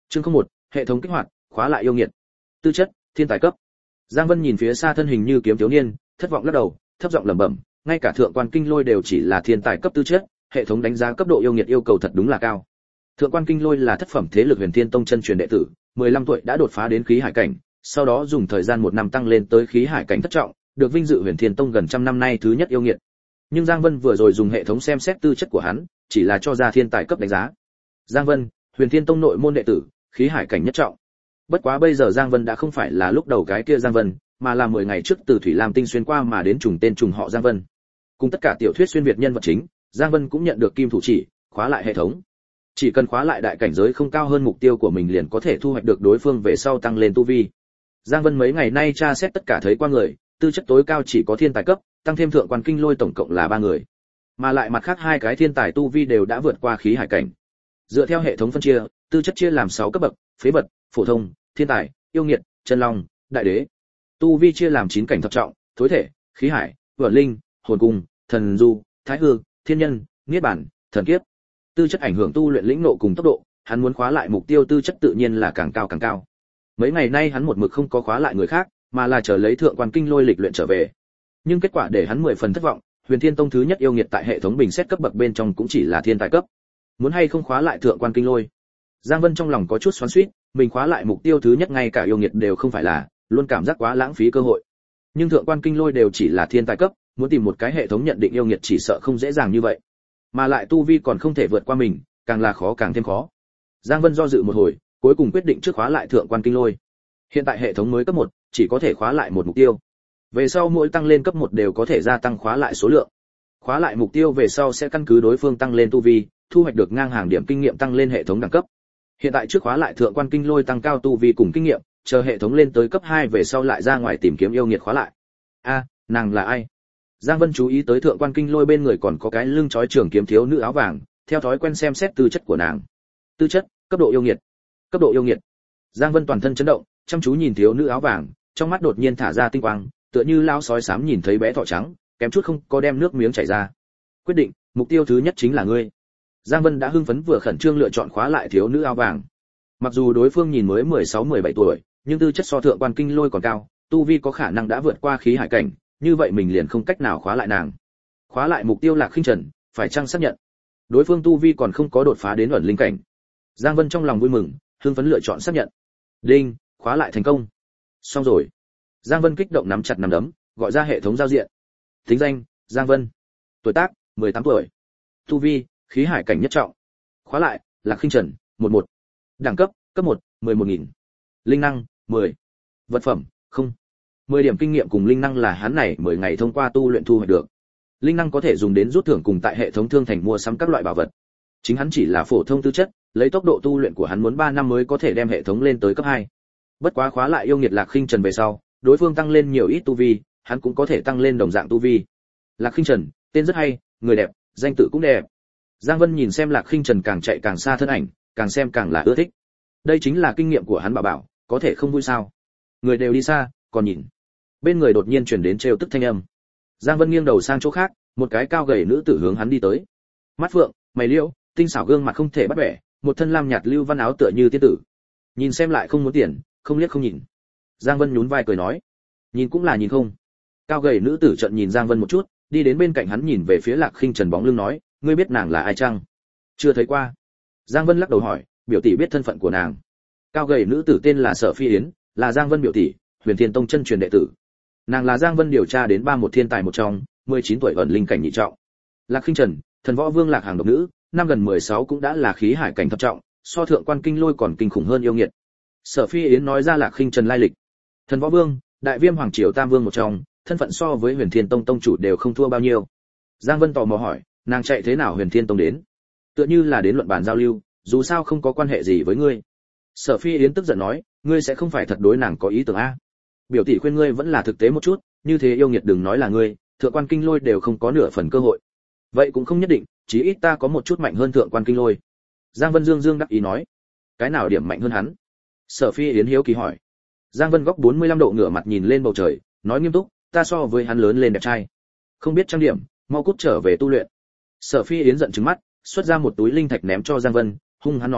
Chương 01, hệ thống kích hoạt, khóa lại yêu nghiệt. Tư chất, thiên tài cấp. Giang Vân nhìn phía xa thân hình như kiếm thiếu niên, thất vọng lắc đầu, thấp giọng lẩm bẩm, ngay cả thượng quan kinh lôi đều chỉ là thiên tài cấp tư chất, hệ thống đánh giá cấp độ yêu nghiệt yêu cầu thật đúng là cao. Thượng quan kinh lôi là thất phẩm thế lực Huyền Thiên Tông chân truyền đệ tử, 15 tuổi đã đột phá đến khí hải cảnh, sau đó dùng thời gian 1 năm tăng lên tới khí hải cảnh thất trọng, được vinh dự Huyền Thiên Tông gần trăm năm nay thứ nhất yêu nghiệt. Nhưng Giang Vân vừa rồi dùng hệ thống xem xét tư chất của hắn, chỉ là cho ra thiên tài cấp đánh giá. Giang Vân, Huyền Thiên Tông nội môn đệ tử, khí hải cảnh nhất trọng. Bất quá bây giờ Giang Vân đã không phải là lúc đầu cái kia Giang Vân, mà là 10 ngày trước từ Thủy Lam Tinh xuyên qua mà đến trùng tên trùng họ Giang Vân. Cùng tất cả tiểu thuyết xuyên việt nhân vật chính, Giang Vân cũng nhận được kim thủ chỉ, khóa lại hệ thống. Chỉ cần khóa lại đại cảnh giới không cao hơn mục tiêu của mình liền có thể thu hoạch được đối phương về sau tăng lên tu vi. Giang Vân mấy ngày nay tra xét tất cả thấy qua người, tư chất tối cao chỉ có thiên tài cấp, tăng thêm thượng quan kinh lôi tổng cộng là 3 người. Mà lại mặt khác 2 cái thiên tài tu vi đều đã vượt qua khí hải cảnh. Dựa theo hệ thống phân chia, tư chất chia làm 6 cấp bậc, phế vật, phổ thông, thiên tài, yêu nghiệt, chân long, đại đế. Tu vi chia làm 9 cảnh thập trọng, thối thể, khí hải, vượn linh, hồn cung, thần du, thái hư, thiên nhân, niết bản, thần kiếp. Tư chất ảnh hưởng tu luyện lĩnh nộ cùng tốc độ, hắn muốn khóa lại mục tiêu tư chất tự nhiên là càng cao càng cao. Mấy ngày nay hắn một mực không có khóa lại người khác, mà là chờ lấy thượng quan kinh lôi lịch luyện trở về. Nhưng kết quả để hắn 10 phần thất vọng, Huyền Thiên Tông thứ nhất yêu nghiệt tại hệ thống bình xét cấp bậc bên trong cũng chỉ là thiên tài cấp. Muốn hay không khóa lại thượng quan kinh lôi? Giang Vân trong lòng có chút xoắn xuýt, mình khóa lại mục tiêu thứ nhất ngay cả yêu nghiệt đều không phải là, luôn cảm giác quá lãng phí cơ hội. Nhưng thượng quan kinh lôi đều chỉ là thiên tài cấp, muốn tìm một cái hệ thống nhận định yêu nghiệt chỉ sợ không dễ dàng như vậy. Mà lại tu vi còn không thể vượt qua mình, càng là khó càng thêm khó. Giang Vân do dự một hồi, cuối cùng quyết định trước khóa lại thượng quan kinh lôi. Hiện tại hệ thống mới cấp 1, chỉ có thể khóa lại một mục tiêu. Về sau mỗi tăng lên cấp 1 đều có thể gia tăng khóa lại số lượng. Khóa lại mục tiêu về sau sẽ căn cứ đối phương tăng lên tu vi, thu hoạch được ngang hàng điểm kinh nghiệm tăng lên hệ thống đẳng cấp. Hiện tại trước khóa lại thượng quan kinh lôi tăng cao tu vi cùng kinh nghiệm, chờ hệ thống lên tới cấp 2 về sau lại ra ngoài tìm kiếm yêu nghiệt khóa lại. A, nàng là ai? Giang Vân chú ý tới thượng quan kinh lôi bên người còn có cái lưng trói trường kiếm thiếu nữ áo vàng, theo thói quen xem xét tư chất của nàng. Tư chất, cấp độ yêu nghiệt. Cấp độ yêu nghiệt. Giang Vân toàn thân chấn động, chăm chú nhìn thiếu nữ áo vàng, trong mắt đột nhiên thả ra tinh quang, tựa như lao sói xám nhìn thấy bé thỏ trắng, kém chút không có đem nước miếng chảy ra. Quyết định, mục tiêu thứ nhất chính là ngươi. Giang Vân đã hưng phấn vừa khẩn trương lựa chọn khóa lại thiếu nữ áo vàng. Mặc dù đối phương nhìn mới 16-17 tuổi, nhưng tư chất so thượng quan kinh lôi còn cao, tu vi có khả năng đã vượt qua khí hải cảnh, như vậy mình liền không cách nào khóa lại nàng. Khóa lại mục tiêu Lạc Khinh Trần, phải chăng xác nhận? Đối phương tu vi còn không có đột phá đến ẩn linh cảnh. Giang Vân trong lòng vui mừng, hưng phấn lựa chọn xác nhận. Đinh, khóa lại thành công. Xong rồi. Giang Vân kích động nắm chặt nắm đấm, gọi ra hệ thống giao diện. Tính danh, Giang Vân. Tuổi tác, 18 tuổi. Tu vi, khí hải cảnh nhất trọng. Khóa lại, Lạc Khinh Trần, 11. Đẳng cấp, cấp 1, 11.000. Linh năng, 10. Vật phẩm, không. 10 điểm kinh nghiệm cùng linh năng là hắn này 10 ngày thông qua tu luyện thu hoạch được. Linh năng có thể dùng đến rút thưởng cùng tại hệ thống thương thành mua sắm các loại bảo vật. Chính hắn chỉ là phổ thông tư chất, lấy tốc độ tu luyện của hắn muốn 3 năm mới có thể đem hệ thống lên tới cấp 2. Bất quá khóa lại yêu nghiệt Lạc Khinh Trần về sau, đối phương tăng lên nhiều ít tu vi, hắn cũng có thể tăng lên đồng dạng tu vi. Lạc Khinh Trần, tên rất hay, người đẹp, danh tự cũng đẹp. Giang Vân nhìn xem Lạc Khinh Trần càng chạy càng xa thân ảnh, càng xem càng là ưa thích. Đây chính là kinh nghiệm của hắn bảo, có thể không vui sao? Người đều đi xa, còn nhìn. Bên người đột nhiên truyền đến trêu tức thanh âm. Giang Vân nghiêng đầu sang chỗ khác, một cái cao gầy nữ tử hướng hắn đi tới. Mắt phượng, mày liễu, tinh xảo gương mặt không thể bắt bẻ, một thân lam nhạt lưu văn áo tựa như tiên tử. Nhìn xem lại không muốn tiền, không liếc không nhìn. Giang Vân nhún vai cười nói, nhìn cũng là nhìn không. Cao gầy nữ tử trợn nhìn Giang Vân một chút, đi đến bên cạnh hắn nhìn về phía Lạc Khinh Trần bóng lưng nói, ngươi biết nàng là ai chăng? Chưa thấy qua. Giang Vân lắc đầu hỏi, biểu tỷ biết thân phận của nàng. Cao gầy nữ tử tên là Sở Phi Yến, là Giang Vân biểu tỷ, Huyền Thiên Tông chân truyền đệ tử. Nàng là Giang Vân điều tra đến 31 thiên tài một trong, 19 tuổi ẩn linh cảnh nhị trọng. Lạc Khinh Trần, thần võ vương Lạc hàng độc nữ, năm gần 16 cũng đã là khí hải cảnh thập trọng, so thượng quan kinh lôi còn kinh khủng hơn yêu nghiệt. Sở Phi Yến nói ra Lạc Khinh Trần lai lịch. Thần võ vương, đại viêm hoàng triều tam vương một trong, thân phận so với Huyền Thiên Tông tông chủ đều không thua bao nhiêu. Giang Vân tò mò hỏi, nàng chạy thế nào Huyền Thiên Tông đến? Tựa như là đến luận bàn giao lưu, dù sao không có quan hệ gì với ngươi. Sở Phi Yến tức giận nói, ngươi sẽ không phải thật đối nàng có ý tưởng a? Biểu tỷ khuyên ngươi vẫn là thực tế một chút, như thế yêu nghiệt đừng nói là ngươi, thượng quan kinh lôi đều không có nửa phần cơ hội. Vậy cũng không nhất định, chí ít ta có một chút mạnh hơn thượng quan kinh lôi. Giang Vân dương đắc ý nói, cái nào điểm mạnh hơn hắn? Sở Phi Yến hiếu kỳ hỏi. Giang Vân góc 45 độ ngửa mặt nhìn lên bầu trời, nói nghiêm túc, ta so với hắn lớn lên đẹp trai. Không biết trang điểm, mau cút trở về tu luyện. Sở Phi Yến giận trừng mắt, xuất ra một túi linh thạch ném cho Giang Vân, hung hắn nói,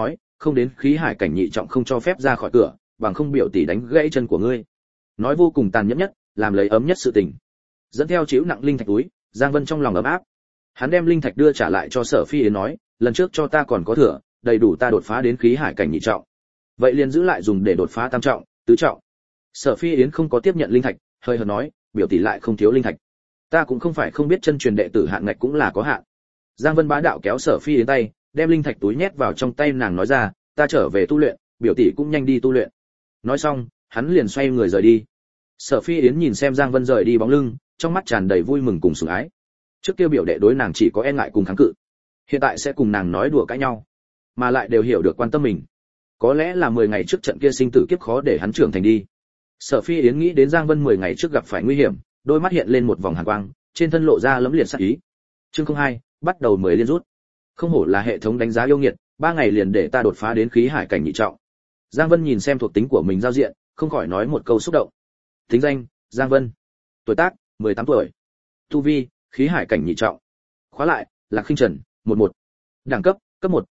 không đến khí hải cảnh nhị trọng không cho phép ra khỏi cửa, bằng không biểu tỷ đánh gãy chân của ngươi. Nói vô cùng tàn nhẫn nhất, làm lấy ấm nhất sự tình. Dẫn theo chịu nặng linh thạch túi, Giang Vân trong lòng ấm áp. Hắn đem linh thạch đưa trả lại cho Sở Phi Yến nói, lần trước cho ta còn có thừa, đầy đủ ta đột phá đến khí hải cảnh nhị trọng. Vậy liền giữ lại dùng để đột phá tam trọng, tứ trọng. Sở Phi Yến không có tiếp nhận linh thạch, hơi hợt nói, biểu tỷ lại không thiếu linh thạch. Ta cũng không phải không biết chân truyền đệ tử hạn ngạch cũng là có hạn. Giang Vân bá đạo kéo Sở Phi Yến tay, đem linh thạch túi nhét vào trong tay nàng nói ra, ta trở về tu luyện, biểu tỷ cũng nhanh đi tu luyện. Nói xong, hắn liền xoay người rời đi. Sở Phi Yến nhìn xem Giang Vân rời đi bóng lưng, trong mắt tràn đầy vui mừng cùng sủng ái. Trước kia biểu đệ đối nàng chỉ có e ngại cùng kháng cự, hiện tại sẽ cùng nàng nói đùa cãi nhau, mà lại đều hiểu được quan tâm mình. Có lẽ là 10 ngày trước trận kia sinh tử kiếp khó để hắn trưởng thành đi. Sở Phi Yến nghĩ đến Giang Vân 10 ngày trước gặp phải nguy hiểm, đôi mắt hiện lên một vòng hàn quang, trên thân lộ ra lẫm liệt sát ý. Chương 02, bắt đầu 10 liên rút. Không hổ là hệ thống đánh giá yêu nghiệt, 3 ngày liền để ta đột phá đến khí hải cảnh nhị trọng. Giang Vân nhìn xem thuộc tính của mình giao diện, không khỏi nói một câu xúc động. Tính danh: Giang Vân. Tuổi tác: 18 tuổi. Tu vi: khí hải cảnh nhị trọng. Khóa lại: Lạc Khinh Trần, 11. Đẳng cấp: cấp 1,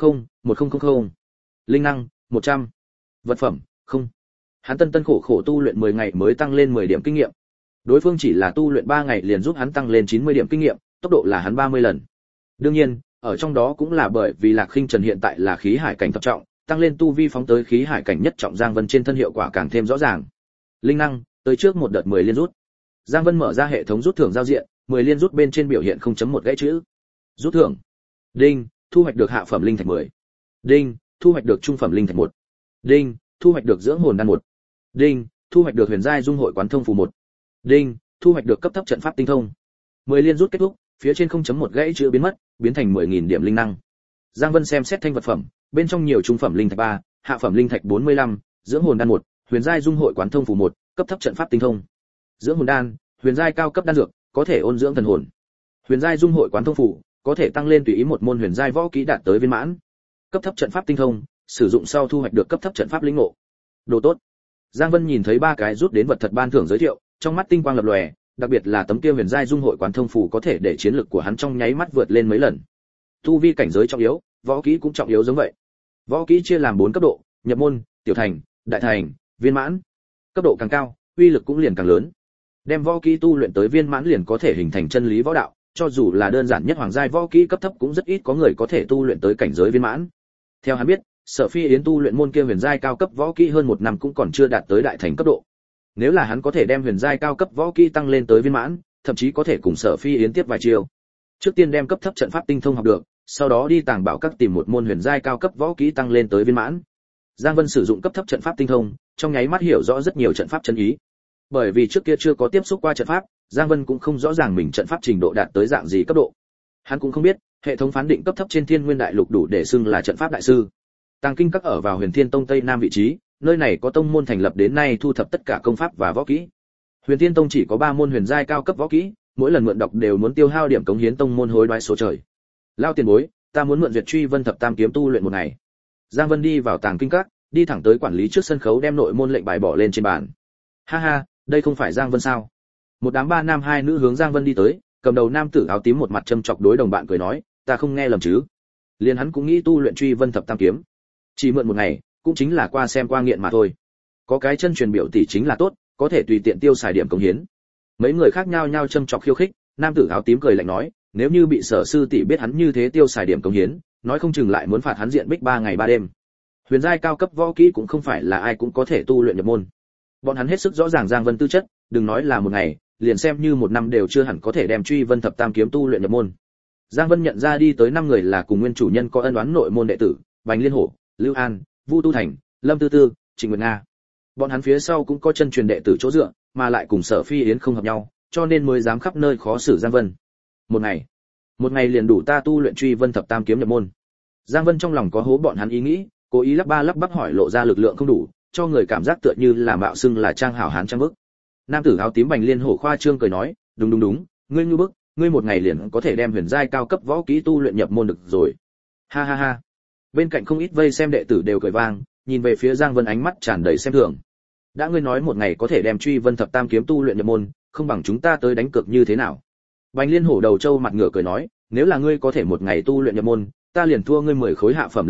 100. Linh năng: 100. Vật phẩm: không. Hắn tân khổ khổ tu luyện 10 ngày mới tăng lên 10 điểm kinh nghiệm. Đối phương chỉ là tu luyện 3 ngày liền giúp hắn tăng lên 90 điểm kinh nghiệm, tốc độ là hắn 30 lần. Đương nhiên, ở trong đó cũng là bởi vì Lạc Khinh Trần hiện tại là khí hải cảnh thập trọng, tăng lên tu vi phóng tới khí hải cảnh nhất trọng, Giang Vân trên thân hiệu quả càng thêm rõ ràng. Linh năng: tới trước một đợt 10 liên rút. Giang Vân mở ra hệ thống rút thưởng giao diện, 10 liên rút bên trên biểu hiện 0.1 gãy chữ. Rút thưởng. Đinh, thu hoạch được hạ phẩm linh thạch 10. Đinh, thu hoạch được trung phẩm linh thạch 1. Đinh, thu hoạch được dưỡng hồn đan 1. Đinh, thu hoạch được huyền giai dung hội quán thông phù 1. Đinh, thu hoạch được cấp thấp trận pháp tinh thông. 10 liên rút kết thúc, phía trên 0.1 gãy chữ biến mất, biến thành 10.000 điểm linh năng. Giang Vân xem xét thanh vật phẩm, bên trong nhiều trung phẩm linh thạch 3, hạ phẩm linh thạch 45, dưỡng hồn đan 1, huyền giai dung hội quán thông phù 1, cấp thấp trận pháp tinh thông. Dưỡng hồn đan, huyền giai cao cấp đan dược, có thể ôn dưỡng thần hồn. Huyền giai dung hội quán thông phù, có thể tăng lên tùy ý một môn huyền giai võ kỹ đạt tới viên mãn. Cấp thấp trận pháp tinh thông, sử dụng sau thu hoạch được cấp thấp trận pháp linh ngộ. Đồ tốt. Giang Vân nhìn thấy 3 cái rút đến vật thật ban thưởng giới thiệu, trong mắt tinh quang lập lòe, đặc biệt là tấm kia huyền giai dung hội quán thông phù có thể để chiến lực của hắn trong nháy mắt vượt lên mấy lần. Tu vi cảnh giới trọng yếu, võ kỹ cũng trọng yếu giống vậy. Võ kỹ chia làm 4 cấp độ: nhập môn, tiểu thành, đại thành, viên mãn. Cấp độ càng cao, uy lực cũng liền càng lớn. Đem võ kỹ tu luyện tới viên mãn liền có thể hình thành chân lý võ đạo, cho dù là đơn giản nhất hoàng giai võ kỹ cấp thấp cũng rất ít có người có thể tu luyện tới cảnh giới viên mãn. Theo hắn biết, Sở Phi Yến tu luyện môn kia huyền giai cao cấp võ kỹ hơn 1 năm cũng còn chưa đạt tới đại thành cấp độ. Nếu là hắn có thể đem huyền giai cao cấp võ kỹ tăng lên tới viên mãn, thậm chí có thể cùng Sở Phi Yến tiếp vài chiêu. Trước tiên đem cấp thấp trận pháp tinh thông học được, sau đó đi tàng bảo các tìm một môn huyền giai cao cấp võ kỹ tăng lên tới viên mãn. Giang Vân sử dụng cấp thấp trận pháp tinh thông, trong nháy mắt hiểu rõ rất nhiều trận pháp chân ý. Bởi vì trước kia chưa có tiếp xúc qua trận pháp, Giang Vân cũng không rõ ràng mình trận pháp trình độ đạt tới dạng gì cấp độ. Hắn cũng không biết, hệ thống phán định cấp thấp trên Thiên Nguyên Đại Lục đủ để xưng là trận pháp đại sư. Tàng Kinh Các ở vào Huyền Thiên Tông Tây Nam vị trí, nơi này có tông môn thành lập đến nay thu thập tất cả công pháp và võ kỹ. Huyền Thiên Tông chỉ có 3 môn huyền giai cao cấp võ kỹ, mỗi lần mượn đọc đều muốn tiêu hao điểm cống hiến tông môn hối đoái số trời. Lao tiền bối, ta muốn mượn Duyệt Truy Vân Thập Tam kiếm tu luyện một ngày. Giang Vân đi vào Tàng Kinh Các, đi thẳng tới quản lý trước sân khấu đem nội môn lệnh bài bỏ lên trên bàn. Ha ha, đây không phải Giang Vân sao? Một đám 3 nam 2 nữ hướng Giang Vân đi tới, cầm đầu nam tử áo tím một mặt châm chọc đối đồng bạn cười nói, ta không nghe lầm chứ? Liền hắn cũng nghĩ tu luyện Truy Vân Thập Tam kiếm, chỉ mượn một ngày, cũng chính là qua xem qua nghiện mà thôi. Có cái chân truyền biểu tỷ chính là tốt, có thể tùy tiện tiêu xài điểm cống hiến. Mấy người khác nhau nhau châm chọc khiêu khích, nam tử áo tím cười lạnh nói, nếu như bị Sở sư tỷ biết hắn như thế tiêu xài điểm cống hiến, nói không chừng lại muốn phạt hắn diện bích 3 ngày 3 đêm. Huyền giai cao cấp võ kỹ cũng không phải là ai cũng có thể tu luyện nhập môn. Bọn hắn hết sức rõ ràng Giang Vân tư chất, đừng nói là một ngày, liền xem như 1 năm đều chưa hẳn có thể đem Truy Vân Thập Tam kiếm tu luyện nhập môn. Giang Vân nhận ra đi tới 5 người là cùng nguyên chủ nhân có ân oán nội môn đệ tử, Bành Liên Hổ, Lưu An, Vu Tu Thành, Lâm Tư Tư, Trịnh Nguyệt Nga. Bọn hắn phía sau cũng có chân truyền đệ tử chỗ dựa, mà lại cùng Sở Phi Yến không hợp nhau, cho nên mới dám khắp nơi khó xử Giang Vân. Một ngày liền đủ ta tu luyện Truy Vân Thập Tam kiếm nhập môn. Giang Vân trong lòng có hố bọn hắn ý nghĩ, cố ý lắp bắp hỏi lộ ra lực lượng không đủ, cho người cảm giác tựa như là mạo xưng là trang hảo hán trang bức. Nam tử áo tím Bành Liên Hổ khoa trương cười nói, đúng, ngươi như bức, ngươi một ngày liền có thể đem huyền giai cao cấp võ kỹ tu luyện nhập môn được rồi. Ha ha ha. Bên cạnh không ít vây xem đệ tử đều cười vang, nhìn về phía Giang Vân ánh mắt tràn đầy xem thường. Đã ngươi nói một ngày có thể đem Truy Vân Thập Tam kiếm tu luyện nhập môn, không bằng chúng ta tới đánh cược như thế nào? Bành Liên Hổ đầu trâu mặt ngựa cười nói, nếu là ngươi có thể một ngày tu luyện nhập môn, ta liền thua ngươi 10 khối hạ phẩm linh thạch,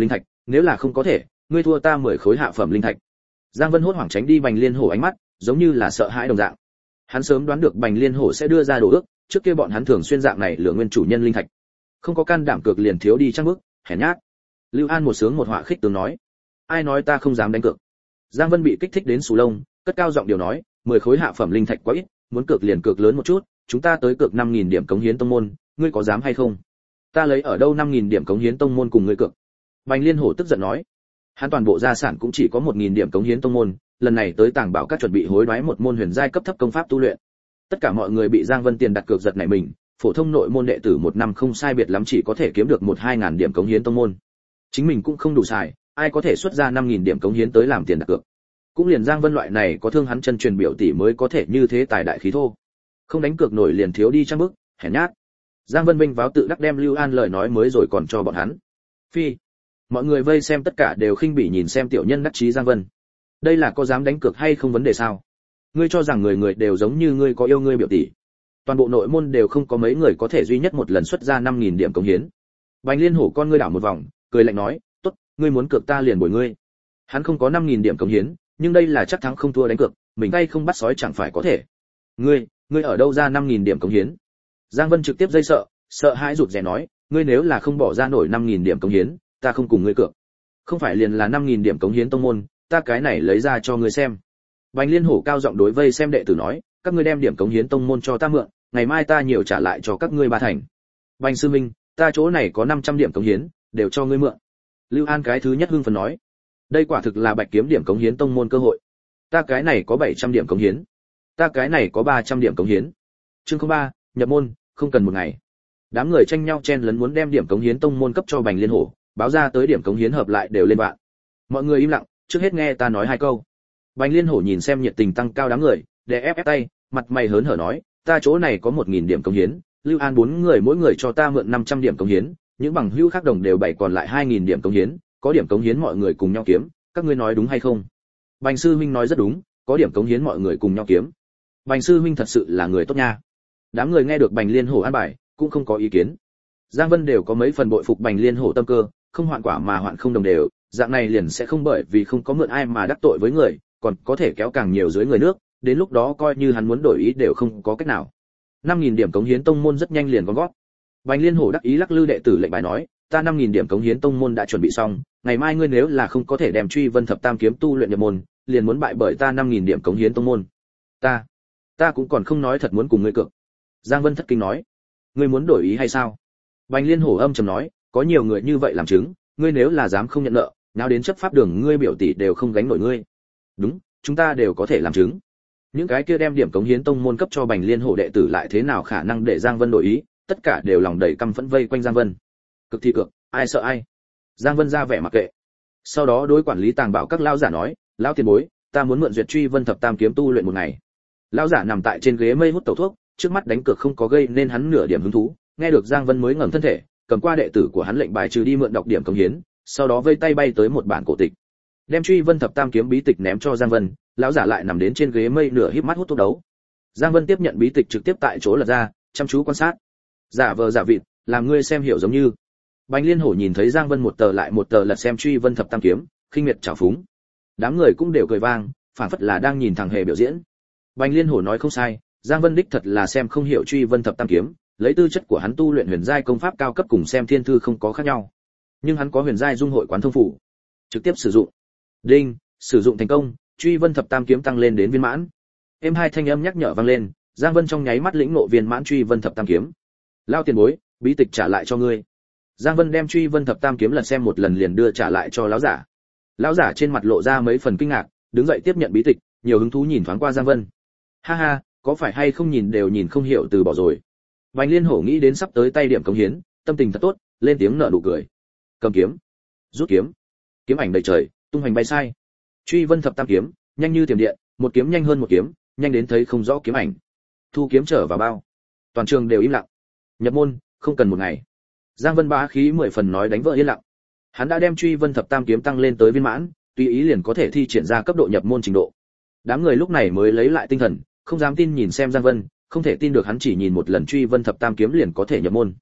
nếu là không có thể, ngươi thua ta 10 khối hạ phẩm linh thạch. Giang Vân hốt hoảng tránh đi Bành Liên Hổ ánh mắt, giống như là sợ hãi đồng dạng. Hắn sớm đoán được Bành Liên Hổ sẽ đưa ra đồ ước, trước kia bọn hắn thường xuyên dạng này lựa nguyên chủ nhân linh thạch. Không có can đảm cược liền thiếu đi chắc bước, hèn nhát. Lưu An một sướng một họa khích tướng nói, ai nói ta không dám đánh cược. Giang Vân bị kích thích đến sù lông, cất cao giọng điều nói, 10 khối hạ phẩm linh thạch quá ít, muốn cược liền cược lớn một chút, chúng ta tới cược 5000 điểm cống hiến tông môn, ngươi có dám hay không? Ta lấy ở đâu 5000 điểm cống hiến tông môn cùng ngươi cược? Bành Liên Hổ tức giận nói, hắn toàn bộ gia sản cũng chỉ có 1000 điểm cống hiến tông môn, lần này tới Tàng Bảo các chuẩn bị hối đoái một môn huyền giai cấp thấp công pháp tu luyện. Tất cả mọi người bị Giang Vân tiền đặt cược giật nảy mình, phổ thông nội môn đệ tử một năm không sai biệt lắm chỉ có thể kiếm được 1-2 ngàn điểm cống hiến tông môn. Chính mình cũng không đủ xài, ai có thể xuất ra 5000 điểm cống hiến tới làm tiền đặt cược. Cũng liền Giang Vân loại này có thương hắn chân truyền biểu tỷ mới có thể như thế tài đại khí thô. Không đánh cược nổi liền thiếu đi trang bức, hèn nhát. Giang Vân vinh váo tự đắc đem Lưu An lời nói mới rồi còn cho bọn hắn. Phi. Mọi người vây xem tất cả đều khinh bỉ nhìn xem tiểu nhân đắc chí Giang Vân. Đây là có dám đánh cược hay không vấn đề sao? Ngươi cho rằng người người đều giống như ngươi có yêu ngươi biểu tỷ. Toàn bộ nội môn đều không có mấy người có thể duy nhất một lần xuất ra 5000 điểm cống hiến. Bành Liên Hổ con ngươi đảo một vòng, cười lạnh nói, "Tốt, ngươi muốn cược ta liền bồi ngươi." Hắn không có 5000 điểm cống hiến, nhưng đây là chắc thắng không thua đánh cược, mình tay không bắt sói chẳng phải có thể. Ngươi ở đâu ra 5000 điểm cống hiến? Giang Vân trực tiếp dây sợ hãi rụt rè nói, ngươi nếu là không bỏ ra nổi 5000 điểm cống hiến, ta không cùng ngươi cược. Không phải liền là 5000 điểm cống hiến tông môn, ta cái này lấy ra cho ngươi xem. Bành Liên Hổ cao giọng đối vây xem đệ tử nói, các ngươi đem điểm cống hiến tông môn cho ta mượn, ngày mai ta nhiều trả lại cho các ngươi 3 thành. Bành sư minh, ta chỗ này có 500 điểm cống hiến, đều cho ngươi mượn. Lưu An cái thứ nhất hưng phấn nói, đây quả thực là bạch kiếm điểm cống hiến tông môn cơ hội. Ta cái này có 700 điểm cống hiến, ta cái này có 300 điểm cống hiến. Chương 03, nhập môn, không cần một ngày. Đám người tranh nhau chen lấn muốn đem điểm cống hiến tông môn cấp cho Bành Liên Hổ, báo ra tới điểm cống hiến hợp lại đều lên vạn. Mọi người im lặng, trước hết nghe ta nói 2 câu. Bành Liên Hổ nhìn xem nhiệt tình tăng cao đám người, đè ép tay, mặt mày hớn hở nói, ta chỗ này có 1000 điểm cống hiến, Lưu An 4 người mỗi người cho ta mượn 500 điểm cống hiến, những bằng hữu khác đồng đều bày còn lại 2000 điểm cống hiến, có điểm cống hiến mọi người cùng nhau kiếm, các ngươi nói đúng hay không? Bành sư huynh nói rất đúng, có điểm cống hiến mọi người cùng nhau kiếm. Bành sư huynh thật sự là người tốt nha. Đám người nghe được Bành Liên Hổ an bài, cũng không có ý kiến. Giang Vân đều có mấy phần bội phục Bành Liên Hổ tâm cơ, không hoạn quả mà hoạn không đồng đều, dạng này liền sẽ không bởi vì không có mượn ai mà đắc tội với người, còn có thể kéo càng nhiều dưới người nước, đến lúc đó coi như hắn muốn đổi ý đều không có cách nào. 5000 điểm cống hiến tông môn rất nhanh liền gom gót. Bành Liên Hổ đắc ý lắc lư đệ tử lệnh bài nói, ta 5000 điểm cống hiến tông môn đã chuẩn bị xong, ngày mai ngươi nếu là không có thể đem Truy Vân Thập Tam kiếm tu luyện nhập môn, liền muốn bại bởi ta 5000 điểm cống hiến tông môn. Ta cũng còn không nói thật muốn cùng ngươi cược. Giang Vân thất kinh nói, ngươi muốn đổi ý hay sao? Bành Liên Hổ âm trầm nói, có nhiều người như vậy làm chứng, ngươi nếu là dám không nhận nợ, nào đến chấp pháp đường ngươi biểu tỷ đều không gánh nổi ngươi. Đúng, chúng ta đều có thể làm chứng. Những cái kia đem điểm cống hiến tông môn cấp cho Bành Liên Hổ đệ tử lại thế nào khả năng để Giang Vân đổi ý, tất cả đều lòng đầy căm phẫn vây quanh Giang Vân. Cực thì cực, ai sợ ai. Giang Vân ra vẻ mặc kệ. Sau đó đối quản lý Tàng Bảo các lão giả nói, lão tiền bối, ta muốn mượn duyệt Truy Vân Thập Tam kiếm tu luyện một ngày. Lão giả nằm tại trên ghế mây hút tẩu thuốc, trước mắt đánh cược không có gây nên hắn nửa điểm hứng thú, nghe được Giang Vân mới ngẩng thân thể, cầm qua đệ tử của hắn lệnh bài trừ đi mượn đọc điểm cống hiến, sau đó vây tay bay tới một bản cổ tịch, đem Truy Vân Thập Tam kiếm bí tịch ném cho Giang Vân, lão giả lại nằm đến trên ghế mây nửa híp mắt hút thuốc đấu. Giang Vân tiếp nhận bí tịch trực tiếp tại chỗ lật ra, chăm chú quan sát. Giả vờ giả vịt, làm ngươi xem hiểu giống như. Bành Liên Hổ nhìn thấy Giang Vân một tờ lại một tờ lật xem Truy Vân Thập Tam kiếm, khinh miệt trào phúng. Đám người cũng đều cười vang, phảng phất là đang nhìn thằng hề biểu diễn. Bành Liên Hổ nói không sai, Giang Vân đích thật là xem không hiểu Truy Vân Thập Tam kiếm, lấy tư chất của hắn tu luyện huyền giai công pháp cao cấp cùng xem thiên thư không có khác nhau. Nhưng hắn có huyền giai dung hội quán thông phủ, trực tiếp sử dụng. Đinh, sử dụng thành công, Truy Vân Thập Tam kiếm tăng lên đến viên mãn. Êm hai thanh âm nhắc nhở vang lên, Giang Vân trong nháy mắt lĩnh ngộ viên mãn Truy Vân Thập Tam kiếm. Lao tiền bối, bí tịch trả lại cho ngươi. Giang Vân đem Truy Vân Thập Tam kiếm lật xem một lần liền đưa trả lại cho lão giả. Lão giả trên mặt lộ ra mấy phần kinh ngạc, đứng dậy tiếp nhận bí tịch, nhiều hứng thú nhìn thoáng qua Giang Vân. Ha ha, có phải hay không nhìn đều nhìn không hiểu từ bỏ rồi. Bành Liên Hổ nghĩ đến sắp tới tay điểm cống hiến, tâm tình thật tốt, lên tiếng nở nụ cười. Cầm kiếm, rút kiếm, kiếm ảnh đầy trời, tung hoành bay sai. Truy Vân Thập Tam kiếm, nhanh như tiềm điện, một kiếm nhanh hơn một kiếm, nhanh đến thấy không rõ kiếm ảnh. Thu kiếm trở vào bao. Toàn trường đều im lặng. Nhập môn, không cần một ngày. Giang Vân bá khí 10 phần nói đánh vỡ yên lặng. Hắn đã đem Truy Vân Thập Tam kiếm tăng lên tới viên mãn, tùy ý liền có thể thi triển ra cấp độ nhập môn trình độ. Đám người lúc này mới lấy lại tinh thần, không dám tin nhìn xem Giang Vân, không thể tin được hắn chỉ nhìn một lần Truy Vân Thập Tam kiếm liền có thể nhập môn.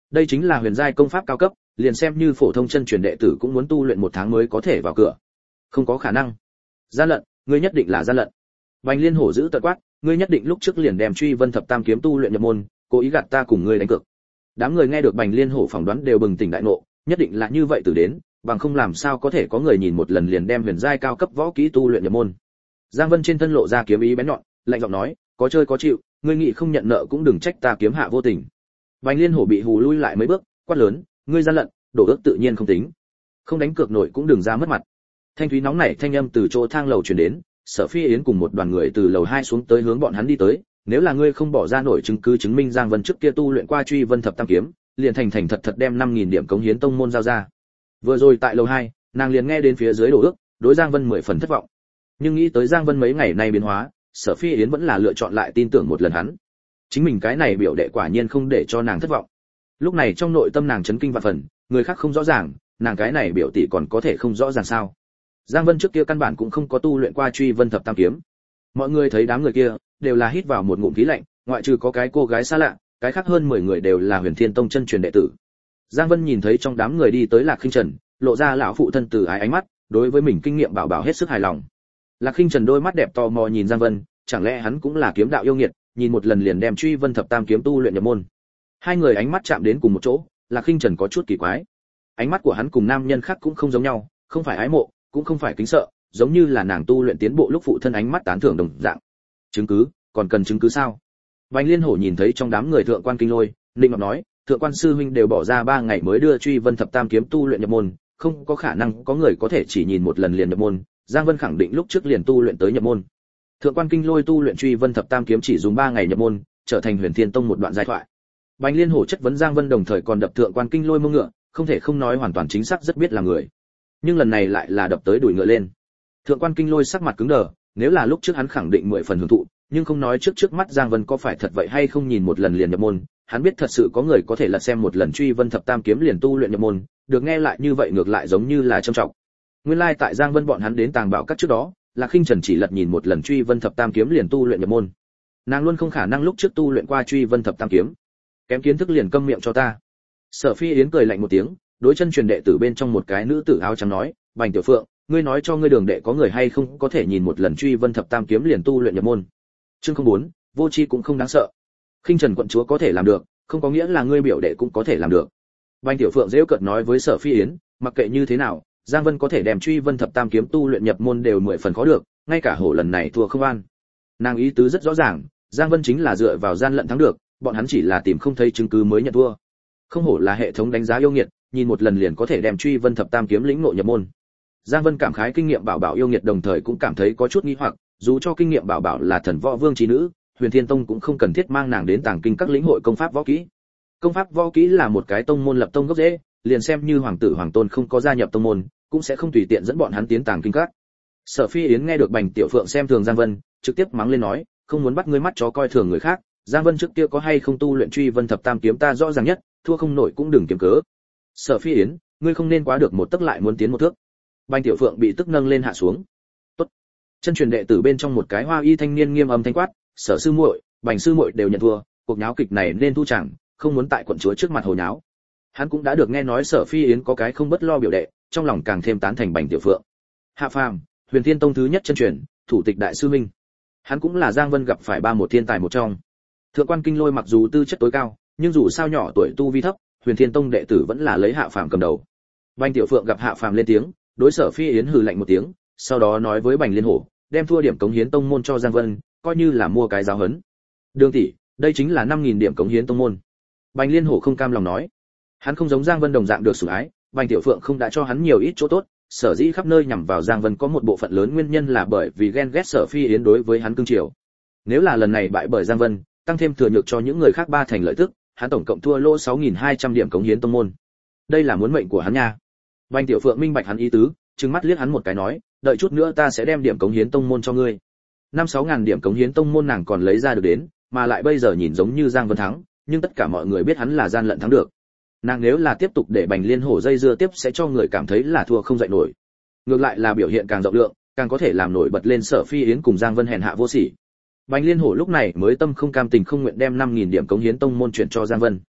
Đây chính là huyền giai công pháp cao cấp, liền xem như phổ thông chân truyền đệ tử cũng muốn tu luyện 1 tháng mới có thể vào cửa. Không có khả năng. Gian lận, ngươi nhất định là gian lận. Bành Liên Hổ giữ tợn quát, ngươi nhất định lúc trước liền đem Truy Vân Thập Tam kiếm tu luyện nhập môn, cố ý gạt ta cùng ngươi đánh cược. Đám người nghe được Bành Liên Hổ phỏng đoán đều bừng tỉnh đại ngộ, nhất định là như vậy từ đến, bằng không làm sao có thể có người nhìn một lần liền đem huyền giai cao cấp võ kỹ tu luyện nhập môn. Giang Vân trên thân lộ ra kiếm ý bén nhọn, lạnh giọng nói, có chơi có chịu, ngươi nghĩ không nhận nợ cũng đừng trách ta kiếm hạ vô tình. Bành Liên Hổ bị hù lui lại mấy bước, quát lớn, ngươi gian lận, đổ ước tự nhiên không tính, không đánh cược nổi cũng đừng ra mất mặt. Thanh thúy nóng nảy thanh âm từ chỗ thang lầu truyền đến, Sở Phi Yến cùng một đoàn người từ lầu 2 xuống tới hướng bọn hắn đi tới, nếu là ngươi không bỏ ra nổi chứng cứ chứng minh Giang Vân trước kia tu luyện qua Truy Vân Thập Tam kiếm, liền thành thành thật thật đem 5000 điểm cống hiến tông môn giao ra. Vừa rồi tại lầu 2, nàng liền nghe đến phía dưới đổ ước, đối Giang Vân 10 phần thất vọng. Nhưng nghĩ tới Giang Vân mấy ngày nay biến hóa, Sở Phi Yến vẫn là lựa chọn lại tin tưởng một lần hắn. Chính mình cái này biểu đệ quả nhiên không để cho nàng thất vọng. Lúc này trong nội tâm nàng chấn kinh vạn phần, người khác không rõ ràng, nàng cái này biểu tỷ còn có thể không rõ ràng sao? Giang Vân trước kia căn bản cũng không có tu luyện qua Truy Vân Thập Tam kiếm. Mọi người thấy đám người kia, đều là hít vào một ngụm khí lạnh, ngoại trừ có cái cô gái xa lạ, cái khác hơn 10 người đều là Huyền Thiên Tông chân truyền đệ tử. Giang Vân nhìn thấy trong đám người đi tới Lạc Khinh Trần, lộ ra lão phụ thân từ ái ánh mắt, đối với mình kinh nghiệm bảo bảo hết sức hài lòng. Lạc Khinh Trần đôi mắt đẹp tò mò nhìn Giang Vân, chẳng lẽ hắn cũng là kiếm đạo yêu nghiệt, nhìn một lần liền đem Truy Vân Thập Tam kiếm tu luyện nhập môn. Hai người ánh mắt chạm đến cùng một chỗ, Lạc Khinh Trần có chút kỳ quái. Ánh mắt của hắn cùng nam nhân khác cũng không giống nhau, không phải ái mộ, cũng không phải kính sợ, giống như là nàng tu luyện tiến bộ lúc phụ thân ánh mắt tán thưởng đồng dạng. Chứng cứ, còn cần chứng cứ sao? Bành Liên Hổ nhìn thấy trong đám người thượng quan Kinh Lôi, Ninh Ngọc nói, thượng quan sư huynh đều bỏ ra 3 ngày mới đưa Truy Vân Thập Tam kiếm tu luyện nhập môn, không có khả năng có người có thể chỉ nhìn một lần liền nhập môn. Giang Vân khẳng định lúc trước liền tu luyện tới nhập môn. Thượng quan Kinh Lôi tu luyện Truy Vân Thập Tam kiếm chỉ dùng 3 ngày nhập môn, trở thành Huyền Thiên Tông một đoạn giai thoại. Bành Liên Hổ chất vấn Giang Vân đồng thời còn đập thượng quan Kinh Lôi mông ngựa, không thể không nói hoàn toàn chính xác rất biết là người. Nhưng lần này lại là đập tới đuổi ngựa lên. Thượng quan Kinh Lôi sắc mặt cứng đờ, nếu là lúc trước hắn khẳng định 10 phần hưởng thụ, nhưng không nói trước mắt Giang Vân có phải thật vậy hay không nhìn một lần liền nhập môn, hắn biết thật sự có người có thể lật xem một lần Truy Vân Thập Tam kiếm liền tu luyện nhập môn, được nghe lại như vậy ngược lại giống như là trâm trọng. Nguyên lai tại Giang Vân bọn hắn đến tàng bảo các trước đó, là Khinh Trần chỉ lật nhìn một lần Truy Vân Thập Tam kiếm liền tu luyện nhập môn. Nàng luôn không khả năng lúc trước tu luyện qua Truy Vân Thập Tam kiếm. Kém kiến thức liền câm miệng cho ta. Sở Phi Yến cười lạnh một tiếng, đối chân truyền đệ tử bên trong một cái nữ tử áo trắng nói, Bành Tiểu Phượng, ngươi nói cho ngươi đường đệ có người hay không có thể nhìn một lần Truy Vân Thập Tam kiếm liền tu luyện nhập môn. Chương 04, vô tri cũng không đáng sợ. Khinh Trần quận chúa có thể làm được, không có nghĩa là ngươi biểu đệ cũng có thể làm được. Bành Tiểu Phượng giễu cợt nói với Sở Phi Yến, mặc kệ như thế nào, Giang Vân có thể đem Truy Vân Thập Tam kiếm tu luyện nhập môn đều 10 phần khó được, ngay cả hổ lần này thua không an. Nàng ý tứ rất rõ ràng, Giang Vân chính là dựa vào gian lận thắng được, bọn hắn chỉ là tìm không thấy chứng cứ mới nhận thua. Không hổ là hệ thống đánh giá yêu nghiệt, nhìn một lần liền có thể đem Truy Vân Thập Tam kiếm lĩnh ngộ nhập môn. Giang Vân cảm khái kinh nghiệm bảo bảo yêu nghiệt đồng thời cũng cảm thấy có chút nghi hoặc, dù cho kinh nghiệm bảo bảo là thần võ vương trí nữ, Huyền Thiên Tông cũng không cần thiết mang nàng đến tàng kinh các lĩnh hội công pháp võ kỹ. Công pháp võ kỹ là một cái tông môn lập tông gốc rễ, liền xem như hoàng tử hoàng tôn không có gia nhập tông môn, cũng sẽ không tùy tiện dẫn bọn hắn tiến tàng kinh các. Sở Phi Yến nghe được Bành Tiểu Phượng xem thường Giang Vân, trực tiếp mắng lên nói, không muốn bắt ngươi mắt chó coi thường người khác, Giang Vân trước kia có hay không tu luyện Truy Vân Thập Tam kiếm ta rõ ràng nhất, thua không nổi cũng đừng kiếm cớ. Sở Phi Yến, ngươi không nên quá được một tấc lại muốn tiến một thước. Bành Tiểu Phượng bị tức nâng lên hạ xuống. Tốt. Chân truyền đệ tử bên trong một cái hoa y thanh niên nghiêm âm thanh quát, Sở sư muội, Bành sư muội đều nhận thua, cuộc nháo kịch này nên thu chẳng, không muốn tại quận chúa trước mặt hồ nháo. Hắn cũng đã được nghe nói Sở Phi Yến có cái không bất lo biểu đệ, trong lòng càng thêm tán thành Bành Tiểu Phượng. Hạ Phàm, Huyền Thiên Tông thứ nhất chân truyền, thủ tịch đại sư minh. Hắn cũng là Giang Vân gặp phải ba một thiên tài một trong. Thượng quan Kinh Lôi mặc dù tư chất tối cao, nhưng dù sao nhỏ tuổi tu vi thấp, Huyền Thiên Tông đệ tử vẫn là lấy Hạ Phàm cầm đầu. Bành Tiểu Phượng gặp Hạ Phàm lên tiếng, đối Sở Phi Yến hừ lạnh một tiếng, sau đó nói với Bành Liên Hổ, đem thua điểm cống hiến tông môn cho Giang Vân, coi như là mua cái giáo huấn. Đường tỷ, đây chính là 5000 điểm cống hiến tông môn. Bành Liên Hổ không cam lòng nói. Hắn không giống Giang Vân đồng dạng được sủng ái, Bành Tiểu Phượng không đã cho hắn nhiều ít chỗ tốt, sở dĩ khắp nơi nhằm vào Giang Vân có một bộ phận lớn nguyên nhân là bởi vì ghen ghét Sở Phi Yến đối với hắn cưng chiều. Nếu là lần này bại bởi Giang Vân, tăng thêm thừa nhược cho những người khác 3 thành lợi tức, hắn tổng cộng thua lỗ 6200 điểm cống hiến tông môn. Đây là muốn mệnh của hắn nha. Bành Tiểu Phượng minh bạch hắn ý tứ, trừng mắt liếc hắn một cái nói, đợi chút nữa ta sẽ đem điểm cống hiến tông môn cho ngươi. 5-6 ngàn điểm cống hiến tông môn nàng còn lấy ra được đến, mà lại bây giờ nhìn giống như Giang Vân thắng, nhưng tất cả mọi người biết hắn là gian lận thắng được. Nàng nếu là tiếp tục để Bành Liên Hổ dây dưa tiếp sẽ cho người cảm thấy là thua không dậy nổi. Ngược lại là biểu hiện càng rộng lượng, càng có thể làm nổi bật lên Sở Phi Yến cùng Giang Vân hèn hạ vô sỉ. Bành Liên Hổ lúc này mới tâm không cam tình không nguyện đem 5000 điểm cống hiến tông môn chuyển cho Giang Vân.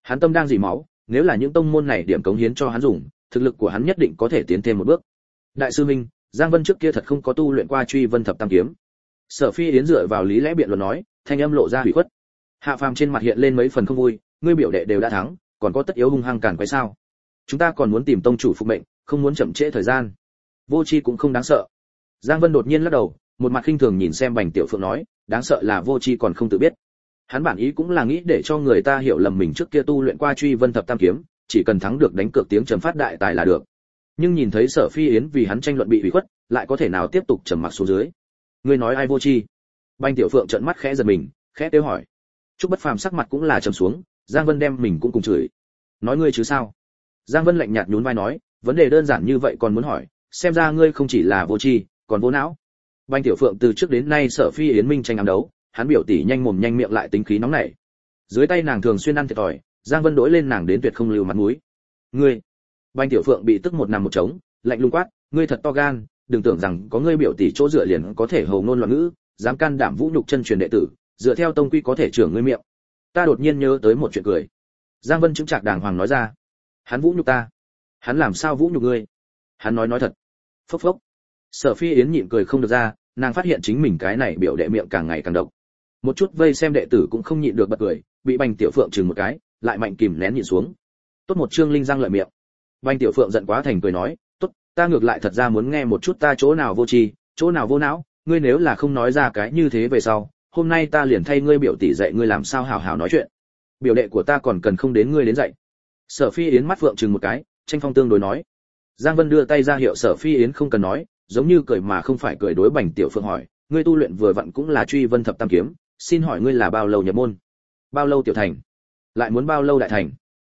Hắn tâm đang dỉ máu, nếu là những tông môn này điểm cống hiến cho hắn dùng, thực lực của hắn nhất định có thể tiến thêm một bước. Đại sư minh, Giang Vân trước kia thật không có tu luyện qua Truy Vân Thập Tam Kiếm. Sở Phi Yến dựa vào lý lẽ biện luận nói, thanh âm lộ ra hủy khuất. Hạ Phàm trên mặt hiện lên mấy phần không vui, ngươi biểu đệ đều đã thắng, còn có tất yếu hung hăng càn quấy sao? Chúng ta còn muốn tìm tông chủ phục mệnh, không muốn chậm trễ thời gian. Vô Chi cũng không đáng sợ. Giang Vân đột nhiên lắc đầu, một mặt khinh thường nhìn xem Bành Tiểu Phượng nói, đáng sợ là Vô Chi còn không tự biết. Hắn bản ý cũng là nghĩ để cho người ta hiểu lầm mình trước kia tu luyện qua Truy Vân Thập Tam Kiếm, chỉ cần thắng được đánh cược tiếng trầm phát đại tài là được. Nhưng nhìn thấy Sở Phi Yến vì hắn tranh luận bị hủy khuất, lại có thể nào tiếp tục trầm mặc xuống dưới. Ngươi nói ai Vô Chi? Bành Tiểu Phượng trợn mắt khẽ giật mình, khẽ kêu hỏi. Trúc Bất Phàm sắc mặt cũng là trầm xuống, Giang Vân đem mình cũng cùng chửi. Nói ngươi chứ sao? Giang Vân lạnh nhạt nhún vai nói, vấn đề đơn giản như vậy còn muốn hỏi, xem ra ngươi không chỉ là vô tri, còn vô não. Bành Tiểu Phượng từ trước đến nay Sở Phi Yến minh tranh ám đấu, hắn biểu tỷ nhanh mồm nhanh miệng lại tính khí nóng nảy. Dưới tay nàng thường xuyên ăn thiệt thòi, Giang Vân đối lên nàng đến tuyệt không lưu mặt mũi. Ngươi! Bành Tiểu Phượng bị tức một nằm một trống, lạnh lùng quát, ngươi thật to gan, đừng tưởng rằng có ngươi biểu tỷ chỗ dựa liền có thể hầu ngôn loạn ngữ, dám can đảm vũ nhục chân truyền đệ tử, dựa theo tông quy có thể trưởng ngươi miệng. Ta đột nhiên nhớ tới một chuyện cười. Giang Vân chứng trạc đàng hoàng nói ra. Hắn vũ nhục ta? Hắn làm sao vũ nhục ngươi? Hắn nói thật. Phốc phốc. Sở Phi Yến nhịn cười không được ra, nàng phát hiện chính mình cái này biểu đệ miệng càng ngày càng độc. Một chút vây xem đệ tử cũng không nhịn được bật cười, bị Bành Tiểu Phượng chừng một cái, lại mạnh kìm nén nhịn xuống. Tốt một trương linh răng lợi miệng. Bành Tiểu Phượng giận quá thành cười nói, tốt, ta ngược lại thật ra muốn nghe một chút ta chỗ nào vô tri, chỗ nào vô não, ngươi nếu là không nói ra cái như thế về sau, hôm nay ta liền thay ngươi biểu tỷ dạy ngươi làm sao hảo hảo nói chuyện. Biểu đệ của ta còn cần không đến ngươi đến dạy. Sở Phi Yến mắt Phượng chừng một cái, tranh phong tương đối nói. Giang Vân đưa tay ra hiệu Sở Phi Yến không cần nói, giống như cười mà không phải cười đối Bành Tiểu Phượng hỏi, ngươi tu luyện vừa vặn cũng là Truy Vân Thập Tam Kiếm, xin hỏi ngươi là bao lâu nhập môn? Bao lâu tiểu thành? Lại muốn bao lâu đại thành?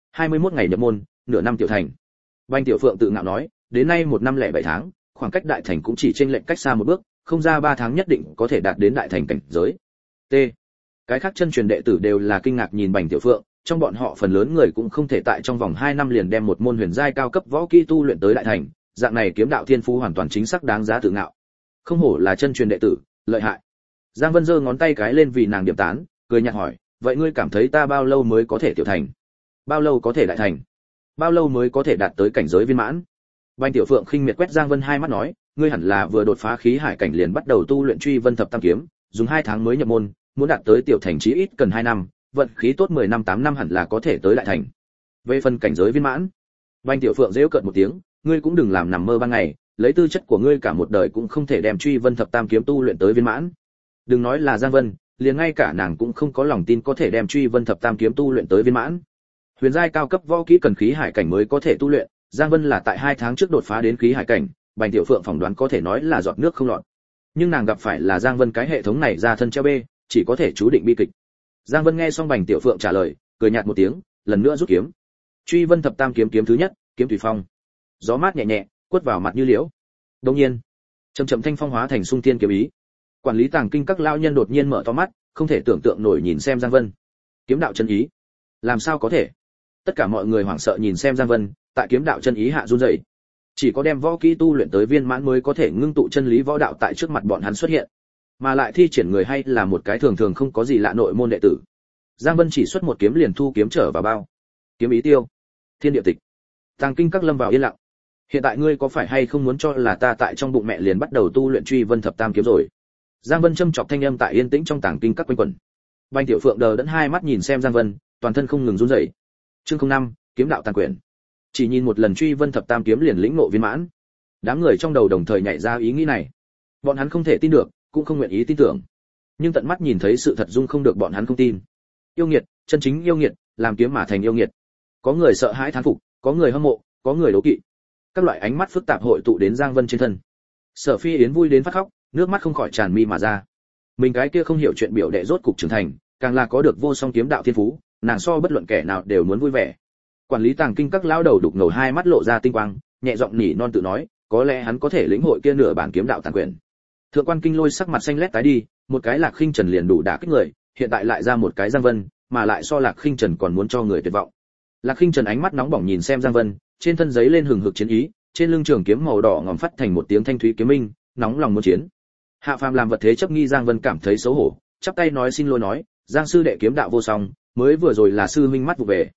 21 ngày nhập môn, nửa năm tiểu thành. Bành Tiểu Phượng tự ngạo nói, đến nay 1 năm lẻ 7 tháng, khoảng cách đại thành cũng chỉ chênh lệch cách xa một bước, không ra 3 tháng nhất định có thể đạt đến đại thành cảnh giới. T. Cái khác chân truyền đệ tử đều là kinh ngạc nhìn Bành Tiểu Phượng, trong bọn họ phần lớn người cũng không thể tại trong vòng 2 năm liền đem một môn huyền giai cao cấp võ kỹ tu luyện tới đại thành, dạng này kiếm đạo thiên phú hoàn toàn chính xác đáng giá tự ngạo. Không hổ là chân truyền đệ tử, lợi hại. Giang Vân giơ ngón tay cái lên vì nàng điểm tán, cười nhạt hỏi, vậy ngươi cảm thấy ta bao lâu mới có thể tiểu thành? Bao lâu có thể đại thành? Bao lâu mới có thể đạt tới cảnh giới viên mãn? Bành Tiểu Phượng khinh miệt quét Giang Vân hai mắt nói, ngươi hẳn là vừa đột phá khí hải cảnh liền bắt đầu tu luyện Truy Vân Thập Tam Kiếm, dùng 2 tháng mới nhập môn, muốn đạt tới tiểu thành chí ít cần 2 năm, vận khí tốt 10 năm 8 năm hẳn là có thể tới đại thành. Về phần cảnh giới viên mãn, Bành Tiểu Phượng giễu cợt một tiếng, ngươi cũng đừng làm nằm mơ ban ngày, lấy tư chất của ngươi cả một đời cũng không thể đem Truy Vân Thập Tam Kiếm tu luyện tới viên mãn. Đừng nói là Giang Vân, liền ngay cả nàng cũng không có lòng tin có thể đem Truy Vân Thập Tam Kiếm tu luyện tới viên mãn. Huyền giai cao cấp võ kỹ cần khí hải cảnh mới có thể tu luyện, Giang Vân là tại 2 tháng trước đột phá đến khí hải cảnh, Bành Tiểu Phượng phỏng đoán có thể nói là giọt nước không lọt. Nhưng nàng gặp phải là Giang Vân cái hệ thống này ra thân treo bê, chỉ có thể chú định bi kịch. Giang Vân nghe xong Bành Tiểu Phượng trả lời, cười nhạt một tiếng, lần nữa rút kiếm. Truy Vân Thập Tam Kiếm kiếm thứ nhất, kiếm tùy phong. Gió mát nhẹ nhẹ, quất vào mặt như liễu. Đột nhiên, chậm chậm thanh phong hóa thành xung thiên kiếm ý. Quản lý tàng kinh các lão nhân đột nhiên mở to mắt, không thể tưởng tượng nổi nhìn xem Giang Vân. Kiếm đạo chân ý? Làm sao có thể? Tất cả mọi người hoảng sợ nhìn xem Giang Vân, tại kiếm đạo chân ý hạ run rẩy. Chỉ có đem võ kỹ tu luyện tới viên mãn mới có thể ngưng tụ chân lý võ đạo tại trước mặt bọn hắn xuất hiện. Mà lại thi triển người hay là một cái thường thường không có gì lạ nội môn đệ tử. Giang Vân chỉ xuất một kiếm liền thu kiếm trở vào bao. Kiếm ý tiêu. Thiên địa tịch. Tàng kinh các lâm vào yên lặng. Hiện tại ngươi có phải hay không muốn cho là ta tại trong bụng mẹ liền bắt đầu tu luyện Truy Vân Thập Tam Kiếm rồi? Giang Vân châm chọc thanh âm tại yên tĩnh trong tàng kinh các quanh quẩn. Bành Tiểu Phượng đờ đẫn hai mắt nhìn xem Giang Vân, toàn thân không ngừng run rẩy. Chương 05, kiếm đạo tàn quyển. Chỉ nhìn một lần Truy Vân Thập Tam Kiếm liền lĩnh ngộ viên mãn. Đám người trong đầu đồng thời nhảy ra ý nghĩ này. Bọn hắn không thể tin được, cũng không nguyện ý tin tưởng. Nhưng tận mắt nhìn thấy sự thật dung không được bọn hắn không tin. Yêu nghiệt, chân chính yêu nghiệt, làm kiếm mà thành yêu nghiệt. Có người sợ hãi thán phục, có người hâm mộ, có người đố kỵ. Các loại ánh mắt phức tạp hội tụ đến Giang Vân trên thân. Sở Phi Yến vui đến phát khóc, nước mắt không khỏi tràn mi mà ra. Mình cái kia không hiểu chuyện biểu đệ rốt cục trưởng thành, càng là có được vô song kiếm đạo thiên phú, nàng so bất luận kẻ nào đều muốn vui vẻ. Quản lý tàng kinh các lão đầu đục ngầu hai mắt lộ ra tinh quang, nhẹ giọng nỉ non tự nói, có lẽ hắn có thể lĩnh hội kia nửa bản kiếm đạo tàn quyển. Thượng quan Kinh Lôi sắc mặt xanh lét tái đi, một cái Lạc Khinh Trần liền đủ đả kích người, hiện tại lại ra một cái Giang Vân, mà lại so Lạc Khinh Trần còn muốn cho người tuyệt vọng. Lạc Khinh Trần ánh mắt nóng bỏng nhìn xem Giang Vân, trên thân giấy lên hừng hực chiến ý, trên lưng trường kiếm màu đỏ ngòm phát thành một tiếng thanh thúy kiếm minh, nóng lòng muốn chiến. Hạ phàm làm vật thế chấp nghi Giang Vân cảm thấy xấu hổ, chắp tay nói xin lỗi nói, Giang sư đệ kiếm đạo vô song, mới vừa rồi là sư huynh mắt vụ về.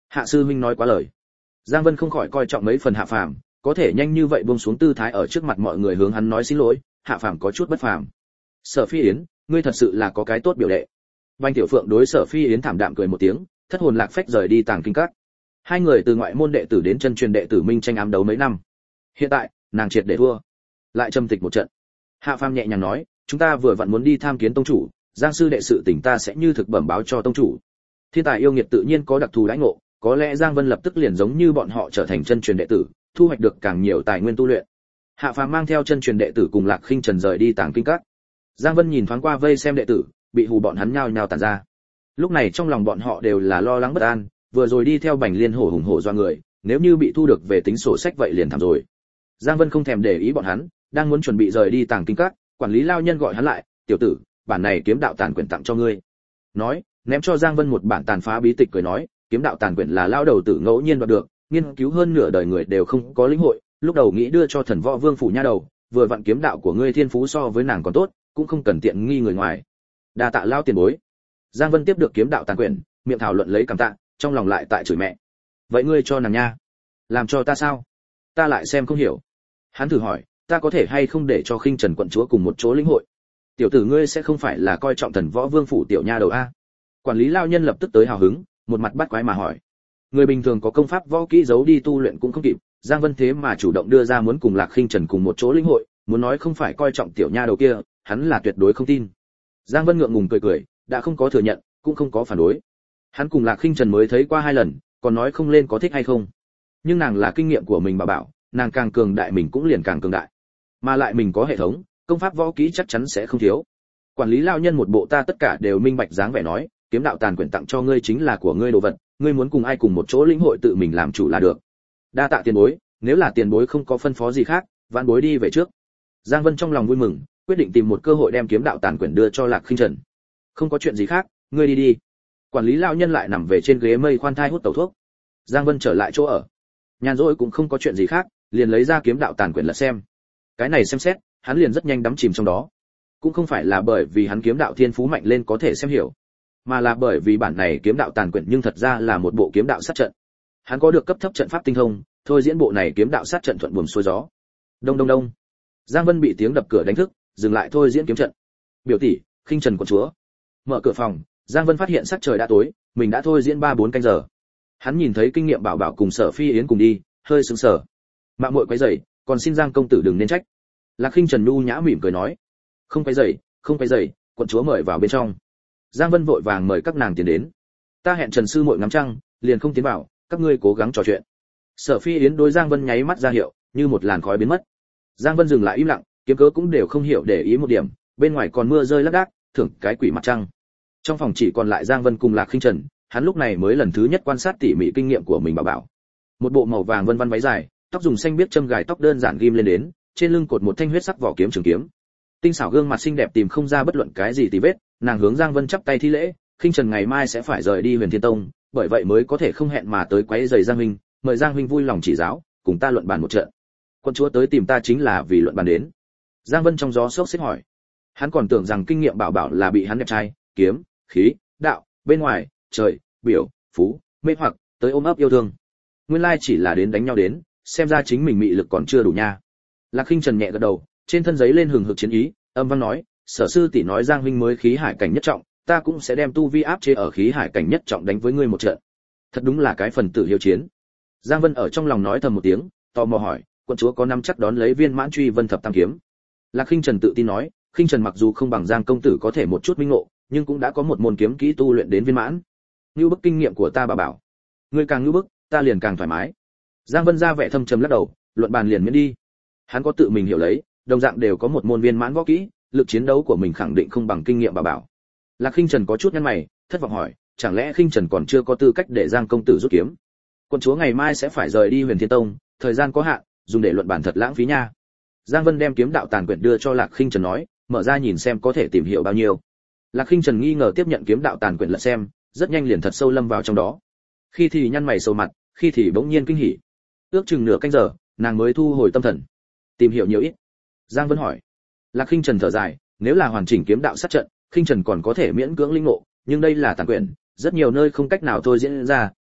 Hạ sư huynh nói quá lời. Giang Vân không khỏi coi trọng mấy phần Hạ Phàm, có thể nhanh như vậy buông xuống tư thái ở trước mặt mọi người hướng hắn nói xin lỗi, Hạ Phàm có chút bất phàm. Sở Phi Yến, ngươi thật sự là có cái tốt biểu đệ. Vành Tiểu Phượng đối Sở Phi Yến thảm đạm cười một tiếng, thất hồn lạc phách rời đi Tàng Kinh Các. Hai người từ ngoại môn đệ tử đến chân truyền đệ tử minh tranh ám đấu mấy năm. Hiện tại, nàng triệt để thua, lại trầm tịch một trận. Hạ Phàm nhẹ nhàng nói, chúng ta vừa vặn muốn đi tham kiến tông chủ, Giang sư đệ sự tình ta sẽ như thực bẩm báo cho tông chủ. Thiên tài yêu nghiệt tự nhiên có đặc thù đãi ngộ, có lẽ Giang Vân lập tức liền giống như bọn họ trở thành chân truyền đệ tử, thu hoạch được càng nhiều tài nguyên tu luyện. Hạ Phàm mang theo chân truyền đệ tử cùng Lạc Khinh Trần rời đi Tàng Kinh Các. Giang Vân nhìn thoáng qua vây xem đệ tử, bị hù bọn hắn nhao nhao tản ra. Lúc này trong lòng bọn họ đều là lo lắng bất an, vừa rồi đi theo Bành Liên hổ hùng hổ do người, nếu như bị thu được về tính sổ sách vậy liền thảm rồi. Giang Vân không thèm để ý bọn hắn, đang muốn chuẩn bị rời đi Tàng Kinh Các, quản lý lao nhân gọi hắn lại, "Tiểu tử, bản này kiếm đạo tàn quyển tặng cho ngươi." Nói, ném cho Giang Vân một bản tàn phá bí tịch cười nói, "Kiếm đạo tàn quyển là lao đầu tử ngẫu nhiên đoạt được, nghiên cứu hơn nửa đời người đều không có lĩnh hội, lúc đầu nghĩ đưa cho Thần Võ Vương phủ nha đầu, vừa vặn kiếm đạo của ngươi thiên phú so với nàng còn tốt, cũng không cần tiện nghi người ngoài. Đa tạ lao tiền bối." Giang Vân tiếp được kiếm đạo tàn quyển, miệng thảo luận lấy cảm tạ, trong lòng lại tại chửi mẹ. "Vậy ngươi cho nàng nha, làm cho ta sao? Ta lại xem không hiểu." Hắn thử hỏi, "Ta có thể hay không để cho Khinh Trần quận chúa cùng một chỗ lĩnh hội?" "Tiểu tử ngươi sẽ không phải là coi trọng Thần Võ Vương phủ tiểu nha đầu a?" Quản lý lao nhân lập tức tới hào hứng, một mặt bắt quái mà hỏi. Người bình thường có công pháp võ kỹ giấu đi tu luyện cũng không kịp, Giang Vân thế mà chủ động đưa ra muốn cùng Lạc Khinh Trần cùng một chỗ lĩnh hội, muốn nói không phải coi trọng tiểu nha đầu kia, hắn là tuyệt đối không tin. Giang Vân ngượng ngùng cười cười, đã không có thừa nhận, cũng không có phản đối. Hắn cùng Lạc Khinh Trần mới thấy qua 2 lần, còn nói không lên có thích hay không. Nhưng nàng là kinh nghiệm của mình bảo, nàng càng cường đại mình cũng liền càng cường đại. Mà lại mình có hệ thống, công pháp võ kỹ chắc chắn sẽ không thiếu. Quản lý lao nhân một bộ ta tất cả đều minh bạch dáng vẻ nói, kiếm đạo tàn quyển tặng cho ngươi chính là của ngươi đồ vật, ngươi muốn cùng ai cùng một chỗ lĩnh hội tự mình làm chủ là được. Đa tạ tiền bối, nếu là tiền bối không có phân phó gì khác, vãn bối đi về trước. Giang Vân trong lòng vui mừng, quyết định tìm một cơ hội đem kiếm đạo tàn quyển đưa cho Lạc Khinh Trần. Không có chuyện gì khác, ngươi đi đi. Quản lý lão nhân lại nằm về trên ghế mây khoan thai hút tẩu thuốc. Giang Vân trở lại chỗ ở. Nhàn rỗi cũng không có chuyện gì khác, liền lấy ra kiếm đạo tàn quyển lật xem. Cái này xem xét, hắn liền rất nhanh đắm chìm trong đó. Cũng không phải là bởi vì hắn kiếm đạo thiên phú mạnh lên có thể xem hiểu, mà là bởi vì bản này kiếm đạo tàn quyển nhưng thật ra là một bộ kiếm đạo sát trận. Hắn có được cấp thấp trận pháp tinh thông, thôi diễn bộ này kiếm đạo sát trận thuận buồm xuôi gió. Đông đông đông. Giang Vân bị tiếng đập cửa đánh thức, dừng lại thôi diễn kiếm trận. "Biểu tỷ, Khinh Trần quận chúa." Mở cửa phòng, Giang Vân phát hiện sắc trời đã tối, mình đã thôi diễn 3-4 canh giờ. Hắn nhìn thấy kinh nghiệm bảo bảo cùng Sở Phi Yến cùng đi, hơi sững sờ. "Mạo muội quấy rầy, còn xin Giang công tử đừng nên trách." Lạc Khinh Trần nhu nhã mỉm cười nói. "Không quấy rầy, không quấy rầy, quận chúa mời vào bên trong." Giang Vân vội vàng mời các nàng tiến đến. "Ta hẹn Trần sư muội ngắm trăng, liền không tiến vào, các ngươi cố gắng trò chuyện." Sở Phi Yến đối Giang Vân nháy mắt ra hiệu, như một làn khói biến mất. Giang Vân dừng lại im lặng, kiếm cớ cũng đều không hiểu để ý một điểm, bên ngoài còn mưa rơi lác đác, thưởng cái quỷ mặt trăng. Trong phòng chỉ còn lại Giang Vân cùng Lạc Khinh Trần, hắn lúc này mới lần thứ nhất quan sát tỉ mỉ kinh nghiệm của mình bảo. Một bộ màu vàng vân vân váy dài, tóc dùng xanh biếc châm gài tóc đơn giản ghim lên đến, trên lưng cột một thanh huyết sắc vỏ kiếm trường kiếm. Tinh xảo gương mặt xinh đẹp tìm không ra bất luận cái gì tì vết, nàng hướng Giang Vân chắp tay thi lễ, "Khinh Trần ngày mai sẽ phải rời đi Huyền Thiên Tông, bởi vậy mới có thể không hẹn mà tới quấy rầy Giang huynh, mời Giang huynh vui lòng chỉ giáo, cùng ta luận bàn một trận." "Quân chúa tới tìm ta chính là vì luận bàn đến?" Giang Vân trong gió sốc xếp hỏi. Hắn còn tưởng rằng kinh nghiệm bảo là bị hắn đẹp trai, kiếm, khí, đạo, bên ngoài, trời, biểu, phú, mê hoặc, tới ôm ấp yêu thương. Nguyên lai chỉ là đến đánh nhau đến, xem ra chính mình mị lực còn chưa đủ nha. Lạc Khinh Trần nhẹ gật đầu, trên thân giấy lên hừng hực chiến ý, âm văn nói, "Sở sư tỷ nói Giang huynh mới khí hải cảnh nhất trọng, ta cũng sẽ đem tu vi áp chế ở khí hải cảnh nhất trọng đánh với ngươi một trận." Thật đúng là cái phần tử hiếu chiến. Giang Vân ở trong lòng nói thầm một tiếng, tò mò hỏi, "Quân chúa có nắm chắc đón lấy viên mãn truy vân thập tam kiếm?" Lạc Khinh Trần tự tin nói, "Khinh Trần mặc dù không bằng Giang công tử có thể một chút minh ngộ, nhưng cũng đã có một môn kiếm kỹ tu luyện đến viên mãn. Như bức kinh nghiệm của ta bảo, ngươi càng như bức, ta liền càng thoải mái." Giang Vân ra vẻ thâm trầm lắc đầu, "Luận bàn liền miễn đi." Hắn có tự mình hiểu lấy, đồng dạng đều có một môn viên mãn võ kỹ, lực chiến đấu của mình khẳng định không bằng kinh nghiệm bảo. Lạc Khinh Trần có chút nhăn mày, thất vọng hỏi, "Chẳng lẽ Khinh Trần còn chưa có tư cách để Giang công tử rút kiếm? Quân chúa ngày mai sẽ phải rời đi Huyền Thiên Tông, thời gian có hạn, dùng để luận bàn thật lãng phí nha." Giang Vân đem kiếm đạo tàn quyển đưa cho Lạc Khinh Trần nói, "Mở ra nhìn xem có thể tìm hiểu bao nhiêu." Lạc Khinh Trần nghi ngờ tiếp nhận kiếm đạo tàn quyển lật xem, rất nhanh liền thật sâu lâm vào trong đó. Khi thì nhăn mày sầu mặt, khi thì bỗng nhiên kinh hỉ. Ước chừng nửa canh giờ, nàng mới thu hồi tâm thần. "Tìm hiểu nhiều ít?" Giang Vân hỏi. Lạc Khinh Trần thở dài, nếu là hoàn chỉnh kiếm đạo sát trận, Khinh Trần còn có thể miễn cưỡng linh ngộ, nhưng đây là tàn quyển, rất nhiều nơi không cách nào thôi diễn ra,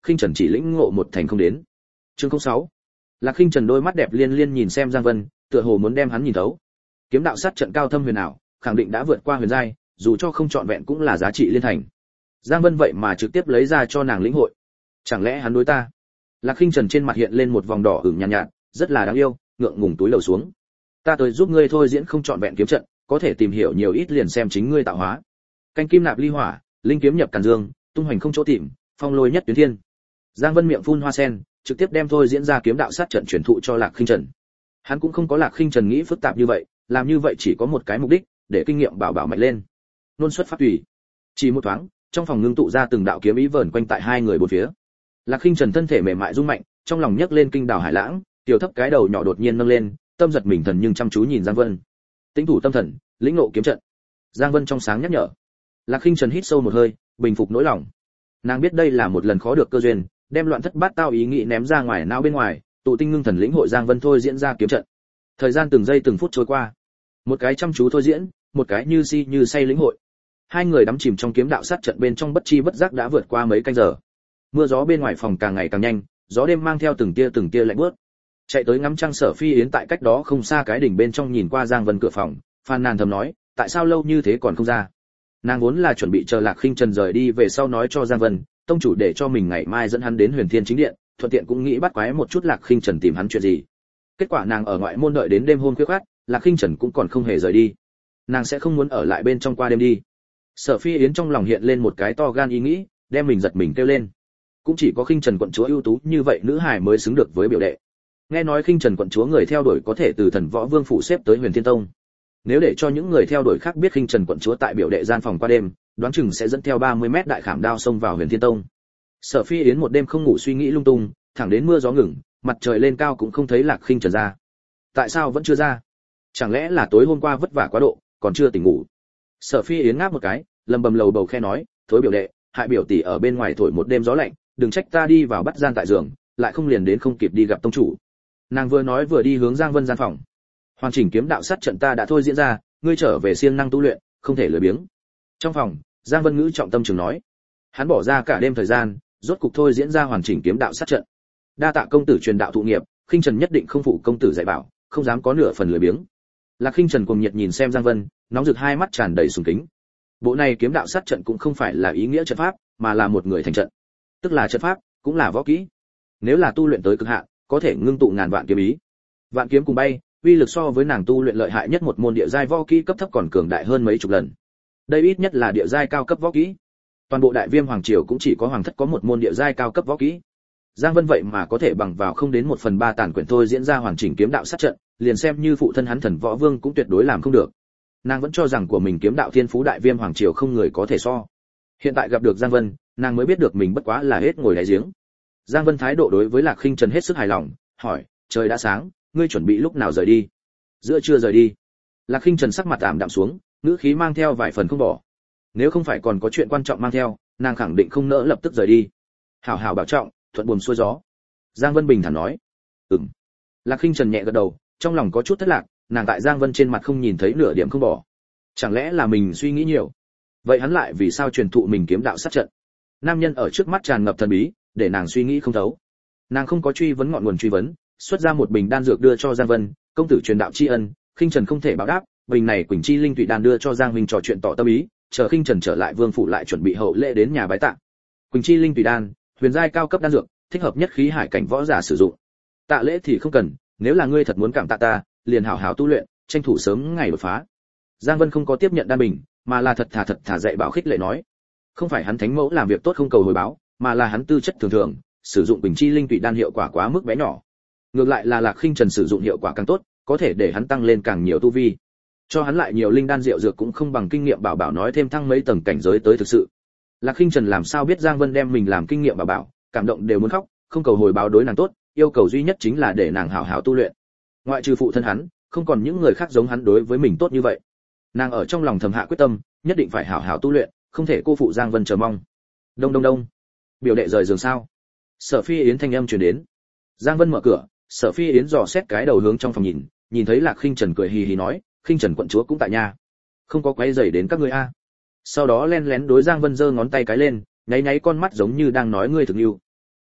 Khinh Trần chỉ lĩnh ngộ một thành không đến. Chương 06. Lạc Khinh Trần đôi mắt đẹp liên liên nhìn xem Giang Vân, tựa hồ muốn đem hắn nhìn thấu. Kiếm đạo sát trận cao thâm huyền ảo, khẳng định đã vượt qua huyền giai, dù cho không trọn vẹn cũng là giá trị liên thành. Giang Vân vậy mà trực tiếp lấy ra cho nàng lĩnh hội. Chẳng lẽ hắn đối ta? Lạc Khinh Trần trên mặt hiện lên một vòng đỏ ửng nhàn nhạt, rất là đáng yêu, ngượng ngùng túi lầu xuống. Ta tới giúp ngươi thôi diễn không trọn vẹn kiếm trận, có thể tìm hiểu nhiều ít liền xem chính ngươi tạo hóa. Canh kim nạp ly hỏa, linh kiếm nhập càn dương, tung hoành không chỗ tìm, phong lôi nhất tuyến thiên. Giang Vân miệng phun hoa sen, trực tiếp đem thôi diễn ra kiếm đạo sát trận truyền thụ cho Lạc Khinh Trần. Hắn cũng không có Lạc Khinh Trần nghĩ phức tạp như vậy, làm như vậy chỉ có một cái mục đích, để kinh nghiệm bảo mạnh lên. Nôn xuất pháp tùy. Chỉ một thoáng, trong phòng ngưng tụ ra từng đạo kiếm ý vờn quanh tại hai người bốn phía. Lạc Khinh Trần thân thể mềm mại rung mạnh, trong lòng nhấc lên kinh đảo hải lãng, tiểu thấp cái đầu nhỏ đột nhiên nâng lên, tâm giật mình thần nhưng chăm chú nhìn Giang Vân. Tĩnh thủ tâm thần, lĩnh ngộ kiếm trận. Giang Vân trong sáng nhắc nhở. Lạc Khinh Trần hít sâu một hơi, bình phục nỗi lòng. Nàng biết đây là một lần khó được cơ duyên, đem loạn thất bát tao ý nghĩ ném ra ngoài não bên ngoài, tụ tinh ngưng thần lĩnh hội Giang Vân thôi diễn ra kiếm trận. Thời gian từng giây từng phút trôi qua, một cái chăm chú thôi diễn, một cái như si như say lĩnh hội. Hai người đắm chìm trong kiếm đạo sát trận bên trong bất chi bất giác đã vượt qua mấy canh giờ. Mưa gió bên ngoài phòng càng ngày càng nhanh, gió đêm mang theo từng tia lạnh buốt. Chạy tới ngắm trăng Sở Phi Yến tại cách đó không xa cái đỉnh bên trong nhìn qua Giang Vân cửa phòng, phàn nàn thầm nói, tại sao lâu như thế còn không ra? Nàng vốn là chuẩn bị chờ Lạc Khinh Trần rời đi về sau nói cho Giang Vân, tông chủ để cho mình ngày mai dẫn hắn đến Huyền Thiên chính điện, thuận tiện cũng nghĩ bắt quái một chút Lạc Khinh Trần tìm hắn chuyện gì. Kết quả nàng ở ngoại môn đợi đến đêm hôm khuya khoắt, Lạc Khinh Trần cũng còn không hề rời đi. Nàng sẽ không muốn ở lại bên trong qua đêm đi. Sở Phi Yến trong lòng hiện lên một cái to gan ý nghĩ, đem mình giật mình kêu lên. Cũng chỉ có Khinh Trần quận chúa ưu tú như vậy nữ hài mới xứng được với biểu đệ. Nghe nói Khinh Trần quận chúa người theo đuổi có thể từ Thần Võ Vương phủ xếp tới Huyền Thiên Tông. Nếu để cho những người theo đuổi khác biết Khinh Trần quận chúa tại biểu đệ gian phòng qua đêm, đoán chừng sẽ dẫn theo 30 mét đại khảm đao xông vào Huyền Thiên Tông. Sở Phi Yến một đêm không ngủ suy nghĩ lung tung, thẳng đến mưa gió ngừng, mặt trời lên cao cũng không thấy Lạc Khinh Trần ra. Tại sao vẫn chưa ra? Chẳng lẽ là tối hôm qua vất vả quá độ, còn chưa tỉnh ngủ? Sở Phi Yến ngáp một cái, lầm bầm lầu bầu khe nói, thối biểu đệ, hại biểu tỷ ở bên ngoài thổi một đêm gió lạnh, đừng trách ta đi vào bắt gian tại giường, lại không liền đến không kịp đi gặp tông chủ. Nàng vừa nói vừa đi hướng Giang Vân gian phòng. Hoàn chỉnh kiếm đạo sát trận ta đã thôi diễn ra, ngươi trở về siêng năng tu luyện, không thể lười biếng. Trong phòng, Giang Vân ngữ trọng tâm trường nói. Hắn bỏ ra cả đêm thời gian, rốt cục thôi diễn ra hoàn chỉnh kiếm đạo sát trận. Đa tạ công tử truyền đạo thụ nghiệp, Khinh Trần nhất định không phụ công tử dạy bảo, không dám có nửa phần lười biếng. Lạc Khinh Trần cuồng nhiệt nhìn xem Giang Vân, nóng rực hai mắt tràn đầy sùng kính. Bộ này kiếm đạo sát trận cũng không phải là ý nghĩa trận pháp, mà là một người thành trận. Tức là trận pháp, cũng là võ kỹ. Nếu là tu luyện tới cực hạn, có thể ngưng tụ ngàn vạn kiếm ý. Vạn kiếm cùng bay, uy lực so với nàng tu luyện lợi hại nhất một môn địa giai võ kỹ cấp thấp còn cường đại hơn mấy chục lần. Đây ít nhất là địa giai cao cấp võ kỹ. Toàn bộ Đại Viêm hoàng triều cũng chỉ có hoàng thất có một môn địa giai cao cấp võ kỹ. Giang Vân vậy mà có thể bằng vào không đến 1/3 tàn quyển thôi diễn ra hoàn chỉnh kiếm đạo sát trận, liền xem như phụ thân hắn Thần Võ Vương cũng tuyệt đối làm không được. Nàng vẫn cho rằng của mình kiếm đạo thiên phú Đại Viêm hoàng triều không người có thể so. Hiện tại gặp được Giang Vân, nàng mới biết được mình bất quá là hết ngồi đáy giếng. Giang Vân thái độ đối với Lạc Khinh Trần hết sức hài lòng, hỏi, trời đã sáng, ngươi chuẩn bị lúc nào rời đi? Giữa trưa rời đi. Lạc Khinh Trần sắc mặt ảm đạm xuống, ngữ khí mang theo vài phần không bỏ. Nếu không phải còn có chuyện quan trọng mang theo, nàng khẳng định không nỡ lập tức rời đi. Hảo hảo bảo trọng, thuận buồm xuôi gió. Giang Vân bình thản nói. Ừm. Lạc Khinh Trần nhẹ gật đầu, trong lòng có chút thất lạc, nàng tại Giang Vân trên mặt không nhìn thấy nửa điểm không bỏ. Chẳng lẽ là mình suy nghĩ nhiều? Vậy hắn lại vì sao truyền thụ mình kiếm đạo sát trận? Nam nhân ở trước mắt tràn ngập thần bí, để nàng suy nghĩ không thấu. Nàng không có truy vấn ngọn nguồn truy vấn, xuất ra một bình đan dược đưa cho Giang Vân, công tử truyền đạo tri ân, Khinh Trần không thể báo đáp, bình này Quỳnh Chi Linh Tụy đan đưa cho Giang Minh trò chuyện tỏ tâm ý, chờ Khinh Trần trở lại vương phủ lại chuẩn bị hậu lễ đến nhà bái tạ. Quỳnh Chi Linh Tụy đan, huyền giai cao cấp đan dược, thích hợp nhất khí hải cảnh võ giả sử dụng. Tạ lễ thì không cần, nếu là ngươi thật muốn cảm tạ ta, liền hảo hảo tu luyện, tranh thủ sớm ngày đột phá. Giang Vân không có tiếp nhận đan bình, mà là thật thà dạy bảo khích lệ nói. Không phải hắn thánh mẫu làm việc tốt không cầu hồi báo, mà là hắn tư chất thường thường, sử dụng Quỳnh Chi Linh Tụy đan hiệu quả quá mức bé nhỏ. Ngược lại là Lạc Khinh Trần sử dụng hiệu quả càng tốt, có thể để hắn tăng lên càng nhiều tu vi. Cho hắn lại nhiều linh đan rượu dược cũng không bằng kinh nghiệm bảo bảo nói thêm thăng mấy tầng cảnh giới tới thực sự. Lạc Khinh Trần làm sao biết Giang Vân đem mình làm kinh nghiệm bảo bảo, cảm động đều muốn khóc, không cầu hồi báo đối nàng tốt, yêu cầu duy nhất chính là để nàng hảo hảo tu luyện. Ngoại trừ phụ thân hắn, không còn những người khác giống hắn đối với mình tốt như vậy. Nàng ở trong lòng thầm hạ quyết tâm, nhất định phải hảo hảo tu luyện, không thể cô phụ Giang Vân chờ mong. Đông đông đông. Biểu đệ rời giường sao? Sở Phi Yến thanh âm truyền đến. Giang Vân mở cửa, Sở Phi Yến dò xét cái đầu hướng trong phòng nhìn thấy Lạc Khinh Trần cười hì hì nói, Khinh Trần quận chúa cũng tại nhà. Không có quấy rầy đến các ngươi a. Sau đó lén lén đối Giang Vân giơ ngón tay cái lên, nháy nháy con mắt giống như đang nói ngươi thực yêu.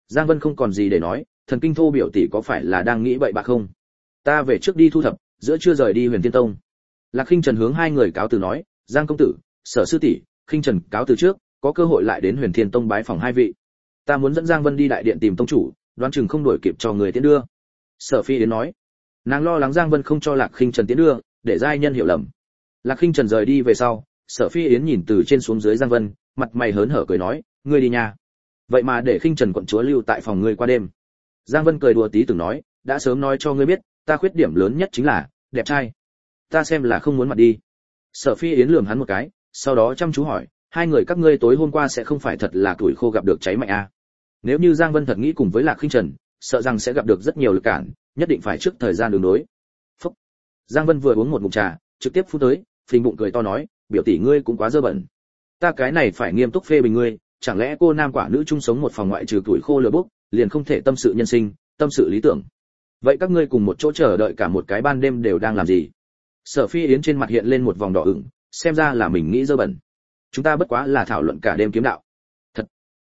Giang Vân không còn gì để nói, thần kinh thô biểu tỷ có phải là đang nghĩ bậy bạ không? Ta về trước đi thu thập, giữa trưa rời đi Huyền Tiên Tông. Lạc Khinh Trần hướng hai người cáo từ nói, Giang công tử, Sở sư tỷ, Khinh Trần cáo từ trước, có cơ hội lại đến Huyền Thiên Tông bái phòng hai vị. Ta muốn dẫn Giang Vân đi đại điện tìm tông chủ, đoán chừng không đuổi kịp cho người tiễn đưa. Sở Phi Yến nói, nàng lo lắng Giang Vân không cho Lạc Khinh Trần tiễn đưa, để giai nhân hiểu lầm. Lạc Khinh Trần rời đi về sau, Sở Phi Yến nhìn từ trên xuống dưới Giang Vân, mặt mày hớn hở cười nói, ngươi đi nha. Vậy mà để Khinh Trần quận chúa lưu tại phòng ngươi qua đêm. Giang Vân cười đùa tí từng nói, đã sớm nói cho ngươi biết, ta khuyết điểm lớn nhất chính là đẹp trai. Ta xem là không muốn mặt đi. Sở Phi Yến lườm hắn một cái, sau đó chăm chú hỏi, hai người các ngươi tối hôm qua sẽ không phải thật là tuổi khô gặp được cháy mạnh à? Nếu như Giang Vân thật nghĩ cùng với Lạc Khinh Trần, sợ rằng sẽ gặp được rất nhiều lực cản, nhất định phải trước thời gian đường đối. Phúc. Giang Vân vừa uống một ngụm trà, trực tiếp phun tới, phình bụng cười to nói, biểu tỷ ngươi cũng quá dơ bẩn. Ta cái này phải nghiêm túc phê bình ngươi, chẳng lẽ cô nam quả nữ chung sống một phòng ngoại trừ tuổi khô lừa bốc, liền không thể tâm sự nhân sinh, tâm sự lý tưởng. Vậy các ngươi cùng một chỗ chờ đợi cả một cái ban đêm đều đang làm gì? Sở Phi Yến trên mặt hiện lên một vòng đỏ ửng, xem ra là mình nghĩ dơ bẩn. Chúng ta bất quá là thảo luận cả đêm kiếm đạo. Thật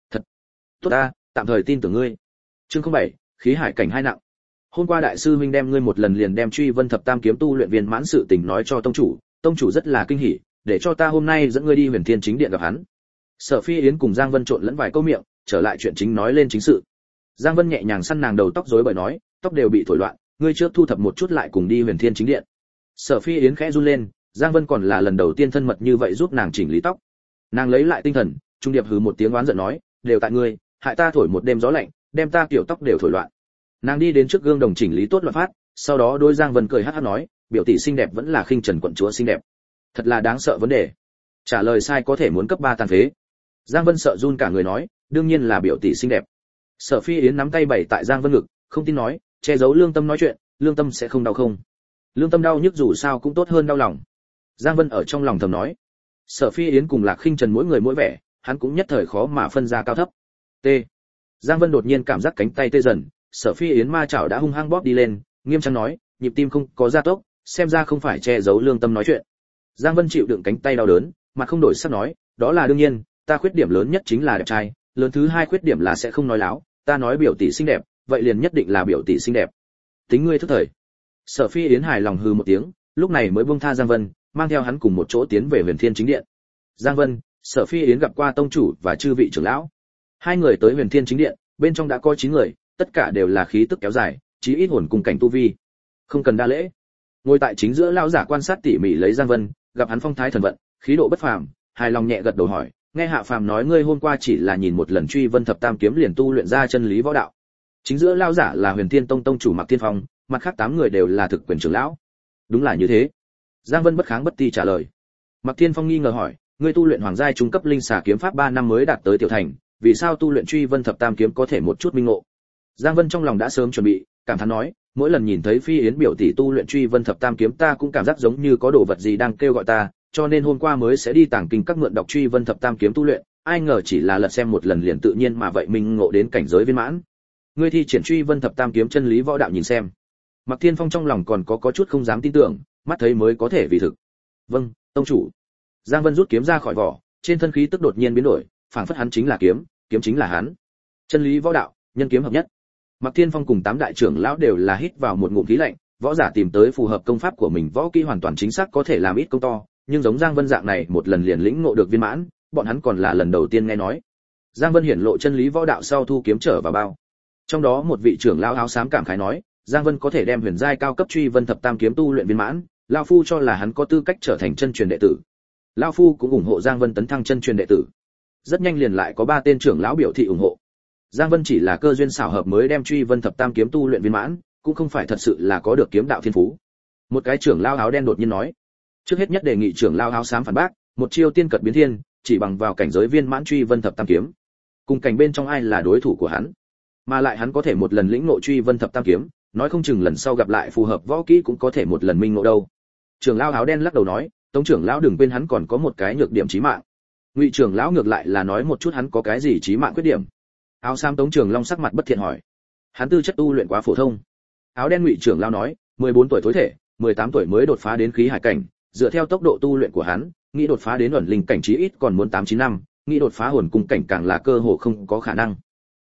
tốt ta, tạm thời tin tưởng ngươi. Chương 07, khí hải cảnh hai nặng. Hôm qua đại sư huynh đem ngươi một lần liền đem Truy Vân Thập Tam kiếm tu luyện viên mãn sự tình nói cho tông chủ rất là kinh hỉ, để cho ta hôm nay dẫn ngươi đi Huyền Thiên chính điện gặp hắn. Sở Phi Yến cùng Giang Vân trộn lẫn vài câu miệng, trở lại chuyện chính nói lên chính sự. Giang Vân nhẹ nhàng săn nàng đầu tóc rối bời nói, tóc đều bị thổi loạn, ngươi trước thu thập một chút lại cùng đi Huyền Thiên chính điện. Sở Phi Yến khẽ run lên, Giang Vân còn là lần đầu tiên thân mật như vậy giúp nàng chỉnh lý tóc. Nàng lấy lại tinh thần, trung điệp hừ một tiếng oán giận nói, đều tại ngươi, hại ta thổi một đêm gió lạnh, đem ta kiểu tóc đều thổi loạn. Nàng đi đến trước gương đồng chỉnh lý tốt loạn phát, sau đó đôi Giang Vân cười hắc hắc nói, biểu tỷ xinh đẹp vẫn là Khinh Trần quận chúa xinh đẹp. Thật là đáng sợ vấn đề. Trả lời sai có thể muốn cấp 3 tàn phế. Giang Vân sợ run cả người nói, đương nhiên là biểu tỷ xinh đẹp. Sở Phi Yến nắm tay bày tại Giang Vân ngực, không tin nói, che giấu lương tâm nói chuyện, lương tâm sẽ không đau không? Lương tâm đau nhức dù sao cũng tốt hơn đau lòng. Giang Vân ở trong lòng thầm nói. Sở Phi Yến cùng Lạc Khinh Trần mỗi người mỗi vẻ, hắn cũng nhất thời khó mà phân ra cao thấp. T. Giang Vân đột nhiên cảm giác cánh tay tê dần, Sở Phi Yến ma chảo đã hung hăng bóp đi lên, nghiêm trang nói, nhịp tim không có gia tốc, xem ra không phải che giấu lương tâm nói chuyện. Giang Vân chịu đựng cánh tay đau đớn, mặt không đổi sắc nói, đó là đương nhiên, ta khuyết điểm lớn nhất chính là đẹp trai, lớn thứ hai khuyết điểm là sẽ không nói láo, ta nói biểu tỷ xinh đẹp, vậy liền nhất định là biểu tỷ xinh đẹp. Tính ngươi thức thời. Sở Phi Yến hài lòng hừ một tiếng, lúc này mới buông tha Giang Vân, mang theo hắn cùng một chỗ tiến về Huyền Thiên chính điện. Giang Vân, Sở Phi Yến gặp qua tông chủ và chư vị trưởng lão. Hai người tới Huyền Thiên chính điện, bên trong đã có 9 người, tất cả đều là khí tức kéo dài, chí ít hồn cùng cảnh tu vi. Không cần đa lễ. Ngồi tại chính giữa lão giả quan sát tỉ mỉ lấy Giang Vân, gặp hắn phong thái thần vận, khí độ bất phàm, hài lòng nhẹ gật đầu hỏi, nghe Hạ Phàm nói ngươi hôm qua chỉ là nhìn một lần Truy Vân Thập Tam kiếm liền tu luyện ra chân lý võ đạo. Chính giữa lão giả là Huyền Thiên Tông tông chủ Mạc Thiên Phong, mặt khác 8 người đều là thực quyền trưởng lão. Đúng là như thế. Giang Vân bất kháng bất ti trả lời. Mạc Thiên Phong nghi ngờ hỏi, ngươi tu luyện hoàng giai trung cấp linh xà kiếm pháp 3 năm mới đạt tới tiểu thành, vì sao tu luyện Truy Vân Thập Tam kiếm có thể một chút minh ngộ? Giang Vân trong lòng đã sớm chuẩn bị, cảm thán nói, mỗi lần nhìn thấy Phi Yến biểu tỷ tu luyện Truy Vân Thập Tam kiếm ta cũng cảm giác giống như có đồ vật gì đang kêu gọi ta, cho nên hôm qua mới sẽ đi tàng kinh các mượn đọc Truy Vân Thập Tam kiếm tu luyện, ai ngờ chỉ là lật xem một lần liền tự nhiên mà vậy minh ngộ đến cảnh giới viên mãn. Ngươi thi triển Truy Vân Thập Tam kiếm chân lý võ đạo nhìn xem. Mạc Thiên Phong trong lòng còn có chút không dám tin tưởng, mắt thấy mới có thể vì thực. Vâng, tông chủ. Giang Vân rút kiếm ra khỏi vỏ, trên thân khí tức đột nhiên biến đổi, phảng phất hắn chính là kiếm, kiếm chính là hắn. Chân lý võ đạo, nhân kiếm hợp nhất. Mạc Thiên Phong cùng 8 đại trưởng lão đều là hít vào một ngụm khí lạnh, võ giả tìm tới phù hợp công pháp của mình võ kỹ hoàn toàn chính xác có thể làm ít công to, nhưng giống Giang Vân dạng này một lần liền lĩnh ngộ được viên mãn, bọn hắn còn là lần đầu tiên nghe nói. Giang Vân hiển lộ chân lý võ đạo sau thu kiếm trở vào bao. Trong đó một vị trưởng lão áo xám cảm khái nói, Giang Vân có thể đem huyền giai cao cấp Truy Vân Thập Tam kiếm tu luyện viên mãn, lão phu cho là hắn có tư cách trở thành chân truyền đệ tử. Lão phu cũng ủng hộ Giang Vân tấn thăng chân truyền đệ tử. Rất nhanh liền lại có 3 tên trưởng lão biểu thị ủng hộ. Giang Vân chỉ là cơ duyên xảo hợp mới đem Truy Vân Thập Tam kiếm tu luyện viên mãn, cũng không phải thật sự là có được kiếm đạo thiên phú. Một cái trưởng lão áo đen đột nhiên nói, trước hết nhất đề nghị trưởng lão áo xám phản bác, một chiêu tiên cật biến thiên, chỉ bằng vào cảnh giới viên mãn Truy Vân Thập Tam kiếm, cùng cảnh bên trong ai là đối thủ của hắn, mà lại hắn có thể một lần lĩnh ngộ Truy Vân Thập Tam kiếm, nói không chừng lần sau gặp lại phù hợp võ kỹ cũng có thể một lần minh ngộ đâu. Trưởng lão áo đen lắc đầu nói, tống trưởng lão đừng quên hắn còn có một cái nhược điểm chí mạng. Ngụy trưởng lão ngược lại là nói một chút hắn có cái gì chí mạng khuyết điểm. Áo xám tống trưởng long sắc mặt bất thiện hỏi, hắn tư chất tu luyện quá phổ thông. Áo đen Ngụy trưởng lão nói, 14 tuổi thối thể, 18 tuổi mới đột phá đến khí hải cảnh, dựa theo tốc độ tu luyện của hắn, nghĩ đột phá đến ẩn linh cảnh chí ít còn muốn 8-9 năm, nghĩ đột phá hồn cung cảnh càng là cơ hồ không có khả năng.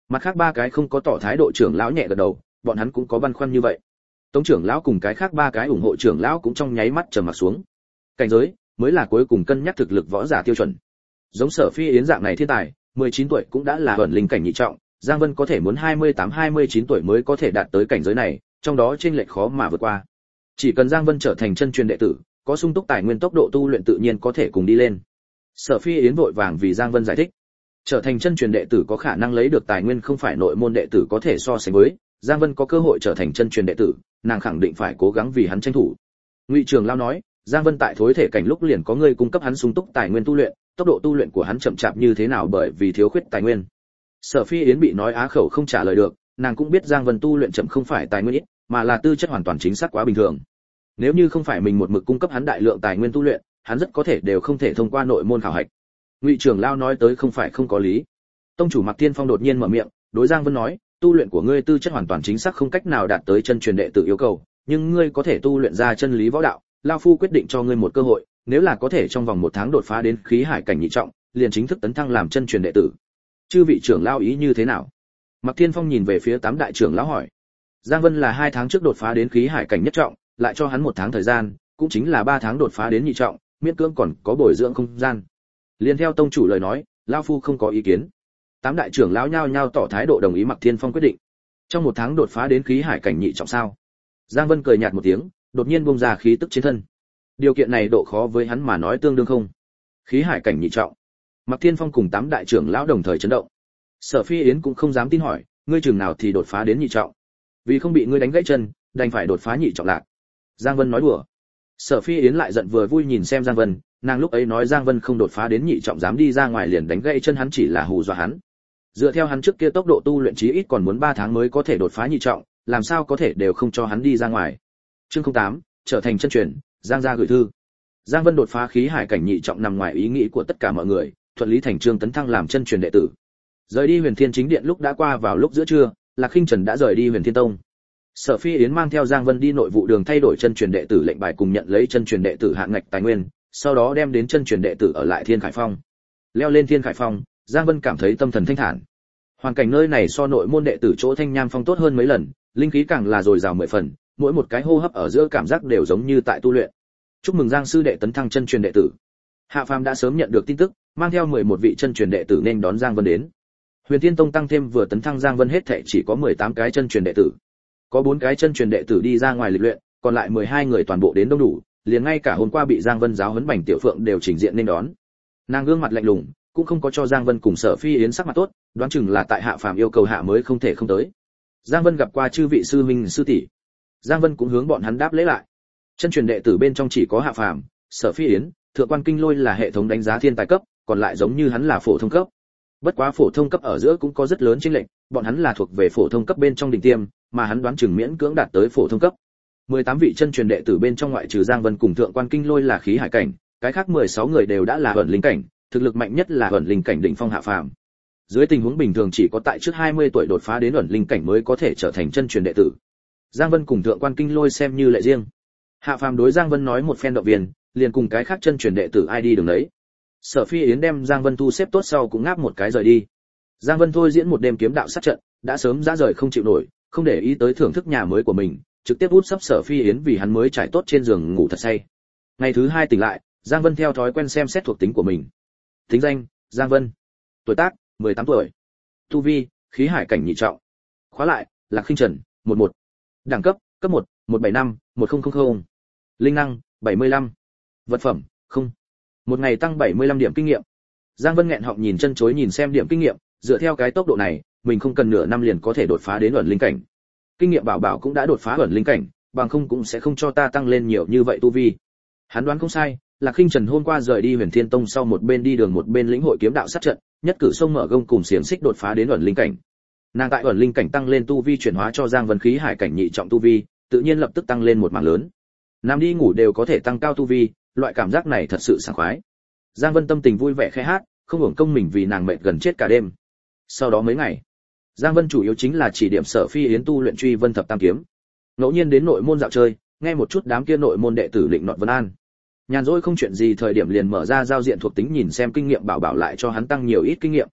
Mặt khác ba cái không có tỏ thái độ trưởng lão nhẹ gật đầu, bọn hắn cũng có băn khoăn như vậy. Tống trưởng lão cùng cái khác ba cái ủng hộ trưởng lão cũng trong nháy mắt trầm mặt xuống. Cảnh giới mới là cuối cùng cân nhắc thực lực võ giả tiêu chuẩn. Giống Sở Phi Yến dạng này thiên tài, 19 tuổi cũng đã là ẩn linh cảnh nhị trọng, Giang Vân có thể muốn 28-29 tuổi mới có thể đạt tới cảnh giới này, trong đó chênh lệch khó mà vượt qua. Chỉ cần Giang Vân trở thành chân truyền đệ tử, có sung túc tài nguyên tốc độ tu luyện tự nhiên có thể cùng đi lên. Sở Phi Yến vội vàng vì Giang Vân giải thích, trở thành chân truyền đệ tử có khả năng lấy được tài nguyên không phải nội môn đệ tử có thể so sánh với, Giang Vân có cơ hội trở thành chân truyền đệ tử, nàng khẳng định phải cố gắng vì hắn tranh thủ. Ngụy Trường Lão nói, Giang Vân tại thối thể cảnh lúc liền có người cung cấp hắn sung túc tài nguyên tu luyện, tốc độ tu luyện của hắn chậm chạp như thế nào bởi vì thiếu khuyết tài nguyên. Sở Phi Yến bị nói á khẩu không trả lời được, nàng cũng biết Giang Vân tu luyện chậm không phải tài nguyên ít, mà là tư chất hoàn toàn chính xác quá bình thường. Nếu như không phải mình một mực cung cấp hắn đại lượng tài nguyên tu luyện, hắn rất có thể đều không thể thông qua nội môn khảo hạch. Ngụy Trường Lão nói tới không phải không có lý. Tông chủ Mạc Thiên Phong đột nhiên mở miệng, đối Giang Vân nói, tu luyện của ngươi tư chất hoàn toàn chính xác không cách nào đạt tới chân truyền đệ tử yêu cầu, nhưng ngươi có thể tu luyện ra chân lý võ đạo, lão phu quyết định cho ngươi một cơ hội, nếu là có thể trong vòng 1 tháng đột phá đến khí hải cảnh nhị trọng, liền chính thức tấn thăng làm chân truyền đệ tử. Chư vị trưởng lão ý như thế nào? Mạc Thiên Phong nhìn về phía 8 đại trưởng lão hỏi. Giang Vân là 2 tháng trước đột phá đến khí hải cảnh nhất trọng, lại cho hắn 1 tháng thời gian, cũng chính là 3 tháng đột phá đến nhị trọng, miễn cưỡng còn có bồi dưỡng không gian. Liên theo tông chủ lời nói, lão phu không có ý kiến. 8 đại trưởng lão nhao nhao tỏ thái độ đồng ý Mạc Thiên Phong quyết định. Trong 1 tháng đột phá đến khí hải cảnh nhị trọng sao? Giang Vân cười nhạt một tiếng, đột nhiên bung ra khí tức trên thân. Điều kiện này độ khó với hắn mà nói tương đương không? Khí hải cảnh nhị trọng. Mạc Thiên Phong cùng 8 đại trưởng lão đồng thời chấn động. Sở Phi Yến cũng không dám tin hỏi, ngươi chừng nào thì đột phá đến nhị trọng? Vì không bị ngươi đánh gãy chân, đành phải đột phá nhị trọng lạc. Giang Vân nói đùa. Sở Phi Yến lại giận vừa vui nhìn xem Giang Vân, nàng lúc ấy nói Giang Vân không đột phá đến nhị trọng dám đi ra ngoài liền đánh gãy chân hắn chỉ là hù dọa hắn. Dựa theo hắn trước kia tốc độ tu luyện chí ít còn muốn 3 tháng mới có thể đột phá nhị trọng, làm sao có thể đều không cho hắn đi ra ngoài. Chương 08, trở thành chân truyền, Giang gia gửi thư. Giang Vân đột phá khí hải cảnh nhị trọng nằm ngoài ý nghĩ của tất cả mọi người, thuận lý thành trương tấn thăng làm chân truyền đệ tử. Rời đi Huyền Thiên Chính Điện lúc đã qua vào lúc giữa trưa, Lạc Khinh Trần đã rời đi Huyền Thiên Tông. Sở Phi Yến mang theo Giang Vân đi nội vụ đường thay đổi chân truyền đệ tử lệnh bài cùng nhận lấy chân truyền đệ tử hạn ngạch tài nguyên, sau đó đem đến chân truyền đệ tử ở lại Thiên Khải Phong. Leo lên Thiên Khải Phong, Giang Vân cảm thấy tâm thần thanh thản. Hoàn cảnh nơi này so nội môn đệ tử chỗ Thanh Nham Phong tốt hơn mấy lần, linh khí càng là dồi dào 10 phần, mỗi một cái hô hấp ở giữa cảm giác đều giống như tại tu luyện. Chúc mừng Giang sư đệ tấn thăng chân truyền đệ tử. Hạ Phàm đã sớm nhận được tin tức, mang theo 11 vị chân truyền đệ tử nên đón Giang Vân đến. Huyền Thiên Tông tăng thêm vừa tấn thăng Giang Vân hết thảy chỉ có 18 cái chân truyền đệ tử. Có 4 cái chân truyền đệ tử đi ra ngoài lịch luyện, còn lại 12 người toàn bộ đến đông đủ, liền ngay cả hôm qua bị Giang Vân giáo huấn Bành Tiểu Phượng đều trình diện nên đón. Nàng gương mặt lạnh lùng, cũng không có cho Giang Vân cùng Sở Phi Yến sắc mặt tốt, đoán chừng là tại Hạ Phàm yêu cầu hạ mới không thể không tới. Giang Vân gặp qua chư vị sư huynh sư tỷ. Giang Vân cũng hướng bọn hắn đáp lễ lại. Chân truyền đệ tử bên trong chỉ có Hạ Phàm, Sở Phi Yến, Thượng quan Kinh Lôi là hệ thống đánh giá thiên tài cấp, còn lại giống như hắn là phổ thông cấp. Bất quá phổ thông cấp ở giữa cũng có rất lớn chênh lệch, bọn hắn là thuộc về phổ thông cấp bên trong đỉnh tiêm, mà hắn đoán chừng miễn cưỡng đạt tới phổ thông cấp. 18 vị chân truyền đệ tử bên trong ngoại trừ Giang Vân cùng Thượng quan Kinh Lôi là khí hải cảnh, cái khác 16 người đều đã là ẩn linh cảnh, thực lực mạnh nhất là ẩn linh cảnh đỉnh phong Hạ Phàm. Dưới tình huống bình thường chỉ có tại trước 20 tuổi đột phá đến ẩn linh cảnh mới có thể trở thành chân truyền đệ tử. Giang Vân cùng Thượng quan Kinh Lôi xem như lệ riêng. Hạ Phàm đối Giang Vân nói một phen động viên, liền cùng cái khác chân truyền đệ tử ai đi đường đấy. Sở Phi Yến đem Giang Vân thu xếp tốt sau cũng ngáp một cái rời đi. Giang Vân thôi diễn một đêm kiếm đạo sát trận, đã sớm ra rời không chịu nổi, không để ý tới thưởng thức nhà mới của mình, trực tiếp út sấp Sở Phi Yến vì hắn mới trải tốt trên giường ngủ thật say. Ngày thứ 2 tỉnh lại, Giang Vân theo thói quen xem xét thuộc tính của mình. Tính danh: Giang Vân. Tuổi tác: 18 tuổi. Tu vi: khí hải cảnh nhị trọng. Khóa lại: Lạc Khinh Trần, 11. Đẳng cấp: cấp 1, 175, 1000. Linh năng: 75. Vật phẩm: không. Một ngày tăng 75 điểm kinh nghiệm. Giang Vân nghẹn họng nhìn chân chối nhìn xem điểm kinh nghiệm, dựa theo cái tốc độ này, mình không cần nửa năm liền có thể đột phá đến ẩn linh cảnh. Kinh nghiệm bảo bảo cũng đã đột phá ẩn linh cảnh, bằng không cũng sẽ không cho ta tăng lên nhiều như vậy tu vi. Hắn đoán không sai, Lạc Khinh Trần hôm qua rời đi Huyền Thiên Tông sau một bên đi đường một bên lĩnh hội kiếm đạo sát trận, nhất cử sông mở gông cùng xiềng xích đột phá đến ẩn linh cảnh. Nàng tại ẩn linh cảnh tăng lên tu vi chuyển hóa cho Giang Vân khí hải cảnh nhị trọng tu vi, tự nhiên lập tức tăng lên một mảng lớn. Nằm đi ngủ đều có thể tăng cao tu vi, loại cảm giác này thật sự sảng khoái. Giang Vân tâm tình vui vẻ khẽ hát, không hưởng công mình vì nàng mệt gần chết cả đêm. Sau đó mấy ngày, Giang Vân chủ yếu chính là chỉ điểm Sở Phi Yến tu luyện Truy Vân Thập Tam Kiếm. Ngẫu nhiên đến nội môn dạo chơi, nghe một chút đám kia nội môn đệ tử lĩnh nọt Vân An. Nhàn rỗi không chuyện gì thời điểm liền mở ra giao diện thuộc tính nhìn xem kinh nghiệm bảo bảo lại cho hắn tăng nhiều ít kinh nghiệm.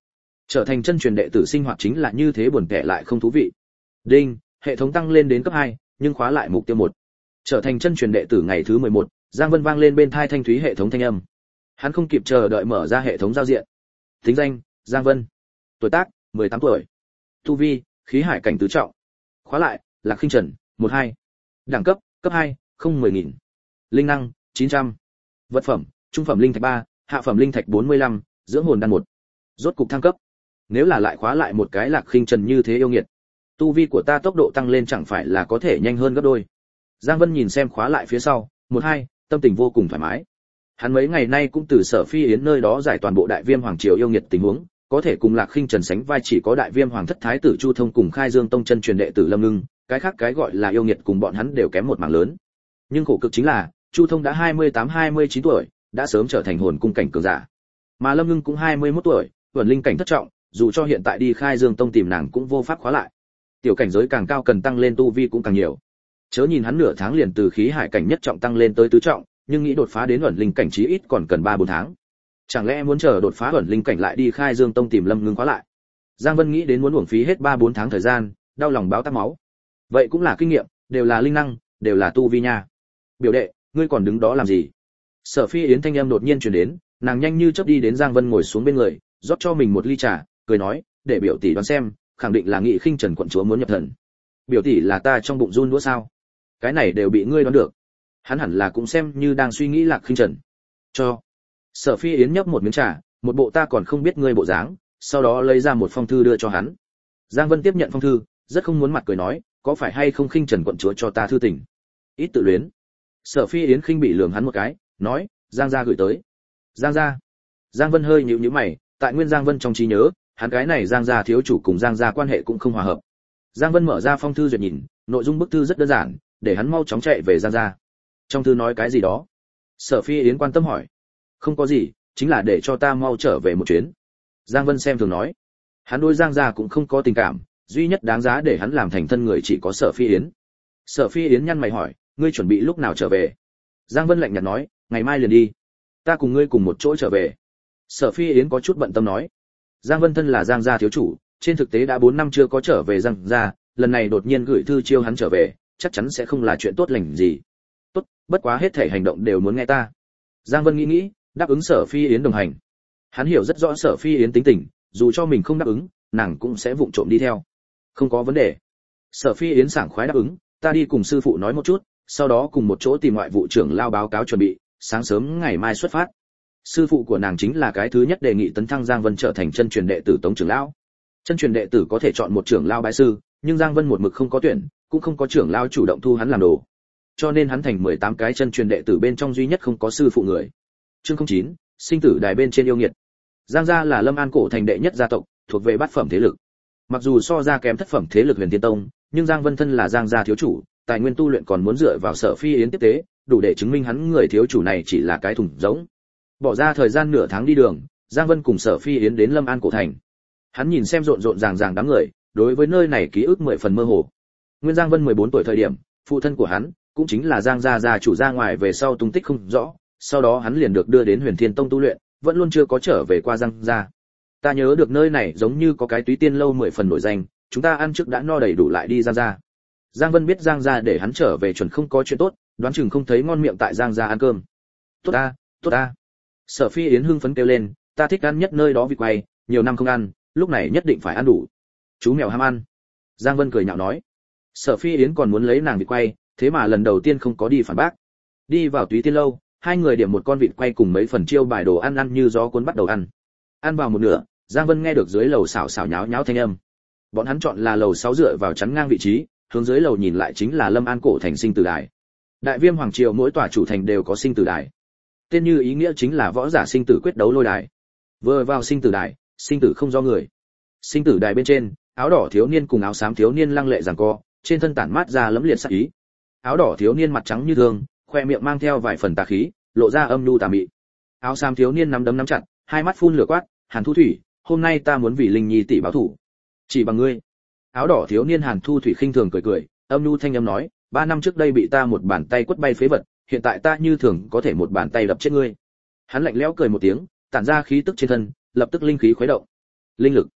Trở thành chân truyền đệ tử sinh hoạt chính là như thế, buồn tẻ lại không thú vị. Đinh, hệ thống tăng lên đến cấp 2, nhưng khóa lại mục tiêu 1. Trở thành chân truyền đệ tử ngày thứ 11, Giang Vân vang lên bên tai thanh thúy hệ thống thanh âm. Hắn không kịp chờ đợi mở ra hệ thống giao diện. Tính danh: Giang Vân. Tuổi tác: 18 tuổi. Tu vi: khí hải cảnh tứ trọng. Khóa lại: Lạc Khinh Trần, 12. Đẳng cấp: cấp 2, không 10.000. Linh năng: 900. Vật phẩm: trung phẩm linh thạch 3, hạ phẩm linh thạch 45, dưỡng hồn đan 1. Rốt cục thăng cấp. Nếu là lại khóa lại một cái Lạc Khinh Trần như thế yêu nghiệt, tu vi của ta tốc độ tăng lên chẳng phải là có thể nhanh hơn gấp đôi. Giang Vân nhìn xem khóa lại phía sau, 12, tâm tình vô cùng thoải mái. Hắn mấy ngày nay cũng từ Sở Phi Yến nơi đó giải toàn bộ Đại Viêm Hoàng triều yêu nghiệt tình huống, có thể cùng Lạc Khinh Trần sánh vai chỉ có Đại Viêm Hoàng thất thái tử Chu Thông cùng Khai Dương Tông chân truyền đệ tử Lâm Ngưng, cái khác cái gọi là yêu nghiệt cùng bọn hắn đều kém một mảng lớn. Nhưng khổ cực chính là, Chu Thông đã 28-29 tuổi, đã sớm trở thành hồn cung cảnh cường giả. Mà Lâm Ngưng cũng 21 tuổi, ẩn linh cảnh thất trọng, dù cho hiện tại đi Khai Dương Tông tìm nàng cũng vô pháp khóa lại. Tiểu cảnh giới càng cao cần tăng lên tu vi cũng càng nhiều. Chớ nhìn hắn nửa tháng liền từ khí hải cảnh nhất trọng tăng lên tới tứ trọng, nhưng nghĩ đột phá đến ẩn linh cảnh chí ít còn cần 3-4 tháng. Chẳng lẽ muốn chờ đột phá ẩn linh cảnh lại đi Khai Dương Tông tìm Lâm Ngưng khóa lại? Giang Vân nghĩ đến muốn uổng phí hết 3-4 tháng thời gian, đau lòng báo tắc máu. Vậy cũng là kinh nghiệm, đều là linh năng, đều là tu vi nha. Biểu đệ, ngươi còn đứng đó làm gì? Sở Phi Yến thanh âm đột nhiên truyền đến, nàng nhanh như chớp đi đến Giang Vân ngồi xuống bên người, rót cho mình một ly trà, cười nói, để biểu tỷ đoán xem, khẳng định là Nghị Khinh Trần quận chúa muốn nhập thần. Biểu tỷ là ta trong bụng run đũa sao? Cái này đều bị ngươi đoán được. Hắn hẳn là cũng xem như đang suy nghĩ Lạc Khinh Trần. Cho. Sở Phi Yến nhấp một miếng trà, một bộ ta còn không biết ngươi bộ dáng, sau đó lấy ra một phong thư đưa cho hắn. Giang Vân tiếp nhận phong thư, rất không muốn mặt cười nói, có phải hay không Khinh Trần quận chúa cho ta thư tình? Ít tự luyến. Sở Phi Yến khinh bị lườm hắn một cái, nói, Giang gia gửi tới. Giang gia. Giang Vân hơi nhíu nhíu mày, tại nguyên Giang Vân trong trí nhớ, hắn cái này Giang gia thiếu chủ cùng Giang gia quan hệ cũng không hòa hợp. Giang Vân mở ra phong thư duyệt nhìn, nội dung bức thư rất đơn giản, để hắn mau chóng chạy về Giang gia. Trong thư nói cái gì đó? Sở Phi Yến quan tâm hỏi. Không có gì, chính là để cho ta mau trở về một chuyến. Giang Vân xem thường nói. Hắn đối Giang gia cũng không có tình cảm, duy nhất đáng giá để hắn làm thành thân người chỉ có Sở Phi Yến. Sở Phi Yến nhăn mày hỏi, ngươi chuẩn bị lúc nào trở về? Giang Vân lạnh nhạt nói, ngày mai liền đi. Ta cùng ngươi cùng một chỗ trở về. Sở Phi Yến có chút bận tâm nói. Giang Vân thân là Giang gia thiếu chủ, trên thực tế đã 4 năm chưa có trở về Giang gia, lần này đột nhiên gửi thư chiêu hắn trở về, chắc chắn sẽ không là chuyện tốt lành gì. Tốt, bất quá hết thể hành động đều muốn nghe ta. Giang Vân nghĩ, đáp ứng Sở Phi Yến đồng hành. Hắn hiểu rất rõ Sở Phi Yến tính tình, dù cho mình không đáp ứng, nàng cũng sẽ vụng trộm đi theo. Không có vấn đề. Sở Phi Yến sảng khoái đáp ứng, ta đi cùng sư phụ nói một chút, sau đó cùng một chỗ tìm ngoại vụ trưởng lao báo cáo chuẩn bị, sáng sớm ngày mai xuất phát. Sư phụ của nàng chính là cái thứ nhất đề nghị tấn thăng Giang Vân trở thành chân truyền đệ tử Tống trưởng lão. Chân truyền đệ tử có thể chọn một trưởng lao bái sư, nhưng Giang Vân một mực không có tuyển, cũng không có trưởng lao chủ động thu hắn làm đồ. Cho nên hắn thành 18 cái chân truyền đệ tử bên trong duy nhất không có sư phụ người. Chương 09, sinh tử đài bên trên yêu nghiệt. Giang gia là Lâm An cổ thành đệ nhất gia tộc, thuộc về bát phẩm thế lực. Mặc dù so ra kém thất phẩm thế lực Huyền Thiên Tông, nhưng Giang Vân thân là Giang gia thiếu chủ, tài nguyên tu luyện còn muốn dựa vào Sở Phi Yến tiếp tế, đủ để chứng minh hắn người thiếu chủ này chỉ là cái thùng rỗng. Bỏ ra thời gian nửa tháng đi đường, Giang Vân cùng Sở Phi Yến đến Lâm An cổ thành. Hắn nhìn xem rộn rộn ràng ràng đám người, đối với nơi này ký ức 10 phần mơ hồ. Nguyên Giang Vân 14 tuổi thời điểm, phụ thân của hắn cũng chính là Giang gia gia chủ ra ngoài về sau tung tích không rõ, sau đó hắn liền được đưa đến Huyền Thiên Tông tu luyện, vẫn luôn chưa có trở về qua Giang gia. Ta nhớ được nơi này giống như có cái Túy Tiên lâu 10 phần nổi danh, chúng ta ăn trước đã no đầy đủ lại đi Giang gia. Giang Vân biết Giang gia để hắn trở về chuẩn không có chuyện tốt, đoán chừng không thấy ngon miệng tại Giang gia ăn cơm. Tốt a, tốt a. Sở Phi Yến hưng phấn kêu lên, ta thích ăn nhất nơi đó vịt quay, nhiều năm không ăn, lúc này nhất định phải ăn đủ. Chú mèo ham ăn. Giang Vân cười nhạo nói. Sở Phi Yến còn muốn lấy nàng vịt quay, thế mà lần đầu tiên không có đi phản bác. Đi vào Túy Tiên lâu, hai người điểm một con vịt quay cùng mấy phần chiêu bài đồ ăn ăn như gió cuốn bắt đầu ăn. Ăn vào một nửa, Giang Vân nghe được dưới lầu xào xào nháo nháo thanh âm. Bọn hắn chọn là lầu 6 dựa vào chắn ngang vị trí, hướng dưới lầu nhìn lại chính là Lâm An cổ thành sinh tử đài. Đại Viêm hoàng triều mỗi tòa chủ thành đều có sinh tử đài. Tên như ý nghĩa chính là võ giả sinh tử quyết đấu lôi đài. Vừa vào sinh tử đài, sinh tử không do người. Sinh tử đài bên trên, áo đỏ thiếu niên cùng áo xám thiếu niên lăng lệ giằng co, trên thân tản mát ra lẫm liệt sát ý. Áo đỏ thiếu niên mặt trắng như thương, khoe miệng mang theo vài phần tà khí, lộ ra âm nhu tà mị. Áo xám thiếu niên nắm đấm nắm chặt, hai mắt phun lửa quát, Hàn Thu Thủy, hôm nay ta muốn vì Linh Nhi tỷ báo thù. Chỉ bằng ngươi. Áo đỏ thiếu niên Hàn Thu Thủy khinh thường cười cười, âm nhu thanh âm nói, 3 năm trước đây bị ta một bàn tay quất bay phế vật, hiện tại ta như thường có thể một bàn tay đập chết ngươi. Hắn lạnh lẽo cười một tiếng, tản ra khí tức trên thân, lập tức linh khí khuấy động. Linh lực.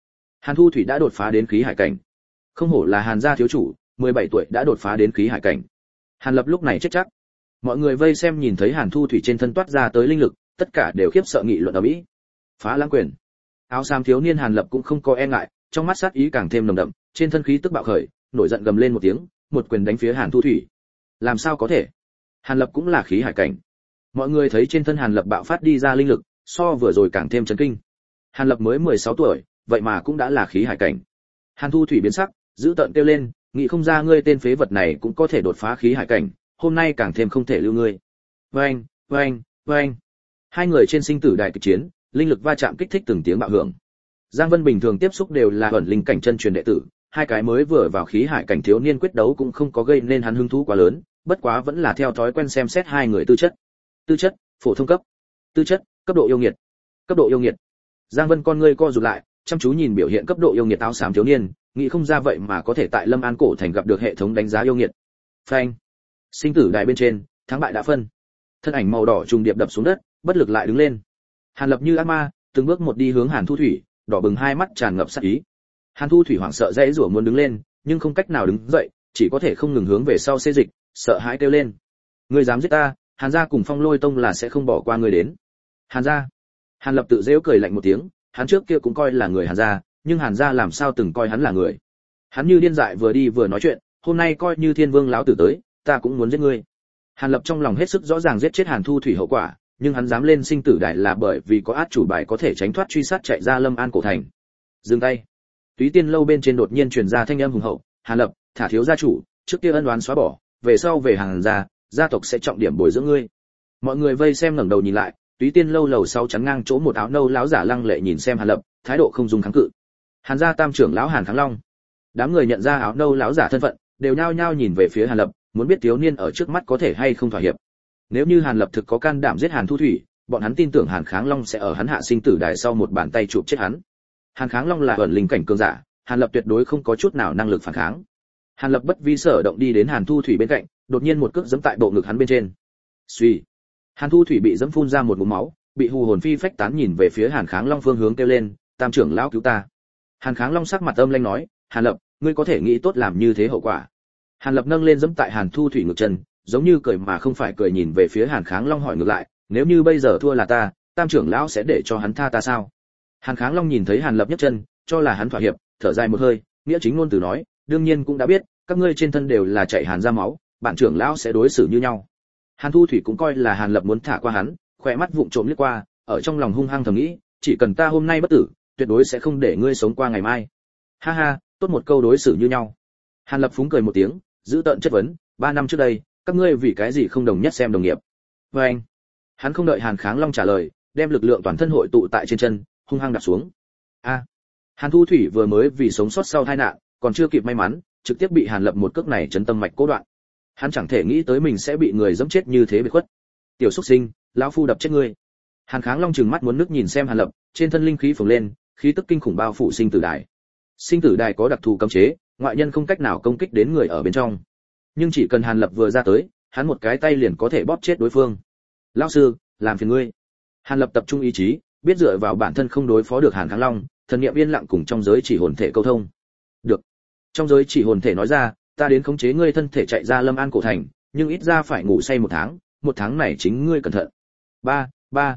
Hàn Thu Thủy đã đột phá đến khí hải cảnh. Không hổ là Hàn gia thiếu chủ, 17 tuổi đã đột phá đến khí hải cảnh. Hàn Lập lúc này chết chắc. Mọi người vây xem nhìn thấy Hàn Thu Thủy trên thân toát ra tới linh lực, tất cả đều khiếp sợ nghị luận ầm ĩ. Phá lãng quyền. Áo xám thiếu niên Hàn Lập cũng không có e ngại, trong mắt sát ý càng thêm nồng đậm, trên thân khí tức bạo khởi, nổi giận gầm lên một tiếng, một quyền đánh phía Hàn Thu Thủy. Làm sao có thể? Hàn Lập cũng là khí hải cảnh. Mọi người thấy trên thân Hàn Lập bạo phát đi ra linh lực, so vừa rồi càng thêm chấn kinh. Hàn Lập mới 16 tuổi, vậy mà cũng đã là khí hải cảnh. Hàn Thu Thủy biến sắc, giữ tợn kêu lên, nghĩ không ra ngươi tên phế vật này cũng có thể đột phá khí hải cảnh, hôm nay càng thêm không thể lưu ngươi. Oeng, oeng, oeng. Hai người trên sinh tử đại kịch chiến, linh lực va chạm kích thích từng tiếng bạo hưởng. Giang Vân bình thường tiếp xúc đều là ẩn linh cảnh chân truyền đệ tử, hai cái mới vừa vào khí hải cảnh thiếu niên quyết đấu cũng không có gây nên hắn hứng thú quá lớn, bất quá vẫn là theo thói quen xem xét hai người tư chất. Tư chất, phổ thông cấp. Tư chất, cấp độ yêu nghiệt. Cấp độ yêu nghiệt. Giang Vân con ngươi co rụt lại, chăm chú nhìn biểu hiện cấp độ yêu nghiệt áo xám thiếu niên, nghĩ không ra vậy mà có thể tại Lâm An cổ thành gặp được hệ thống đánh giá yêu nghiệt. Phanh. Sinh tử đài bên trên, thắng bại đã phân. Thân ảnh màu đỏ trùng điệp đập xuống đất, bất lực lại đứng lên. Hàn Lập như ác ma, từng bước một đi hướng Hàn Thu Thủy, đỏ bừng hai mắt tràn ngập sát ý. Hàn Thu Thủy hoảng sợ dãy rủa muốn đứng lên, nhưng không cách nào đứng dậy, chỉ có thể không ngừng hướng về sau xê dịch, sợ hãi kêu lên: "Ngươi dám giết ta, Hàn gia cùng Phong Lôi Tông là sẽ không bỏ qua ngươi đến." Hàn gia. Hàn Lập tự giễu cười lạnh một tiếng, hắn trước kia cũng coi là người Hàn gia, nhưng Hàn gia làm sao từng coi hắn là người. Hắn như điên dại vừa đi vừa nói chuyện, hôm nay coi như Thiên Vương lão tử tới, ta cũng muốn giết ngươi. Hàn Lập trong lòng hết sức rõ ràng giết chết Hàn Thu Thủy hậu quả, nhưng hắn dám lên sinh tử đài là bởi vì có át chủ bài có thể tránh thoát truy sát chạy ra Lâm An cổ thành. Dừng tay. Túy Tiên lâu bên trên đột nhiên truyền ra thanh âm hùng hậu, "Hàn Lập, thả thiếu gia chủ, trước kia ân oán xóa bỏ, về sau về Hàn gia, gia tộc sẽ trọng điểm bồi dưỡng ngươi." Mọi người vây xem ngẩng đầu nhìn lại, Túy Tiên lâu lầu sau chắn ngang chỗ một áo nâu lão giả lăng lệ nhìn xem Hàn Lập, thái độ không dùng kháng cự. Hàn gia tam trưởng lão Hàn Kháng Long. Đám người nhận ra áo nâu lão giả thân phận, đều nhao nhao nhìn về phía Hàn Lập, muốn biết thiếu niên ở trước mắt có thể hay không thỏa hiệp. Nếu như Hàn Lập thực có can đảm giết Hàn Thu Thủy, bọn hắn tin tưởng Hàn Kháng Long sẽ ở hắn hạ sinh tử đài sau một bàn tay chụp chết hắn. Hàn Kháng Long là ẩn linh cảnh cường giả, Hàn Lập tuyệt đối không có chút nào năng lực phản kháng. Hàn Lập bất vi sở động đi đến Hàn Thu Thủy bên cạnh, đột nhiên một cước giẫm tại bộ ngực hắn bên trên. Suy. Hàn Thu Thủy bị giẫm phun ra một ngụm máu, bị hù hồn phi phách tán nhìn về phía Hàn Kháng Long phương hướng kêu lên, "Tam trưởng lão cứu ta." Hàn Kháng Long sắc mặt âm lãnh nói, "Hàn Lập, ngươi có thể nghĩ tốt làm như thế hậu quả." Hàn Lập nâng lên giẫm tại Hàn Thu Thủy ngực chân, giống như cười mà không phải cười nhìn về phía Hàn Kháng Long hỏi ngược lại, "Nếu như bây giờ thua là ta, Tam trưởng lão sẽ để cho hắn tha ta sao?" Hàn Kháng Long nhìn thấy Hàn Lập nhấc chân, cho là hắn thỏa hiệp, thở dài một hơi, nghĩa chính ngôn từ nói, "Đương nhiên cũng đã biết, các ngươi trên thân đều là chạy Hàn ra máu, bản trưởng lão sẽ đối xử như nhau." Hàn Thu Thủy cũng coi là Hàn Lập muốn thả qua hắn, khỏe mắt vụng trộm liếc qua, ở trong lòng hung hăng thầm nghĩ, chỉ cần ta hôm nay bất tử, tuyệt đối sẽ không để ngươi sống qua ngày mai. Ha ha, tốt một câu đối xử như nhau. Hàn Lập phúng cười một tiếng, giữ tợn chất vấn, 3 năm trước đây, các ngươi vì cái gì không đồng nhất xem đồng nghiệp? Và anh, hắn không đợi Hàn Kháng Long trả lời, đem lực lượng toàn thân hội tụ tại trên chân, hung hăng đạp xuống. A, Hàn Thu Thủy vừa mới vì sống sót sau tai nạn, còn chưa kịp may mắn, trực tiếp bị Hàn Lập một cước này chấn tâm mạch cố đoạn. Hắn chẳng thể nghĩ tới mình sẽ bị người giẫm chết như thế bị khuất. Tiểu xuất sinh, lão phu đập chết ngươi. Hàn Kháng Long trừng mắt muốn nước nhìn xem Hàn Lập, trên thân linh khí phồng lên, khí tức kinh khủng bao phủ sinh tử đài. Sinh tử đài có đặc thù cấm chế, ngoại nhân không cách nào công kích đến người ở bên trong. Nhưng chỉ cần Hàn Lập vừa ra tới, hắn một cái tay liền có thể bóp chết đối phương. "Lão sư, làm phiền ngươi." Hàn Lập tập trung ý chí, biết dựa vào bản thân không đối phó được Hàn Kháng Long, thần niệm yên lặng cùng trong giới chỉ hồn thể câu thông. "Được." Trong giới chỉ hồn thể nói ra, "Ta đến khống chế ngươi thân thể chạy ra Lâm An cổ thành, nhưng ít ra phải ngủ say 1 tháng này chính ngươi cẩn thận." Ba.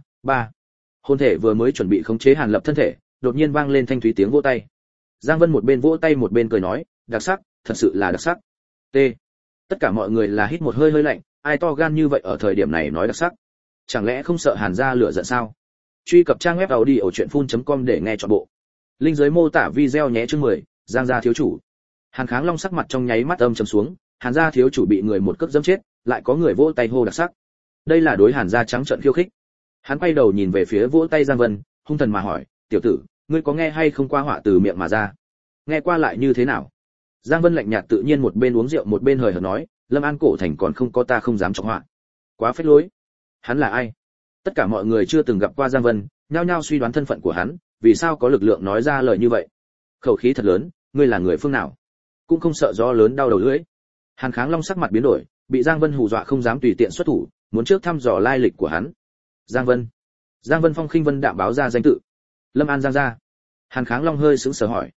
Hồn thể vừa mới chuẩn bị khống chế Hàn Lập thân thể, đột nhiên vang lên thanh thúy tiếng vỗ tay. Giang Vân một bên vỗ tay một bên cười nói, "Đặc sắc, thật sự là đặc sắc." T. Tất cả mọi người là hít một hơi hơi lạnh, ai to gan như vậy ở thời điểm này nói đặc sắc? Chẳng lẽ không sợ Hàn gia lửa giận sao? Truy cập trang web audiochuyenphun.com để nghe trọn bộ. Link dưới mô tả video nhé. Chương 10, Giang gia thiếu chủ. Hàn Kháng Long sắc mặt trong nháy mắt âm trầm xuống, Hàn gia thiếu chủ bị người một cước giẫm chết, lại có người vỗ tay hô đặc sắc. Đây là đối Hàn gia trắng trợn khiêu khích. Hắn quay đầu nhìn về phía vỗ tay Giang Vân, hung thần mà hỏi, "Tiểu tử, ngươi có nghe hay không qua họa từ miệng mà ra? Nghe qua lại như thế nào?" Giang Vân lạnh nhạt tự nhiên một bên uống rượu một bên hời hợt nói, "Lâm An cổ thành còn không có ta không dám chọc họa." Quá phết lối. Hắn là ai? Tất cả mọi người chưa từng gặp qua Giang Vân, nhao nhao suy đoán thân phận của hắn, vì sao có lực lượng nói ra lời như vậy? Khẩu khí thật lớn, ngươi là người phương nào? Cũng không sợ gió lớn đau đầu lưỡi. Hàn Kháng Long sắc mặt biến đổi, bị Giang Vân hù dọa không dám tùy tiện xuất thủ, muốn trước thăm dò lai lịch của hắn. Giang Vân Phong khinh vân đạm báo ra danh tự. Lâm An Giang gia. Hàn Kháng Long hơi sững sờ hỏi,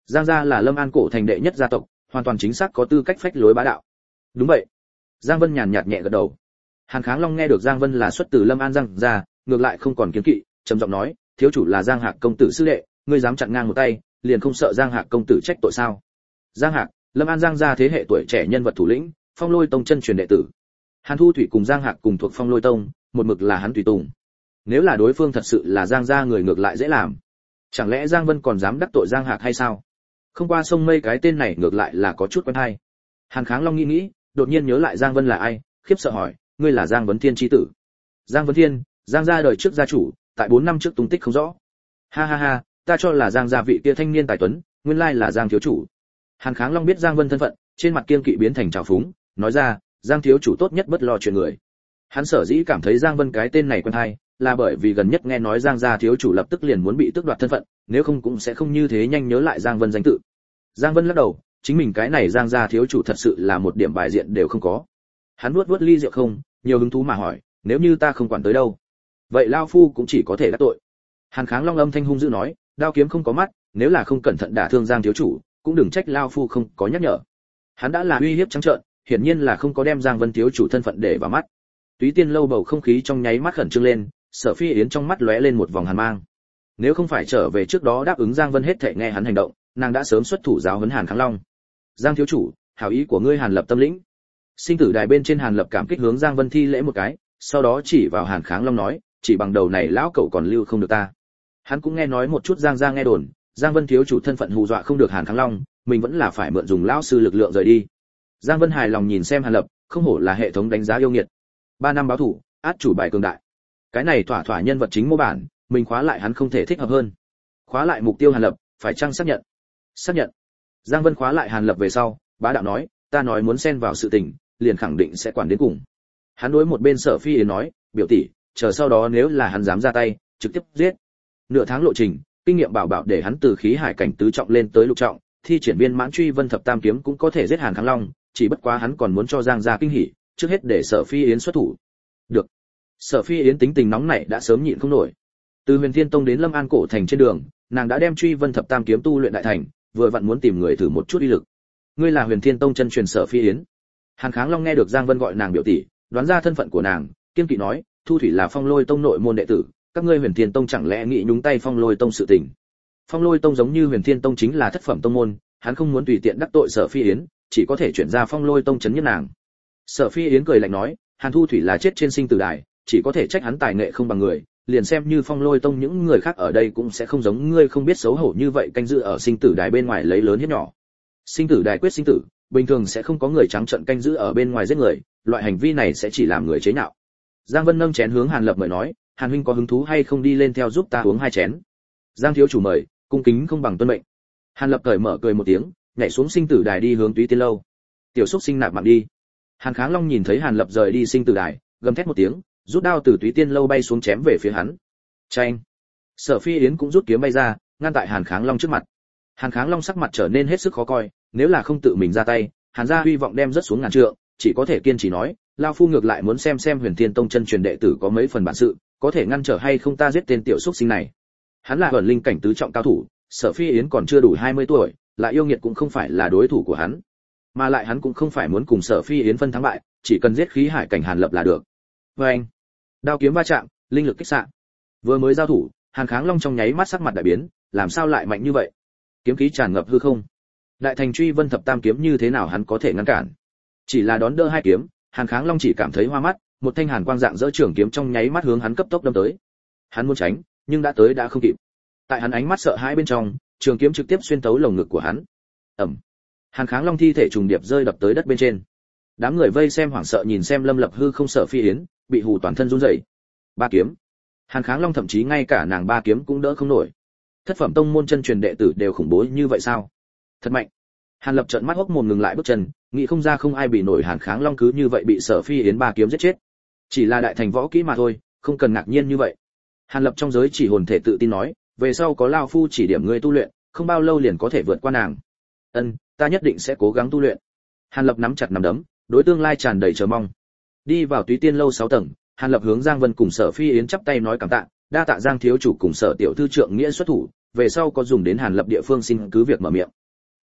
Giang gia là Lâm An cổ thành đệ nhất gia tộc, hoàn toàn chính xác có tư cách phách lối bá đạo. Đúng vậy. Giang Vân nhàn nhạt nhẹ gật đầu. Hàn Kháng Long nghe được Giang Vân là xuất từ Lâm An Giang gia, ngược lại không còn kiêng kỵ, trầm giọng nói, thiếu chủ là Giang Hạc công tử sư đệ, ngươi dám chặn ngang một tay, liền không sợ Giang Hạc công tử trách tội sao? Giang Hạc, Lâm An Giang gia thế hệ tuổi trẻ nhân vật thủ lĩnh, Phong Lôi Tông chân truyền đệ tử. Hàn Thu Thủy cùng Giang Hạc cùng thuộc Phong Lôi Tông, một mực là hắn tùy tùng. Nếu là đối phương thật sự là Giang gia người ngược lại dễ làm. Chẳng lẽ Giang Vân còn dám đắc tội Giang Hạc hay sao? Không qua sông mây cái tên này ngược lại là có chút quen hay. Hàn Kháng Long nghĩ, đột nhiên nhớ lại Giang Vân là ai, khiếp sợ hỏi, ngươi là Giang Vấn Thiên chi tử? Giang Vấn Thiên, Giang gia đời trước gia chủ, tại 4 năm trước tung tích không rõ. Ha ha ha, ta cho là Giang gia vị kia thanh niên tài tuấn, nguyên lai là Giang thiếu chủ. Hàn Kháng Long biết Giang Vân thân phận, trên mặt kiên kỵ biến thành trào phúng, nói ra, Giang thiếu chủ tốt nhất bất lo chuyện người. Hắn sở dĩ cảm thấy Giang Vân cái tên này quen hay, là bởi vì gần nhất nghe nói Giang gia thiếu chủ lập tức liền muốn bị tước đoạt thân phận, nếu không cũng sẽ không như thế nhanh nhớ lại Giang Vân danh tự. Giang Vân lắc đầu, chính mình cái này Giang gia thiếu chủ thật sự là một điểm bài diện đều không có. Hắn vuốt vuốt ly rượu không, nhiều hứng thú mà hỏi, nếu như ta không quản tới đâu, vậy lao phu cũng chỉ có thể đắc tội. Hàn Kháng Long âm thanh hung dữ nói, đao kiếm không có mắt, nếu là không cẩn thận đả thương Giang thiếu chủ, cũng đừng trách lao phu không có nhắc nhở. Hắn đã là uy hiếp trắng trợn, hiển nhiên là không có đem Giang Vân thiếu chủ thân phận để vào mắt. Túy Tiên lâu bầu không khí trong nháy mắt khẩn trương lên, Sở Phi Yến trong mắt lóe lên một vòng hàn mang. Nếu không phải trở về trước đó đáp ứng Giang Vân hết thảy nghe hắn hành động, nàng đã sớm xuất thủ giáo huấn Hàn Kháng Long. Giang thiếu chủ, hảo ý của ngươi Hàn Lập tâm lĩnh. Sinh tử đài bên trên Hàn Lập cảm kích hướng Giang Vân thi lễ một cái, sau đó chỉ vào Hàn Kháng Long nói, chỉ bằng đầu này lão cậu còn lưu không được ta. Hắn cũng nghe nói một chút Giang gia nghe đồn, Giang Vân thiếu chủ thân phận hù dọa không được Hàn Kháng Long, mình vẫn là phải mượn dùng lão sư lực lượng rời đi. Giang Vân hài lòng nhìn xem Hàn Lập, không hổ là hệ thống đánh giá yêu nghiệt. 3 năm báo thủ, át chủ bài cường đại. Cái này thỏa thỏa nhân vật chính mô bản, mình khóa lại hắn không thể thích hợp hơn. Khóa lại mục tiêu Hàn Lập, phải chăng xác nhận? Xác nhận. Giang Vân khóa lại Hàn Lập về sau, bá đạo nói, ta nói muốn xen vào sự tình, liền khẳng định sẽ quản đến cùng. Hắn đối một bên Sở Phi Yến nói, biểu tỷ, chờ sau đó nếu là hắn dám ra tay, trực tiếp giết. Nửa tháng lộ trình, kinh nghiệm bảo bảo để hắn từ khí hải cảnh tứ trọng lên tới lục trọng, thi triển viên mãn truy vân thập tam kiếm cũng có thể giết Hàn Kháng Long, chỉ bất quá hắn còn muốn cho Giang gia kinh hỉ, trước hết để Sở Phi Yến xuất thủ. Được. Sở Phi Yến tính tình nóng nảy đã sớm nhịn không nổi. Từ Huyền Thiên Tông đến Lâm An cổ thành trên đường, nàng đã đem truy vân thập tam kiếm tu luyện đại thành, vừa vặn muốn tìm người thử một chút uy lực. Ngươi là Huyền Thiên Tông chân truyền Sở Phi Yến. Hàn Kháng Long nghe được Giang Vân gọi nàng biểu tỷ, đoán ra thân phận của nàng, kiên kỵ nói, Thu Thủy là Phong Lôi Tông nội môn đệ tử, các ngươi Huyền Thiên Tông chẳng lẽ nghĩ nhúng tay Phong Lôi Tông sự tình? Phong Lôi Tông giống như Huyền Thiên Tông chính là thất phẩm tông môn, hắn không muốn tùy tiện đắc tội Sở Phi Yến, chỉ có thể chuyển ra Phong Lôi Tông chấn nhất nàng. Sở Phi Yến cười lạnh nói, Hàn Thu Thủy là chết trên sinh tử đài, chỉ có thể trách hắn tài nghệ không bằng người, liền xem như Phong Lôi Tông những người khác ở đây cũng sẽ không giống ngươi không biết xấu hổ như vậy canh giữ ở sinh tử đài bên ngoài lấy lớn hiếp nhỏ. Sinh tử đài quyết sinh tử, bình thường sẽ không có người trắng trợn canh giữ ở bên ngoài giết người, loại hành vi này sẽ chỉ làm người chế nhạo. Giang Vân nâng chén hướng Hàn Lập mời nói, Hàn huynh có hứng thú hay không đi lên theo giúp ta uống 2 chén? Giang thiếu chủ mời, cung kính không bằng tuân mệnh. Hàn Lập cởi mở cười một tiếng, nhảy xuống sinh tử đài đi hướng Túy Tiên lâu. Tiểu xúc sinh nạp mạng đi. Hàn Kháng Long nhìn thấy Hàn Lập rời đi sinh tử đài, gầm thét một tiếng, rút đao từ Túy Tiên lâu bay xuống chém về phía hắn. Chanh. Sở Phi Yến cũng rút kiếm bay ra, ngăn tại Hàn Kháng Long trước mặt. Hàn Kháng Long sắc mặt trở nên hết sức khó coi, nếu là không tự mình ra tay, Hàn gia hy vọng đem rất xuống ngàn trượng, chỉ có thể kiên trì nói, lão phu ngược lại muốn xem Huyền Thiên Tông chân truyền đệ tử có mấy phần bản sự, có thể ngăn trở hay không ta giết tên tiểu xúc sinh này. Hắn là ẩn linh cảnh tứ trọng cao thủ, Sở Phi Yến còn chưa đủ 20 tuổi, lại yêu nghiệt cũng không phải là đối thủ của hắn. Mà lại hắn cũng không phải muốn cùng Sở Phi Yến phân thắng bại, chỉ cần giết khí hải cảnh Hàn Lập là được. Oeng! Đao kiếm va chạm, linh lực kích xạ. Vừa mới giao thủ, Hàn Kháng Long trong nháy mắt sắc mặt đại biến, làm sao lại mạnh như vậy? Kiếm khí tràn ngập hư không. Đại thành truy vân thập tam kiếm như thế nào hắn có thể ngăn cản? Chỉ là đón đỡ 2 kiếm, Hàn Kháng Long chỉ cảm thấy hoa mắt, một thanh hàn quang dạng dỡ trường kiếm trong nháy mắt hướng hắn cấp tốc đâm tới. Hắn muốn tránh, nhưng đã tới đã không kịp. Tại hắn ánh mắt sợ hãi bên trong, trường kiếm trực tiếp xuyên tấu lồng ngực của hắn. Ầm. Hàn Kháng Long thi thể trùng điệp rơi đập tới đất bên trên. Đám người vây xem hoảng sợ nhìn xem Lâm Lập Hư không Sở Phi Yến, bị hù toàn thân run rẩy. 3 kiếm. Hàn Kháng Long thậm chí ngay cả nàng 3 kiếm cũng đỡ không nổi. Thất phẩm tông môn chân truyền đệ tử đều khủng bố như vậy sao? Thật mạnh. Hàn Lập trợn mắt hốc mồm ngừng lại bước chân, nghĩ không ra không ai bị nổi Hàn Kháng Long cứ như vậy bị Sở Phi Yến 3 kiếm giết chết. Chỉ là đại thành võ kỹ mà thôi, không cần ngạc nhiên như vậy. Hàn Lập trong giới chỉ hồn thể tự tin nói, về sau có lão phu chỉ điểm ngươi tu luyện, không bao lâu liền có thể vượt qua nàng. Ân, ta nhất định sẽ cố gắng tu luyện. Hàn Lập nắm chặt nắm đấm, đối tương lai tràn đầy chờ mong. Đi vào Túy Tiên lâu 6 tầng, Hàn Lập hướng Giang Vân cùng Sở Phi Yến chắp tay nói cảm tạ, đa tạ Giang thiếu chủ cùng Sở tiểu thư trượng nghĩa xuất thủ, về sau có dùng đến Hàn Lập địa phương xin cứ việc mở miệng.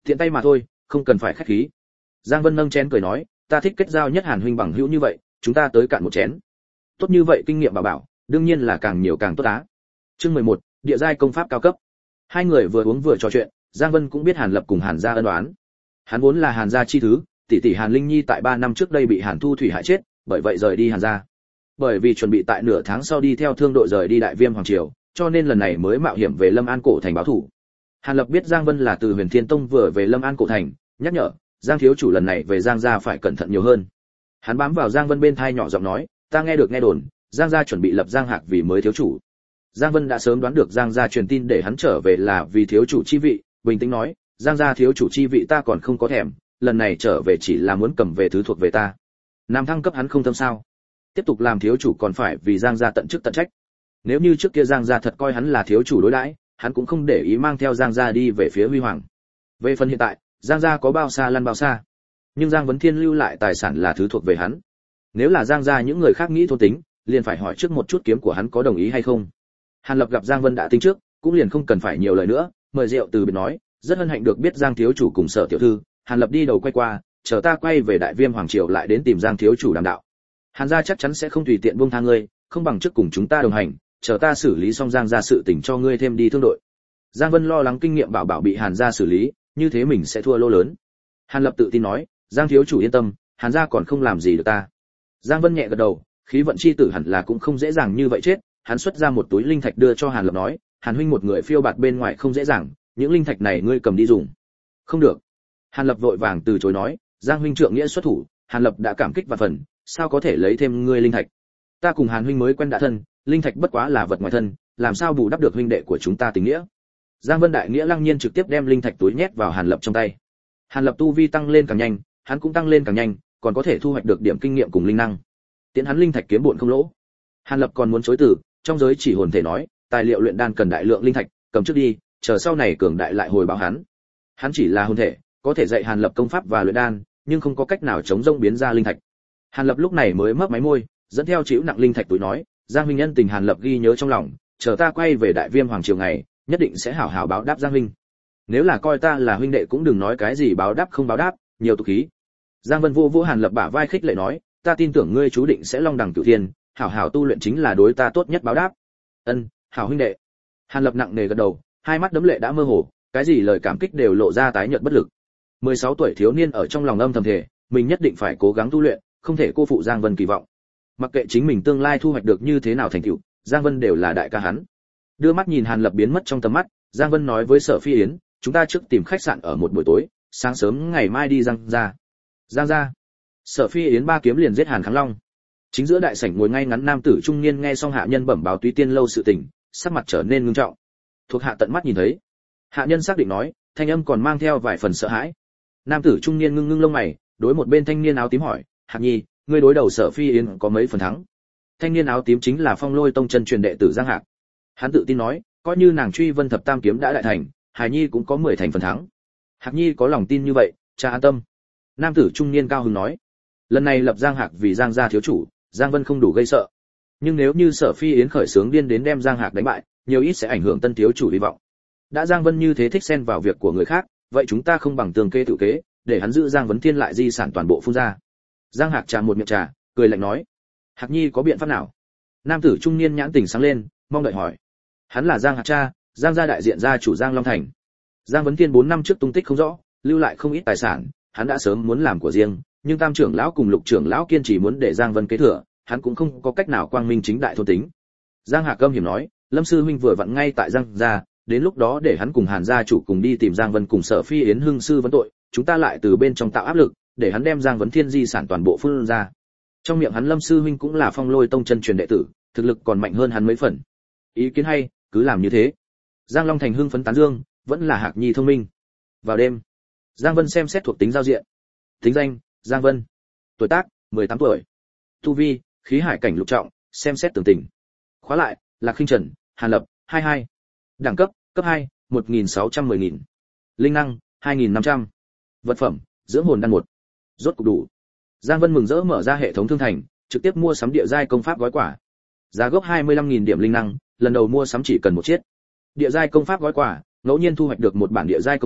Tiện tay mà thôi, không cần phải khách khí. Giang Vân nâng chén cười nói, ta thích kết giao nhất Hàn huynh bằng hữu như vậy, chúng ta tới cạn một chén. Tốt như vậy kinh nghiệm bảo bảo, đương nhiên là càng nhiều càng tốt á. Chương 11, địa giai công pháp cao cấp. Hai người vừa uống vừa trò chuyện, Giang Vân cũng biết Hàn Lập cùng Hàn gia ân oán. Hắn vốn là Hàn gia chi thứ, tỷ tỷ Hàn Linh Nhi tại 3 năm trước đây bị Hàn Thu Thủy hại chết, bởi vậy rời đi Hàn gia. Bởi vì chuẩn bị tại nửa tháng sau đi theo thương đội rời đi Đại Viêm hoàng triều, cho nên lần này mới mạo hiểm về Lâm An cổ thành báo thủ. Hàn Lập biết Giang Vân là từ Huyền Thiên Tông vừa về Lâm An cổ thành, nhắc nhở, Giang thiếu chủ lần này về Giang gia phải cẩn thận nhiều hơn. Hắn bám vào Giang Vân bên tai nhỏ giọng nói, ta nghe được nghe đồn, Giang gia chuẩn bị lập Giang Hạc vì mới thiếu chủ. Giang Vân đã sớm đoán được Giang gia truyền tin để hắn trở về là vì thiếu chủ chi vị, bình tĩnh nói, Giang gia thiếu chủ chi vị ta còn không có thèm, lần này trở về chỉ là muốn cầm về thứ thuộc về ta. Nam thăng cấp hắn không tâm sao? Tiếp tục làm thiếu chủ còn phải vì Giang gia tận chức tận trách. Nếu như trước kia Giang gia thật coi hắn là thiếu chủ đối đãi, hắn cũng không để ý mang theo Giang gia đi về phía huy hoàng. Về phần hiện tại, Giang gia có bao xa lăn bao xa, nhưng Giang Vấn Thiên lưu lại tài sản là thứ thuộc về hắn. Nếu là Giang gia những người khác nghĩ thôn tính, liền phải hỏi trước một chút kiếm của hắn có đồng ý hay không. Hàn Lập gặp Giang Vân đã tính trước, cũng liền không cần phải nhiều lời nữa, mời rượu từ biệt nói, rất hân hạnh được biết Giang thiếu chủ cùng Sở tiểu thư. Hàn Lập đi đầu quay qua, chờ ta quay về Đại Viêm hoàng triều lại đến tìm Giang thiếu chủ đàm đạo. Hàn gia chắc chắn sẽ không tùy tiện buông tha ngươi, không bằng trước cùng chúng ta đồng hành, chờ ta xử lý xong Giang gia sự tình cho ngươi thêm đi thương đội. Giang Vân lo lắng kinh nghiệm bảo bảo bị Hàn gia xử lý, như thế mình sẽ thua lô lớn. Hàn Lập tự tin nói, Giang thiếu chủ yên tâm, Hàn gia còn không làm gì được ta. Giang Vân nhẹ gật đầu, khí vận chi tử hẳn là cũng không dễ dàng như vậy chết. Hắn xuất ra một túi linh thạch đưa cho Hàn Lập nói, Hàn huynh một người phiêu bạt bên ngoài không dễ dàng, những linh thạch này ngươi cầm đi dùng. Không được. Hàn Lập vội vàng từ chối nói, Giang huynh trượng nghĩa xuất thủ, Hàn Lập đã cảm kích vạn phần, sao có thể lấy thêm ngươi linh thạch? Ta cùng Hàn huynh mới quen đã thân, linh thạch bất quá là vật ngoài thân, làm sao bù đắp được huynh đệ của chúng ta tình nghĩa? Giang Vân đại nghĩa lăng nhiên trực tiếp đem linh thạch túi nhét vào Hàn Lập trong tay. Hàn Lập tu vi tăng lên càng nhanh, hắn cũng tăng lên càng nhanh, còn có thể thu hoạch được điểm kinh nghiệm cùng linh năng. Tiến hắn linh thạch kiếm bộn không lỗ. Hàn Lập còn muốn chối từ, trong giới chỉ hồn thể nói, tài liệu luyện đan cần đại lượng linh thạch, cầm trước đi, chờ sau này cường đại lại hồi báo hắn. Hắn chỉ là hồn thể, có thể dạy Hàn Lập công pháp và luyện đan, nhưng không có cách nào chống rông biến ra linh thạch. Hàn Lập lúc này mới mấp máy môi, dẫn theo chịu nặng linh thạch túi nói, Giang huynh nhân tình Hàn Lập ghi nhớ trong lòng, chờ ta quay về Đại Viêm hoàng triều ngày, nhất định sẽ hảo hảo báo đáp Giang huynh. Nếu là coi ta là huynh đệ cũng đừng nói cái gì báo đáp không báo đáp, nhiều tục khí. Giang Vân vô Hàn Lập bả vai khích lệ nói, ta tin tưởng ngươi chú định sẽ long đẳng cửu thiên, hảo hảo tu luyện chính là đối ta tốt nhất báo đáp. Ân, hảo huynh đệ. Hàn Lập nặng nề gật đầu, hai mắt đấm lệ đã mơ hồ, cái gì lời cảm kích đều lộ ra tái nhợt bất lực. 16 tuổi thiếu niên ở trong lòng âm thầm thề, mình nhất định phải cố gắng tu luyện, không thể cô phụ Giang Vân kỳ vọng. Mặc kệ chính mình tương lai thu hoạch được như thế nào thành tựu, Giang Vân đều là đại ca hắn. Đưa mắt nhìn Hàn Lập biến mất trong tầm mắt, Giang Vân nói với Sở Phi Yến, chúng ta trước tìm khách sạn ở một buổi tối, sáng sớm ngày mai đi Giang gia. Giang gia. Sở Phi Yến ba kiếm liền giết Hàn Kháng Long. Chính giữa đại sảnh ngồi ngay ngắn nam tử trung niên nghe xong hạ nhân bẩm báo Túy Tiên lâu sự tình, sắc mặt trở nên ngưng trọng. Thuộc hạ tận mắt nhìn thấy. Hạ nhân xác định nói, thanh âm còn mang theo vài phần sợ hãi. Nam tử trung niên ngưng ngưng lông mày, đối một bên thanh niên áo tím hỏi, Hạc Nhi, ngươi đối đầu Sở Phi Yến có mấy phần thắng? Thanh niên áo tím chính là Phong Lôi Tông chân truyền đệ tử Giang Hạc. Hắn tự tin nói, coi như nàng Truy Vân thập tam kiếm đã đại thành, Hải Nhi cũng có 10 thành phần thắng. Hạc Nhi có lòng tin như vậy, cha an tâm. Nam tử trung niên cao hứng nói, lần này lập Giang Hạc vì Giang gia thiếu chủ, Giang Vân không đủ gây sợ. Nhưng nếu như Sở Phi Yến khởi sướng điên đến đem Giang Hạc đánh bại, nhiều ít sẽ ảnh hưởng tân thiếu chủ hy vọng. Đã Giang Vân như thế thích xen vào việc của người khác, vậy chúng ta không bằng tường kê tự kế, để hắn giữ Giang Vấn Thiên lại di sản toàn bộ phun ra. Giang Hạc trà một miệng trà, cười lạnh nói, Hạc Nhi có biện pháp nào? Nam tử trung niên nhãn tỉnh sáng lên, mong đợi hỏi. Hắn là Giang Hạc cha, Giang gia đại diện gia chủ Giang Long Thành. Giang Vấn Thiên 4 năm trước tung tích không rõ, lưu lại không ít tài sản, hắn đã sớm muốn làm của riêng, nhưng Tam trưởng lão cùng Lục trưởng lão kiên trì muốn để Giang Vân kế thừa, hắn cũng không có cách nào quang minh chính đại thôn tính. Giang Hạc âm hiểm nói, Lâm sư huynh vừa vặn ngay tại Giang gia, đến lúc đó để hắn cùng Hàn gia chủ cùng đi tìm Giang Vân cùng Sở Phi Yến hưng sư vấn tội, chúng ta lại từ bên trong tạo áp lực, để hắn đem Giang Vấn Thiên di sản toàn bộ phun ra. Trong miệng hắn Lâm sư huynh cũng là Phong Lôi Tông chân truyền đệ tử, thực lực còn mạnh hơn hắn mấy phần. Ý kiến hay, cứ làm như thế. Giang Long Thành hưng phấn tán dương, vẫn là Hạc Nhi thông minh. Vào đêm, Giang Vân xem xét thuộc tính giao diện. Tính danh, Giang Vân. Tuổi tác, 18 tuổi. Tu vi, khí hải cảnh lục trọng, xem xét tường tình. Khóa lại, Lạc Khinh Trần, Hàn Lập, 22. Đẳng cấp, cấp 2, 1.610.000. Linh năng, 2.500. Vật phẩm, dưỡng hồn đan 1. Rốt cục đủ. Giang Vân mừng rỡ mở ra hệ thống thương thành, trực tiếp mua sắm địa giai công pháp gói quả. Giá gốc 25.000 điểm linh năng, lần đầu mua sắm chỉ cần một chiếc. Địa giai công pháp gói quả, ngẫu nhiên thu hoạch được một bản địa giai công pháp,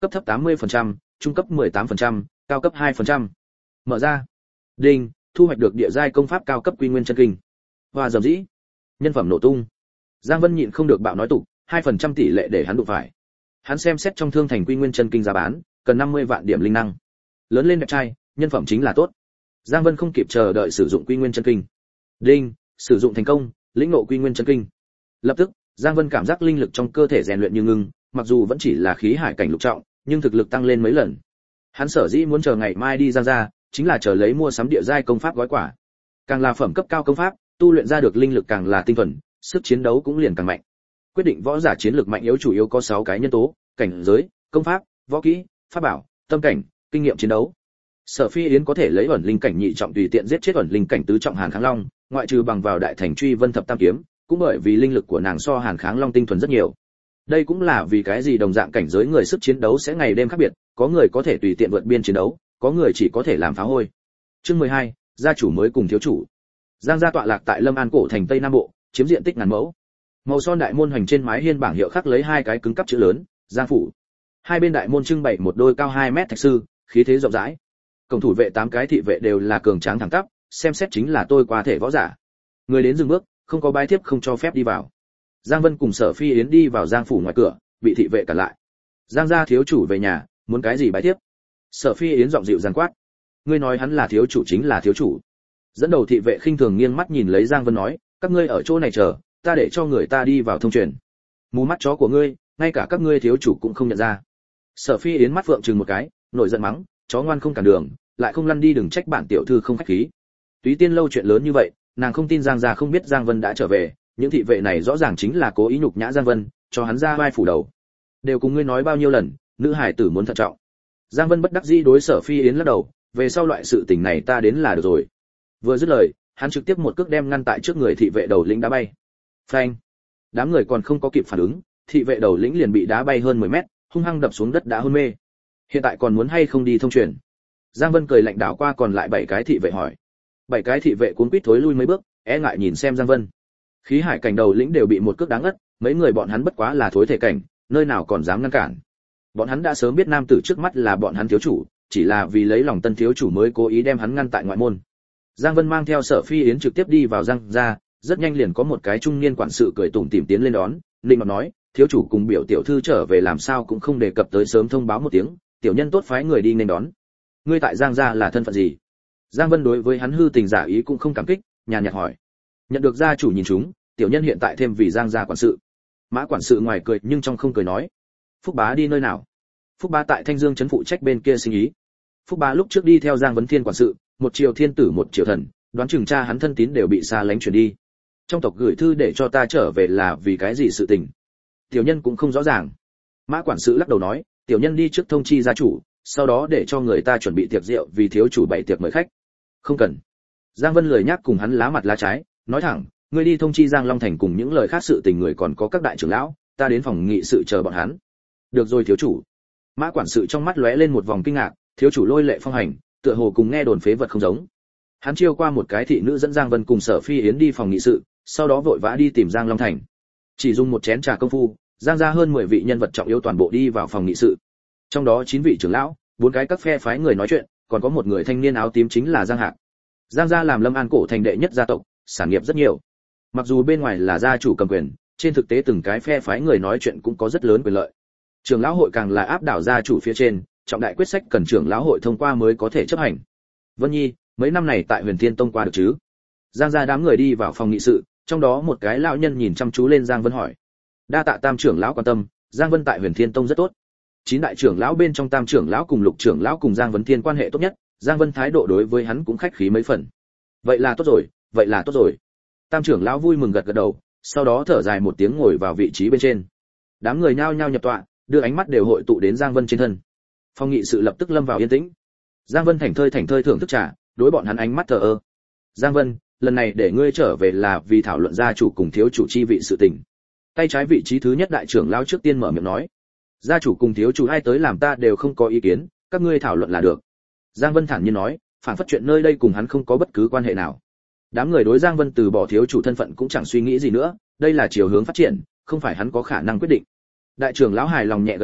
cấp thấp 80%, trung cấp 18%, cao cấp 2%. Mở ra. Đinh, thu hoạch được địa giai công pháp cao cấp quy nguyên chân kinh. Hoa dầm dĩ. Nhân phẩm nổ tung. Giang Vân nhịn không được bạo nói tục, 2% tỷ lệ để hắn đụng phải. Hắn xem xét trong thương thành quy nguyên chân kinh giá bán, cần 50 vạn điểm linh năng. Lớn lên đẹp trai, nhân phẩm chính là tốt. Giang Vân không kịp chờ đợi sử dụng quy nguyên chân kinh. Đinh, sử dụng thành công, lĩnh ngộ quy nguyên chân kinh. Lập tức, Giang Vân cảm giác linh lực trong cơ thể rèn luyện như ngưng, mặc dù vẫn chỉ là khí hải cảnh lục trọng, nhưng thực lực tăng lên mấy lần. Hắn sở dĩ muốn chờ ngày mai đi Giang gia, chính là chờ lấy mua sắm địa giai công pháp gói quả. Càng là phẩm cấp cao công pháp, tu luyện ra được linh lực càng là tinh thuần, sức chiến đấu cũng liền càng mạnh. Quyết định võ giả chiến lược mạnh yếu chủ yếu có 6 cái nhân tố: cảnh giới, công pháp, võ kỹ, pháp bảo, tâm cảnh, kinh nghiệm chiến đấu. Sở Phi Yến có thể lấy ẩn linh cảnh nhị trọng tùy tiện giết chết ẩn linh cảnh tứ trọng Hàn Kháng Long, ngoại trừ bằng vào đại thành truy vân thập tam kiếm, cũng bởi vì linh lực của nàng so Hàn Kháng Long tinh thuần rất nhiều. Đây cũng là vì cái gì đồng dạng cảnh giới người sức chiến đấu sẽ ngày đêm khác biệt, có người có thể tùy tiện vượt biên chiến đấu, có người chỉ có thể làm phá hôi. Chương 12, gia chủ mới cùng thiếu chủ. Giang gia tọa lạc tại Lâm An cổ thành Tây Nam Bộ, chiếm diện tích ngàn mẫu. Màu son đại môn hoành trên mái hiên bảng hiệu khắc lấy 2 cái cứng cắp chữ lớn, Giang phủ. Hai bên đại môn trưng bày một đôi cao 2 mét thạch sư, khí thế rộng rãi. Cổng thủ vệ 8 cái thị vệ đều là cường tráng thẳng tắp, xem xét chính là tôi qua thể võ giả. Người đến dừng bước, không có bái thiếp không cho phép đi vào. Giang Vân cùng Sở Phi Yến đi vào Giang phủ ngoài cửa, bị thị vệ cản lại. Giang gia thiếu chủ về nhà, muốn cái gì bái thiếp? Sở Phi Yến giọng dịu dàng quát. Ngươi nói hắn là thiếu chủ chính là thiếu chủ. Dẫn đầu thị vệ khinh thường nghiêng mắt nhìn lấy Giang Vân nói, các ngươi ở chỗ này chờ, ta để cho người ta đi vào thông truyền. Mù mắt chó của ngươi, ngay cả các ngươi thiếu chủ cũng không nhận ra. Sở Phi Yến mắt phượng chừng một cái, nổi giận mắng, chó ngoan không cản đường, lại không lăn đi đừng trách bản tiểu thư không khách khí. Túy Tiên lâu chuyện lớn như vậy, nàng không tin Giang gia không biết Giang Vân đã trở về, những thị vệ này rõ ràng chính là cố ý nhục nhã Giang Vân, cho hắn ra vai phủ đầu. Đều cùng ngươi nói bao nhiêu lần, nữ hải tử muốn thận trọng. Giang Vân bất đắc dĩ đối Sở Phi Yến lắc đầu, về sau loại sự tình này ta đến là được rồi. Vừa dứt lời, hắn trực tiếp một cước đem ngăn tại trước người thị vệ đầu lĩnh đá bay. Phanh! Đám người còn không có kịp phản ứng, thị vệ đầu lĩnh liền bị đá bay hơn 10 mét, hung hăng đập xuống đất đã hôn mê. Hiện tại còn muốn hay không đi thông truyền? Giang Vân cười lạnh đảo qua còn lại 7 cái thị vệ hỏi. 7 cái thị vệ cuống quýt thối lui mấy bước, e ngại nhìn xem Giang Vân. Khí hải cảnh đầu lĩnh đều bị một cước đáng ngất, mấy người bọn hắn bất quá là thối thể cảnh, nơi nào còn dám ngăn cản. Bọn hắn đã sớm biết nam tử trước mắt là bọn hắn thiếu chủ, chỉ là vì lấy lòng tân thiếu chủ mới cố ý đem hắn ngăn tại ngoại môn. Giang Vân mang theo Sở Phi Yến trực tiếp đi vào Giang gia, rất nhanh liền có một cái trung niên quản sự cười tủm tỉm tiến lên đón, linh ngọt nói, thiếu chủ cùng biểu tiểu thư trở về làm sao cũng không đề cập tới sớm thông báo một tiếng, tiểu nhân tốt phái người đi nên đón. Ngươi tại Giang gia là thân phận gì? Giang Vân đối với hắn hư tình giả ý cũng không cảm kích, nhàn nhạt hỏi. Nhận được gia chủ nhìn chúng, tiểu nhân hiện tại thêm vì Giang gia quản sự. Mã quản sự ngoài cười nhưng trong không cười nói. Phúc bá đi nơi nào? Phúc bá tại Thanh Dương trấn phụ trách bên kia sinh ý. Phúc bá lúc trước đi theo Giang Vấn Thiên quản sự, một triều thiên tử một triều thần, đoán chừng cha hắn thân tín đều bị xa lánh chuyển đi. Trong tộc gửi thư để cho ta trở về là vì cái gì sự tình? Tiểu nhân cũng không rõ ràng. Mã quản sự lắc đầu nói, tiểu nhân đi trước thông chi gia chủ, sau đó để cho người ta chuẩn bị tiệc rượu vì thiếu chủ bày tiệc mời khách. Không cần. Giang Vân lười nhắc cùng hắn lá mặt lá trái, nói thẳng, ngươi đi thông chi Giang Long Thành cùng những lời khác sự tình người còn có các đại trưởng lão, ta đến phòng nghị sự chờ bọn hắn. Được rồi thiếu chủ. Mã quản sự trong mắt lóe lên một vòng kinh ngạc, thiếu chủ lôi lệ phong hành, tựa hồ cùng nghe đồn phế vật không giống. Hắn chiêu qua một cái thị nữ dẫn Giang Vân cùng Sở Phi Yến đi phòng nghị sự, sau đó vội vã đi tìm Giang Long Thành. Chỉ dùng một chén trà công phu, Giang gia hơn 10 vị nhân vật trọng yếu toàn bộ đi vào phòng nghị sự. Trong đó 9 vị trưởng lão, 4 cái các phe phái người nói chuyện, còn có một người thanh niên áo tím chính là Giang Hạc. Giang gia làm Lâm An cổ thành đệ nhất gia tộc, sản nghiệp rất nhiều. Mặc dù bên ngoài là gia chủ cầm quyền, trên thực tế từng cái phe phái người nói chuyện cũng có rất lớn quyền lợi. Trưởng lão hội càng là áp đảo gia chủ phía trên, trọng đại quyết sách cần trưởng lão hội thông qua mới có thể chấp hành. Vân Nhi, mấy năm này tại Huyền Thiên Tông qua được chứ? Giang gia đám người đi vào phòng nghị sự, trong đó một cái lão nhân nhìn chăm chú lên Giang Vân hỏi. Đa tạ Tam trưởng lão quan tâm, Giang Vân tại Huyền Thiên Tông rất tốt. 9 đại trưởng lão bên trong Tam trưởng lão cùng Lục trưởng lão cùng Giang Vân Thiên quan hệ tốt nhất, Giang Vân thái độ đối với hắn cũng khách khí mấy phần. Vậy là tốt rồi, vậy là tốt rồi. Tam trưởng lão vui mừng gật gật đầu, sau đó thở dài một tiếng ngồi vào vị trí bên trên. Đám người nhao nhao nhập tọa, đưa ánh mắt đều hội tụ đến Giang Vân trên thân. Phòng nghị sự lập tức lâm vào yên tĩnh. Giang Vân thảnh thơi thưởng thức trà, đối bọn hắn ánh mắt thờ ơ. Giang Vân, lần này để ngươi trở về là vì thảo luận gia chủ cùng thiếu chủ chi vị sự tình. Tay trái vị trí thứ nhất đại trưởng lão trước tiên mở miệng nói. Gia chủ cùng thiếu chủ ai tới làm ta đều không có ý kiến, các ngươi thảo luận là được. Giang Vân thản nhiên nói, phản phất chuyện nơi đây cùng hắn không có bất cứ quan hệ nào. Đám người đối Giang Vân từ bỏ thiếu chủ thân phận cũng chẳng suy nghĩ gì nữa, đây là chiều hướng phát triển, không phải hắn có khả năng quyết định. Đại trưởng lão hài lòng nhẹ gật đầu,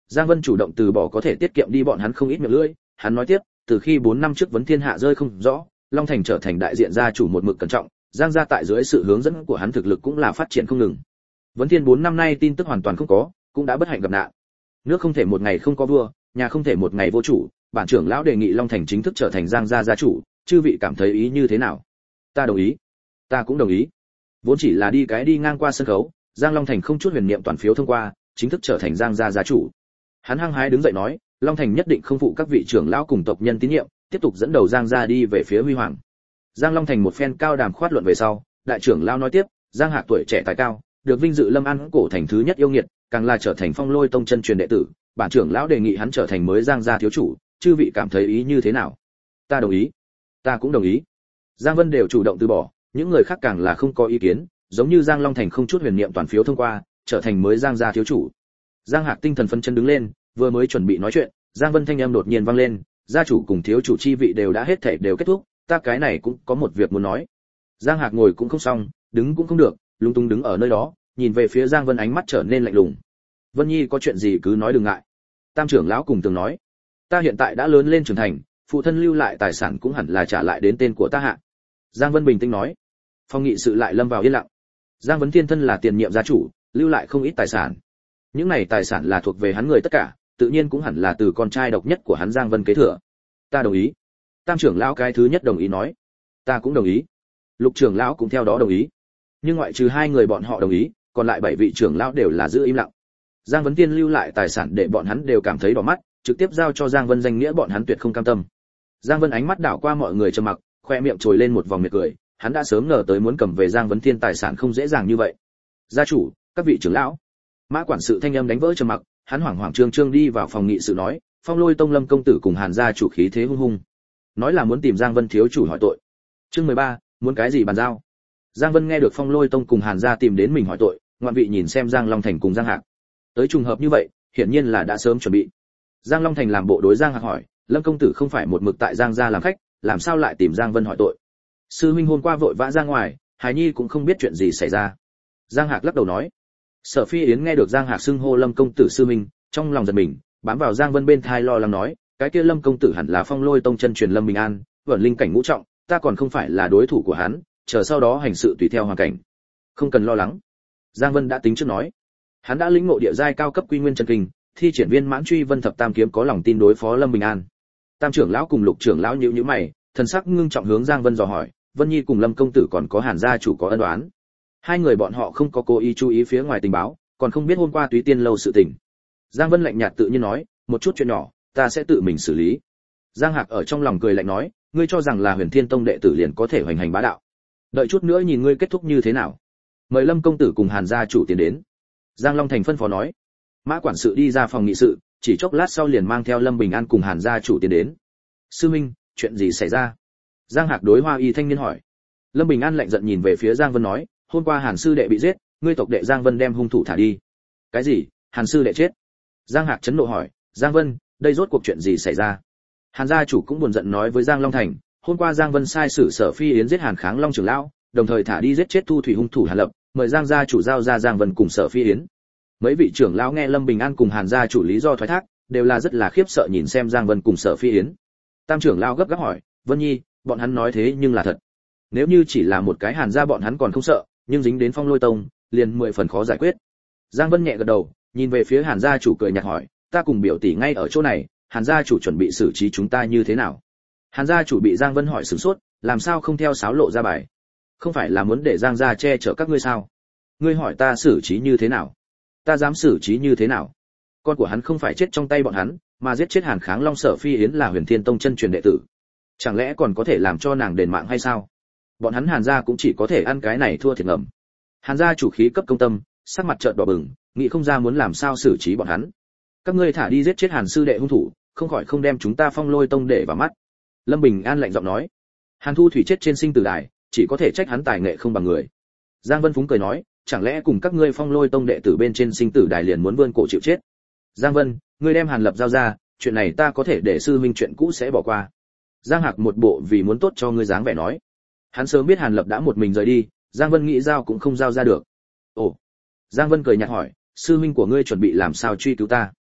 Giang Vân chủ động từ bỏ có thể tiết kiệm đi bọn hắn không ít miệng lưỡi, hắn nói tiếp, từ khi 4 năm trước vấn thiên hạ rơi không rõ, Long Thành trở thành đại diện gia chủ một mực cẩn trọng, Giang gia tại dưới sự hướng dẫn của hắn thực lực cũng là phát triển không ngừng. Vấn Thiên 4 năm nay tin tức hoàn toàn không có, cũng đã bất hạnh gặp nạn. Nước không thể một ngày không có vua, nhà không thể một ngày vô chủ, bản trưởng lão đề nghị Long Thành chính thức trở thành Giang gia gia chủ, chư vị cảm thấy ý như thế nào? Ta đồng ý. Ta cũng đồng ý. Vốn chỉ là đi ngang qua sân khấu, Giang Long Thành không chút huyền niệm toàn phiếu thông qua, chính thức trở thành Giang gia gia chủ. Hắn hăng hái đứng dậy nói, Long Thành nhất định không phụ các vị trưởng lão cùng tộc nhân tín nhiệm, tiếp tục dẫn đầu Giang gia đi về phía huy hoàng. Giang Long Thành một phen cao đàm khoát luận về sau, đại trưởng lão nói tiếp, Giang Hạc tuổi trẻ tài cao, được vinh dự Lâm An cổ thành thứ nhất yêu nghiệt, càng là trở thành Phong Lôi tông chân truyền đệ tử, bản trưởng lão đề nghị hắn trở thành mới Giang gia thiếu chủ, chư vị cảm thấy ý như thế nào? Ta đồng ý. Ta cũng đồng ý. Giang Vân đều chủ động từ bỏ, những người khác càng là không có ý kiến, giống như Giang Long Thành không chút huyền niệm toàn phiếu thông qua, trở thành mới Giang gia thiếu chủ. Giang Hạc tinh thần phấn chấn đứng lên, vừa mới chuẩn bị nói chuyện, Giang Vân thanh âm đột nhiên vang lên, gia chủ cùng thiếu chủ chi vị đều đã hết thảy đều kết thúc, ta cái này cũng có một việc muốn nói. Giang Hạc ngồi cũng không xong, đứng cũng không được, lung tung đứng ở nơi đó, nhìn về phía Giang Vân ánh mắt trở nên lạnh lùng. Vân Nhi có chuyện gì cứ nói đừng ngại. Tam trưởng lão cùng tường nói, ta hiện tại đã lớn lên trưởng thành, phụ thân lưu lại tài sản cũng hẳn là trả lại đến tên của ta hạ. Giang Vân bình tĩnh nói. Phong nghị sự lại lâm vào yên lặng. Giang Vân Thiên thân là tiền nhiệm gia chủ, lưu lại không ít tài sản. Những này tài sản là thuộc về hắn người tất cả, tự nhiên cũng hẳn là từ con trai độc nhất của hắn Giang Vân kế thừa. Ta đồng ý. Tam trưởng lão cái thứ nhất đồng ý nói. Ta cũng đồng ý. Lục trưởng lão cũng theo đó đồng ý. Nhưng ngoại trừ 2 người bọn họ đồng ý, còn lại 7 vị trưởng lão đều là giữ im lặng. Giang Vân Tiên lưu lại tài sản để bọn hắn đều cảm thấy đỏ mắt, trực tiếp giao cho Giang Vân danh nghĩa bọn hắn tuyệt không cam tâm. Giang Vân ánh mắt đảo qua mọi người trầm mặc, khoe miệng trồi lên một vòng miệt cười, hắn đã sớm ngờ tới muốn cầm về Giang Vân Thiên tài sản không dễ dàng như vậy. Gia chủ, các vị trưởng lão. Mã quản sự thanh âm đánh vỡ trầm mặc, hắn hoảng hoảng trương trương đi vào phòng nghị sự nói, Phong Lôi tông Lâm công tử cùng Hàn gia chủ khí thế hung hung, nói là muốn tìm Giang Vân thiếu chủ hỏi tội. Chương 13, muốn cái gì bàn giao? Giang Vân nghe được Phong Lôi tông cùng Hàn gia tìm đến mình hỏi tội, ngoạn vị nhìn xem Giang Long Thành cùng Giang Hạc. Tới trùng hợp như vậy, hiển nhiên là đã sớm chuẩn bị. Giang Long Thành làm bộ đối Giang Hạc hỏi, Lâm công tử không phải một mực tại Giang gia làm khách, làm sao lại tìm Giang Vân hỏi tội? Sư huynh hôm qua vội vã ra ngoài, Hải Nhi cũng không biết chuyện gì xảy ra. Giang Hạc lắc đầu nói. Sở Phi Yến nghe được Giang Hạc xưng hô Lâm công tử sư huynh, trong lòng giật mình, bám vào Giang Vân bên thai lo lắng nói, cái kia Lâm công tử hẳn là Phong Lôi tông chân truyền Lâm Bình An, vận linh cảnh ngũ trọng, ta còn không phải là đối thủ của hắn, chờ sau đó hành sự tùy theo hoàn cảnh. Không cần lo lắng. Giang Vân đã tính trước nói. Hắn đã lĩnh ngộ địa giai cao cấp quy nguyên chân kinh, thi triển viên mãn truy vân thập tam kiếm có lòng tin đối phó Lâm Bình An. Tam trưởng lão cùng Lục trưởng lão nhíu nhíu mày, thần sắc ngưng trọng hướng Giang Vân dò hỏi, Vân Nhi cùng Lâm công tử còn có Hàn gia chủ có ân oán. 2 người bọn họ không có cố ý chú ý phía ngoài tình báo, còn không biết hôm qua Túy Tiên lâu sự tình. Giang Vân lạnh nhạt tự nhiên nói, một chút chuyện nhỏ, ta sẽ tự mình xử lý. Giang Hạc ở trong lòng cười lạnh nói, ngươi cho rằng là Huyền Thiên tông đệ tử liền có thể hoành hành bá đạo? Đợi chút nữa nhìn ngươi kết thúc như thế nào. Mời Lâm công tử cùng Hàn gia chủ tiến đến. Giang Long Thành phân phó nói. Mã quản sự đi ra phòng nghị sự, chỉ chốc lát sau liền mang theo Lâm Bình An cùng Hàn gia chủ tiến đến. Sư minh, chuyện gì xảy ra? Giang Hạc đối Hoa Y thanh niên hỏi. Lâm Bình An lạnh giận nhìn về phía Giang Vân nói, hôm qua Hàn sư đệ bị giết, ngươi tộc đệ Giang Vân đem hung thủ thả đi. Cái gì? Hàn sư đệ chết? Giang Hạc chấn nộ hỏi, Giang Vân, đây rốt cuộc chuyện gì xảy ra? Hàn gia chủ cũng buồn giận nói với Giang Long Thành, hôm qua Giang Vân sai sử Sở Phi Yến giết Hàn Kháng Long trưởng lão, đồng thời thả đi giết chết Thu Thủy hung thủ Hàn Lập, mời Giang gia chủ giao ra Giang Vân cùng Sở Phi Yến. Mấy vị trưởng lão nghe Lâm Bình An cùng Hàn gia chủ lý do thoái thác, đều là rất là khiếp sợ nhìn xem Giang Vân cùng Sở Phi Yến. Tam trưởng lão gấp gáp hỏi, Vân Nhi, bọn hắn nói thế nhưng là thật. Nếu như chỉ là một cái Hàn gia bọn hắn còn không sợ, nhưng dính đến Phong Lôi tông, liền 10 phần khó giải quyết. Giang Vân nhẹ gật đầu, nhìn về phía Hàn gia chủ cười nhạt hỏi, ta cùng biểu tỷ ngay ở chỗ này, Hàn gia chủ chuẩn bị xử trí chúng ta như thế nào? Hàn gia chủ bị Giang Vân hỏi sửng sốt, làm sao không theo sáo lộ ra bài? Không phải là muốn để Giang gia che chở các ngươi sao? Ngươi hỏi ta xử trí như thế nào? Ta dám xử trí như thế nào? Con của hắn không phải chết trong tay bọn hắn, mà giết chết Hàn Kháng Long Sở Phi Yến là Huyền Thiên tông chân truyền đệ tử. Chẳng lẽ còn có thể làm cho nàng đền mạng hay sao? Bọn hắn Hàn gia cũng chỉ có thể ăn cái này thua thiệt ngầm. Hàn gia chủ khí cấp công tâm, sắc mặt trợn đỏ bừng, nghĩ không ra muốn làm sao xử trí bọn hắn. Các ngươi thả đi giết chết Hàn sư đệ hung thủ, không khỏi không đem chúng ta Phong Lôi tông để vào mắt. Lâm Bình An lạnh giọng nói. Hàn Thu Thủy chết trên sinh tử đài, chỉ có thể trách hắn tài nghệ không bằng người. Giang Vân Phúng cười nói, chẳng lẽ cùng các ngươi Phong Lôi tông đệ tử bên trên sinh tử đài liền muốn vươn cổ chịu chết? Giang Vân, ngươi đem Hàn Lập giao ra, chuyện này ta có thể để sư huynh chuyện cũ sẽ bỏ qua. Giang Hạc một bộ vì muốn tốt cho ngươi dáng vẻ nói. Hắn sớm biết Hàn Lập đã một mình rời đi, Giang Vân nghĩ giao cũng không giao ra được. Ồ. Giang Vân cười nhạt hỏi, sư huynh của ngươi chuẩn bị làm sao truy cứu ta?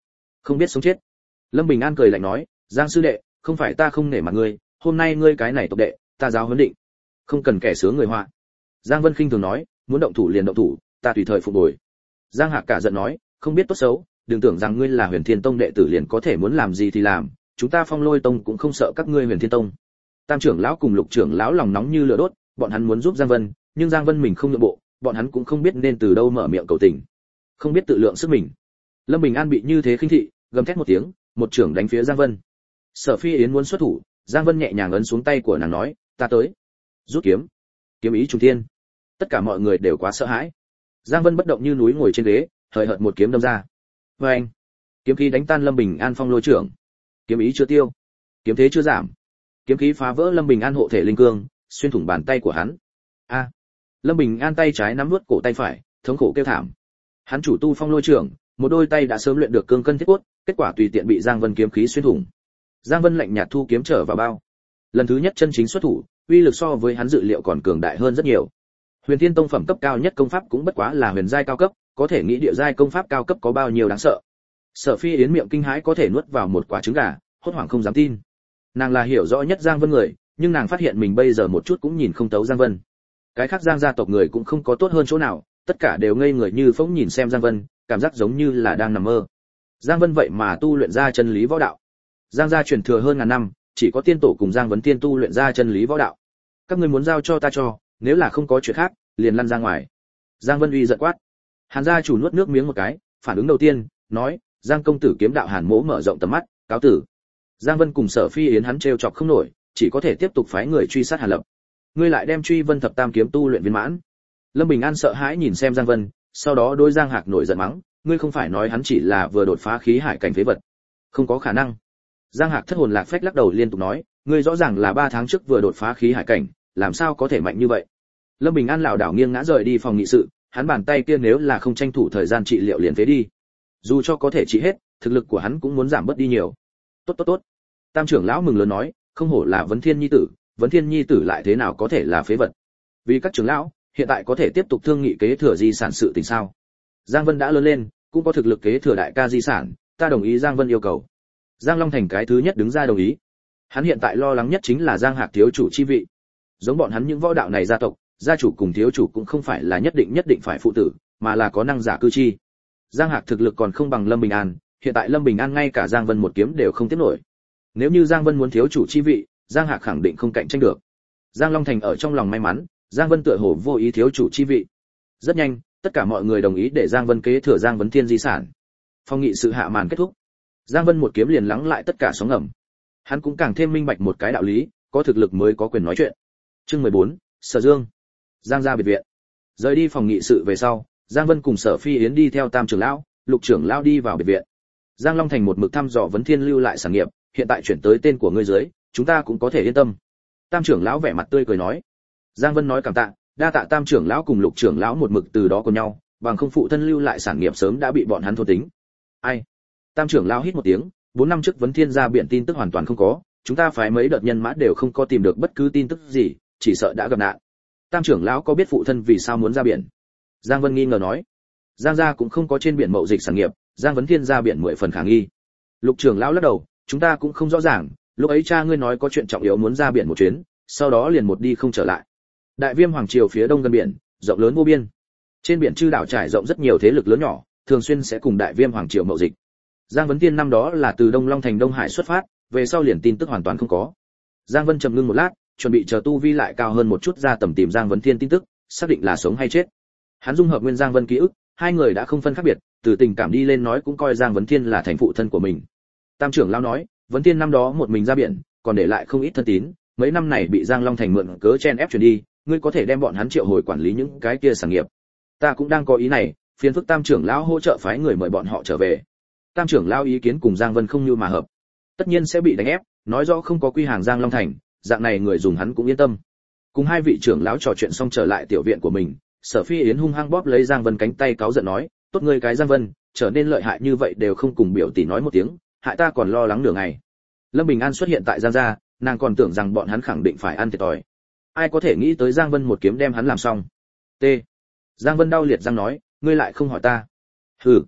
Không biết sống chết. Lâm Bình An cười lạnh nói, Giang sư đệ, không phải ta không nể mặt ngươi, hôm nay ngươi cái này tộc đệ, ta giáo huấn định. Không cần kẻ sướng người họa. Giang Vân khinh thường nói, muốn động thủ liền động thủ, ta tùy thời phục bồi. Giang Hạc cả giận nói, không biết tốt xấu, đừng tưởng rằng ngươi là Huyền Thiên Tông đệ tử liền có thể muốn làm gì thì làm, chúng ta Phong Lôi Tông cũng không sợ các ngươi Huyền Thiên Tông. Tam trưởng lão cùng Lục trưởng lão lòng nóng như lửa đốt, bọn hắn muốn giúp Giang Vân, nhưng Giang Vân mình không nhượng bộ, bọn hắn cũng không biết nên từ đâu mở miệng cầu tình, không biết tự lượng sức mình. Lâm Bình An bị như thế khinh thị, gầm thét một tiếng, một trưởng đánh phía Giang Vân. Sở Phi Yến muốn xuất thủ, Giang Vân nhẹ nhàng ấn xuống tay của nàng nói, ta tới. Rút kiếm. Kiếm ý trùng thiên. Tất cả mọi người đều quá sợ hãi. Giang Vân bất động như núi ngồi trên ghế, hời hợt một kiếm đâm ra. Oeng! Kiếm khí đánh tan Lâm Bình An phong lôi trưởng. Kiếm ý chưa tiêu, kiếm thế chưa giảm. Kiếm khí phá vỡ Lâm Bình An hộ thể linh cương, xuyên thủng bàn tay của hắn. A! Lâm Bình An tay trái nắm nuốt cổ tay phải, thống khổ kêu thảm. Hắn chủ tu phong lôi trưởng, một đôi tay đã sớm luyện được cương cân thiết cốt, kết quả tùy tiện bị Giang Vân kiếm khí xuyên thủng. Giang Vân lạnh nhạt thu kiếm trở vào bao. Lần thứ nhất chân chính xuất thủ, uy lực so với hắn dự liệu còn cường đại hơn rất nhiều. Huyền Thiên Tông phẩm cấp cao nhất công pháp cũng bất quá là huyền giai cao cấp, có thể nghĩ địa giai công pháp cao cấp có bao nhiêu đáng sợ. Sở Phi Yến miệng kinh hãi có thể nuốt vào một quả trứng gà, hốt hoảng không dám tin. Nàng là hiểu rõ nhất Giang Vân người, nhưng nàng phát hiện mình bây giờ một chút cũng nhìn không tấu Giang Vân. Cái khác Giang gia tộc người cũng không có tốt hơn chỗ nào, tất cả đều ngây người như phỗng nhìn xem Giang Vân, cảm giác giống như là đang nằm mơ. Giang Vân vậy mà tu luyện ra chân lý võ đạo. Giang gia truyền thừa hơn ngàn năm, chỉ có tiên tổ cùng Giang Vấn Tiên tu luyện ra chân lý võ đạo. Các ngươi muốn giao cho ta cho, nếu là không có chuyện khác, liền lăn ra ngoài. Giang Vân uy giận quát. Hàn gia chủ nuốt nước miếng một cái, phản ứng đầu tiên, nói, Giang công tử kiếm đạo Hàn Mỗ mở rộng tầm mắt, cáo tử. Giang Vân cùng Sở Phi Yến hắn trêu chọc không nổi, chỉ có thể tiếp tục phái người truy sát Hàn Lập. Ngươi lại đem Truy Vân thập tam kiếm tu luyện viên mãn. Lâm Bình An sợ hãi nhìn xem Giang Vân, sau đó đối Giang Hạc nổi giận mắng, ngươi không phải nói hắn chỉ là vừa đột phá khí hải cảnh phế vật? Không có khả năng. Giang Hạc thất hồn lạc phách lắc đầu liên tục nói, ngươi rõ ràng là 3 tháng trước vừa đột phá khí hải cảnh, làm sao có thể mạnh như vậy? Lâm Bình An lảo đảo nghiêng ngã rời đi phòng nghị sự, hắn bàn tay kia nếu là không tranh thủ thời gian trị liệu liền phế đi. Dù cho có thể trị hết, thực lực của hắn cũng muốn giảm bớt đi nhiều. Tốt. Tam trưởng lão mừng lớn nói, không hổ là Vấn Thiên nhi tử, Vấn Thiên nhi tử lại thế nào có thể là phế vật? Vì các trưởng lão, hiện tại có thể tiếp tục thương nghị kế thừa di sản sự tình sao? Giang Vân đã lớn lên, cũng có thực lực kế thừa đại ca di sản, ta đồng ý Giang Vân yêu cầu. Giang Long Thành cái thứ nhất đứng ra đồng ý. Hắn hiện tại lo lắng nhất chính là Giang Hạc thiếu chủ chi vị. Giống bọn hắn những võ đạo này gia tộc, gia chủ cùng thiếu chủ cũng không phải là nhất định phải phụ tử, mà là có năng giả cư chi. Giang Hạc thực lực còn không bằng Lâm Bình An, hiện tại Lâm Bình An ngay cả Giang Vân một kiếm đều không tiếp nổi. Nếu như Giang Vân muốn thiếu chủ chi vị, Giang Hạc khẳng định không cạnh tranh được. Giang Long Thành ở trong lòng may mắn, Giang Vân tựa hồ vô ý thiếu chủ chi vị. Rất nhanh, tất cả mọi người đồng ý để Giang Vân kế thừa Giang Vấn Thiên di sản. Phong nghị sự hạ màn kết thúc. Giang Vân một kiếm liền lắng lại tất cả sóng ngầm. Hắn cũng càng thêm minh bạch một cái đạo lý, có thực lực mới có quyền nói chuyện. Chương 14, Sở Dương. Giang gia biệt viện. Rời đi phòng nghị sự về sau, Giang Vân cùng Sở Phi Yến đi theo Tam trưởng lão, Lục trưởng lão đi vào biệt viện. Giang Long Thành một mực thăm dò Vấn Thiên lưu lại sản nghiệp, hiện tại chuyển tới tên của ngươi dưới, chúng ta cũng có thể yên tâm. Tam trưởng lão vẻ mặt tươi cười nói. Giang Vân nói cảm tạ, đa tạ Tam trưởng lão cùng Lục trưởng lão một mực từ đó cùng nhau, bằng không phụ thân lưu lại sản nghiệp sớm đã bị bọn hắn thôn tính. Ai? Tam trưởng lão hít một tiếng, 4 năm trước Vấn Thiên ra biển tin tức hoàn toàn không có, chúng ta phái mấy đợt nhân mã đều không có tìm được bất cứ tin tức gì, chỉ sợ đã gặp nạn. Tam trưởng lão có biết phụ thân vì sao muốn ra biển? Giang Vân nghi ngờ nói. Giang gia cũng không có trên biển mậu dịch sản nghiệp, Giang Vấn Thiên ra biển 10 phần khả nghi. Lục trưởng lão lắc đầu, chúng ta cũng không rõ ràng, lúc ấy cha ngươi nói có chuyện trọng yếu muốn ra biển một chuyến, sau đó liền một đi không trở lại. Đại Viêm hoàng triều phía đông gần biển, rộng lớn vô biên. Trên biển chư đảo trải rộng rất nhiều thế lực lớn nhỏ, thường xuyên sẽ cùng Đại Viêm hoàng triều mậu dịch. Giang Vấn Thiên năm đó là từ Đông Long thành Đông Hải xuất phát, về sau liền tin tức hoàn toàn không có. Giang Vân trầm ngưng một lát, chuẩn bị chờ tu vi lại cao hơn một chút ra tầm tìm Giang Vấn Thiên tin tức, xác định là sống hay chết. Hắn dung hợp nguyên Giang Vân ký ức, hai người đã không phân khác biệt, từ tình cảm đi lên nói cũng coi Giang Vấn Thiên là thành phụ thân của mình. Tam trưởng lão nói, Vấn Thiên năm đó một mình ra biển, còn để lại không ít thân tín, mấy năm này bị Giang Long thành mượn cớ chen ép chuyển đi, ngươi có thể đem bọn hắn triệu hồi quản lý những cái kia sản nghiệp. Ta cũng đang có ý này, phiền phức Tam trưởng lão hỗ trợ phái người mời bọn họ trở về. Tam trưởng lão ý kiến cùng Giang Vân không như mà hợp, tất nhiên sẽ bị đánh ép, nói rõ không có quy hàng Giang Long thành, dạng này người dùng hắn cũng yên tâm. Cùng hai vị trưởng lão trò chuyện xong trở lại tiểu viện của mình, Sở Phi Yến hung hăng bóp lấy Giang Vân cánh tay cáu giận nói, tốt ngươi cái Giang Vân, trở nên lợi hại như vậy đều không cùng biểu tỷ nói một tiếng, hại ta còn lo lắng nửa ngày. Lâm Bình An xuất hiện tại Giang gia, nàng còn tưởng rằng bọn hắn khẳng định phải ăn thiệt thòi. Ai có thể nghĩ tới Giang Vân một kiếm đem hắn làm xong. T. Giang Vân đau liệt răng nói, ngươi lại không hỏi ta. Hừ.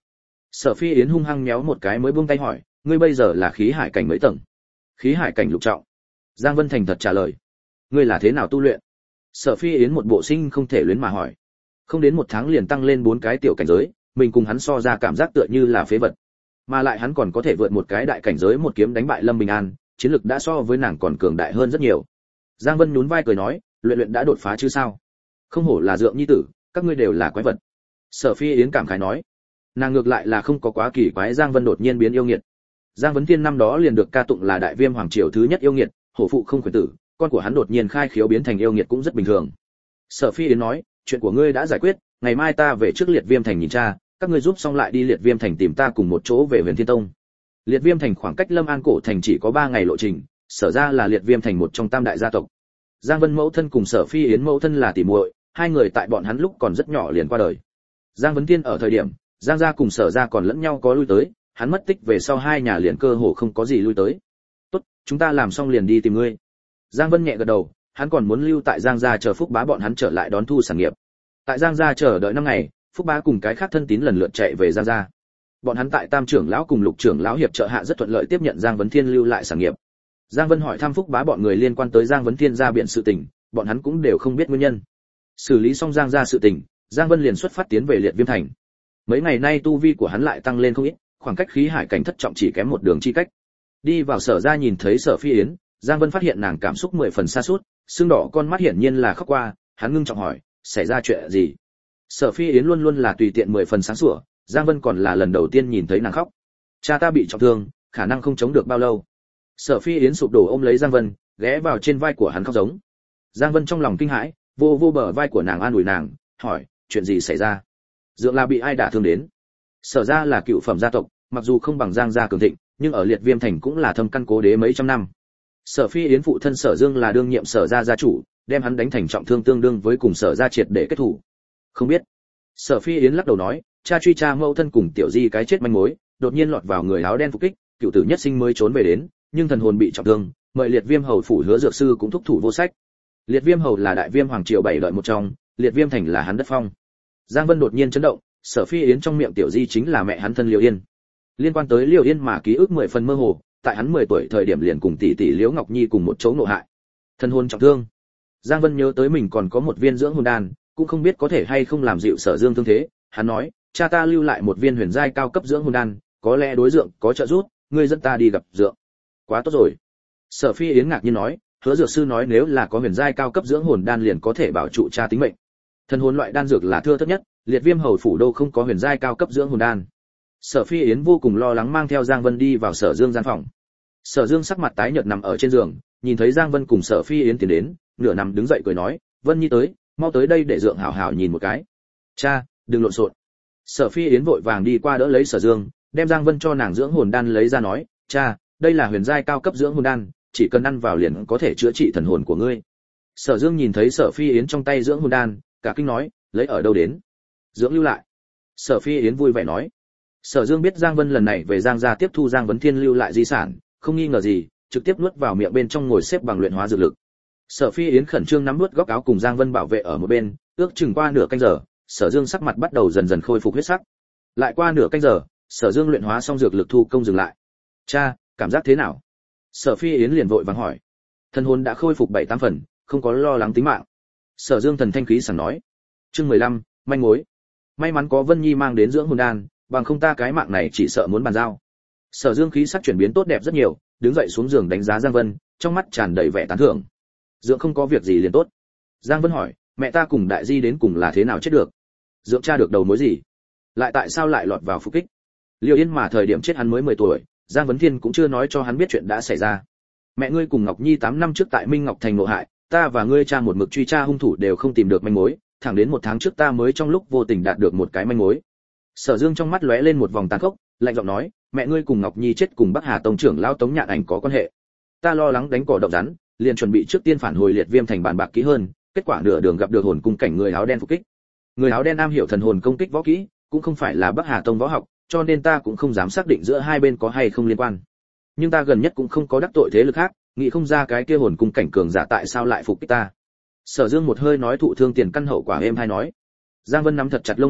Sở Phi Yến hung hăng méo một cái mới buông tay hỏi, ngươi bây giờ là khí hải cảnh mấy tầng? Khí hải cảnh lục trọng. Giang Vân thành thật trả lời. Ngươi là thế nào tu luyện? Sở Phi Yến một bộ sinh không thể luyến mà hỏi. Không đến 1 tháng liền tăng lên 4 cái tiểu cảnh giới, mình cùng hắn so ra cảm giác tựa như là phế vật. Mà lại hắn còn có thể vượt một cái đại cảnh giới một kiếm đánh bại Lâm Bình An, chiến lực đã so với nàng còn cường đại hơn rất nhiều. Giang Vân nhún vai cười nói, luyện đã đột phá chứ sao? Không hổ là dượng nhi tử, các ngươi đều là quái vật. Sở Phi Yến cảm khái nói. Nàng ngược lại là không có quá kỳ quái Giang Vân đột nhiên biến yêu nghiệt. Giang Vấn Thiên năm đó liền được ca tụng là đại viêm hoàng triều thứ nhất yêu nghiệt, hổ phụ không khuyển tử, con của hắn đột nhiên khai khiếu biến thành yêu nghiệt cũng rất bình thường. Sở Phi Yến nói, chuyện của ngươi đã giải quyết, ngày mai ta về trước Liệt Viêm thành nhìn cha, các ngươi giúp xong lại đi Liệt Viêm thành tìm ta cùng một chỗ về Huyền Thiên Tông. Liệt Viêm thành khoảng cách Lâm An cổ thành chỉ có 3 ngày lộ trình, sở ra là Liệt Viêm thành một trong tam đại gia tộc. Giang Vân mẫu thân cùng Sở Phi Yến mẫu thân là tỉ muội, hai người tại bọn hắn lúc còn rất nhỏ liền qua đời. Giang Vấn Thiên ở thời điểm, Giang gia cùng Sở gia còn lẫn nhau có lui tới, hắn mất tích về sau hai nhà liền cơ hồ không có gì lui tới. Tốt, chúng ta làm xong liền đi tìm ngươi. Giang Vân nhẹ gật đầu, hắn còn muốn lưu tại Giang gia chờ Phúc Bá bọn hắn trở lại đón thu sản nghiệp. Tại Giang gia chờ đợi 5 ngày, Phúc Bá cùng cái khác thân tín lần lượt chạy về Giang gia. Bọn hắn tại Tam trưởng lão cùng Lục trưởng lão hiệp trợ hạ rất thuận lợi tiếp nhận Giang Vấn Thiên lưu lại sản nghiệp. Giang Vân hỏi thăm Phúc Bá bọn người liên quan tới Giang Vấn Thiên ra biện sự tình, bọn hắn cũng đều không biết nguyên nhân. Xử lý xong Giang gia sự tình, Giang Vân liền xuất phát tiến về Liệt Viêm thành. Mấy ngày nay tu vi của hắn lại tăng lên không ít, khoảng cách khí hải cảnh thất trọng chỉ kém một đường chi cách. Đi vào sở ra nhìn thấy Sở Phi Yến, Giang Vân phát hiện nàng cảm xúc 10 phần sa sút, sưng đỏ con mắt hiển nhiên là khóc qua, hắn ngưng trọng hỏi, xảy ra chuyện gì? Sở Phi Yến luôn luôn là tùy tiện 10 phần sáng sủa, Giang Vân còn là lần đầu tiên nhìn thấy nàng khóc. Cha ta bị trọng thương, khả năng không chống được bao lâu. Sở Phi Yến sụp đổ ôm lấy Giang Vân, ghé vào trên vai của hắn khóc giống. Giang Vân trong lòng kinh hãi, vô vô bờ vai của nàng an ủi nàng, hỏi, chuyện gì xảy ra? Dượng là bị ai đả thương đến? Sở gia là cựu phẩm gia tộc, mặc dù không bằng Giang gia cường thịnh, nhưng ở Liệt Viêm thành cũng là thâm căn cố đế mấy trăm năm. Sở Phi Yến phụ thân Sở Dương là đương nhiệm Sở gia gia chủ, đem hắn đánh thành trọng thương tương đương với cùng Sở gia triệt để kết thủ. Không biết. Sở Phi Yến lắc đầu nói, cha truy tra mẫu thân cùng tiểu di cái chết manh mối, đột nhiên lọt vào người áo đen phục kích, cựu tử nhất sinh mới trốn về đến, nhưng thần hồn bị trọng thương, mời Liệt Viêm hầu phủ Hứa dược sư cũng thúc thủ vô sách. Liệt Viêm hầu là đại viêm hoàng triều 7 đợi một trong, Liệt Viêm thành là hắn đất phong. Giang Vân đột nhiên chấn động, Sở Phi Yến trong miệng tiểu di chính là mẹ hắn thân Liễu Yên. Liên quan tới Liễu Yên mà ký ức 10 phần mơ hồ, tại hắn 10 tuổi thời điểm liền cùng tỷ tỷ Liễu Ngọc Nhi cùng một chỗ nộ hại. Thân hồn trọng thương. Giang Vân nhớ tới mình còn có một viên dưỡng hồn đan, cũng không biết có thể hay không làm dịu Sở Dương thương thế, hắn nói, cha ta lưu lại một viên huyền giai cao cấp dưỡng hồn đan, có lẽ đối dượng có trợ giúp, ngươi dẫn ta đi gặp dượng. Quá tốt rồi. Sở Phi Yến ngạc nhiên nói, Hứa dược sư nói nếu là có huyền giai cao cấp dưỡng hồn đan liền có thể bảo trụ cha tính mệnh. Thân hồn loại đan dược là thưa thớt nhất, Liệt Viêm hầu phủ đô không có huyền giai cao cấp dưỡng hồn đan. Sở Phi Yến vô cùng lo lắng mang theo Giang Vân đi vào Sở Dương gian phòng. Sở Dương sắc mặt tái nhợt nằm ở trên giường, nhìn thấy Giang Vân cùng Sở Phi Yến tiến đến, nửa nằm đứng dậy cười nói, "Vân Nhi tới, mau tới đây để dượng hảo hảo nhìn một cái." "Cha, đừng lộn xộn." Sở Phi Yến vội vàng đi qua đỡ lấy Sở Dương, đem Giang Vân cho nàng dưỡng hồn đan lấy ra nói, "Cha, đây là huyền giai cao cấp dưỡng hồn đan, chỉ cần ăn vào liền có thể chữa trị thần hồn của ngươi." Sở Dương nhìn thấy Sở Phi Yến trong tay dưỡng hồn đan, cả kinh nói, "Lấy ở đâu đến?" "Dưỡng lưu lại." Sở Phi Yến vui vẻ nói. Sở Dương biết Giang Vân lần này về Giang gia tiếp thu Giang Vấn Thiên lưu lại di sản, không nghi ngờ gì, trực tiếp nuốt vào miệng bên trong ngồi xếp bằng luyện hóa dược lực. Sở Phi Yến khẩn trương nắm nuốt góc áo cùng Giang Vân bảo vệ ở một bên, ước chừng qua nửa canh giờ, Sở Dương sắc mặt bắt đầu dần dần khôi phục huyết sắc. Lại qua nửa canh giờ, Sở Dương luyện hóa xong dược lực thu công dừng lại. "Cha, cảm giác thế nào?" Sở Phi Yến liền vội vàng hỏi. Thân hồn đã khôi phục 7-8 phần, không có lo lắng tính mạng. Sở Dương thần thanh khí sảng nói. Chương 15, manh mối. May mắn có Vân Nhi mang đến dưỡng hồn đan, bằng không ta cái mạng này chỉ sợ muốn bàn giao. Sở Dương khí sắc chuyển biến tốt đẹp rất nhiều, đứng dậy xuống giường đánh giá Giang Vân, trong mắt tràn đầy vẻ tán thưởng. "Dượng không có việc gì liền tốt." Giang Vân hỏi, "Mẹ ta cùng đại di đến cùng là thế nào chết được? Dượng tra được đầu mối gì? Lại tại sao lại lọt vào phục kích?" Liêu Yên mà thời điểm chết hắn mới 10 tuổi, Giang Vấn Thiên cũng chưa nói cho hắn biết chuyện đã xảy ra. "Mẹ ngươi cùng Ngọc Nhi 8 năm trước tại Minh Ngọc thành ngộ hại, ta và ngươi cha một mực truy tra hung thủ đều không tìm được manh mối, thẳng đến 1 tháng trước ta mới trong lúc vô tình đạt được một cái manh mối." Sở Dương trong mắt lóe lên một vòng tàn khốc, lạnh giọng nói, "Mẹ ngươi cùng Ngọc Nhi chết cùng Bắc Hà tông trưởng lão Tống Nhạn Ảnh có quan hệ. Ta lo lắng đánh cỏ động rắn, liền chuẩn bị trước tiên phản hồi Liệt Viêm thành bàn bạc kỹ hơn, kết quả nửa đường gặp được hồn cung cảnh người áo đen phục kích. Người áo đen am hiểu thần hồn công kích võ kỹ, cũng không phải là Bắc Hà tông võ học, cho nên ta cũng không dám xác định giữa hai bên có hay không liên quan. Nhưng ta gần nhất cũng không có đắc tội thế lực khác, nghĩ không ra cái kia hồn cung cảnh cường giả tại sao lại phục kích ta." Sở Dương một hơi nói thụ thương tiền căn hậu quả êm hay nói. Giang Vân nắm thật chặt lông mày,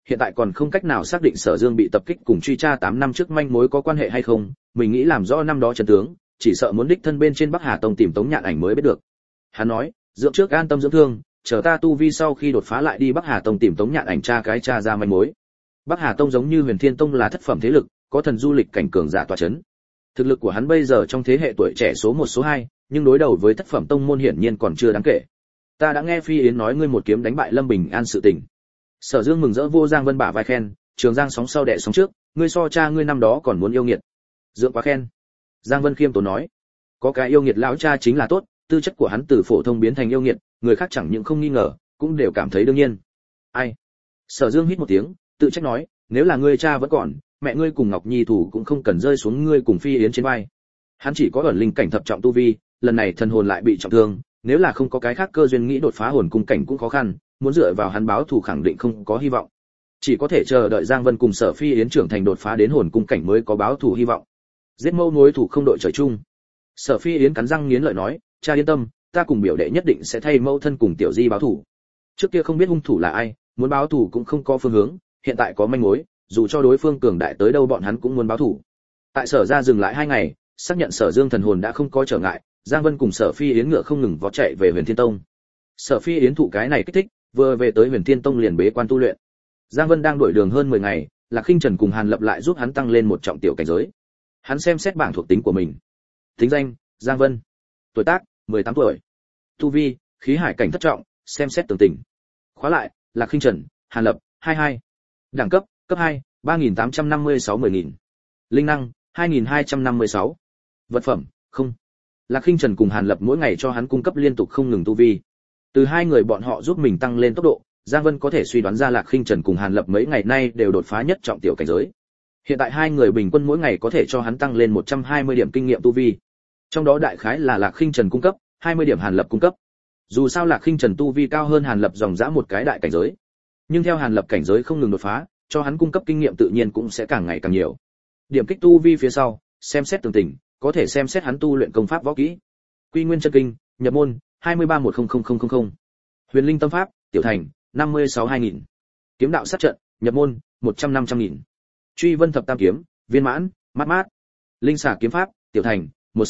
hiện tại còn không cách nào xác định Sở Dương bị tập kích cùng truy tra 8 năm trước manh mối có quan hệ hay không, mình nghĩ làm rõ năm đó trận tướng, chỉ sợ muốn đích thân bên trên Bắc Hà Tông tìm Tống Nhạn Ảnh mới biết được. Hắn nói, dưỡng trước an tâm dưỡng thương, chờ ta tu vi sau khi đột phá lại đi Bắc Hà Tông tìm Tống Nhạn Ảnh tra ra manh mối. Bắc Hà Tông giống như Huyền Thiên Tông là thất phẩm thế lực, có thần du lịch cảnh cường giả tọa chấn. Thực lực của hắn bây giờ trong thế hệ tuổi trẻ số 1 số 2, nhưng đối đầu với thất phẩm tông môn hiển nhiên còn chưa đáng kể. Ta đã nghe Phi Yến nói ngươi một kiếm đánh bại Lâm Bình An sự tình. Sở Dương mừng rỡ vô Giang Vân bả vai khen, Trường Giang sóng sau đẻ sóng trước, ngươi so cha ngươi năm đó còn muốn yêu nghiệt. Dưỡng quá khen. Giang Vân khiêm tốn nói, có cái yêu nghiệt lão cha chính là tốt, tư chất của hắn từ phổ thông biến thành yêu nghiệt, người khác chẳng những không nghi ngờ, cũng đều cảm thấy đương nhiên. Ai? Sở Dương hít một tiếng, tự trách nói, nếu là ngươi cha vẫn còn, mẹ ngươi cùng Ngọc Nhi thủ cũng không cần rơi xuống ngươi cùng Phi Yến trên vai. Hắn chỉ có ẩn linh cảnh thập trọng tu vi, lần này thần hồn lại bị trọng thương, nếu là không có cái khác cơ duyên nghĩ đột phá hồn cung cảnh cũng khó khăn, muốn dựa vào hắn báo thù khẳng định không có hy vọng. Chỉ có thể chờ đợi Giang Vân cùng Sở Phi Yến trưởng thành đột phá đến hồn cung cảnh mới có báo thù hy vọng. Giết mâu nối thủ không đội trời chung. Sở Phi Yến cắn răng nghiến lợi nói, cha yên tâm, ta cùng biểu đệ nhất định sẽ thay mâu thân cùng tiểu di báo thù. Trước kia không biết hung thủ là ai, muốn báo thù cũng không có phương hướng, hiện tại có manh mối, dù cho đối phương cường đại tới đâu bọn hắn cũng muốn báo thù. Tại Sở gia dừng lại 2 ngày, xác nhận Sở Dương thần hồn đã không có trở ngại, Giang Vân cùng Sở Phi Yến ngựa không ngừng vó chạy về Huyền Thiên Tông. Sở Phi Yến thụ cái này kích thích, vừa về tới Huyền Thiên Tông liền bế quan tu luyện. Giang Vân đang đuổi đường hơn 10 ngày, Lạc Khinh Trần cùng Hàn Lập lại giúp hắn tăng lên một trọng tiểu cảnh giới. Hắn xem xét bảng thuộc tính của mình. Tính danh: Giang Vân. Tuổi tác: 18 tuổi. Tu vi: khí hải cảnh thất trọng, xem xét tường tình. Khóa lại: Lạc Khinh Trần, Hàn Lập, 22. Đẳng cấp: cấp 2, 3856 10000. Linh năng: 2256. Vật phẩm: không. Lạc Khinh Trần cùng Hàn Lập mỗi ngày cho hắn cung cấp liên tục không ngừng tu vi. Từ hai người bọn họ giúp mình tăng lên tốc độ, Giang Vân có thể suy đoán ra Lạc Khinh Trần cùng Hàn Lập mấy ngày nay đều đột phá nhất trọng tiểu cảnh giới. Hiện tại hai người bình quân mỗi ngày có thể cho hắn tăng lên 120 điểm kinh nghiệm tu vi. Trong đó đại khái là Lạc Khinh Trần cung cấp, 20 điểm Hàn Lập cung cấp. Dù sao Lạc Khinh Trần tu vi cao hơn Hàn Lập dòng dã một cái đại cảnh giới, nhưng theo Hàn Lập cảnh giới không ngừng đột phá, cho hắn cung cấp kinh nghiệm tự nhiên cũng sẽ càng ngày càng nhiều. Điểm kích tu vi phía sau, xem xét tường tình, có thể xem xét hắn tu luyện công pháp võ kỹ. Quy Nguyên chân kinh, nhập môn, 23100000. Huyền Linh tâm pháp, tiểu thành, 56-2000. Kiếm đạo sát trận, nhập môn, 100-500.000. Truy Vân thập tam kiếm, viên mãn, mát. Linh xà kiếm pháp, tiểu thành,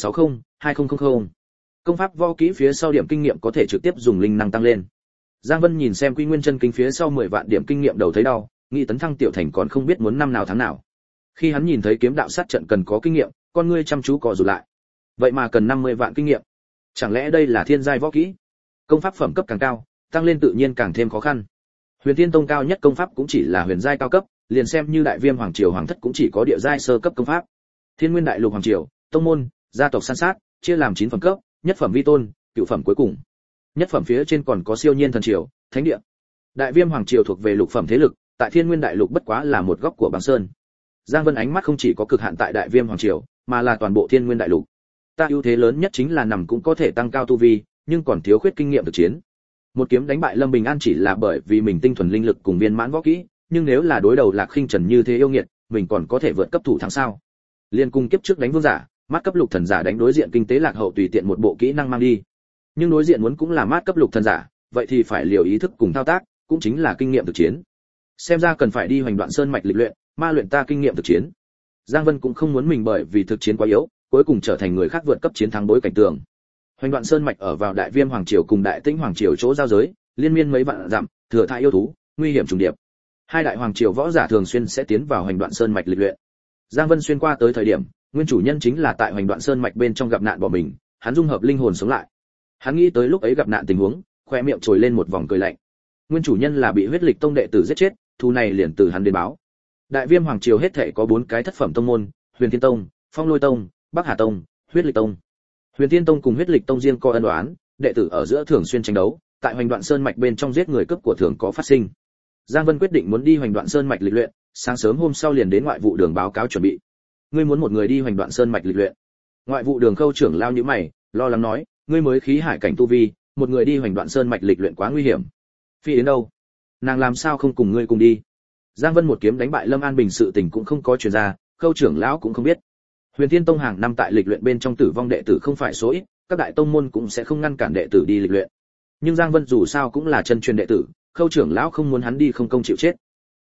160-2000. Công pháp võ kỹ phía sau điểm kinh nghiệm có thể trực tiếp dùng linh năng tăng lên. Giang Vân nhìn xem Quy Nguyên chân kinh phía sau 10 vạn điểm kinh nghiệm đầu thấy đau, nghĩ tấn thăng tiểu thành còn không biết muốn năm nào tháng nào. Khi hắn nhìn thấy kiếm đạo sát trận cần có kinh nghiệm, con ngươi chăm chú co rụt lại. Vậy mà cần 50 vạn kinh nghiệm. Chẳng lẽ đây là thiên giai võ kỹ? Công pháp phẩm cấp càng cao, tăng lên tự nhiên càng thêm khó khăn. Huyền Thiên Tông cao nhất công pháp cũng chỉ là huyền giai cao cấp, liền xem như Đại Viêm Hoàng triều hoàng thất cũng chỉ có địa giai sơ cấp công pháp. Thiên Nguyên Đại Lục Hoàng triều, tông môn, gia tộc san sát, chia làm 9 phẩm cấp, nhất phẩm vi tôn, cửu phẩm cuối cùng. Nhất phẩm phía trên còn có siêu nhiên thần triều, thánh địa. Đại Viêm Hoàng triều thuộc về lục phẩm thế lực, tại Thiên Nguyên Đại Lục bất quá là một góc của băng sơn. Giang Vân ánh mắt không chỉ có cực hạn tại Đại Viêm Hoàng triều, mà là toàn bộ Thiên Nguyên Đại Lục. Ta ưu thế lớn nhất chính là nằm cũng có thể tăng cao tu vi, nhưng còn thiếu khuyết kinh nghiệm thực chiến. Một kiếm đánh bại Lâm Bình An chỉ là bởi vì mình tinh thuần linh lực cùng viên mãn võ kỹ, nhưng nếu là đối đầu Lạc Khinh Trần như thế yêu nghiệt, mình còn có thể vượt cấp thủ thắng sao? Liên cung kiếp trước đánh vương giả, mát cấp lục thần giả đánh đối diện kinh tế lạc hậu tùy tiện một bộ kỹ năng mang đi. Nhưng đối diện muốn cũng là mát cấp lục thần giả, vậy thì phải liều ý thức cùng thao tác, cũng chính là kinh nghiệm thực chiến. Xem ra cần phải đi Hoành Đoạn Sơn mạch lịch luyện, ma luyện ta kinh nghiệm thực chiến. Giang Vân cũng không muốn mình bởi vì thực chiến quá yếu, cuối cùng trở thành người khác vượt cấp chiến thắng bối cảnh tường. Hoành Đoạn Sơn mạch ở vào Đại Viêm Hoàng triều cùng Đại Tĩnh Hoàng triều chỗ giao giới, liên miên mấy vạn dặm, thừa thãi yêu thú, nguy hiểm trùng điệp. Hai đại hoàng triều võ giả thường xuyên sẽ tiến vào Hoành Đoạn Sơn mạch lịch luyện. Giang Vân xuyên qua tới thời điểm, nguyên chủ nhân chính là tại Hoành Đoạn Sơn mạch bên trong gặp nạn bỏ mình, hắn dung hợp linh hồn sống lại. Hắn nghĩ tới lúc ấy gặp nạn tình huống, khoe miệng trồi lên một vòng cười lạnh. Nguyên chủ nhân là bị Huyết Lịch Tông đệ tử giết chết, thù này liền từ hắn đến báo. Đại Viêm Hoàng triều hết thảy có 4 cái thất phẩm tông môn, Huyền Thiên Tông, Phong Lôi Tông, Bắc Hà Tông, Huyết Lịch Tông. Huyền Thiên Tông cùng Huyết Lịch Tông riêng có ân oán, đệ tử ở giữa thường xuyên tranh đấu, tại Hoành Đoạn Sơn mạch bên trong giết người cướp của thường có phát sinh. Giang Vân quyết định muốn đi Hoành Đoạn Sơn mạch lịch luyện, sáng sớm hôm sau liền đến ngoại vụ đường báo cáo chuẩn bị. Ngươi muốn một người đi Hoành Đoạn Sơn mạch lịch luyện? Ngoại vụ đường Khâu trưởng lao nhíu mày, lo lắng nói, ngươi mới khí hải cảnh tu vi, một người đi Hoành Đoạn Sơn mạch lịch luyện quá nguy hiểm. Phi Yến đâu? Nàng làm sao không cùng ngươi cùng đi? Giang Vân một kiếm đánh bại Lâm An Bình sự tình cũng không có truyền ra, Khâu trưởng lão cũng không biết. Huyền Thiên Tông hàng năm tại lịch luyện bên trong tử vong đệ tử không phải số ít, các đại tông môn cũng sẽ không ngăn cản đệ tử đi lịch luyện. Nhưng Giang Vân dù sao cũng là chân truyền đệ tử, Khâu trưởng lão không muốn hắn đi không công chịu chết.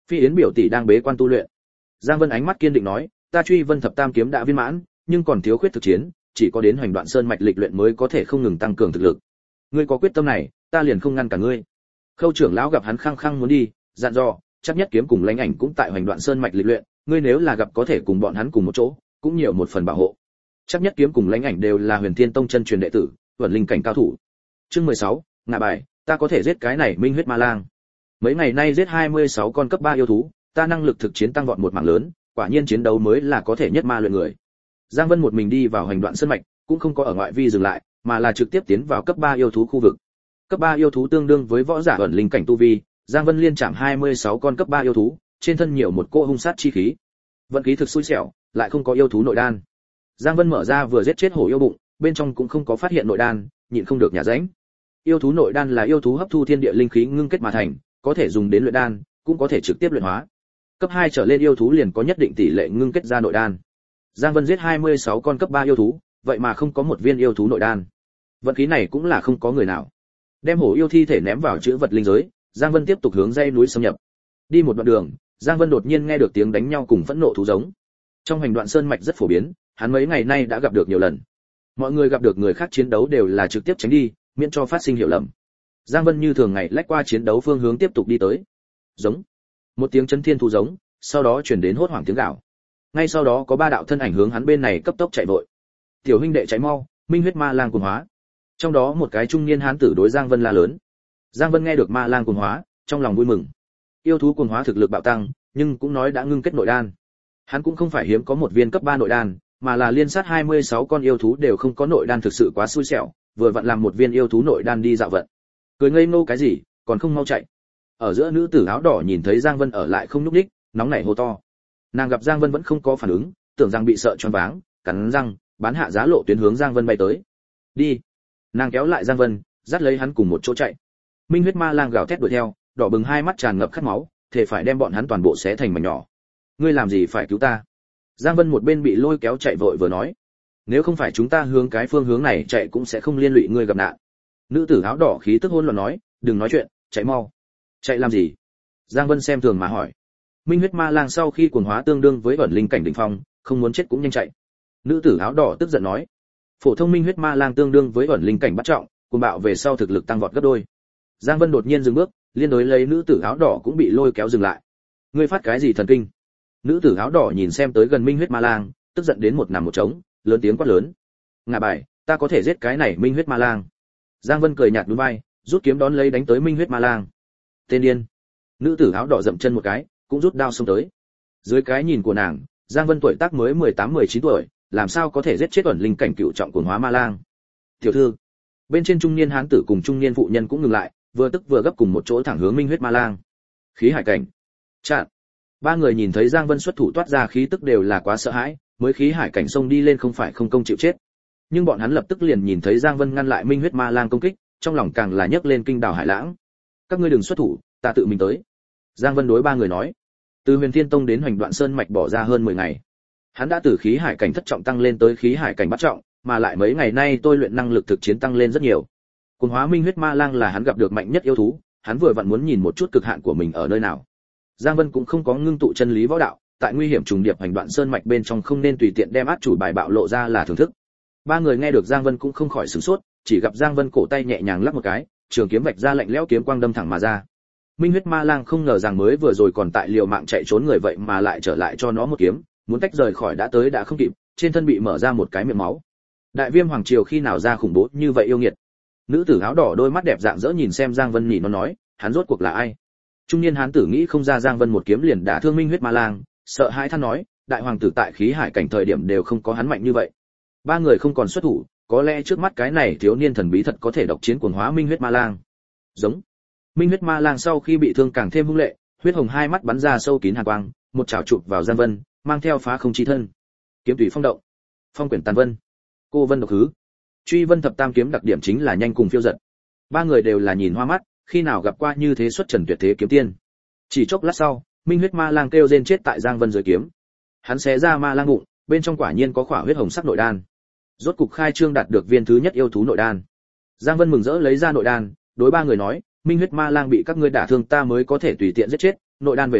Phi Yến biểu tỷ đang bế quan tu luyện. Giang Vân ánh mắt kiên định nói, ta truy Vân thập tam kiếm đã viên mãn, nhưng còn thiếu khuyết thực chiến, chỉ có đến Hoành Đoạn Sơn mạch lịch luyện mới có thể không ngừng tăng cường thực lực. Ngươi có quyết tâm này, ta liền không ngăn cả ngươi. Khâu trưởng lão gặp hắn khăng khăng muốn đi, dặn dò, chắc nhất kiếm cùng Lãnh Ảnh cũng tại Hoành Đoạn Sơn mạch lịch luyện, ngươi nếu là gặp có thể cùng bọn hắn cùng một chỗ, cũng nhiều một phần bảo hộ. Chắc nhất kiếm cùng Lãnh Ảnh đều là Huyền Thiên Tông chân truyền đệ tử, ẩn linh cảnh cao thủ. Chương 16, ngạ bài, ta có thể giết cái này Minh huyết ma lang. Mấy ngày nay giết 26 con cấp 3 yêu thú, ta năng lực thực chiến tăng vọt một mảng lớn, quả nhiên chiến đấu mới là có thể nhất ma luyện người. Giang Vân một mình đi vào Hoành Đoạn Sơn mạch, cũng không có ở ngoại vi dừng lại, mà là trực tiếp tiến vào cấp 3 yêu thú khu vực. Cấp 3 yêu thú tương đương với võ giả ẩn linh cảnh tu vi, Giang Vân liên chạm 26 con cấp 3 yêu thú, trên thân nhiều một cỗ hung sát chi khí. Vận khí thực xui xẻo, lại không có yêu thú nội đan. Giang Vân mở ra vừa giết chết hổ yêu bụng, bên trong cũng không có phát hiện nội đan, nhịn không được nhả rãnh. Yêu thú nội đan là yêu thú hấp thu thiên địa linh khí ngưng kết mà thành, có thể dùng đến luyện đan, cũng có thể trực tiếp luyện hóa. Cấp 2 trở lên yêu thú liền có nhất định tỷ lệ ngưng kết ra nội đan. Giang Vân giết 26 con cấp 3 yêu thú, vậy mà không có một viên yêu thú nội đan. Vận khí này cũng là không có người nào. Đem hổ yêu thi thể ném vào chữ vật linh giới, Giang Vân tiếp tục hướng dãy núi xâm nhập. Đi một đoạn đường, Giang Vân đột nhiên nghe được tiếng đánh nhau cùng phẫn nộ thú giống. Trong Hoành Đoạn Sơn mạch rất phổ biến, hắn mấy ngày nay đã gặp được nhiều lần. Mọi người gặp được người khác chiến đấu đều là trực tiếp tránh đi, miễn cho phát sinh hiểu lầm. Giang Vân như thường ngày lách qua chiến đấu phương hướng tiếp tục đi tới. Giống. Một tiếng chấn thiên thú giống, sau đó truyền đến hốt hoảng tiếng gào. Ngay sau đó có 3 đạo thân ảnh hướng hắn bên này cấp tốc chạy vội. Tiểu huynh đệ chạy mau, Minh huyết ma lang cuồng hóa. Trong đó một cái trung niên hán tử đối Giang Vân la lớn. Giang Vân nghe được ma lang cuồng hóa, trong lòng vui mừng. Yêu thú cuồng hóa thực lực bạo tăng, nhưng cũng nói đã ngưng kết nội đan. Hắn cũng không phải hiếm có một viên cấp 3 nội đan, mà là liên sát 26 con yêu thú đều không có nội đan, thực sự quá xui xẻo, vừa vặn làm một viên yêu thú nội đan đi dạo vận. Cười ngây ngô cái gì, còn không mau chạy. Ở giữa nữ tử áo đỏ nhìn thấy Giang Vân ở lại không nhúc nhích, nóng nảy hô to. Nàng gặp Giang Vân vẫn không có phản ứng, tưởng rằng bị sợ choáng váng, cắn răng, bán hạ giá lộ tuyến hướng Giang Vân bay tới. Đi. Nàng kéo lại Giang Vân, dắt lấy hắn cùng một chỗ chạy. Minh huyết ma lang gào thét đuổi theo, đỏ bừng hai mắt tràn ngập khát máu, thể phải đem bọn hắn toàn bộ xé thành mảnh nhỏ. Ngươi làm gì phải cứu ta? Giang Vân một bên bị lôi kéo chạy vội vừa nói. Nếu không phải chúng ta hướng cái phương hướng này chạy cũng sẽ không liên lụy ngươi gặp nạn. Nữ tử áo đỏ khí tức hỗn loạn nói, đừng nói chuyện, chạy mau. Chạy làm gì? Giang Vân xem thường mà hỏi. Minh huyết ma lang sau khi cuồng hóa tương đương với ẩn linh cảnh đỉnh phong, không muốn chết cũng nhanh chạy. Nữ tử áo đỏ tức giận nói. Phổ thông minh huyết ma lang tương đương với ẩn linh cảnh bắt trọng, cuồng bạo về sau thực lực tăng vọt gấp đôi. Giang Vân đột nhiên dừng bước, liên đối lấy nữ tử áo đỏ cũng bị lôi kéo dừng lại. Ngươi phát cái gì thần kinh? Nữ tử áo đỏ nhìn xem tới gần minh huyết ma lang, tức giận đến một nằm một trống, lớn tiếng quát lớn. Ngạ bài, ta có thể giết cái này minh huyết ma lang. Giang Vân cười nhạt nhún vai, rút kiếm đón lấy đánh tới minh huyết ma lang. Tên điên. Nữ tử áo đỏ dậm chân một cái, cũng rút đao xông tới. Dưới cái nhìn của nàng, Giang Vân tuổi tác mới 18-19 tuổi, làm sao có thể giết chết ẩn linh cảnh cựu trọng cuồng hóa ma lang. Tiểu thư. Bên trên trung niên hán tử cùng trung niên phụ nhân cũng ngừng lại, vừa tức vừa gấp cùng một chỗ thẳng hướng minh huyết ma lang. Khí hải cảnh. Chặn. Ba người nhìn thấy Giang Vân xuất thủ toát ra khí tức đều là quá sợ hãi, mới khí hải cảnh xông đi lên không phải không công chịu chết. Nhưng bọn hắn lập tức liền nhìn thấy Giang Vân ngăn lại minh huyết ma lang công kích, trong lòng càng là nhấc lên kinh đào hải lãng. Các ngươi đừng xuất thủ, ta tự mình tới. Giang Vân đối ba người nói. Từ Huyền Thiên Tông đến Hoành Đoạn Sơn mạch bỏ ra hơn 10 ngày. Hắn đã từ khí hải cảnh thất trọng tăng lên tới khí hải cảnh bát trọng, mà lại mấy ngày nay tôi luyện năng lực thực chiến tăng lên rất nhiều. Cuồng hóa minh huyết ma lang là hắn gặp được mạnh nhất yêu thú, hắn vừa vặn muốn nhìn một chút cực hạn của mình ở nơi nào. Giang Vân cũng không có ngưng tụ chân lý võ đạo, tại nguy hiểm trùng điệp Hoành Đoạn Sơn mạch bên trong không nên tùy tiện đem át chủ bài bạo lộ ra là thưởng thức. Ba người nghe được Giang Vân cũng không khỏi sửng sốt, chỉ gặp Giang Vân cổ tay nhẹ nhàng lắc một cái, trường kiếm vạch ra lạnh lẽo kiếm quang đâm thẳng mà ra. Minh huyết ma lang không ngờ rằng mới vừa rồi còn tại liều mạng chạy trốn người vậy mà lại trở lại cho nó một kiếm, muốn tách rời khỏi đã tới đã không kịp, trên thân bị mở ra một cái miệng máu. Đại Viêm hoàng triều khi nào ra khủng bố như vậy yêu nghiệt. Nữ tử áo đỏ đôi mắt đẹp rạng rỡ nhìn xem Giang Vân nhỉ nó nói, hắn rốt cuộc là ai? Trung niên hán tử nghĩ không ra Giang Vân một kiếm liền đả thương Minh huyết ma lang, sợ hãi than nói, đại hoàng tử tại khí hải cảnh thời điểm đều không có hắn mạnh như vậy. Ba người không còn xuất thủ, có lẽ trước mắt cái này thiếu niên thần bí thật có thể độc chiến cuồng hóa minh huyết ma lang. Giống. Minh huyết ma lang sau khi bị thương càng thêm hung lệ, huyết hồng hai mắt bắn ra sâu kín hàn quang, một chảo chụp vào Giang Vân, mang theo phá không chi thân. Kiếm tùy phong động, phong quyển tàn vân, cô vân độc hứ. Truy Vân thập tam kiếm đặc điểm chính là nhanh cùng phiêu giật. Ba người đều là nhìn hoa mắt, khi nào gặp qua như thế xuất trần tuyệt thế kiếm tiên. Chỉ chốc lát sau, minh huyết ma lang kêu rên chết tại Giang Vân dưới kiếm. Hắn xé ra ma lang bụng, bên trong quả nhiên có khỏa huyết hồng sắc nội đan. Rốt cục khai trương đạt được viên thứ nhất yêu thú nội đan. Giang Vân mừng rỡ lấy ra nội đan, đối ba người nói, minh huyết ma lang bị các ngươi đả thương ta mới có thể tùy tiện giết chết, nội đan về ta,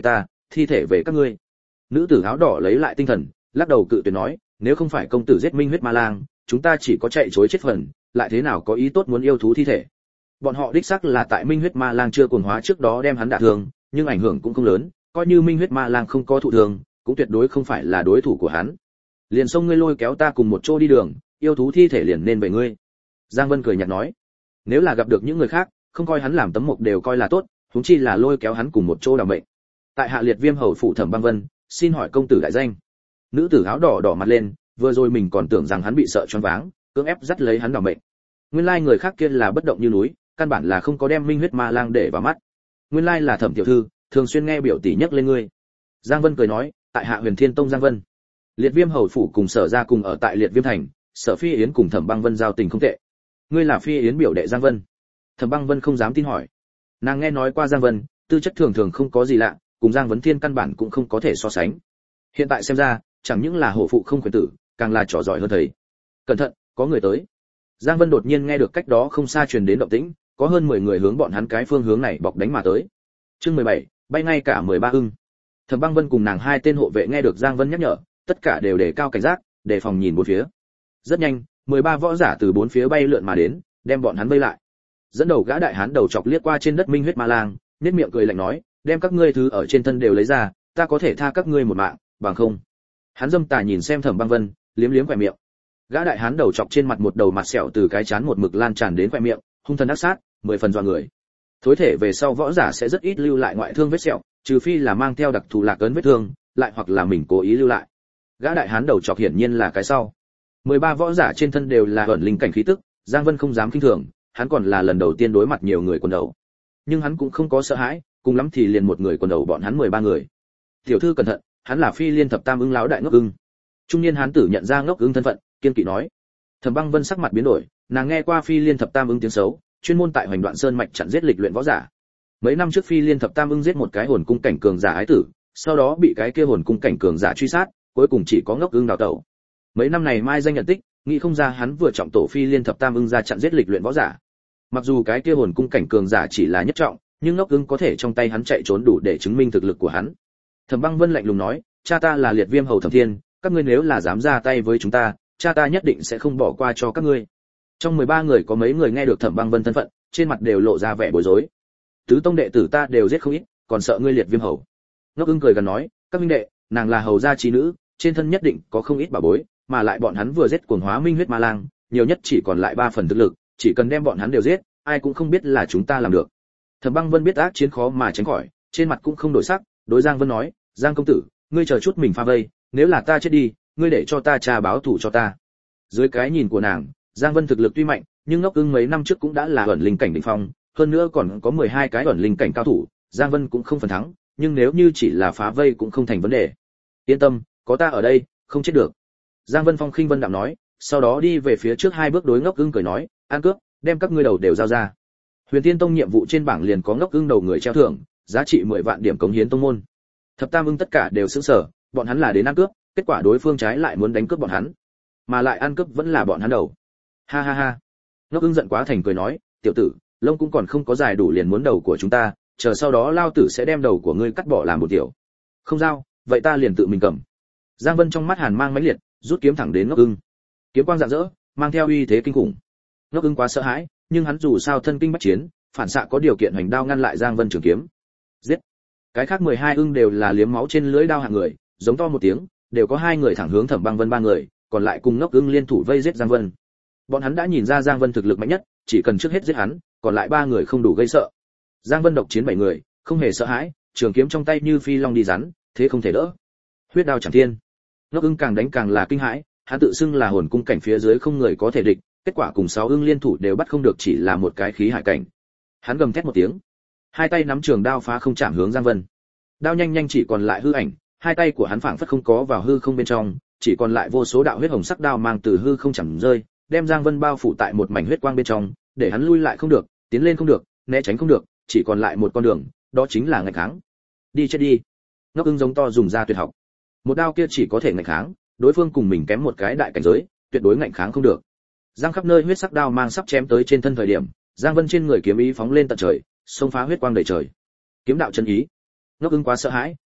thi thể về các ngươi. Nữ tử áo đỏ lấy lại tinh thần, lắc đầu cự tuyệt nói, nếu không phải công tử giết Minh huyết ma lang, chúng ta chỉ có chạy trối chết phần, lại thế nào có ý tốt muốn yêu thú thi thể. Bọn họ đích xác là tại Minh huyết ma lang chưa cuồng hóa trước đó đem hắn đả thương, nhưng ảnh hưởng cũng không lớn, coi như Minh huyết ma lang không có thụ thương, cũng tuyệt đối không phải là đối thủ của hắn. Liền xông ngươi lôi kéo ta cùng một chỗ đi đường, yêu thú thi thể liền nên về ngươi. Giang Vân cười nhạt nói, nếu là gặp được những người khác, không coi hắn làm tấm mộc đều coi là tốt, huống chi là lôi kéo hắn cùng một chỗ đảm mệnh. Tại hạ Liệt Viêm hầu phủ Thẩm Băng Vân, xin hỏi công tử đại danh. Nữ tử áo đỏ đỏ mặt lên, vừa rồi mình còn tưởng rằng hắn bị sợ choáng váng, cưỡng ép dắt lấy hắn đảm mệnh. Nguyên lai người khác kia là bất động như núi, căn bản là không có đem Minh huyết ma lang để vào mắt. Nguyên lai là Thẩm tiểu thư, thường xuyên nghe biểu tỷ nhắc lên ngươi. Giang Vân cười nói, tại hạ Huyền Thiên Tông Giang Vân. Liệt Viêm hầu phủ cùng Sở gia cùng ở tại Liệt Viêm thành, Sở Phi Yến cùng Thẩm Băng Vân giao tình không tệ. Ngươi là Phi Yến biểu đệ Giang Vân? Thẩm Băng Vân không dám tin hỏi. Nàng nghe nói qua Giang Vân, tư chất thường thường không có gì lạ, cùng Giang Vấn Thiên căn bản cũng không có thể so sánh. Hiện tại xem ra, chẳng những là hổ phụ không quyền tử, càng là trò giỏi hơn thầy. Cẩn thận, có người tới. Giang Vân đột nhiên nghe được cách đó không xa truyền đến động tĩnh, có hơn 10 người hướng bọn hắn cái phương hướng này bọc đánh mà tới. Chương 17, bay ngay cả 13 ưng. Thẩm Băng Vân cùng nàng hai tên hộ vệ nghe được Giang Vân nhắc nhở, tất cả đều đề cao cảnh giác, đề phòng nhìn bốn phía. Rất nhanh, 13 võ giả từ bốn phía bay lượn mà đến, đem bọn hắn vây lại. Dẫn đầu gã đại hán đầu chọc liếc qua trên đất Minh huyết ma lang, nhếch miệng cười lạnh nói, đem các ngươi thứ ở trên thân đều lấy ra, ta có thể tha các ngươi một mạng, bằng không. Hắn dâm tà nhìn xem Thẩm Băng Vân, liếm liếm khóe miệng. Gã đại hán đầu chọc trên mặt một đầu mặt sẹo từ cái trán một mực lan tràn đến khóe miệng, hung thần ác sát, 10 phần dọa người. Thối thể về sau võ giả sẽ rất ít lưu lại ngoại thương vết sẹo, trừ phi là mang theo đặc thù lạc ấn vết thương, lại hoặc là mình cố ý lưu lại. Gã đại hán đầu chọc hiển nhiên là cái sau. 13 võ giả trên thân đều là ẩn linh cảnh khí tức, Giang Vân không dám kinh thường, hắn còn là lần đầu tiên đối mặt nhiều người quần đầu. Nhưng hắn cũng không có sợ hãi, cùng lắm thì liền một người quần đầu bọn hắn 13 người. Tiểu thư cẩn thận, hắn là Phi Liên thập tam ưng lão đại Ngốc Ưng. Trung niên hán tử nhận ra Ngốc Ưng thân phận, kiên kỵ nói. Thẩm Băng Vân sắc mặt biến đổi, nàng nghe qua Phi Liên thập tam ưng tiếng xấu, chuyên môn tại Hoành Đoạn Sơn mạch chặn giết lịch luyện võ giả. Mấy năm trước Phi Liên thập tam ưng giết một cái hồn cung cảnh cường giả ái tử, sau đó bị cái kia hồn cung cảnh cường giả truy sát, cuối cùng chỉ có Ngốc Ưng đào tẩu. Mấy năm này mai danh nhận tích, nghĩ không ra hắn vừa trọng tổ Phi Liên thập tam ưng ra chặn giết lịch luyện võ giả. Mặc dù cái kia hồn cung cảnh cường giả chỉ là nhất trọng, nhưng Ngốc Ưng có thể trong tay hắn chạy trốn đủ để chứng minh thực lực của hắn. Thẩm Băng Vân lạnh lùng nói, cha ta là Liệt Viêm hầu Thẩm Thiên, các ngươi nếu là dám ra tay với chúng ta, cha ta nhất định sẽ không bỏ qua cho các ngươi. Trong 13 người có mấy người nghe được Thẩm Băng Vân thân phận, trên mặt đều lộ ra vẻ bối rối. Tứ tông đệ tử ta đều giết không ít, còn sợ ngươi Liệt Viêm hầu. Ngốc Ưng cười gần nói, các huynh đệ, nàng là hầu gia chi nữ, trên thân nhất định có không ít bảo bối, mà lại bọn hắn vừa giết cuồng hóa Minh huyết ma lang, nhiều nhất chỉ còn lại 3 phần thực lực, chỉ cần đem bọn hắn đều giết, ai cũng không biết là chúng ta làm được. Thẩm Băng Vân biết ác chiến khó mà tránh khỏi, trên mặt cũng không đổi sắc, đối Giang Vân nói, Giang công tử, ngươi chờ chút mình pha vây, nếu là ta chết đi, ngươi để cho ta tra báo thù cho ta. Dưới cái nhìn của nàng, Giang Vân thực lực tuy mạnh, nhưng Ngốc Ưng mấy năm trước cũng đã là ẩn linh cảnh đỉnh phong, hơn nữa còn có 12 cái ẩn linh cảnh cao thủ, Giang Vân cũng không phần thắng, nhưng nếu như chỉ là phá vây cũng không thành vấn đề. Yên tâm, có ta ở đây, không chết được. Giang Vân phong khinh vân đạm nói, sau đó đi về phía trước 2 bước đối Ngốc Ưng cười nói, an cướp, đem các ngươi đầu đều giao ra. Huyền Tiên Tông nhiệm vụ trên bảng liền có Ngốc Ưng đầu người treo thưởng, giá trị 10 vạn điểm cống hiến tông môn. Thập Tam Ưng tất cả đều sững sờ, bọn hắn là đến ăn cướp, kết quả đối phương trái lại muốn đánh cướp bọn hắn, mà lại ăn cướp vẫn là bọn hắn đầu. Ha ha ha. Ngốc Ưng giận quá thành cười nói, tiểu tử, lông cũng còn không có dài đủ liền muốn đầu của chúng ta, chờ sau đó lao tử sẽ đem đầu của ngươi cắt bỏ làm một tiểu. Không giao, vậy ta liền tự mình cầm. Giang Vân trong mắt hàn mang mãnh liệt, rút kiếm thẳng đến Ngốc Ưng. Kiếm quang rạng rỡ, mang theo uy thế kinh khủng. Ngốc Ưng quá sợ hãi, nhưng hắn dù sao thân kinh bách chiến, phản xạ có điều kiện hoành đao ngăn lại Giang Vân trường kiếm. Giết. Cái khác 12 ưng đều là liếm máu trên lưỡi đao hạng người, giống to một tiếng, đều có 2 người thẳng hướng Thẩm Băng Vân 3 người, còn lại cùng Ngốc Ưng liên thủ vây giết Giang Vân. Bọn hắn đã nhìn ra Giang Vân thực lực mạnh nhất, chỉ cần trước hết giết hắn, còn lại 3 người không đủ gây sợ. Giang Vân độc chiến 7 người, không hề sợ hãi, trường kiếm trong tay như phi long đi rắn, thế không thể đỡ. Huyết đao chẳng thiên. Ngốc Ưng càng đánh càng là kinh hãi, hắn tự xưng là hồn cung cảnh phía dưới không người có thể địch, kết quả cùng 6 ưng liên thủ đều bắt không được, chỉ là một cái khí hải cảnh. Hắn gầm thét một tiếng, hai tay nắm trường đao phá không chạm hướng Giang Vân. Đao nhanh nhanh chỉ còn lại hư ảnh, hai tay của hắn phảng phất không có vào hư không bên trong, chỉ còn lại vô số đạo huyết hồng sắc đao mang từ hư không chầm rơi, đem Giang Vân bao phủ tại một mảnh huyết quang bên trong, để hắn lui lại không được, tiến lên không được, né tránh không được, chỉ còn lại một con đường, đó chính là nghịch kháng. Đi chết đi. Ngốc Ưng giống to dùng ra tuyệt học. Một đao kia chỉ có thể nghịch kháng, đối phương cùng mình kém một cái đại cảnh giới, tuyệt đối nghịch kháng không được. Giang khắp nơi huyết sắc đao mang sắp chém tới trên thân thời điểm, Giang Vân trên người kiếm ý phóng lên tận trời, xông phá huyết quang đầy trời. Kiếm đạo chân ý. Ngốc Ưng quá sợ hãi,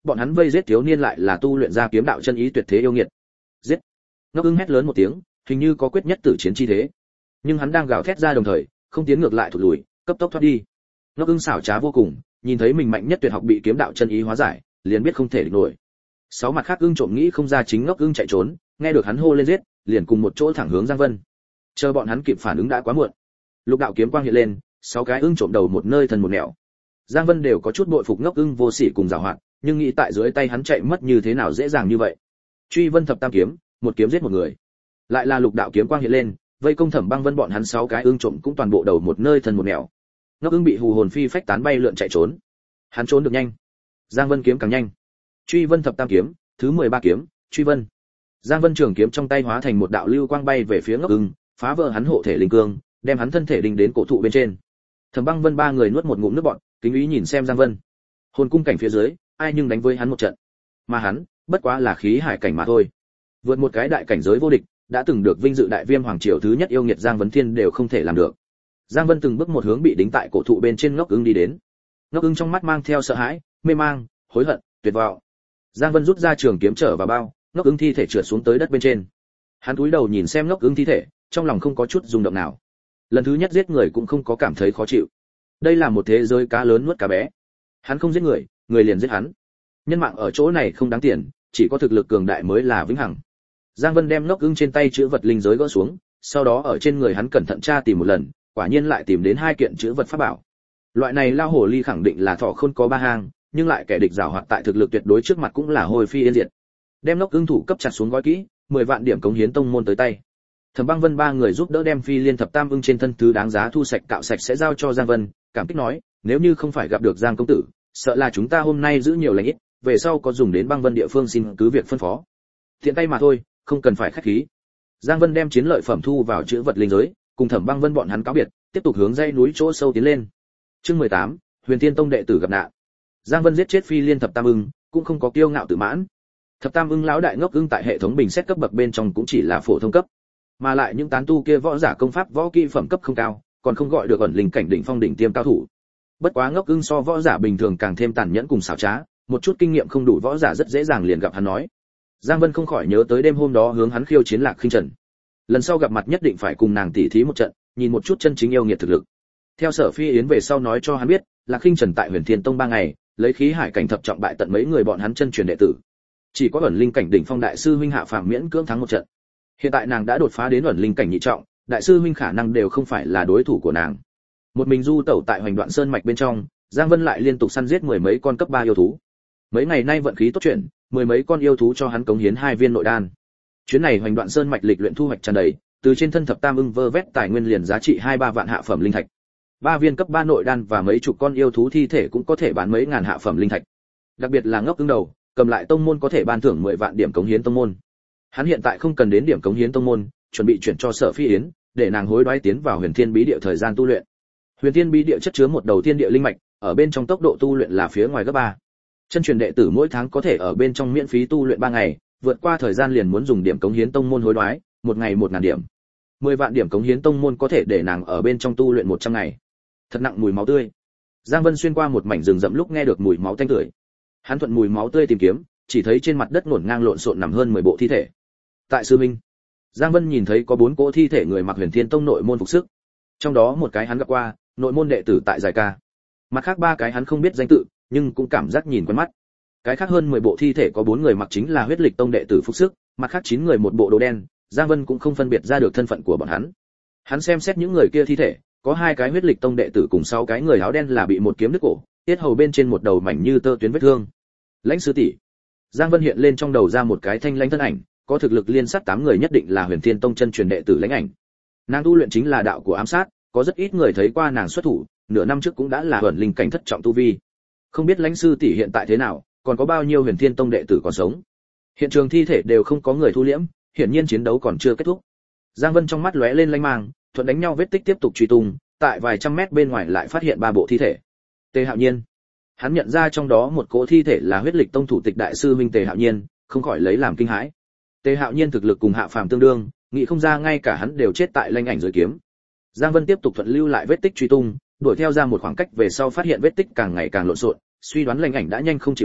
bọn hắn vây giết thiếu niên lại là tu luyện ra kiếm đạo chân ý tuyệt thế yêu nghiệt. Giết! Ngốc Ưng hét lớn một tiếng, hình như có quyết nhất tử chiến chi thế. Nhưng hắn đang gào thét ra đồng thời, không tiến ngược lại thụt lùi, cấp tốc thoát đi. Ngốc Ưng xảo trá vô cùng, nhìn thấy mình mạnh nhất tuyệt học bị kiếm đạo chân ý hóa giải, liền biết không thể địch nổi. Sáu mặt khác ưng trộm nghĩ không ra chính Ngốc Ưng chạy trốn, nghe được hắn hô lên giết, liền cùng một chỗ thẳng hướng Giang Vân. Chờ bọn hắn kịp phản ứng đã quá muộn. Lục đạo kiếm quang hiện lên, sáu cái ưng trộm đầu một nơi thần một nẻo. Giang Vân đều có chút bội phục Ngốc Ưng vô sỉ cùng giàu hoạt, nhưng nghĩ tại dưới tay hắn chạy mất như thế nào dễ dàng như vậy. Truy Vân thập tam kiếm, một kiếm giết một người. Lại là lục đạo kiếm quang hiện lên, vây công Thẩm Băng Vân bọn hắn sáu cái ưng trộm cũng toàn bộ đầu một nơi thần một nẻo. Ngốc Ưng bị hù hồn phi phách tán bay lượn chạy trốn. Hắn trốn được nhanh, Giang Vân kiếm càng nhanh. Truy Vân thập tam kiếm, thứ 13 kiếm, Truy Vân. Giang Vân trường kiếm trong tay hóa thành một đạo lưu quang bay về phía Ngốc Ưng, phá vỡ hắn hộ thể linh cương, đem hắn thân thể đinh đến cổ thụ bên trên. Thẩm Băng Vân ba người nuốt một ngụm nước bọt, kính ý nhìn xem Giang Vân. Hồn cung cảnh phía dưới, ai nhưng đánh với hắn một trận. Mà hắn, bất quá là khí hải cảnh mà thôi. Vượt một cái đại cảnh giới vô địch, đã từng được vinh dự đại viêm hoàng triều thứ nhất yêu nghiệt Giang Vấn Thiên đều không thể làm được. Giang Vân từng bước một hướng bị đính tại cổ thụ bên trên Ngốc Ưng đi đến. Ngốc Ưng trong mắt mang theo sợ hãi, mê mang, hối hận, tuyệt vọng. Giang Vân rút ra trường kiếm trở vào bao, Ngốc Ưng thi thể trượt xuống tới đất bên trên. Hắn cúi đầu nhìn xem Ngốc Ưng thi thể, trong lòng không có chút rung động nào. Lần thứ nhất giết người cũng không có cảm thấy khó chịu. Đây là một thế giới cá lớn nuốt cá bé. Hắn không giết người, người liền giết hắn. Nhân mạng ở chỗ này không đáng tiền, chỉ có thực lực cường đại mới là vĩnh hằng. Giang Vân đem Ngốc Ưng trên tay chữ vật linh giới gỡ xuống, sau đó ở trên người hắn cẩn thận tra tìm một lần, quả nhiên lại tìm đến hai kiện chữ vật pháp bảo. Loại này lao hồ ly khẳng định là thọ khôn có ba hang, nhưng lại kẻ địch giàu hoạt tại thực lực tuyệt đối trước mặt cũng là hồi phi yên diệt. Đem Ngốc Ưng thủ cấp chặt xuống gói kỹ, 10 vạn điểm cống hiến tông môn tới tay. Thẩm Băng Vân ba người giúp đỡ đem Phi Liên thập tam ưng trên thân thứ đáng giá thu sạch cạo sạch sẽ giao cho Giang Vân, cảm kích nói, nếu như không phải gặp được Giang công tử, sợ là chúng ta hôm nay giữ nhiều lành ít, về sau có dùng đến Băng Vân địa phương xin cứ việc phân phó. Tiện tay mà thôi, không cần phải khách khí. Giang Vân đem chiến lợi phẩm thu vào chữ vật linh giới, cùng Thẩm Băng Vân bọn hắn cáo biệt, tiếp tục hướng dãy núi chỗ sâu tiến lên. Chương 18, Huyền Thiên Tông đệ tử gặp nạn. Giang Vân giết chết Phi Liên thập tam ưng, cũng không có kiêu ngạo tự mãn. Thập tam ưng lão đại Ngốc Ưng tại hệ thống bình xét cấp bậc bên trong cũng chỉ là phổ thông cấp, mà lại những tán tu kia võ giả công pháp võ kỹ phẩm cấp không cao, còn không gọi được ẩn linh cảnh đỉnh phong đỉnh tiêm cao thủ. Bất quá Ngốc Ưng so võ giả bình thường càng thêm tàn nhẫn cùng xảo trá, một chút kinh nghiệm không đủ võ giả rất dễ dàng liền gặp hắn nói. Giang Vân không khỏi nhớ tới đêm hôm đó hướng hắn khiêu chiến Lạc Khinh Trần. Lần sau gặp mặt nhất định phải cùng nàng tỉ thí một trận, nhìn một chút chân chính yêu nghiệt thực lực. Theo Sở Phi Yến về sau nói cho hắn biết, Lạc Khinh Trần tại Huyền Thiên Tông 3 ngày, lấy khí hải cảnh thập trọng bại tận mấy người bọn hắn chân truyền đệ tử. Chỉ có ẩn linh cảnh đỉnh phong đại sư huynh Hạ Phàm miễn cưỡng thắng một trận. Hiện tại nàng đã đột phá đến ẩn linh cảnh nhị trọng, đại sư huynh khả năng đều không phải là đối thủ của nàng. Một mình du tẩu tại Hoành Đoạn Sơn mạch bên trong, Giang Vân lại liên tục săn giết mười mấy con cấp 3 yêu thú. Mấy ngày nay vận khí tốt chuyển, mười mấy con yêu thú cho hắn cống hiến 2 viên nội đan. Chuyến này Hoành Đoạn Sơn mạch lịch luyện thu hoạch tràn đầy, từ trên thân thập tam ưng vơ vét tài nguyên liền giá trị 2-3 vạn hạ phẩm linh thạch. 3 viên cấp 3 nội đan và mấy chục con yêu thú thi thể cũng có thể bán mấy ngàn hạ phẩm linh thạch. Đặc biệt là Ngốc Ưng đầu, cầm lại tông môn có thể ban thưởng 10 vạn điểm cống hiến tông môn. Hắn hiện tại không cần đến điểm cống hiến tông môn, chuẩn bị chuyển cho Sở Phi Yến, để nàng hối đoái tiến vào Huyền Thiên Bí Địa thời gian tu luyện. Huyền Thiên Bí Địa chất chứa một đầu thiên địa linh mạch, ở bên trong tốc độ tu luyện là phía ngoài gấp 3. Chân truyền đệ tử mỗi tháng có thể ở bên trong miễn phí tu luyện 3 ngày, vượt qua thời gian liền muốn dùng điểm cống hiến tông môn hối đoái, một ngày 1000 điểm. 10 vạn điểm cống hiến tông môn có thể để nàng ở bên trong tu luyện 100 ngày. Thật nặng mùi máu tươi. Giang Vân xuyên qua một mảnh rừng rậm lúc nghe được mùi máu tanh tưởi. Hắn thuận mùi máu tươi tìm kiếm, chỉ thấy trên mặt đất ngổn ngang lộn xộn nằm hơn 10 bộ thi thể. Tại sư minh, Giang Vân nhìn thấy có 4 cỗ thi thể người mặc Huyền Thiên Tông nội môn phục sức. Trong đó một cái hắn gặp qua, nội môn đệ tử tại Giải Ca. Mặt khác 3 cái hắn không biết danh tự, nhưng cũng cảm giác nhìn quen mắt. Cái khác hơn 10 bộ thi thể có 4 người mặc chính là Huyết Lịch Tông đệ tử phục sức, mặt khác 9 người một bộ đồ đen, Giang Vân cũng không phân biệt ra được thân phận của bọn hắn. Hắn xem xét những người kia thi thể, có 2 cái Huyết Lịch Tông đệ tử cùng 6 cái người áo đen là bị một kiếm đứt cổ, tiết hầu bên trên một đầu mảnh như tơ tuyến vết thương. Lãnh sư tỷ. Giang Vân hiện lên trong đầu ra một cái thanh lãnh thân ảnh, có thực lực liên sát 8 người nhất định là Huyền Thiên Tông chân truyền đệ tử Lãnh Ảnh. Nàng tu luyện chính là đạo của ám sát, có rất ít người thấy qua nàng xuất thủ, nửa năm trước cũng đã là ẩn linh cảnh thất trọng tu vi. Không biết Lãnh sư tỷ hiện tại thế nào, còn có bao nhiêu Huyền Thiên Tông đệ tử còn sống. Hiện trường thi thể đều không có người thu liễm, hiển nhiên chiến đấu còn chưa kết thúc. Giang Vân trong mắt lóe lên lanh mang, thuận đánh nhau vết tích tiếp tục truy tung, tại vài trăm mét bên ngoài lại phát hiện 3 bộ thi thể. Tề Hạo Nhiên. Hắn nhận ra trong đó một cỗ thi thể là Huyết Lịch Tông thủ tịch đại sư huynh Tề Hạo Nhiên, không khỏi lấy làm kinh hãi. Tề Hạo Nhiên thực lực cùng Hạ Phàm tương đương, nghĩ không ra ngay cả hắn đều chết tại Lãnh Ảnh dưới kiếm. Giang Vân tiếp tục thuận lưu lại vết tích truy tung, đuổi theo ra một khoảng cách về sau phát hiện vết tích càng ngày càng lộn xộn, suy đoán Lãnh Ảnh đã nhanh không chịu nổi,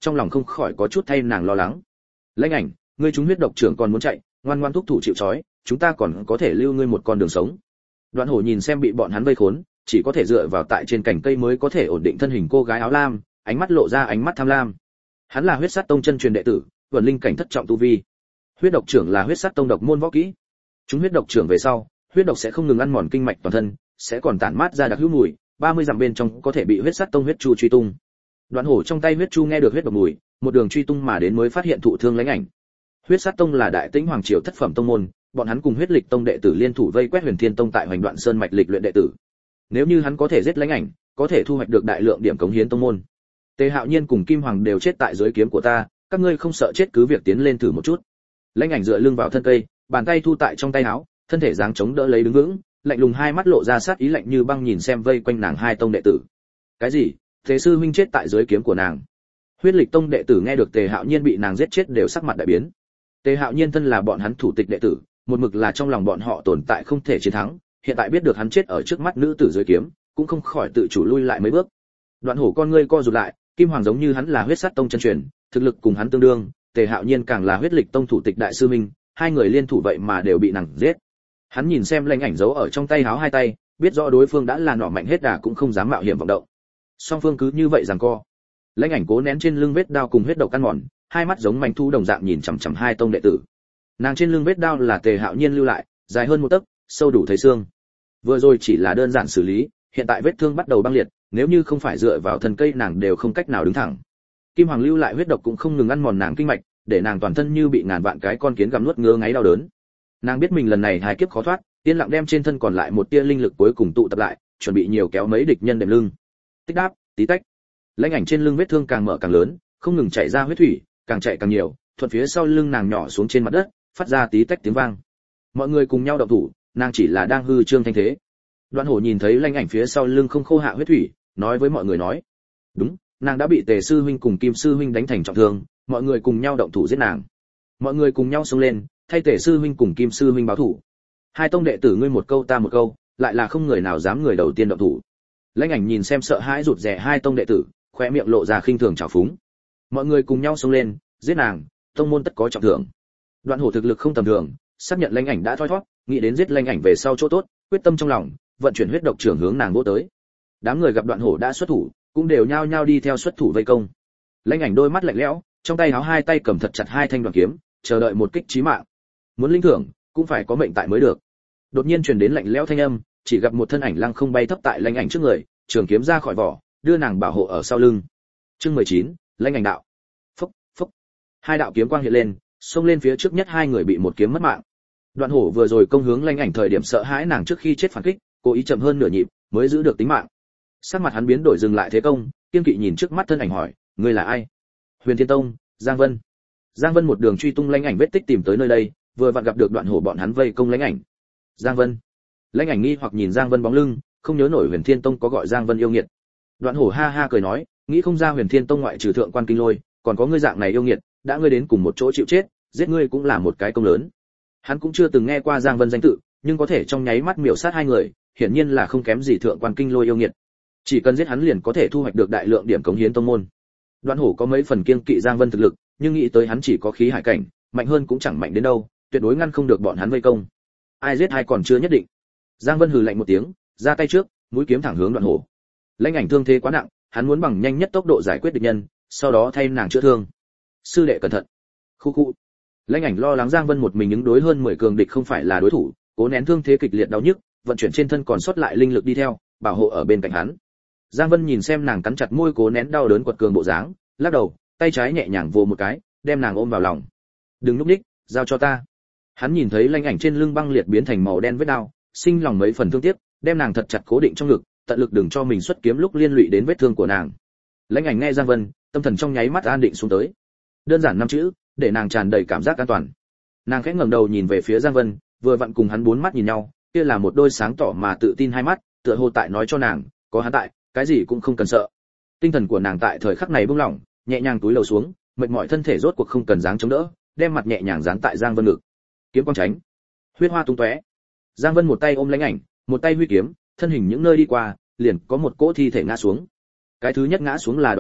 trong lòng không khỏi có chút thay nàng lo lắng. Lãnh Ảnh, ngươi trúng huyết độc trưởng còn muốn chạy, ngoan ngoan thúc thủ chịu trói, chúng ta còn có thể lưu ngươi một con đường sống. Đoạn Hổ nhìn xem bị bọn hắn vây khốn, chỉ có thể dựa vào tại trên cành cây mới có thể ổn định thân hình cô gái áo lam, ánh mắt lộ ra ánh mắt tham lam. Hắn là huyết sát tông chân truyền đệ tử, vận linh cảnh thất trọng tu vi. Huyết độc trưởng là huyết sát tông độc môn võ kỹ. Chúng huyết độc trưởng về sau, huyết độc sẽ không ngừng ăn mòn kinh mạch toàn thân, sẽ còn tản mát ra đặc hữu mùi, 30 dặm bên trong có thể bị huyết sát tông huyết chu truy tung. Đoạn Hổ trong tay huyết chu nghe được huyết độc mùi, một đường truy tung mà đến mới phát hiện thụ thương Lãnh Ảnh. Huyết sát tông là đại tĩnh hoàng triều thất phẩm tông môn, bọn hắn cùng huyết lịch tông đệ tử liên thủ vây quét Huyền Thiên tông tại Hoành Đoạn Sơn mạch lịch luyện đệ tử. Nếu như hắn có thể giết Lãnh Ảnh, có thể thu hoạch được đại lượng điểm cống hiến tông môn. Tề Hạo Nhiên cùng Kim Hoàng đều chết tại dưới kiếm của ta, các ngươi không sợ chết cứ việc tiến lên thử một chút. Lãnh Ảnh dựa lưng vào thân cây, bàn tay thu tại trong tay áo, thân thể dáng chống đỡ lấy đứng vững, lạnh lùng hai mắt lộ ra sát ý lạnh như băng nhìn xem vây quanh nàng hai tông đệ tử. Cái gì? Thế sư huynh chết tại dưới kiếm của nàng? Huyết lịch tông đệ tử nghe được Tề Hạo Nhiên bị nàng giết chết đều sắc mặt đại biến. Tề Hạo Nhiên thân là bọn hắn thủ tịch đệ tử, một mực là trong lòng bọn họ tồn tại không thể chiến thắng, hiện tại biết được hắn chết ở trước mắt nữ tử dưới kiếm, cũng không khỏi tự chủ lui lại mấy bước. Đoạn Hổ con ngươi co rụt lại, Kim Hoàng giống như hắn là huyết sát tông chân truyền, thực lực cùng hắn tương đương, Tề Hạo Nhiên càng là huyết lịch tông thủ tịch đại sư minh, hai người liên thủ vậy mà đều bị nàng giết. Hắn nhìn xem Lãnh Ảnh giấu ở trong tay háo hai tay, biết rõ đối phương đã là nỏ mạnh hết đà cũng không dám mạo hiểm vọng động. Song phương cứ như vậy giằng co. Lãnh Ảnh cố nén trên lưng vết đao cùng huyết độc ăn mòn, hai mắt giống manh thu đồng dạng nhìn chằm chằm hai tông đệ tử. Nàng trên lưng vết đao là Tề Hạo Nhiên lưu lại, dài hơn một tấc, sâu đủ thấy xương. Vừa rồi chỉ là đơn giản xử lý, hiện tại vết thương bắt đầu băng liệt, nếu như không phải dựa vào thân cây nàng đều không cách nào đứng thẳng. Kim Hoàng lưu lại huyết độc cũng không ngừng ăn mòn nàng kinh mạch, để nàng toàn thân như bị ngàn vạn cái con kiến gặm nuốt ngứa ngáy đau đớn. Nàng biết mình lần này hài kiếp khó thoát, yên lặng đem trên thân còn lại một tia linh lực cuối cùng tụ tập lại, chuẩn bị nhiều kéo mấy địch nhân đệm lưng. Tích đáp, tí tách. Lãnh Ảnh trên lưng vết thương càng mở càng lớn, không ngừng chảy ra huyết thủy, càng chạy càng nhiều, thuận phía sau lưng nàng nhỏ xuống trên mặt đất, phát ra tí tách tiếng vang. Mọi người cùng nhau động thủ, nàng chỉ là đang hư trương thanh thế. Đoạn Hổ nhìn thấy Lãnh Ảnh phía sau lưng không khô hạ huyết thủy, nói với mọi người nói: "Đúng, nàng đã bị Tề sư huynh cùng Kim sư huynh đánh thành trọng thương, mọi người cùng nhau động thủ giết nàng." Mọi người cùng nhau xông lên, thay Tề sư huynh cùng Kim sư huynh báo thủ. Hai tông đệ tử ngươi một câu ta một câu, lại là không người nào dám người đầu tiên động thủ. Lãnh Ảnh nhìn xem sợ hãi rụt rè hai tông đệ tử, khóe miệng lộ ra khinh thường trào phúng. Mọi người cùng nhau xông lên, giết nàng, tông môn tất có trọng thưởng. Đoạn Hổ thực lực không tầm thường, xác nhận Lãnh Ảnh đã thoi thoát, nghĩ đến giết Lãnh Ảnh về sau chỗ tốt, quyết tâm trong lòng, vận chuyển huyết độc trưởng hướng nàng vỗ tới. Đám người gặp Đoạn Hổ đã xuất thủ, cũng đều nhao nhao đi theo xuất thủ vây công. Lãnh Ảnh đôi mắt lạnh lẽo, trong tay háo hai tay cầm thật chặt hai thanh đoàn kiếm, chờ đợi một kích chí mạng. Muốn linh thưởng, cũng phải có mệnh tại mới được. Đột nhiên truyền đến lạnh lẽo thanh âm, chỉ gặp một thân ảnh lăng không bay thấp tại Lãnh Ảnh trước người, trường kiếm ra khỏi vỏ, đưa nàng bảo hộ ở sau lưng. Chương 19, Lãnh Ảnh đạo. Phốc, phốc. Hai đạo kiếm quang hiện lên, xông lên phía trước nhất hai người bị một kiếm mất mạng. Đoạn Hổ vừa rồi công hướng Lãnh Ảnh thời điểm sợ hãi nàng trước khi chết phản kích, cố ý chậm hơn nửa nhịp, mới giữ được tính mạng. Sắc mặt hắn biến đổi dừng lại thế công, kiên kỵ nhìn trước mắt thân ảnh hỏi: "Ngươi là ai?" Huyền Thiên Tông, Giang Vân. Giang Vân một đường truy tung Lãnh Ảnh vết tích tìm tới nơi đây, vừa vặn gặp được Đoạn Hổ bọn hắn vây công Lãnh Ảnh. Giang Vân. Lãnh Ảnh nghi hoặc nhìn Giang Vân bóng lưng, không nhớ nổi Huyền Thiên Tông có gọi Giang Vân yêu nghiệt. Đoạn Hổ ha ha cười nói, nghĩ không ra Huyền Thiên Tông ngoại trừ thượng quan kinh lôi, còn có ngươi dạng này yêu nghiệt, đã ngươi đến cùng một chỗ chịu chết, giết ngươi cũng là một cái công lớn. Hắn cũng chưa từng nghe qua Giang Vân danh tự, nhưng có thể trong nháy mắt miểu sát hai người, hiển nhiên là không kém gì thượng quan kinh lôi yêu nghiệt. Chỉ cần giết hắn liền có thể thu hoạch được đại lượng điểm cống hiến tông môn. Đoạn Hổ có mấy phần kiêng kỵ Giang Vân thực lực, nhưng nghĩ tới hắn chỉ có khí hải cảnh, mạnh hơn cũng chẳng mạnh đến đâu, tuyệt đối ngăn không được bọn hắn vây công. Ai giết ai còn chưa nhất định. Giang Vân hừ lạnh một tiếng, ra tay trước, mũi kiếm thẳng hướng Đoạn Hổ. Lãnh Ảnh thương thế quá nặng, hắn muốn bằng nhanh nhất tốc độ giải quyết địch nhân, sau đó thay nàng chữa thương. Sư đệ cẩn thận. Khu khu. Lãnh Ảnh lo lắng Giang Vân một mình ứng đối hơn 10 cường địch không phải là đối thủ, cố nén thương thế kịch liệt đau nhức, vận chuyển trên thân còn sót lại linh lực đi theo, bảo hộ ở bên cạnh hắn. Giang Vân nhìn xem nàng cắn chặt môi cố nén đau đớn quật cường bộ dáng, lắc đầu, tay trái nhẹ nhàng vồ một cái, đem nàng ôm vào lòng. "Đừng núp đích, giao cho ta." Hắn nhìn thấy Lãnh Ảnh trên lưng băng liệt biến thành màu đen vết đao, sinh lòng mấy phần thương tiếc, đem nàng thật chặt cố định trong ngực, tận lực đừng cho mình xuất kiếm lúc liên lụy đến vết thương của nàng. Lãnh Ảnh nghe Giang Vân, tâm thần trong nháy mắt an định xuống tới. Đơn giản năm chữ, để nàng tràn đầy cảm giác an toàn. Nàng khẽ ngẩng đầu nhìn về phía Giang Vân, vừa vặn cùng hắn bốn mắt nhìn nhau, kia là một đôi sáng tỏ mà tự tin hai mắt, tựa hồ tại nói cho nàng, có hắn tại, cái gì cũng không cần sợ. Tinh thần của nàng tại thời khắc này buông lỏng, nhẹ nhàng túi lầu xuống, mệt mỏi thân thể rốt cuộc không cần dáng chống đỡ, đem mặt nhẹ nhàng dán tại Giang Vân ngực. Kiếm quang tránh, huyết hoa tung tóe. Giang Vân một tay ôm Lãnh Ảnh, một tay huy kiếm, thân hình những nơi đi qua, liền có một cỗ thi thể ngã xuống. Cái thứ nhất ngã xuống là Đoạn Hổ,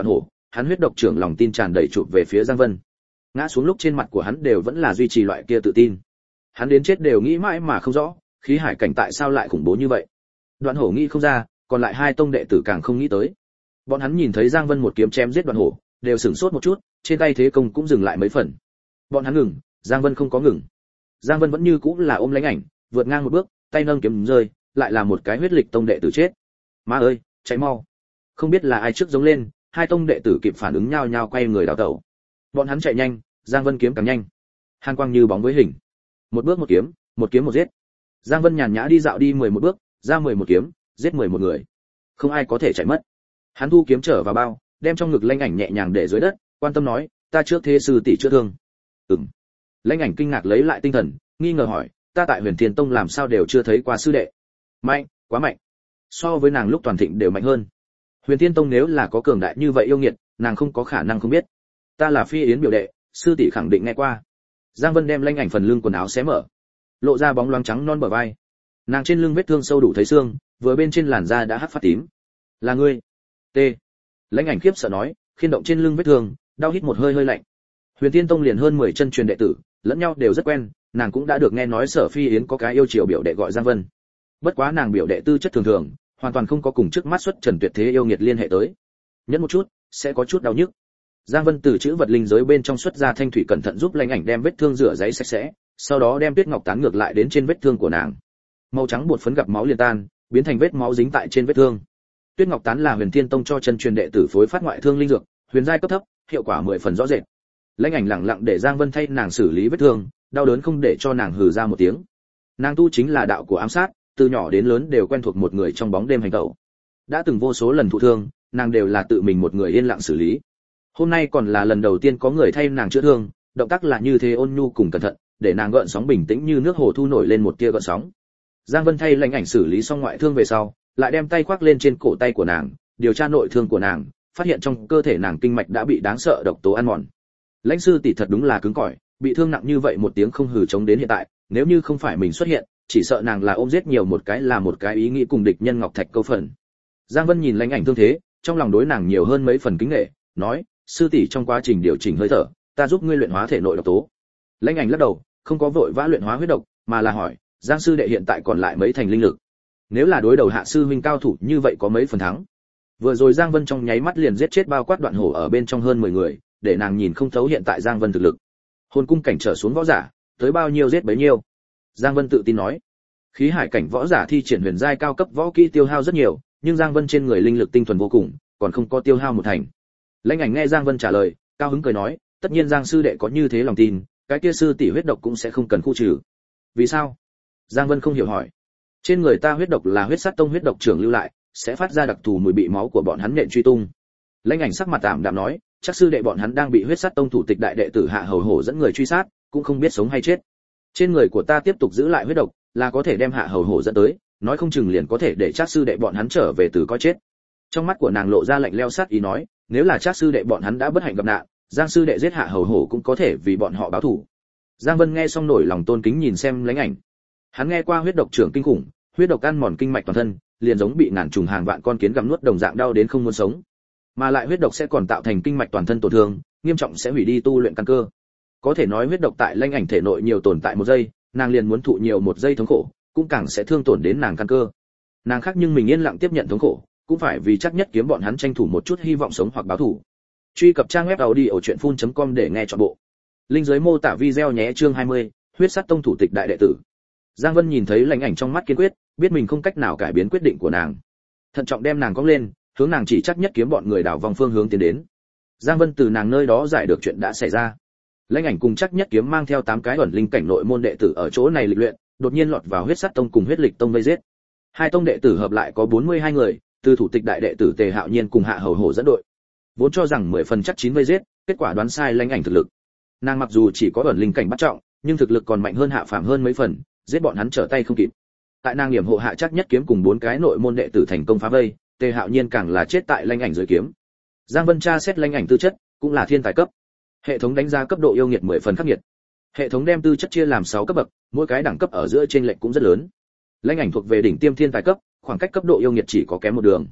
hắn huyết độc trưởng lòng tin tràn đầy chụp về phía Giang Vân. Ngã xuống lúc trên mặt của hắn đều vẫn là duy trì loại kia tự tin. Hắn đến chết đều nghĩ mãi mà không rõ, khí hải cảnh tại sao lại khủng bố như vậy. Đoạn Hổ nghĩ không ra, còn lại hai tông đệ tử càng không nghĩ tới. Bọn hắn nhìn thấy Giang Vân một kiếm chém giết Đoạn Hổ, đều sửng sốt một chút, trên tay thế công cũng dừng lại mấy phần. Bọn hắn ngừng, Giang Vân không có ngừng. Giang Vân vẫn như cũ là ôm Lãnh Ảnh, vượt ngang một bước, tay nâng kiếm rơi, lại là một cái huyết lịch tông đệ tử chết. Má ơi, cháy mau. Không biết là ai trước giống lên, hai tông đệ tử kịp phản ứng nhao nhao quay người đào tẩu. Bọn hắn chạy nhanh, Giang Vân kiếm càng nhanh. Hàn quang như bóng với hình. Một bước một kiếm một giết. Giang Vân nhàn nhã đi dạo đi 11 bước, ra 11 kiếm, giết 11 người. Không ai có thể chạy mất. Hắn thu kiếm trở vào bao, đem trong ngực Lãnh Ảnh nhẹ nhàng để dưới đất, quan tâm nói, ta trước thế sư tỷ chữa thương. Lãnh Ảnh kinh ngạc lấy lại tinh thần, nghi ngờ hỏi, ta tại Huyền Thiên Tông làm sao đều chưa thấy qua sư đệ. Mạnh, quá mạnh. So với nàng lúc toàn thịnh đều mạnh hơn. Huyền Thiên Tông nếu là có cường đại như vậy yêu nghiệt, nàng không có khả năng không biết. Ta là Phi Yến biểu đệ, sư tỷ khẳng định nghe qua. Giang Vân đem Lãnh Ảnh phần lưng quần áo xé mở, lộ ra bóng loáng trắng non bờ vai. Nàng trên lưng vết thương sâu đủ thấy xương, vừa bên trên làn da đã hắc phát tím. Là ngươi? T. Lãnh Ảnh khiếp sợ nói, khiên động trên lưng vết thương, đau hít một hơi hơi lạnh. Huyền Thiên Tông liền hơn 10 chân truyền đệ tử, lẫn nhau đều rất quen, nàng cũng đã được nghe nói Sở Phi Yến có cái yêu chiều biểu đệ gọi Giang Vân. Bất quá nàng biểu đệ tư chất thường thường, hoàn toàn không có cùng trước mắt xuất trần tuyệt thế yêu nghiệt liên hệ tới. Nhẫn một chút, sẽ có chút đau nhức. Giang Vân từ chữ vật linh giới bên trong xuất ra thanh thủy cẩn thận giúp Lãnh Ảnh đem vết thương rửa giấy sạch sẽ, sau đó đem tuyết ngọc tán ngược lại đến trên vết thương của nàng. Màu trắng bột phấn gặp máu liền tan, biến thành vết máu dính tại trên vết thương. Tuyết ngọc tán là Huyền Thiên Tông cho chân truyền đệ tử phối phát ngoại thương linh dược, huyền giai cấp thấp, hiệu quả 10 phần rõ rệt. Lãnh Ảnh lặng lặng để Giang Vân thay nàng xử lý vết thương, đau đớn không để cho nàng hừ ra một tiếng. Nàng tu chính là đạo của ám sát, từ nhỏ đến lớn đều quen thuộc một người trong bóng đêm hành động. Đã từng vô số lần thụ thương, nàng đều là tự mình một người yên lặng xử lý. Hôm nay còn là lần đầu tiên có người thay nàng chữa thương, động tác là như thế ôn nhu cùng cẩn thận, để nàng gợn sóng bình tĩnh như nước hồ thu nổi lên một tia gợn sóng. Giang Vân thay Lãnh Ảnh xử lý xong ngoại thương về sau, lại đem tay khoác lên trên cổ tay của nàng, điều tra nội thương của nàng, phát hiện trong cơ thể nàng kinh mạch đã bị đáng sợ độc tố ăn mòn. Lãnh sư tỷ thật đúng là cứng cỏi, bị thương nặng như vậy một tiếng không hừ chống đến hiện tại, nếu như không phải mình xuất hiện, chỉ sợ nàng là ôm giết nhiều một cái là một cái ý nghĩ cùng địch nhân ngọc thạch câu phần. Giang Vân nhìn Lãnh Ảnh thương thế, trong lòng đối nàng nhiều hơn mấy phần kính nể, nói, sư tỷ trong quá trình điều chỉnh hơi thở, ta giúp ngươi luyện hóa thể nội độc tố. Lãnh Ảnh lắc đầu, không có vội vã luyện hóa huyết độc, mà là hỏi, Giang sư đệ hiện tại còn lại mấy thành linh lực? Nếu là đối đầu hạ sư huynh cao thủ như vậy có mấy phần thắng? Vừa rồi Giang Vân trong nháy mắt liền giết chết bao quát Đoạn Hổ ở bên trong hơn 10 người, để nàng nhìn không thấu hiện tại Giang Vân thực lực. Hồn cung cảnh trở xuống võ giả, tới bao nhiêu giết bấy nhiêu. Giang Vân tự tin nói. Khí hải cảnh võ giả thi triển huyền giai cao cấp võ kỹ tiêu hao rất nhiều, nhưng Giang Vân trên người linh lực tinh thuần vô cùng, còn không có tiêu hao một thành. Lãnh Ảnh nghe Giang Vân trả lời, cao hứng cười nói, tất nhiên Giang sư đệ có như thế lòng tin, cái kia sư tỷ huyết độc cũng sẽ không cần khu trừ. Vì sao? Giang Vân không hiểu hỏi. Trên người ta huyết độc là huyết sát tông huyết độc trưởng lưu lại, sẽ phát ra đặc thù mùi bị máu của bọn hắn nện truy tung. Lãnh Ảnh sắc mặt tạm đạm nói, chắc sư đệ bọn hắn đang bị huyết sát tông thủ tịch đại đệ tử Hạ Hầu Hổ dẫn người truy sát, cũng không biết sống hay chết. Trên người của ta tiếp tục giữ lại huyết độc, là có thể đem Hạ Hầu Hổ dẫn tới, nói không chừng liền có thể để chắc sư đệ bọn hắn trở về từ coi chết. Trong mắt của nàng lộ ra lạnh lẽo sát ý nói, nếu là chắc sư đệ bọn hắn đã bất hạnh gặp nạn, Giang sư đệ giết Hạ Hầu Hổ cũng có thể vì bọn họ báo thù. Giang Vân nghe xong nổi lòng tôn kính nhìn xem Lãnh Ảnh. Hắn nghe qua huyết độc trưởng kinh khủng, huyết độc ăn mòn kinh mạch toàn thân, liền giống bị ngàn trùng hàng vạn con kiến gặm nuốt đồng dạng đau đến không muốn sống. Mà lại huyết độc sẽ còn tạo thành kinh mạch toàn thân tổn thương, nghiêm trọng sẽ hủy đi tu luyện căn cơ. Có thể nói huyết độc tại Lãnh Ảnh thể nội nhiều tồn tại một giây, nàng liền muốn thụ nhiều một giây thống khổ, cũng càng sẽ thương tổn đến nàng căn cơ. Nàng khác nhưng mình yên lặng tiếp nhận thống khổ, cũng phải vì chắc nhất kiếm bọn hắn tranh thủ một chút hy vọng sống hoặc báo thù. Truy cập trang web audiochuyenphun.com để nghe trọn bộ. Linh dưới mô tả video nhé. Chương 20, huyết sát tông thủ tịch đại đệ tử. Giang Vân nhìn thấy Lãnh Ảnh trong mắt kiên quyết, biết mình không cách nào cải biến quyết định của nàng. Thận trọng đem nàng cõng lên, hướng nàng chỉ chắc nhất kiếm bọn người đảo vòng phương hướng tiến đến. Giang Vân từ nàng nơi đó giải được chuyện đã xảy ra. Lãnh Ảnh cùng chắc nhất kiếm mang theo 8 cái ẩn linh cảnh nội môn đệ tử ở chỗ này lịch luyện, đột nhiên lọt vào huyết sát tông cùng huyết lịch tông vây giết. Hai tông đệ tử hợp lại có 42 người, từ thủ tịch đại đệ tử Tề Hạo Nhiên cùng Hạ Hầu Hổ dẫn đội. Vốn cho rằng 10 phần chắc 9 vây giết, kết quả đoán sai Lãnh Ảnh thực lực. Nàng mặc dù chỉ có ẩn linh cảnh bắt trọng, nhưng thực lực còn mạnh hơn Hạ Phàm hơn mấy phần, giết bọn hắn trở tay không kịp. Tại nàng hiểm hộ hạ chắc nhất kiếm cùng 4 cái nội môn đệ tử thành công phá vây, Tề Hạo Nhiên càng là chết tại Lãnh Ảnh dưới kiếm. Giang Vân tra xét Lãnh Ảnh tư chất, cũng là thiên tài cấp. Hệ thống đánh giá cấp độ yêu nghiệt 10 phần khắc nghiệt. Hệ thống đem tư chất chia làm 6 cấp bậc, mỗi cái đẳng cấp ở giữa chênh lệch cũng rất lớn. Lãnh Ảnh thuộc về đỉnh tiêm thiên tài cấp, khoảng cách cấp độ yêu nghiệt chỉ có kém một đường.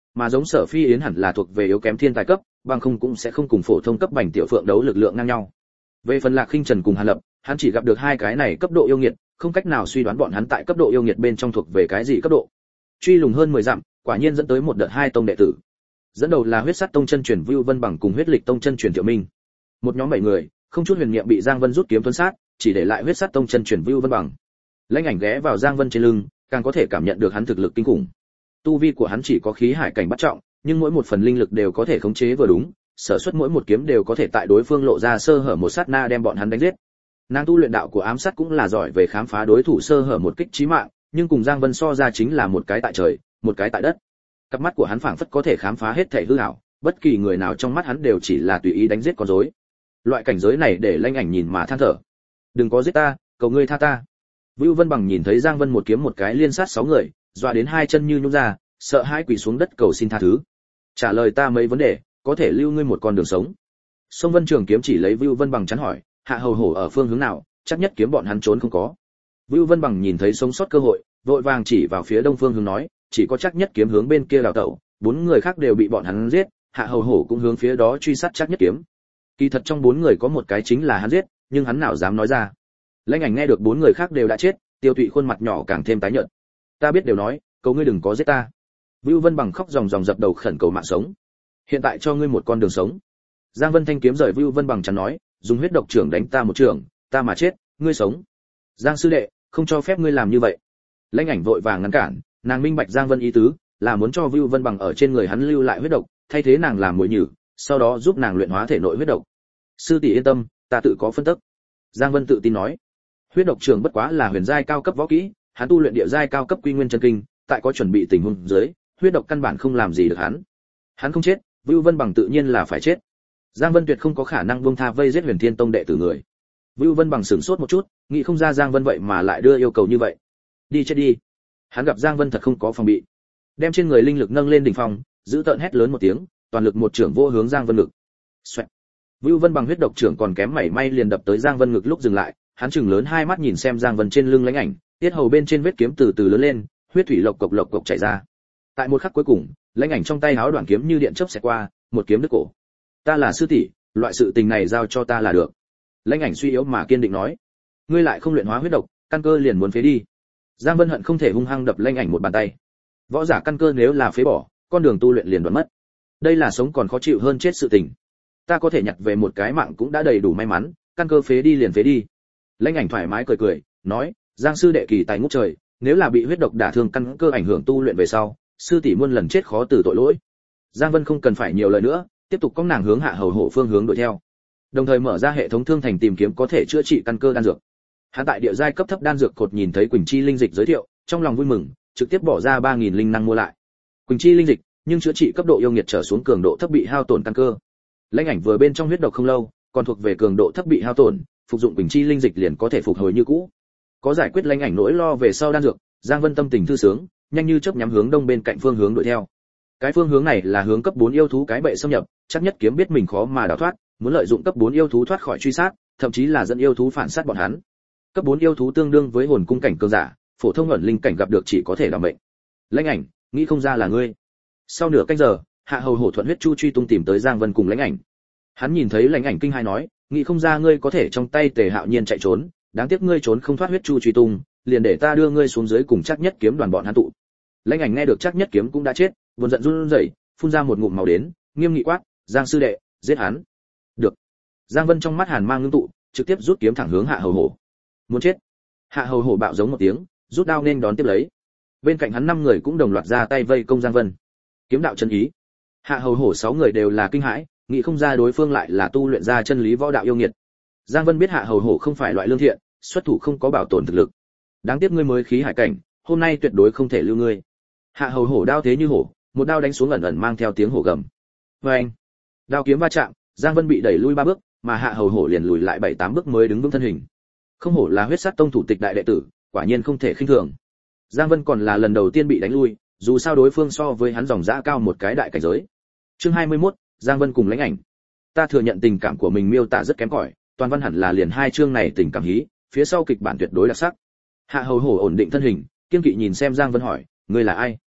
mà giống Sở Phi Yến hẳn là thuộc về yếu kém thiên tài cấp, bằng không cũng sẽ không cùng phổ thông cấp bành tiểu phượng đấu lực lượng ngang nhau. Về phần Lạc Khinh Trần cùng Hàn Lập, hắn chỉ gặp được hai cái này cấp độ yêu nghiệt, không cách nào suy đoán bọn hắn tại cấp độ yêu nghiệt bên trong thuộc về cái gì cấp độ. Truy lùng hơn 10 dặm, quả nhiên dẫn tới một đợt hai tông đệ tử. Dẫn đầu là Huyết Sát Tông chân truyền Vưu Vân Bằng cùng Huyết Lịch Tông chân truyền Thiệu Minh. Một nhóm 7 người, không chút huyền niệm bị Giang Vân rút kiếm tuấn sát, chỉ để lại Huyết Sát Tông chân truyền Vưu Vân Bằng. Lãnh Ảnh ghé vào Giang Vân trên lưng, càng có thể cảm nhận được hắn thực lực kinh khủng. Tu vi của hắn chỉ có khí hải cảnh bắt trọng, nhưng mỗi một phần linh lực đều có thể khống chế vừa đúng, sở xuất mỗi một kiếm đều có thể tại đối phương lộ ra sơ hở một sát na đem bọn hắn đánh giết. Nàng tu luyện đạo của ám sát cũng là giỏi về khám phá đối thủ sơ hở một kích chí mạng, nhưng cùng Giang Vân so ra chính là một cái tại trời, một cái tại đất. Cặp mắt của hắn phảng phất có thể khám phá hết thảy hư ảo, bất kỳ người nào trong mắt hắn đều chỉ là tùy ý đánh giết con rối. Loại cảnh giới này để Lãnh Ảnh nhìn mà than thở. Đừng có giết ta, cầu ngươi tha ta. Vưu Vân Bằng nhìn thấy Giang Vân một kiếm một cái liên sát 6 người, dọa đến hai chân như nhũn ra, sợ hãi quỳ xuống đất cầu xin tha thứ. Trả lời ta mấy vấn đề, có thể lưu ngươi một con đường sống. Sông Vân Trường kiếm chỉ lấy Vưu Vân Bằng chắn hỏi, Hạ Hầu Hổ ở phương hướng nào, chắc nhất kiếm bọn hắn trốn không có. Vưu Vân Bằng nhìn thấy sống sót cơ hội, vội vàng chỉ vào phía đông phương hướng nói, chỉ có chắc nhất kiếm hướng bên kia đào tẩu, 4 người khác đều bị bọn hắn giết, Hạ Hầu Hổ cũng hướng phía đó truy sát chắc nhất kiếm. Kỳ thật trong 4 người có một cái chính là hắn giết, nhưng hắn nào dám nói ra. Lãnh Ảnh nghe được 4 người khác đều đã chết, Tiêu Tụy khuôn mặt nhỏ càng thêm tái nhợt. Ta biết đều nói, cầu ngươi đừng có giết ta. Vưu Vân Bằng khóc ròng ròng dập đầu khẩn cầu mạng sống. Hiện tại cho ngươi một con đường sống. Giang Vân thanh kiếm rời Vưu Vân Bằng chắn nói, dùng huyết độc trưởng đánh ta một trường, ta mà chết, ngươi sống. Giang sư đệ, không cho phép ngươi làm như vậy. Lãnh Ảnh vội vàng ngăn cản, nàng minh bạch Giang Vân ý tứ, là muốn cho Vưu Vân Bằng ở trên người hắn lưu lại huyết độc, thay thế nàng làm mồi nhử, sau đó giúp nàng luyện hóa thể nội huyết độc. Sư tỷ yên tâm, ta tự có phân tích. Giang Vân tự tin nói. Huyết độc trưởng bất quá là huyền giai cao cấp võ kỹ, hắn tu luyện địa giai cao cấp quy nguyên chân kinh, tại có chuẩn bị tình huống dưới, huyết độc căn bản không làm gì được hắn. Hắn không chết, Vưu Vân Bằng tự nhiên là phải chết. Giang Vân tuyệt không có khả năng buông tha vây giết Huyền Thiên Tông đệ tử người. Vưu Vân Bằng sửng sốt một chút, nghĩ không ra Giang Vân vậy mà lại đưa yêu cầu như vậy. Đi chết đi. Hắn gặp Giang Vân thật không có phòng bị, đem trên người linh lực nâng lên đỉnh phong, giữ tợn hét lớn một tiếng, toàn lực một trưởng vô hướng Giang Vân ngực. Xoẹt. Vưu Vân Bằng huyết độc trưởng còn kém mảy may liền đập tới Giang Vân ngực lúc dừng lại, hắn chừng lớn hai mắt nhìn xem Giang Vân trên lưng Lãnh Ảnh, tiết hầu bên trên vết kiếm từ từ lớn lên, huyết thủy lộc cộc chảy ra. Tại một khắc cuối cùng, Lãnh Ảnh trong tay háo đoạn kiếm như điện chớp xẹt qua, một kiếm đứt cổ. Ta là sư tỷ, loại sự tình này giao cho ta là được. Lãnh Ảnh suy yếu mà kiên định nói. Ngươi lại không luyện hóa huyết độc, căn cơ liền muốn phế đi. Giang Vân hận không thể hung hăng đập Lãnh Ảnh một bàn tay. Võ giả căn cơ nếu là phế bỏ, con đường tu luyện liền đoạn mất. Đây là sống còn khó chịu hơn chết sự tình. Ta có thể nhặt về một cái mạng cũng đã đầy đủ may mắn, căn cơ phế đi liền phế đi. Lãnh Ảnh thoải mái cười cười, nói, Giang sư đệ kỳ tài ngút trời, nếu là bị huyết độc đả thương căn cơ ảnh hưởng tu luyện về sau, sư tỷ muôn lần chết khó từ tội lỗi. Giang Vân không cần phải nhiều lời nữa, tiếp tục cong nàng hướng Hạ Hầu Hổ phương hướng đuổi theo. Đồng thời mở ra hệ thống thương thành tìm kiếm có thể chữa trị căn cơ đan dược. Hắn tại địa giai cấp thấp đan dược cột nhìn thấy Quỳnh Chi linh dịch giới thiệu, trong lòng vui mừng, trực tiếp bỏ ra 3000 linh năng mua lại. Quỳnh Chi linh dịch, nhưng chữa trị cấp độ yêu nghiệt trở xuống cường độ thấp bị hao tổn căn cơ. Lãnh Ảnh vừa bên trong huyết độc không lâu, còn thuộc về cường độ thấp bị hao tổn, phục dụng Quỳnh Chi linh dịch liền có thể phục hồi như cũ. Có giải quyết Lãnh Ảnh nỗi lo về sau đan dược, Giang Vân tâm tình thư sướng, nhanh như chớp nhắm hướng đông bên cạnh phương hướng đuổi theo. Cái phương hướng này là hướng cấp 4 yêu thú cái bệ xâm nhập, chắc nhất kiếm biết mình khó mà đào thoát, muốn lợi dụng cấp 4 yêu thú thoát khỏi truy sát, thậm chí là dẫn yêu thú phản sát bọn hắn. Cấp 4 yêu thú tương đương với hồn cung cảnh cường giả, phổ thông ẩn linh cảnh gặp được chỉ có thể đảm mệnh. Lãnh Ảnh, nghĩ không ra là ngươi. Sau nửa canh giờ, Hạ Hầu Hổ thuận huyết chu truy tung tìm tới Giang Vân cùng Lãnh Ảnh. Hắn nhìn thấy Lãnh Ảnh kinh hãi nói, nghĩ không ra ngươi có thể trong tay Tề Hạo Nhiên chạy trốn, đáng tiếc ngươi trốn không thoát huyết chu truy tung, liền để ta đưa ngươi xuống dưới cùng chắc nhất kiếm đoàn bọn hắn tụ. Lãnh Ảnh nghe được chắc nhất kiếm cũng đã chết, buồn giận run rẩy, phun ra một ngụm máu đến, nghiêm nghị quát, Giang sư đệ, giết hắn. Được. Giang Vân trong mắt hàn mang ngưng tụ, trực tiếp rút kiếm thẳng hướng Hạ Hầu Hổ. Muốn chết. Hạ Hầu Hổ bạo giống một tiếng, rút đao nên đón tiếp lấy. Bên cạnh hắn 5 người cũng đồng loạt ra tay vây công Giang Vân. Kiếm đạo chân ý. Hạ Hầu Hổ 6 người đều là kinh hãi, nghĩ không ra đối phương lại là tu luyện ra chân lý võ đạo yêu nghiệt. Giang Vân biết Hạ Hầu Hổ không phải loại lương thiện, xuất thủ không có bảo tồn thực lực. Đáng tiếc ngươi mới khí hải cảnh, hôm nay tuyệt đối không thể lưu ngươi. Hạ Hầu Hổ đao thế như hổ, một đao đánh xuống ẩn ẩn mang theo tiếng hổ gầm. Oeng! Đao kiếm va chạm, Giang Vân bị đẩy lui 3 bước, mà Hạ Hầu Hổ liền lùi lại 7-8 bước mới đứng vững thân hình. Không hổ là Huyết Sát Tông thủ tịch đại đệ tử, quả nhiên không thể khinh thường. Giang Vân còn là lần đầu tiên bị đánh lui, dù sao đối phương so với hắn dòng dã cao một cái đại cảnh giới. Chương 21, Giang Vân cùng Lãnh Ảnh. Ta thừa nhận tình cảm của mình miêu tả rất kém cỏi, toàn văn hẳn là liền 2 chương này tình cảm hí, phía sau kịch bản tuyệt đối đặc sắc. Hạ Hầu Hổ ổn định thân hình, kiên kỵ nhìn xem Giang Vân hỏi, ngươi là ai?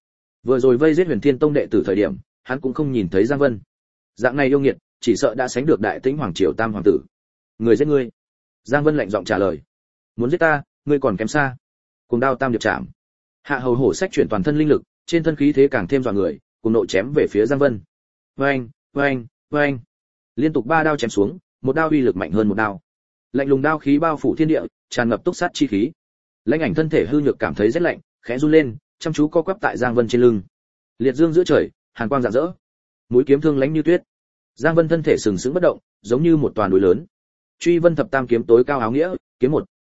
Vừa rồi vây giết Huyền Thiên Tông đệ tử thời điểm, hắn cũng không nhìn thấy Giang Vân. Dạng này yêu nghiệt, chỉ sợ đã sánh được Đại Tĩnh Hoàng triều Tam hoàng tử. Người giết ngươi. Giang Vân lạnh giọng trả lời. Muốn giết ta, ngươi còn kém xa. Cùng đao tam điệp chạm. Hạ Hầu Hổ sách chuyển toàn thân linh lực, trên thân khí thế càng thêm dọa người, cùng nộ chém về phía Giang Vân. Oeng, oeng, oeng. Liên tục 3 đao chém xuống, một đao uy lực mạnh hơn một đao. Lạnh lùng đao khí bao phủ thiên địa, tràn ngập túc sát chi khí. Lãnh Ảnh thân thể hư nhược cảm thấy rét lạnh, khẽ run lên, chăm chú co quắp tại Giang Vân trên lưng. Liệt dương giữa trời, hàn quang rạng rỡ. Mũi kiếm thương lãnh như tuyết. Giang Vân thân thể sừng sững bất động, giống như một toàn núi lớn. Truy Vân thập tam kiếm tối cao áo nghĩa, kiếm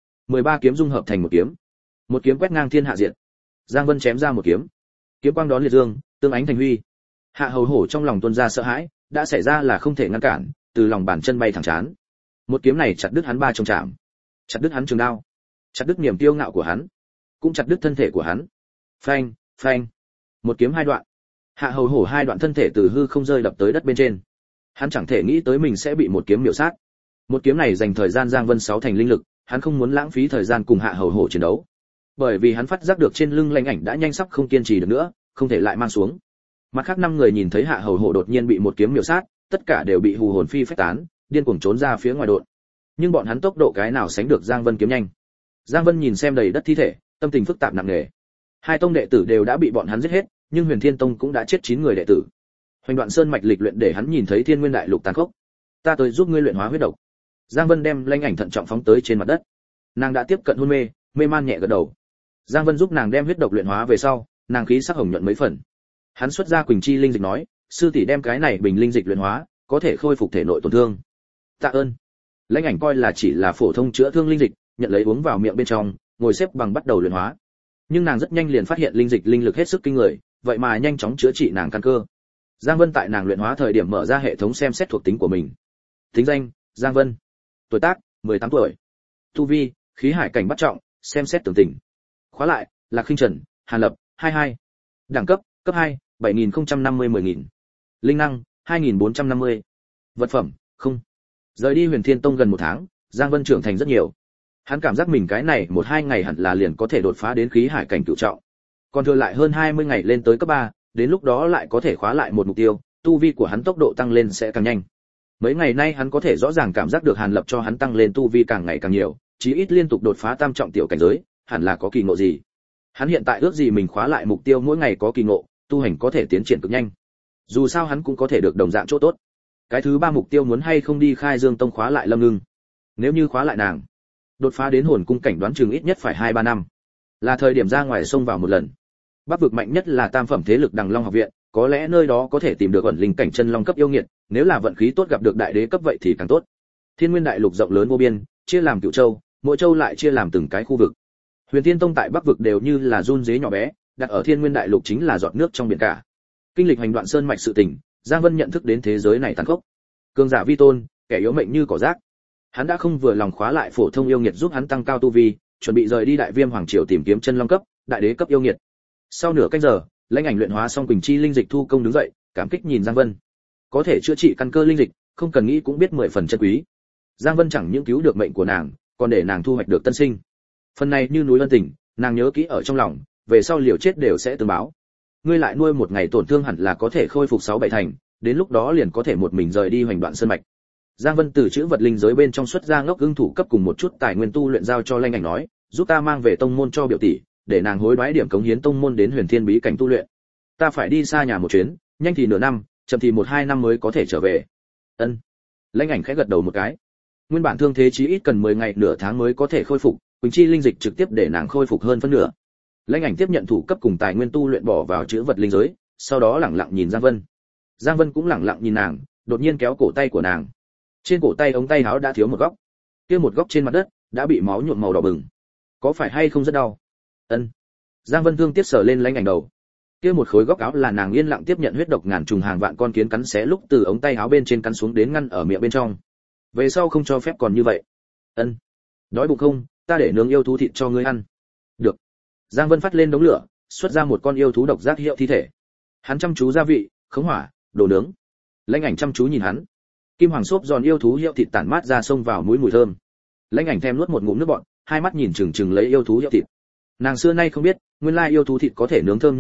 13 kiếm dung hợp thành một kiếm. Một kiếm quét ngang thiên hạ diện. Giang Vân chém ra một kiếm. Kiếm quang đón liệt dương, tương ánh thành huy. Hạ Hầu Hổ trong lòng tuôn ra sợ hãi, đã xảy ra là không thể ngăn cản, từ lòng bàn chân bay thẳng chán. Một kiếm này chặt đứt hắn 3 trông chạm, chặt đứt hắn trường đao, chặt đứt niềm kiêu ngạo của hắn, cũng chặt đứt thân thể của hắn. Phanh, phanh. Một kiếm 2 đoạn. Hạ Hầu Hổ 2 đoạn thân thể từ hư không rơi đập tới đất bên trên. Hắn chẳng thể nghĩ tới mình sẽ bị một kiếm miểu sát. Một kiếm này dành thời gian Giang Vân 6 thành linh lực, hắn không muốn lãng phí thời gian cùng Hạ Hầu Hổ chiến đấu. Bởi vì hắn phát giác được trên lưng Lãnh Ảnh đã nhanh sắp không kiên trì được nữa, không thể lại mang xuống. Mặt khác 5 người nhìn thấy Hạ Hầu Hổ đột nhiên bị một kiếm miểu sát, tất cả đều bị hù hồn phi phách tán, điên cuồng trốn ra phía ngoài độn. Nhưng bọn hắn tốc độ cái nào sánh được Giang Vân kiếm nhanh. Giang Vân nhìn xem đầy đất thi thể, tâm tình phức tạp nặng nề. 2 tông đệ tử đều đã bị bọn hắn giết hết, nhưng Huyền Thiên Tông cũng đã chết 9 người đệ tử. Hoành Đoạn Sơn mạch lịch luyện để hắn nhìn thấy Thiên Nguyên Đại Lục tàn khốc. Ta tới giúp ngươi luyện hóa huyết độc. Giang Vân đem Lãnh Ảnh thận trọng phóng tới trên mặt đất. Nàng đã tiếp cận hôn mê, mê man nhẹ gật đầu. Giang Vân giúp nàng đem huyết độc luyện hóa về sau, nàng khí sắc hồng nhuận mấy phần. Hắn xuất ra Quỳnh Chi linh dịch nói, sư tỷ đem cái này bình linh dịch luyện hóa, có thể khôi phục thể nội tổn thương. Tạ ơn. Lãnh Ảnh coi là chỉ là phổ thông chữa thương linh dịch, nhận lấy uống vào miệng bên trong, ngồi xếp bằng bắt đầu luyện hóa. Nhưng nàng rất nhanh liền phát hiện linh dịch linh lực hết sức kinh người, vậy mà nhanh chóng chữa trị nàng căn cơ. Giang Vân tại nàng luyện hóa thời điểm mở ra hệ thống xem xét thuộc tính của mình. Tính danh: Giang Vân. Tuổi tác: 18 tuổi. Tu vi: khí hải cảnh bắt trọng, xem xét tường tình. Khóa lại: Lạc Khinh Trần, Hàn Lập, 22. Đẳng cấp: cấp 2, 7050-10000. Linh năng: 2450. Vật phẩm: không. Rời đi Huyền Thiên Tông gần 1 tháng, Giang Vân trưởng thành rất nhiều. Hắn cảm giác mình cái này 1-2 ngày hẳn là liền có thể đột phá đến khí hải cảnh cửu trọng. Còn thừa lại hơn 20 ngày lên tới cấp 3, đến lúc đó lại có thể khóa lại một mục tiêu, tu vi của hắn tốc độ tăng lên sẽ càng nhanh. Mấy ngày nay hắn có thể rõ ràng cảm giác được Hàn Lập cho hắn tăng lên tu vi càng ngày càng nhiều, chí ít liên tục đột phá tam trọng tiểu cảnh giới, hẳn là có kỳ ngộ gì. Hắn hiện tại ước gì mình khóa lại mục tiêu mỗi ngày có kỳ ngộ, tu hành có thể tiến triển cực nhanh. Dù sao hắn cũng có thể được đồng dạng chỗ tốt. Cái thứ 3 mục tiêu muốn hay không đi Khai Dương Tông khóa lại Lâm Ngưng. Nếu như khóa lại nàng, đột phá đến hồn cung cảnh đoán chừng ít nhất phải 2-3 năm. Là thời điểm ra ngoài sông vào một lần. Bắc vực mạnh nhất là tam phẩm thế lực Đằng Long học viện, có lẽ nơi đó có thể tìm được ẩn linh cảnh chân long cấp yêu nghiệt, nếu là vận khí tốt gặp được đại đế cấp vậy thì càng tốt. Thiên Nguyên Đại Lục rộng lớn vô biên, chia làm cửu châu, mỗi châu lại chia làm từng cái khu vực. Huyền Thiên Tông tại Bắc vực đều như là run dế nhỏ bé, đặt ở Thiên Nguyên Đại Lục chính là giọt nước trong biển cả. Kinh lịch Hoành Đoạn Sơn mạch sự tình, Giang Vân nhận thức đến thế giới này tàn khốc. Cường giả vi tôn, kẻ yếu mệnh như cỏ rác. Hắn đã không vừa lòng khóa lại phổ thông yêu nghiệt giúp hắn tăng cao tu vi, chuẩn bị rời đi Đại Viêm Hoàng triều tìm kiếm chân long cấp, đại đế cấp yêu nghiệt. Sau nửa canh giờ, Lãnh Ảnh luyện hóa xong Quỳnh Chi linh dịch thu công đứng dậy, cảm kích nhìn Giang Vân. Có thể chữa trị căn cơ linh dịch, không cần nghĩ cũng biết 10 phần chân quý. Giang Vân chẳng những cứu được mệnh của nàng, còn để nàng thu hoạch được tân sinh. Phần này như núi ân tình, nàng nhớ kỹ ở trong lòng, về sau liều chết đều sẽ tương báo. Ngươi lại nuôi một ngày tổn thương hẳn là có thể khôi phục 6-7 thành, đến lúc đó liền có thể một mình rời đi Hoành Đoạn Sơn mạch. Giang Vân từ chữ vật linh giới bên trong xuất ra ngốc ưng thủ cấp cùng một chút tài nguyên tu luyện giao cho Lãnh Ảnh nói, giúp ta mang về tông môn cho biểu tỷ, để nàng hối đoái điểm cống hiến tông môn đến Huyền Thiên bí cảnh tu luyện. Ta phải đi xa nhà một chuyến, nhanh thì nửa năm, chậm thì 1-2 năm mới có thể trở về. Ân. Lãnh Ảnh khẽ gật đầu một cái. Nguyên bản thương thế chí ít cần 10 ngày nửa tháng mới có thể khôi phục, Quỳnh Chi linh dịch trực tiếp để nàng khôi phục hơn phân nửa. Lãnh Ảnh tiếp nhận thủ cấp cùng tài nguyên tu luyện bỏ vào chữ vật linh giới, sau đó lẳng lặng nhìn Giang Vân. Giang Vân cũng lẳng lặng nhìn nàng, đột nhiên kéo cổ tay của nàng. Trên cổ tay ống tay áo đã thiếu một góc. Kia một góc trên mặt đất đã bị máu nhuộm màu đỏ bừng. Có phải hay không rất đau? Ân. Giang Vân thương tiếc sờ lên Lãnh Ảnh đầu. Kia một khối góc áo là nàng yên lặng tiếp nhận huyết độc ngàn trùng hàng vạn con kiến cắn xé lúc từ ống tay áo bên trên cắn xuống đến ngăn ở miệng bên trong. Về sau không cho phép còn như vậy. Ân. Đói bụng không? Ta để nướng yêu thú thịt cho ngươi ăn. Được. Giang Vân phát lên đống lửa, xuất ra một con yêu thú độc giác hiệu thi thể. Hắn chăm chú gia vị, khống hỏa, đồ nướng. Lãnh Ảnh chăm chú nhìn hắn. Kim hoàng xốp giòn yêu thú hiệu thịt tản mát ra xông vào mũi mùi thơm. Lãnh Ảnh thèm nuốt một ngụm nước bọt, hai mắt nhìn chừng chừng lấy yêu thú hiệu thịt. Nàng xưa nay không biết, nguyên lai yêu thú thịt có thể nướng thơm như vậy,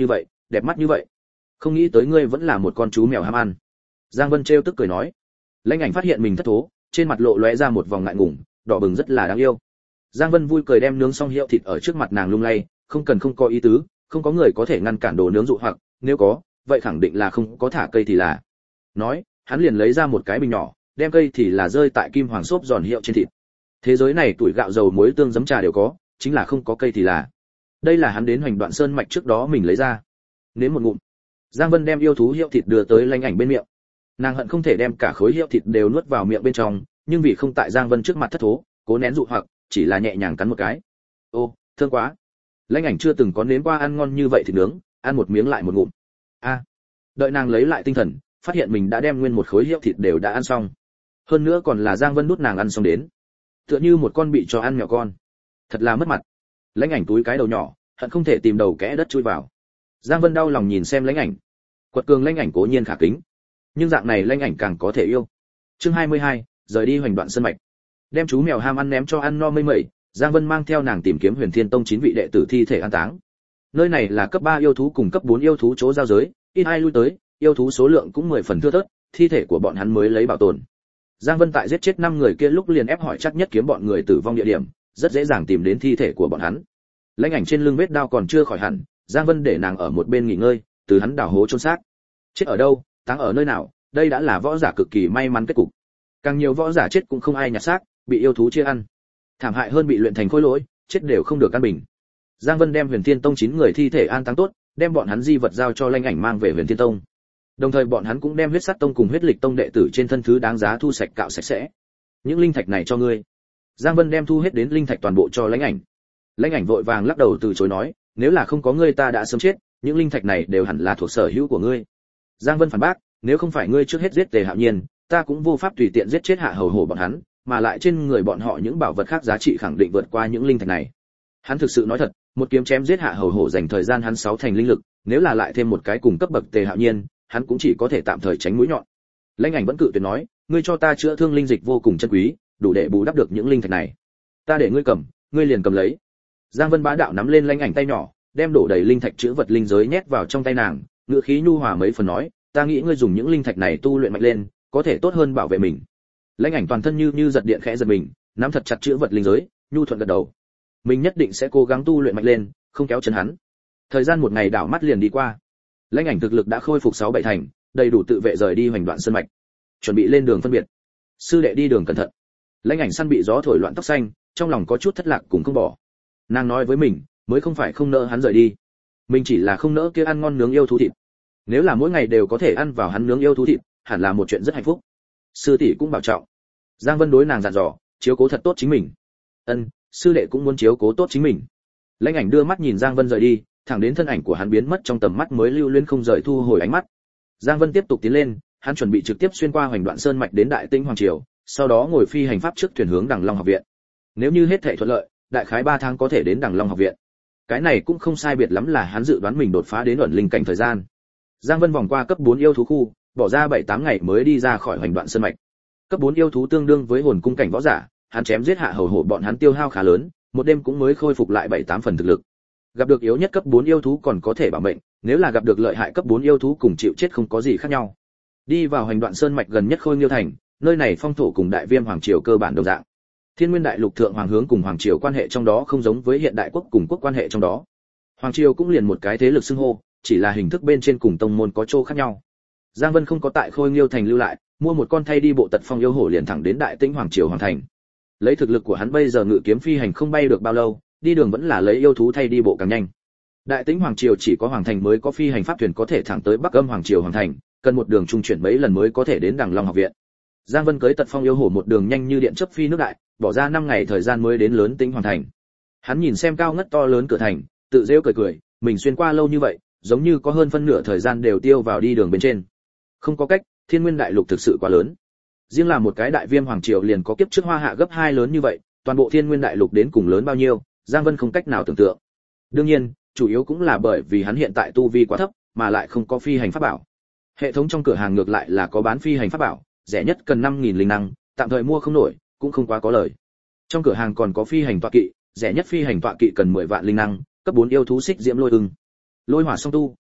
đẹp mắt như vậy. Không nghĩ tới ngươi vẫn là một con chú mèo ham ăn. Giang Vân trêu tức cười nói. Lãnh Ảnh phát hiện mình thất thố, trên mặt lộ lóe ra một vòng ngại ngùng, đỏ bừng rất là đáng yêu. Giang Vân vui cười đem nướng xong hiệu thịt ở trước mặt nàng lung lay, không có ý tứ, không có người có thể ngăn cản đồ nướng dụ hoặc, nếu có, vậy khẳng định là không có thả cây thì là. Nói, hắn liền lấy ra một cái bình nhỏ, đem cây thì là rơi tại kim hoàng xốp giòn hiệu trên thịt. Thế giới này tuổi gạo dầu muối tương giấm trà đều có, chính là không có cây thì là. Đây là hắn đến Hoành Đoạn Sơn mạch trước đó mình lấy ra. Nếm một ngụm. Giang Vân đem yêu thú hiệu thịt đưa tới Lãnh Ảnh bên miệng. Nàng hận không thể đem cả khối hiệu thịt đều nuốt vào miệng bên trong, nhưng vì không tại Giang Vân trước mặt thất thố, cố nén dụ hoặc, chỉ là nhẹ nhàng cắn một cái. Ô, thơm quá. Lãnh Ảnh chưa từng có nếm qua ăn ngon như vậy thịt nướng, ăn một miếng lại một ngụm. A. Đợi nàng lấy lại tinh thần, phát hiện mình đã đem nguyên một khối hiệu thịt đều đã ăn xong. Hơn nữa còn là Giang Vân đút nàng ăn xong đến. Tựa như một con bị cho ăn mèo con. Thật là mất mặt. Lãnh Ảnh túi cái đầu nhỏ, hận không thể tìm đầu kẽ đất chui vào. Giang Vân đau lòng nhìn xem Lãnh Ảnh. Quật cường Lãnh Ảnh cố nhiên khả kính, nhưng dạng này Lãnh Ảnh càng có thể yêu. Chương 22, rời đi Hoành Đoạn Sơn mạch. Đem chú mèo ham ăn ném cho ăn no mây mẩy, Giang Vân mang theo nàng tìm kiếm Huyền Thiên Tông 9 vị đệ tử thi thể an táng. Nơi này là cấp 3 yêu thú cùng cấp 4 yêu thú chỗ giao giới, ít ai lui tới, yêu thú số lượng cũng 10 phần thưa thớt, thi thể của bọn hắn mới lấy bảo tồn. Giang Vân tại giết chết 5 người kia lúc liền ép hỏi chắc nhất kiếm bọn người tử vong địa điểm, rất dễ dàng tìm đến thi thể của bọn hắn. Lãnh Ảnh trên lưng vết đao còn chưa khỏi hẳn, Giang Vân để nàng ở một bên nghỉ ngơi, từ hắn đào hố chôn xác. Chết ở đâu, táng ở nơi nào, đây đã là võ giả cực kỳ may mắn kết cục. Càng nhiều võ giả chết cũng không ai nhặt xác, bị yêu thú chia ăn. Thảm hại hơn bị luyện thành khối lỗi, chết đều không được căn bình. Giang Vân đem Huyền Thiên Tông 9 người thi thể an táng tốt, đem bọn hắn di vật giao cho Lãnh Ảnh mang về Huyền Thiên Tông. Đồng thời bọn hắn cũng đem Huyết Sát Tông cùng Huyết Lịch Tông đệ tử trên thân thứ đáng giá thu sạch cạo sạch sẽ. Những linh thạch này cho ngươi. Giang Vân đem thu hết đến linh thạch toàn bộ cho Lãnh Ảnh. Lãnh Ảnh vội vàng lắc đầu từ chối nói, nếu là không có ngươi ta đã sớm chết, những linh thạch này đều hẳn là thuộc sở hữu của ngươi. Giang Vân phản bác, nếu không phải ngươi trước hết giết Tề Hạo Nhiên, ta cũng vô pháp tùy tiện giết chết Hạ Hầu Hổ bọn hắn, mà lại trên người bọn họ những bảo vật khác giá trị khẳng định vượt qua những linh thạch này. Hắn thực sự nói thật, một kiếm chém giết Hạ Hầu Hổ dành thời gian hắn 6 thành linh lực, nếu là lại thêm một cái cùng cấp bậc Tề Hạo Nhiên, hắn cũng chỉ có thể tạm thời tránh mũi nhọn. Lãnh Ảnh vẫn cự tuyệt nói, ngươi cho ta chữa thương linh dịch vô cùng chân quý, đủ để bù đắp được những linh thạch này. Ta để ngươi cầm, ngươi liền cầm lấy. Giang Vân bá đạo nắm lên Lãnh Ảnh tay nhỏ, đem đổ đầy linh thạch chứa vật linh giới nhét vào trong tay nàng, ngữ khí nhu hòa mấy phần nói, ta nghĩ ngươi dùng những linh thạch này tu luyện mạnh lên, có thể tốt hơn bảo vệ mình. Lãnh Ảnh toàn thân như giật điện khẽ giật mình, nắm thật chặt chứa vật linh giới, nhu thuận gật đầu. Mình nhất định sẽ cố gắng tu luyện mạnh lên, không kéo chân hắn. Thời gian một ngày đảo mắt liền đi qua. Lãnh Ảnh thực lực đã khôi phục 6-7 thành, đầy đủ tự vệ rời đi Hoành Đoạn Sơn mạch. Chuẩn bị lên đường phân biệt. Sư đệ đi đường cẩn thận. Lãnh Ảnh săn bị gió thổi loạn tóc xanh, trong lòng có chút thất lạc cùng không bỏ. Nàng nói với mình, mới không phải không nỡ hắn rời đi, mình chỉ là không nỡ kia ăn ngon nướng yêu thú thịt. Nếu là mỗi ngày đều có thể ăn vào hắn nướng yêu thú thịt, hẳn là một chuyện rất hạnh phúc. Sư tỷ cũng bảo trọng. Giang Vân đối nàng dặn dò, chiếu cố thật tốt chính mình. Ân, sư đệ cũng muốn chiếu cố tốt chính mình. Lãnh Ảnh đưa mắt nhìn Giang Vân rời đi, thẳng đến thân ảnh của hắn biến mất trong tầm mắt mới lưu luyến không rời thu hồi ánh mắt. Giang Vân tiếp tục tiến lên, hắn chuẩn bị trực tiếp xuyên qua Hoành Đoạn Sơn mạch đến Đại Tĩnh Hoàng triều, sau đó ngồi phi hành pháp trước thuyền hướng Đằng Long học viện. Nếu như hết thảy thuận lợi, đại khái 3 tháng có thể đến Đằng Long học viện. Cái này cũng không sai biệt lắm là hắn dự đoán mình đột phá đến ẩn linh cảnh thời gian. Giang Vân vòng qua cấp 4 yêu thú khu, bỏ ra 7-8 ngày mới đi ra khỏi Hoành Đoạn Sơn mạch. Cấp 4 yêu thú tương đương với hồn cung cảnh võ giả, hắn chém giết Hạ Hầu Hổ bọn hắn tiêu hao khá lớn, một đêm cũng mới khôi phục lại 7-8 phần thực lực. Gặp được yếu nhất cấp 4 yêu thú còn có thể bảo mệnh, nếu là gặp được lợi hại cấp 4 yêu thú cùng chịu chết không có gì khác nhau. Đi vào Hoành Đoạn Sơn mạch gần nhất Khôi Nghiêu thành, nơi này phong thổ cùng Đại Viêm hoàng triều cơ bản đồng dạng. Thiên Nguyên Đại Lục thượng hoàng hướng cùng hoàng triều quan hệ trong đó không giống với hiện đại quốc cùng quốc quan hệ trong đó. Hoàng triều cũng liền một cái thế lực xưng hô, chỉ là hình thức bên trên cùng tông môn có chỗ khác nhau. Giang Vân không có tại Khôi Nghiêu thành lưu lại, mua một con thay đi bộ tật phong yêu hổ liền thẳng đến Đại Tĩnh hoàng triều hoàng thành. Lấy thực lực của hắn bây giờ ngự kiếm phi hành không bay được bao lâu, đi đường vẫn là lấy yêu thú thay đi bộ càng nhanh. Đại Tĩnh hoàng triều chỉ có hoàng thành mới có phi hành pháp thuyền có thể thẳng tới Bắc Âm hoàng triều hoàng thành, cần một đường trung chuyển mấy lần mới có thể đến Đằng Long học viện. Giang Vân cưỡi tật phong yêu hổ một đường nhanh như điện chớp phi nước đại, bỏ ra 5 ngày thời gian mới đến Lớn Tĩnh hoàng thành. Hắn nhìn xem cao ngất to lớn cửa thành, tự giễu cười cười, mình xuyên qua lâu như vậy, giống như có hơn phân nửa thời gian đều tiêu vào đi đường bên trên. Không có cách, Thiên Nguyên Đại Lục thực sự quá lớn. Riêng là một cái Đại Viêm hoàng triều liền có kiếp trước Hoa Hạ gấp 2 lớn như vậy, toàn bộ Thiên Nguyên Đại Lục đến cùng lớn bao nhiêu, Giang Vân không cách nào tưởng tượng. Đương nhiên, chủ yếu cũng là bởi vì hắn hiện tại tu vi quá thấp, mà lại không có phi hành pháp bảo. Hệ thống trong cửa hàng ngược lại là có bán phi hành pháp bảo, rẻ nhất cần 5000 linh năng, tạm thời mua không nổi, cũng không quá có lời. Trong cửa hàng còn có phi hành tọa kỵ, rẻ nhất phi hành tọa kỵ cần 10 vạn linh năng, cấp 4 yêu thú xích diễm lôi ưng. Lôi hỏa song tu,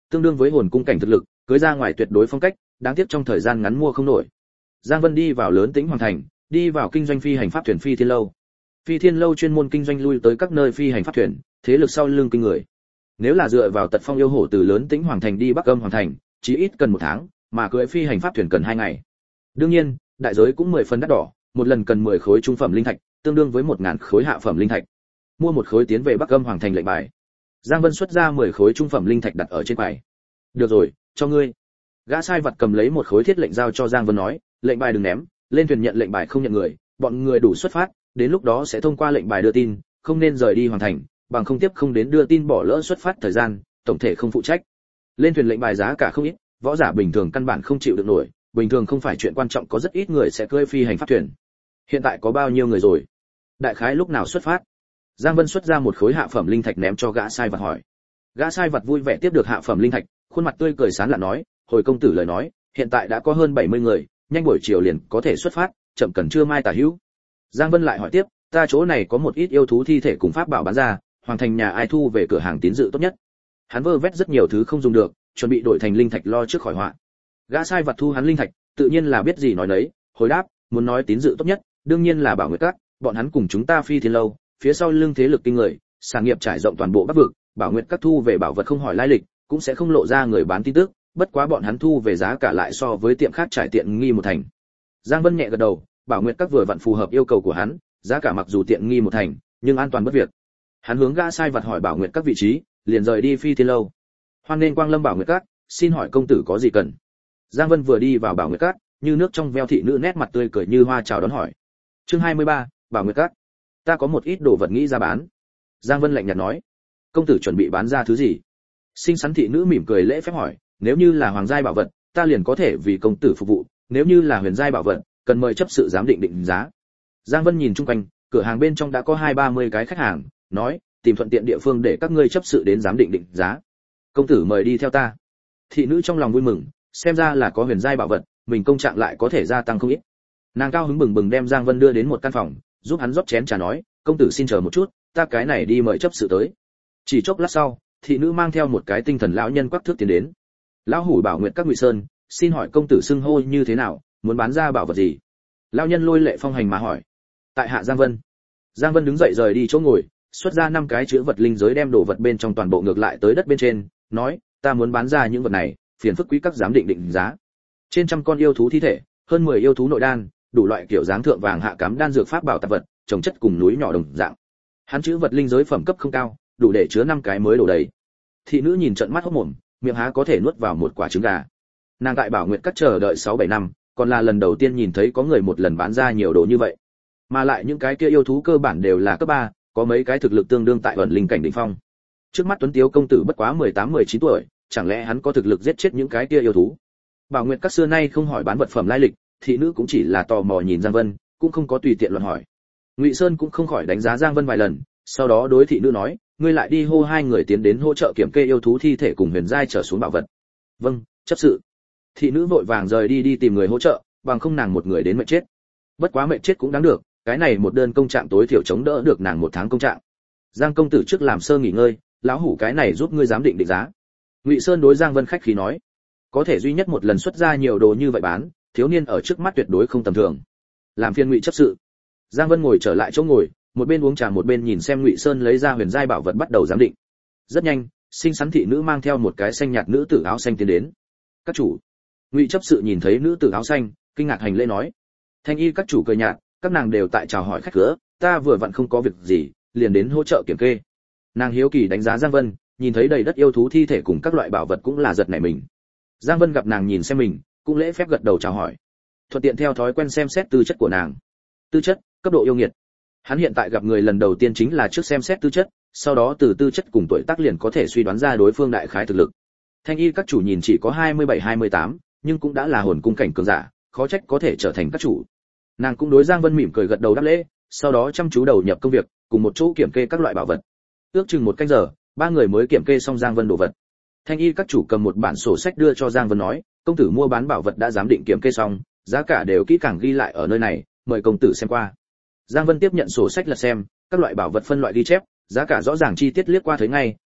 tương đương với hồn cung cảnh thực lực, cưới ra ngoài tuyệt đối phong cách, đáng tiếc trong thời gian ngắn mua không nổi. Giang Vân đi vào lớn Tĩnh Hoàng thành, đi vào kinh doanh phi hành pháp thuyền Phi Thiên lâu. Phi Thiên lâu chuyên môn kinh doanh lui tới các nơi phi hành pháp thuyền, thế lực sau lưng kinh người. Nếu là dựa vào Tật Phong yêu hổ từ lớn Tĩnh Hoàng thành đi Bắc Âm Hoàng thành, chỉ ít cần 1 tháng, mà cưỡi phi hành pháp thuyền cần 2 ngày. Đương nhiên, đại giới cũng 10 phần đắt đỏ, một lần cần 10 khối trung phẩm linh thạch, tương đương với 1000 khối hạ phẩm linh thạch. Mua 1 khối tiến về Bắc Âm Hoàng thành lệnh bài. Giang Vân xuất ra 10 khối trung phẩm linh thạch đặt ở trên bài. Được rồi, cho ngươi. Gã sai vật cầm lấy 1 khối thiết lệnh giao cho Giang Vân nói, lệnh bài đừng ném, lên thuyền nhận lệnh bài không nhận người, bọn người đủ xuất phát, đến lúc đó sẽ thông qua lệnh bài đưa tin, không nên rời đi hoàng thành, bằng không tiếp không đến đưa tin bỏ lỡ xuất phát thời gian, tổng thể không phụ trách. Lên thuyền lệnh bài giá cả không ít, võ giả bình thường căn bản không chịu được nổi, bình thường không phải chuyện quan trọng, có rất ít người sẽ cưỡi phi hành pháp thuyền. Hiện tại có bao nhiêu người rồi? Đại khái lúc nào xuất phát? Giang Vân xuất ra 1 khối hạ phẩm linh thạch ném cho gã sai vật hỏi. Gã sai vật vui vẻ tiếp được hạ phẩm linh thạch, khuôn mặt tươi cười sán lạn nói, hồi công tử lời nói, hiện tại đã có hơn 70 người, nhanh buổi chiều liền có thể xuất phát, chậm cần trưa mai tả hữu. Giang Vân lại hỏi tiếp, ta chỗ này có một ít yêu thú thi thể cùng pháp bảo bán ra, hoàng thành nhà ai thu về cửa hàng tín dự tốt nhất. Hắn vơ vét rất nhiều thứ không dùng được, chuẩn bị đổi thành linh thạch lo trước khỏi họa. Gã sai vật thu hắn linh thạch, tự nhiên là biết gì nói nấy, hồi đáp, muốn nói tín dự tốt nhất, đương nhiên là Bảo Nguyệt Các, bọn hắn cùng chúng ta Phi Thiên lâu, phía sau lưng thế lực kinh người, sản nghiệp trải rộng toàn bộ Bắc vực, Bảo Nguyệt Các thu về bảo vật không hỏi lai lịch, cũng sẽ không lộ ra người bán tin tức, bất quá bọn hắn thu về giá cả lại so với tiệm khác trải tiện nghi 1 thành. Giang Vân nhẹ gật đầu, Bảo Nguyệt Các vừa vặn phù hợp yêu cầu của hắn, giá cả mặc dù tiện nghi 1 thành, nhưng an toàn bất việc. Hắn hướng gã sai vật hỏi Bảo Nguyệt Các vị trí, liền rời đi Phi Thiên lâu. Hoan nên quang lâm Bảo Nguyệt Các, xin hỏi công tử có gì cần? Giang Vân vừa đi vào Bảo Nguyệt Các, như nước trong veo thị nữ nét mặt tươi cười như hoa chào đón hỏi. Chương 23, Bảo Nguyệt Các. Ta có một ít đồ vật nghĩ ra bán. Giang Vân lạnh nhạt nói. Công tử chuẩn bị bán ra thứ gì? Xinh xắn thị nữ mỉm cười lễ phép hỏi, nếu như là hoàng giai bảo vật, ta liền có thể vì công tử phục vụ, nếu như là huyền giai bảo vật, cần mời chấp sự giám định định giá. Giang Vân nhìn chung quanh, cửa hàng bên trong đã có 20-30 cái khách hàng, nói, tìm thuận tiện địa phương để các ngươi chấp sự đến giám định định giá. Công tử mời đi theo ta. Thị nữ trong lòng vui mừng, xem ra là có huyền giai bảo vật, mình công trạng lại có thể gia tăng không ít. Nàng cao hứng bừng bừng đem Giang Vân đưa đến một căn phòng, giúp hắn rót chén trà nói, công tử xin chờ một chút, ta cái này đi mời chấp sự tới. Chỉ chốc lát sau, thị nữ mang theo một cái tinh thần lão nhân quắc thước tiến đến. Lão hủ Bảo Nguyệt Các Ngụy Sơn, xin hỏi công tử xưng hô như thế nào, muốn bán ra bảo vật gì? Lão nhân lôi lệ phong hành mà hỏi. Tại hạ Giang Vân. Giang Vân đứng dậy rời đi chỗ ngồi, xuất ra 5 cái chứa vật linh giới đem đồ vật bên trong toàn bộ ngược lại tới đất bên trên, nói, ta muốn bán ra những vật này, phiền phức quý các giám định định giá. Trên 100 con yêu thú thi thể, hơn 10 yêu thú nội đan, đủ loại kiểu dáng thượng vàng hạ cám đan dược pháp bảo tạp vật, trồng chất cùng núi nhỏ đồng dạng. Hắn chứa vật linh giới phẩm cấp không cao, đủ để chứa 5 cái mới đổ đầy. Thị nữ nhìn trận mắt hốt mồm, miệng há có thể nuốt vào một quả trứng gà. Nàng tại Bảo Nguyệt Các chờ đợi 6-7 năm, còn là lần đầu tiên nhìn thấy có người một lần bán ra nhiều đồ như vậy. Mà lại những cái kia yêu thú cơ bản đều là cấp 3, có mấy cái thực lực tương đương tại ẩn linh cảnh đỉnh phong. Trước mắt Tuấn Tiếu công tử bất quá 18-19 tuổi, chẳng lẽ hắn có thực lực giết chết những cái kia yêu thú? Bảo Nguyệt Các xưa nay không hỏi bán vật phẩm lai lịch, thị nữ cũng chỉ là tò mò nhìn Giang Vân, cũng không có tùy tiện luận hỏi. Ngụy Sơn cũng không khỏi đánh giá Giang Vân vài lần, sau đó đối thị nữ nói, ngươi lại đi hô 2 người tiến đến hỗ trợ kiểm kê yêu thú thi thể cùng huyền giai trở xuống bảo vật. Vâng, chấp sự. Thị nữ vội vàng rời đi tìm người hỗ trợ, bằng không nàng một người đến mệt chết. Bất quá mệt chết cũng đáng được, cái này một đơn công trạng tối thiểu chống đỡ được nàng 1 tháng công trạng. Giang công tử trước làm sơ nghỉ ngơi, lão hủ cái này giúp ngươi giám định định giá. Ngụy Sơn đối Giang Vân khách khí nói, có thể duy nhất một lần xuất ra nhiều đồ như vậy bán, thiếu niên ở trước mắt tuyệt đối không tầm thường. Làm phiền Ngụy chấp sự. Giang Vân ngồi trở lại chỗ ngồi, một bên uống trà một bên nhìn xem Ngụy Sơn lấy ra huyền giai bảo vật bắt đầu giám định. Rất nhanh, xinh xắn thị nữ mang theo một cái xanh nhạt nữ tử áo xanh tiến đến. Các chủ. Ngụy chấp sự nhìn thấy nữ tử áo xanh, kinh ngạc hành lễ nói. Thanh y các chủ cười nhạt, các nàng đều tại chào hỏi khách cửa, ta vừa vặn không có việc gì, liền đến hỗ trợ kiểm kê. Nàng hiếu kỳ đánh giá Giang Vân, nhìn thấy đầy đất yêu thú thi thể cùng các loại bảo vật cũng là giật nảy mình. Giang Vân gặp nàng nhìn xem mình, cũng lễ phép gật đầu chào hỏi. Thuận tiện theo thói quen xem xét tư chất của nàng. Tư chất, cấp độ yêu nghiệt. Hắn hiện tại gặp người lần đầu tiên chính là trước xem xét tư chất, sau đó từ tư chất cùng tuổi tác liền có thể suy đoán ra đối phương đại khái thực lực. Thanh y các chủ nhìn chỉ có 27-28, nhưng cũng đã là hồn cung cảnh cường giả, khó trách có thể trở thành các chủ. Nàng cũng đối Giang Vân mỉm cười gật đầu đáp lễ, sau đó chăm chú đầu nhập công việc, cùng một chỗ kiểm kê các loại bảo vật. Ước chừng 1 canh giờ, 3 người mới kiểm kê xong Giang Vân đồ vật. Thanh y các chủ cầm một bản sổ sách đưa cho Giang Vân nói, công tử mua bán bảo vật đã giám định kiểm kê xong, giá cả đều kỹ càng ghi lại ở nơi này, mời công tử xem qua. Giang Vân tiếp nhận sổ sách lật xem, các loại bảo vật phân loại ghi chép, giá cả rõ ràng chi tiết liếc qua thấy ngay,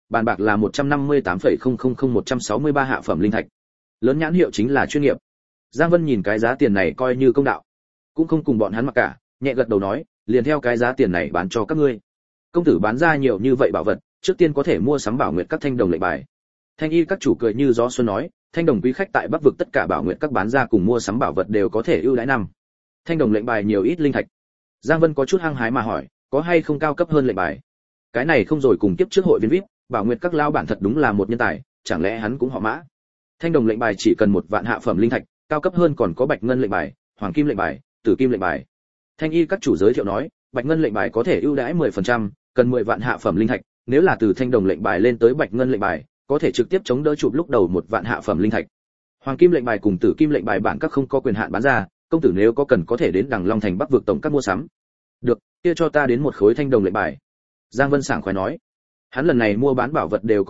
bàn bạc là 158,000-163 hạ phẩm linh thạch. Lớn nhãn hiệu chính là chuyên nghiệp. Giang Vân nhìn cái giá tiền này coi như công đạo, cũng không cùng bọn hắn mặc cả, nhẹ gật đầu nói, liền theo cái giá tiền này bán cho các ngươi. Công tử bán ra nhiều như vậy bảo vật, trước tiên có thể mua sắm bảo nguyệt các thanh đồng lệnh bài. Thanh y các chủ cười như gió xuân nói, thanh đồng quý khách tại Bắc vực tất cả bảo nguyệt các bán ra cùng mua sắm bảo vật đều có thể ưu đãi năm. Thanh đồng lệnh bài nhiều ít linh thạch. Giang Vân có chút hăng hái mà hỏi, có hay không cao cấp hơn lệnh bài? Cái này không rồi cùng kiếp trước hội viên VIP, bảo nguyệt các lao bản thật đúng là một nhân tài, chẳng lẽ hắn cũng họ Mã? Thanh đồng lệnh bài chỉ cần 1 vạn hạ phẩm linh thạch, cao cấp hơn còn có bạch ngân lệnh bài, hoàng kim lệnh bài, tử kim lệnh bài. Thanh y các chủ giới thiệu nói, bạch ngân lệnh bài có thể ưu đãi 10%, cần 10 vạn hạ phẩm linh thạch, nếu là từ thanh đồng lệnh bài lên tới bạch ngân lệnh bài, có thể trực tiếp chống đỡ chụp lúc đầu 1 vạn hạ phẩm linh thạch. Hoàng kim lệnh bài cùng tử kim lệnh bài bản các không có quyền hạn bán ra, công tử nếu có cần có thể đến Đằng Long thành Bắc vực tổng các mua sắm. Được, kia cho ta đến một khối thanh đồng lệnh bài. Giang Vân sảng khoái nói. Hắn lần này mua bán bảo vật đều có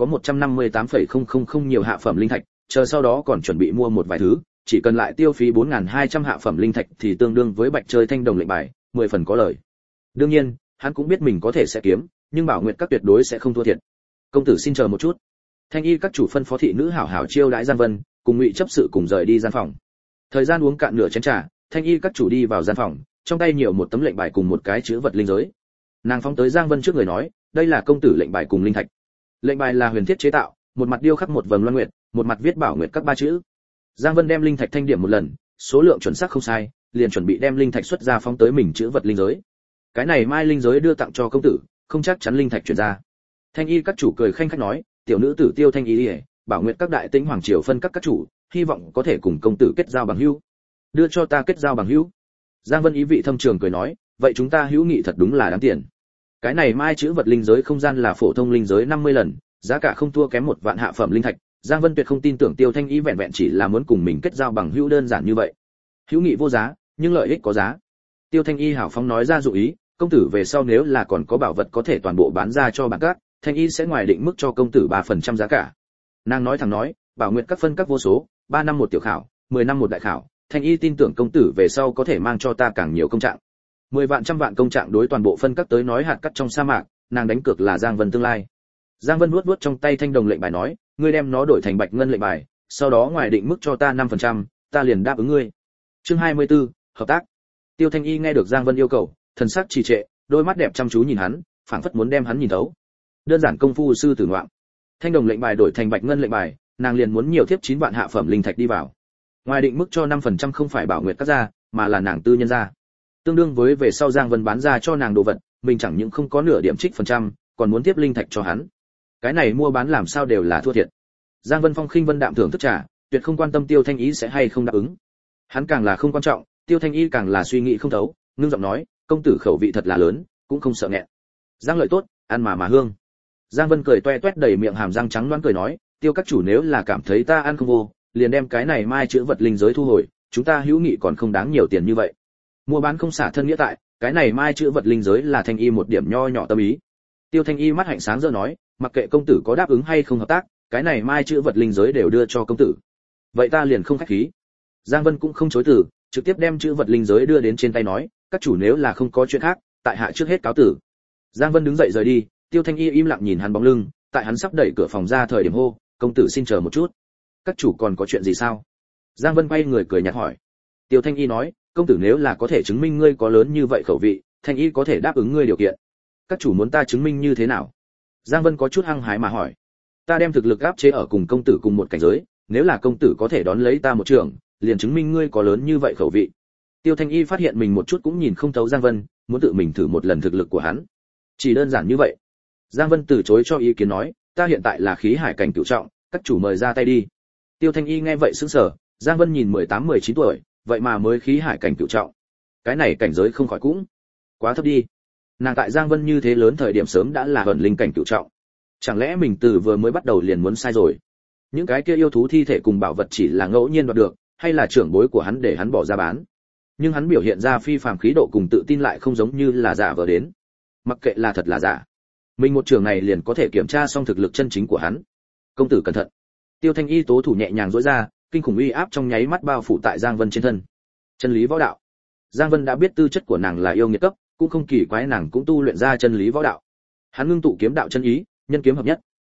158,000 nhiều hạ phẩm linh thạch, chờ sau đó còn chuẩn bị mua một vài thứ, chỉ cần lại tiêu phí 4200 hạ phẩm linh thạch thì tương đương với bạch chơi thanh đồng lệnh bài, 10 phần có lời. Đương nhiên, hắn cũng biết mình có thể sẽ kiếm, nhưng Bảo Nguyệt các tuyệt đối sẽ không thua thiệt. Công tử xin chờ một chút. Thanh y các chủ phân phó thị nữ hảo hảo chiêu đãi Giang Vân, cùng Ngụy chấp sự cùng rời đi gian phòng. Thời gian uống cạn nửa chén trà, Thanh y các chủ đi vào gian phòng, trong tay nhiều một tấm lệnh bài cùng một cái chữ vật linh giới. Nàng phóng tới Giang Vân trước người nói, đây là công tử lệnh bài cùng linh thạch. Lệnh bài là huyền thiết chế tạo, một mặt điêu khắc một vầng loan nguyệt, một mặt viết Bảo Nguyệt các 3 chữ. Giang Vân đem linh thạch thanh điểm một lần, số lượng chuẩn xác không sai, liền chuẩn bị đem linh thạch xuất ra phóng tới mình chữ vật linh giới. Cái này mai linh giới đưa tặng cho công tử, không chắc chắn linh thạch chuyển ra. Thanh y các chủ cười khanh khách nói, tiểu nữ tử Tiêu Thanh Y, Bảo Nguyệt các đại tĩnh hoàng triều phân các chủ, hy vọng có thể cùng công tử kết giao bằng hữu. Đưa cho ta kết giao bằng hữu. Giang Vân ý vị thâm trường cười nói, vậy chúng ta hữu nghị thật đúng là đáng tiền. Cái này mai chữ vật linh giới không gian là phổ thông linh giới 50 lần, giá cả không thua kém 1 vạn hạ phẩm linh thạch. Giang Vân tuyệt không tin tưởng Tiêu Thanh Y vẹn vẹn chỉ là muốn cùng mình kết giao bằng hữu đơn giản như vậy. Hữu nghị vô giá, nhưng lợi ích có giá. Tiêu Thanh Y hảo phóng nói ra dụ ý, công tử về sau nếu là còn có bảo vật có thể toàn bộ bán ra cho bản các, Thanh Y sẽ ngoài định mức cho công tử 3% giá cả. Nàng nói thẳng nói, Bảo Nguyệt các phân các vô số, 3 năm một tiểu khảo, 10 năm một đại khảo, Thanh Y tin tưởng công tử về sau có thể mang cho ta càng nhiều công trạng. 10 vạn trăm vạn công trạng đối toàn bộ phân các tới nói hạt cát trong sa mạc, nàng đánh cược là Giang Vân tương lai. Giang Vân vuốt trong tay thanh đồng lệnh bài nói, ngươi đem nó đổi thành bạch ngân lệnh bài, sau đó ngoài định mức cho ta 5%, ta liền đáp ứng ngươi. Chương 24, hợp tác. Tiêu Thanh Y nghe được Giang Vân yêu cầu, thần sắc trì trệ, đôi mắt đẹp chăm chú nhìn hắn, phảng phất muốn đem hắn nhìn thấu. Đơn giản công phu sư tử ngoạm. Thanh đồng lệnh bài đổi thành bạch ngân lệnh bài, nàng liền muốn nhiều tiếp 9 vạn hạ phẩm linh thạch đi vào. Ngoài định mức cho 5% không phải Bảo Nguyệt các gia, mà là nàng tư nhân gia. Tương đương với về sau Giang Vân bán ra cho nàng đồ vật, mình chẳng những không có nửa điểm trích phần trăm, còn muốn tiếp linh thạch cho hắn. Cái này mua bán làm sao đều là thua thiệt. Giang Vân Phong khinh vân đạm thưởng thức trà, tuyệt không quan tâm Tiêu Thanh Y sẽ hay không đáp ứng. Hắn càng là không quan trọng, Tiêu Thanh Y càng là suy nghĩ không thấu, ngưng giọng nói, công tử khẩu vị thật là lớn, cũng không sợ nghẹn. Giang lợi tốt, ăn mà hương. Giang Vân cười toe toét đầy miệng hàm răng trắng loáng cười nói, Tiêu các chủ nếu là cảm thấy ta ăn không vô, liền đem cái này mai chữ vật linh giới thu hồi, chúng ta hữu nghị còn không đáng nhiều tiền như vậy. Mua bán không xả thân nghĩa tại, cái này mai chữ vật linh giới là Thanh Y một điểm nho nhỏ tâm ý. Tiêu Thanh Y mắt hạnh sáng rỡ nói, mặc kệ công tử có đáp ứng hay không hợp tác, cái này mai chữ vật linh giới đều đưa cho công tử. Vậy ta liền không khách khí. Giang Vân cũng không chối từ, trực tiếp đem chữ vật linh giới đưa đến trên tay nói, các chủ nếu là không có chuyện khác, tại hạ trước hết cáo tử. Giang Vân đứng dậy rời đi, Tiêu Thanh Y im lặng nhìn hắn bóng lưng, tại hắn sắp đẩy cửa phòng ra thời điểm hô, công tử xin chờ một chút. Các chủ còn có chuyện gì sao? Giang Vân quay người cười nhạt hỏi. Tiêu Thanh Y nói, công tử nếu là có thể chứng minh ngươi có lớn như vậy khẩu vị, Thanh Y có thể đáp ứng ngươi điều kiện. Các chủ muốn ta chứng minh như thế nào? Giang Vân có chút hăng hái mà hỏi. Ta đem thực lực áp chế ở cùng công tử cùng một cảnh giới, nếu là công tử có thể đón lấy ta một trường, liền chứng minh ngươi có lớn như vậy khẩu vị. Tiêu Thanh Y phát hiện mình một chút cũng nhìn không thấu Giang Vân, muốn tự mình thử một lần thực lực của hắn. Chỉ đơn giản như vậy. Giang Vân từ chối cho ý kiến nói, ta hiện tại là khí hải cảnh cửu trọng, các chủ mời ra tay đi. Tiêu Thanh Y nghe vậy sững sờ, Giang Vân nhìn 18-19 tuổi, vậy mà mới khí hải cảnh cửu trọng. Cái này cảnh giới không khỏi cũng quá thấp đi. Nàng tại Giang Vân như thế lớn thời điểm sớm đã là ẩn linh cảnh cửu trọng. Chẳng lẽ mình từ vừa mới bắt đầu liền muốn sai rồi? Những cái kia yêu thú thi thể cùng bảo vật chỉ là ngẫu nhiên đoạt được, hay là trưởng bối của hắn để hắn bỏ ra bán? Nhưng hắn biểu hiện ra phi phàm khí độ cùng tự tin lại không giống như là giả vờ đến. Mặc kệ là thật là giả, mình một trường này liền có thể kiểm tra xong thực lực chân chính của hắn. Công tử cẩn thận. Tiêu Thanh Y tố thủ nhẹ nhàng duỗi ra, kinh khủng uy áp trong nháy mắt bao phủ tại Giang Vân trên thân. Chân lý võ đạo. Giang Vân đã biết tư chất của nàng là yêu nghiệt cấp, cũng không kỳ quái nàng cũng tu luyện ra chân lý võ đạo. Hắn ngưng tụ kiếm đạo chân ý, nhân kiếm hợp nhất.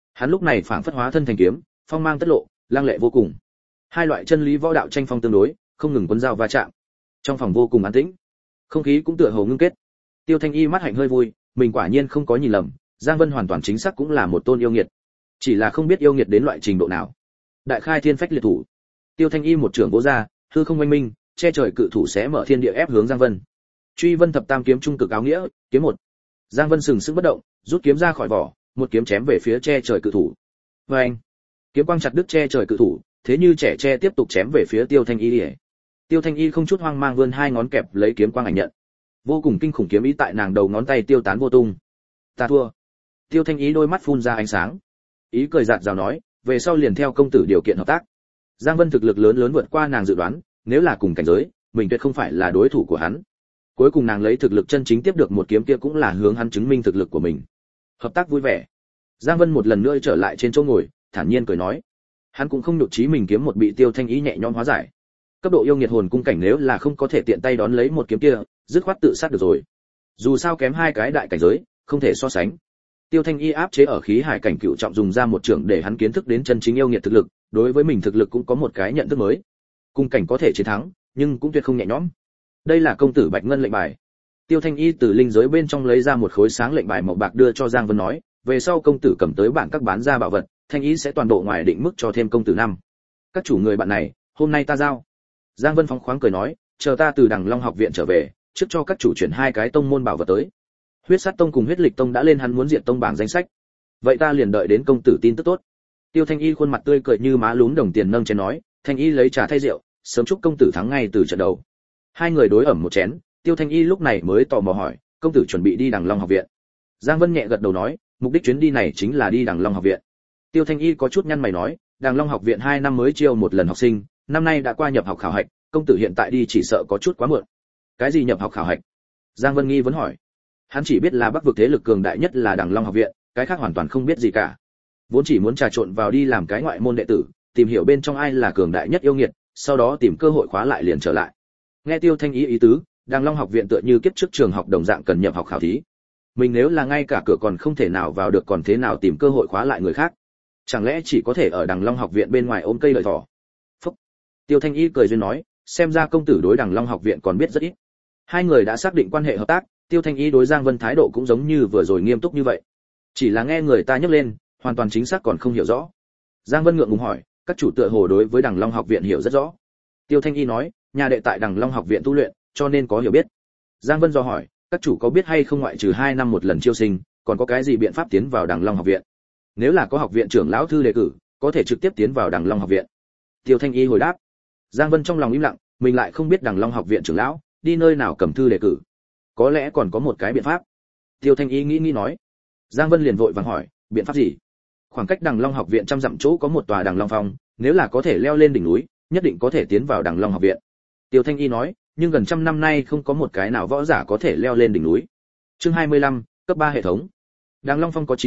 Hắn lúc này phảng phất hóa thân thành kiếm, phong mang tất lộ, lang lệ vô cùng. Hai loại chân lý võ đạo tranh phong tương đối, không ngừng cuốn dao va chạm. Trong phòng vô cùng an tĩnh, không khí cũng tựa hồ ngưng kết. Tiêu Thanh Y mắt hạnh hơi vui, mình quả nhiên không có nhìn lầm, Giang Vân hoàn toàn chính xác cũng là một tôn yêu nghiệt. Chỉ là không biết yêu nghiệt đến loại trình độ nào. Đại khai thiên phách liệt thủ. Tiêu Thanh Y một trường vỗ ra, hư không oanh minh, che trời cự thủ sẽ mở thiên địa ép hướng Giang Vân. Truy Vân thập tam kiếm trung cực áo nghĩa, kiếm một. Giang Vân sừng sững bất động, rút kiếm ra khỏi vỏ, một kiếm chém về phía che trời cự thủ. Oeng! Kiếm quang chặt đứt che trời cự thủ, thế như trẻ tre tiếp tục chém về phía Tiêu Thanh Y. Tiêu Thanh Y không chút hoang mang vươn hai ngón kẹp lấy kiếm quang ảnh nhận. Vô cùng kinh khủng kiếm ý tại nàng đầu ngón tay tiêu tán vô tung. Ta thua. Tiêu Thanh Y đôi mắt phun ra ánh sáng, ý cười giạt rào nói, về sau liền theo công tử điều kiện hợp tác. Giang Vân thực lực lớn lớn vượt qua nàng dự đoán, nếu là cùng cảnh giới, mình tuyệt không phải là đối thủ của hắn. Cuối cùng nàng lấy thực lực chân chính tiếp được một kiếm kia cũng là hướng hắn chứng minh thực lực của mình. Hợp tác vui vẻ. Giang Vân một lần nữa trở lại trên chỗ ngồi, thản nhiên cười nói, hắn cũng không nhụt chí mình kiếm một bị Tiêu Thanh Y nhẹ nhõm hóa giải. Cấp độ yêu nghiệt hồn cung cảnh nếu là không có thể tiện tay đón lấy một kiếm kia, dứt khoát tự sát được rồi. Dù sao kém hai cái đại cảnh giới, không thể so sánh. Tiêu Thanh Y áp chế ở khí hải cảnh cựu trọng dùng ra một trường để hắn kiến thức đến chân chính yêu nghiệt thực lực, đối với mình thực lực cũng có một cái nhận thức mới. Cung cảnh có thể chiến thắng, nhưng cũng tuyệt không nhẹ nhõm. Đây là công tử Bạch Ngân lệnh bài. Tiêu Thanh Y từ linh giới bên trong lấy ra một khối sáng lệnh bài màu bạc đưa cho Giang Vân nói, về sau công tử cầm tới bản các bán ra bảo vật, Thanh Y sẽ toàn bộ ngoài định mức cho thêm công tử năm. Các chủ người bạn này, hôm nay ta giao. Giang Vân phóng khoáng cười nói, chờ ta từ Đằng Long học viện trở về, trước cho các chủ chuyển hai cái tông môn bảo vật tới. Huyết Sát Tông cùng Huyết Lịch Tông đã lên hắn muốn diệt tông bảng danh sách. Vậy ta liền đợi đến công tử tin tức tốt. Tiêu Thanh Y khuôn mặt tươi cười như má lúm đồng tiền nâng chén nói, Thanh Y lấy trà thay rượu, sớm chúc công tử thắng ngay từ trận đầu. Hai người đối ẩm một chén, Tiêu Thanh Y lúc này mới tò mò hỏi, công tử chuẩn bị đi Đằng Long học viện? Giang Vân nhẹ gật đầu nói, mục đích chuyến đi này chính là đi Đằng Long học viện. Tiêu Thanh Y có chút nhăn mày nói, Đằng Long học viện 2 năm mới chiêu một lần học sinh, năm nay đã qua nhập học khảo hạch, công tử hiện tại đi chỉ sợ có chút quá muộn. Cái gì nhập học khảo hạch? Giang Vân nghi vấn hỏi. Hắn chỉ biết là Bắc vực thế lực cường đại nhất là Đằng Long học viện, cái khác hoàn toàn không biết gì cả. Vốn chỉ muốn trà trộn vào đi làm cái ngoại môn đệ tử, tìm hiểu bên trong ai là cường đại nhất yêu nghiệt, sau đó tìm cơ hội khóa lại liền trở lại. Nghe Tiêu Thanh Y ý tứ, Đằng Long học viện tựa như kiếp trước trường học đồng dạng cần nhập học khảo thí. Mình nếu là ngay cả cửa còn không thể nào vào được còn thế nào tìm cơ hội khóa lại người khác? Chẳng lẽ chỉ có thể ở Đằng Long học viện bên ngoài ôm cây lợi thỏ? Phúc. Tiêu Thanh Y cười duyên nói, xem ra công tử đối Đằng Long học viện còn biết rất ít. Hai người đã xác định quan hệ hợp tác, Tiêu Thanh Y đối Giang Vân thái độ cũng giống như vừa rồi nghiêm túc như vậy. Chỉ là nghe người ta nhắc lên, hoàn toàn chính xác còn không hiểu rõ. Giang Vân ngượng ngùng hỏi, các chủ tựa hồ đối với Đằng Long học viện hiểu rất rõ. Tiêu Thanh Y nói, nhà đệ tại Đằng Long học viện tu luyện, cho nên có hiểu biết. Giang Vân dò hỏi, các chủ có biết hay không ngoại trừ 2 năm một lần chiêu sinh, còn có cái gì biện pháp tiến vào Đằng Long học viện? Nếu là có học viện trưởng lão thư đề cử, có thể trực tiếp tiến vào Đằng Long học viện. Tiêu Thanh Y hồi đáp. Giang Vân trong lòng im lặng, mình lại không biết Đằng Long học viện trưởng lão đi nơi nào cầm thư đề cử. Có lẽ còn có một cái biện pháp. Tiêu Thanh Y nghĩ nói. Giang Vân liền vội vàng hỏi, biện pháp gì? Khoảng cách Đằng Long học viện 100 dặm chỗ có một tòa Đằng Long Phong, nếu là có thể leo lên đỉnh núi, nhất định có thể tiến vào Đằng Long học viện. Tiêu Thanh Y nói, nhưng gần 100 năm nay không có một cái nào võ giả có thể leo lên đỉnh núi. Chương 25, cấp 3 hệ thống. Đằng Long Phong có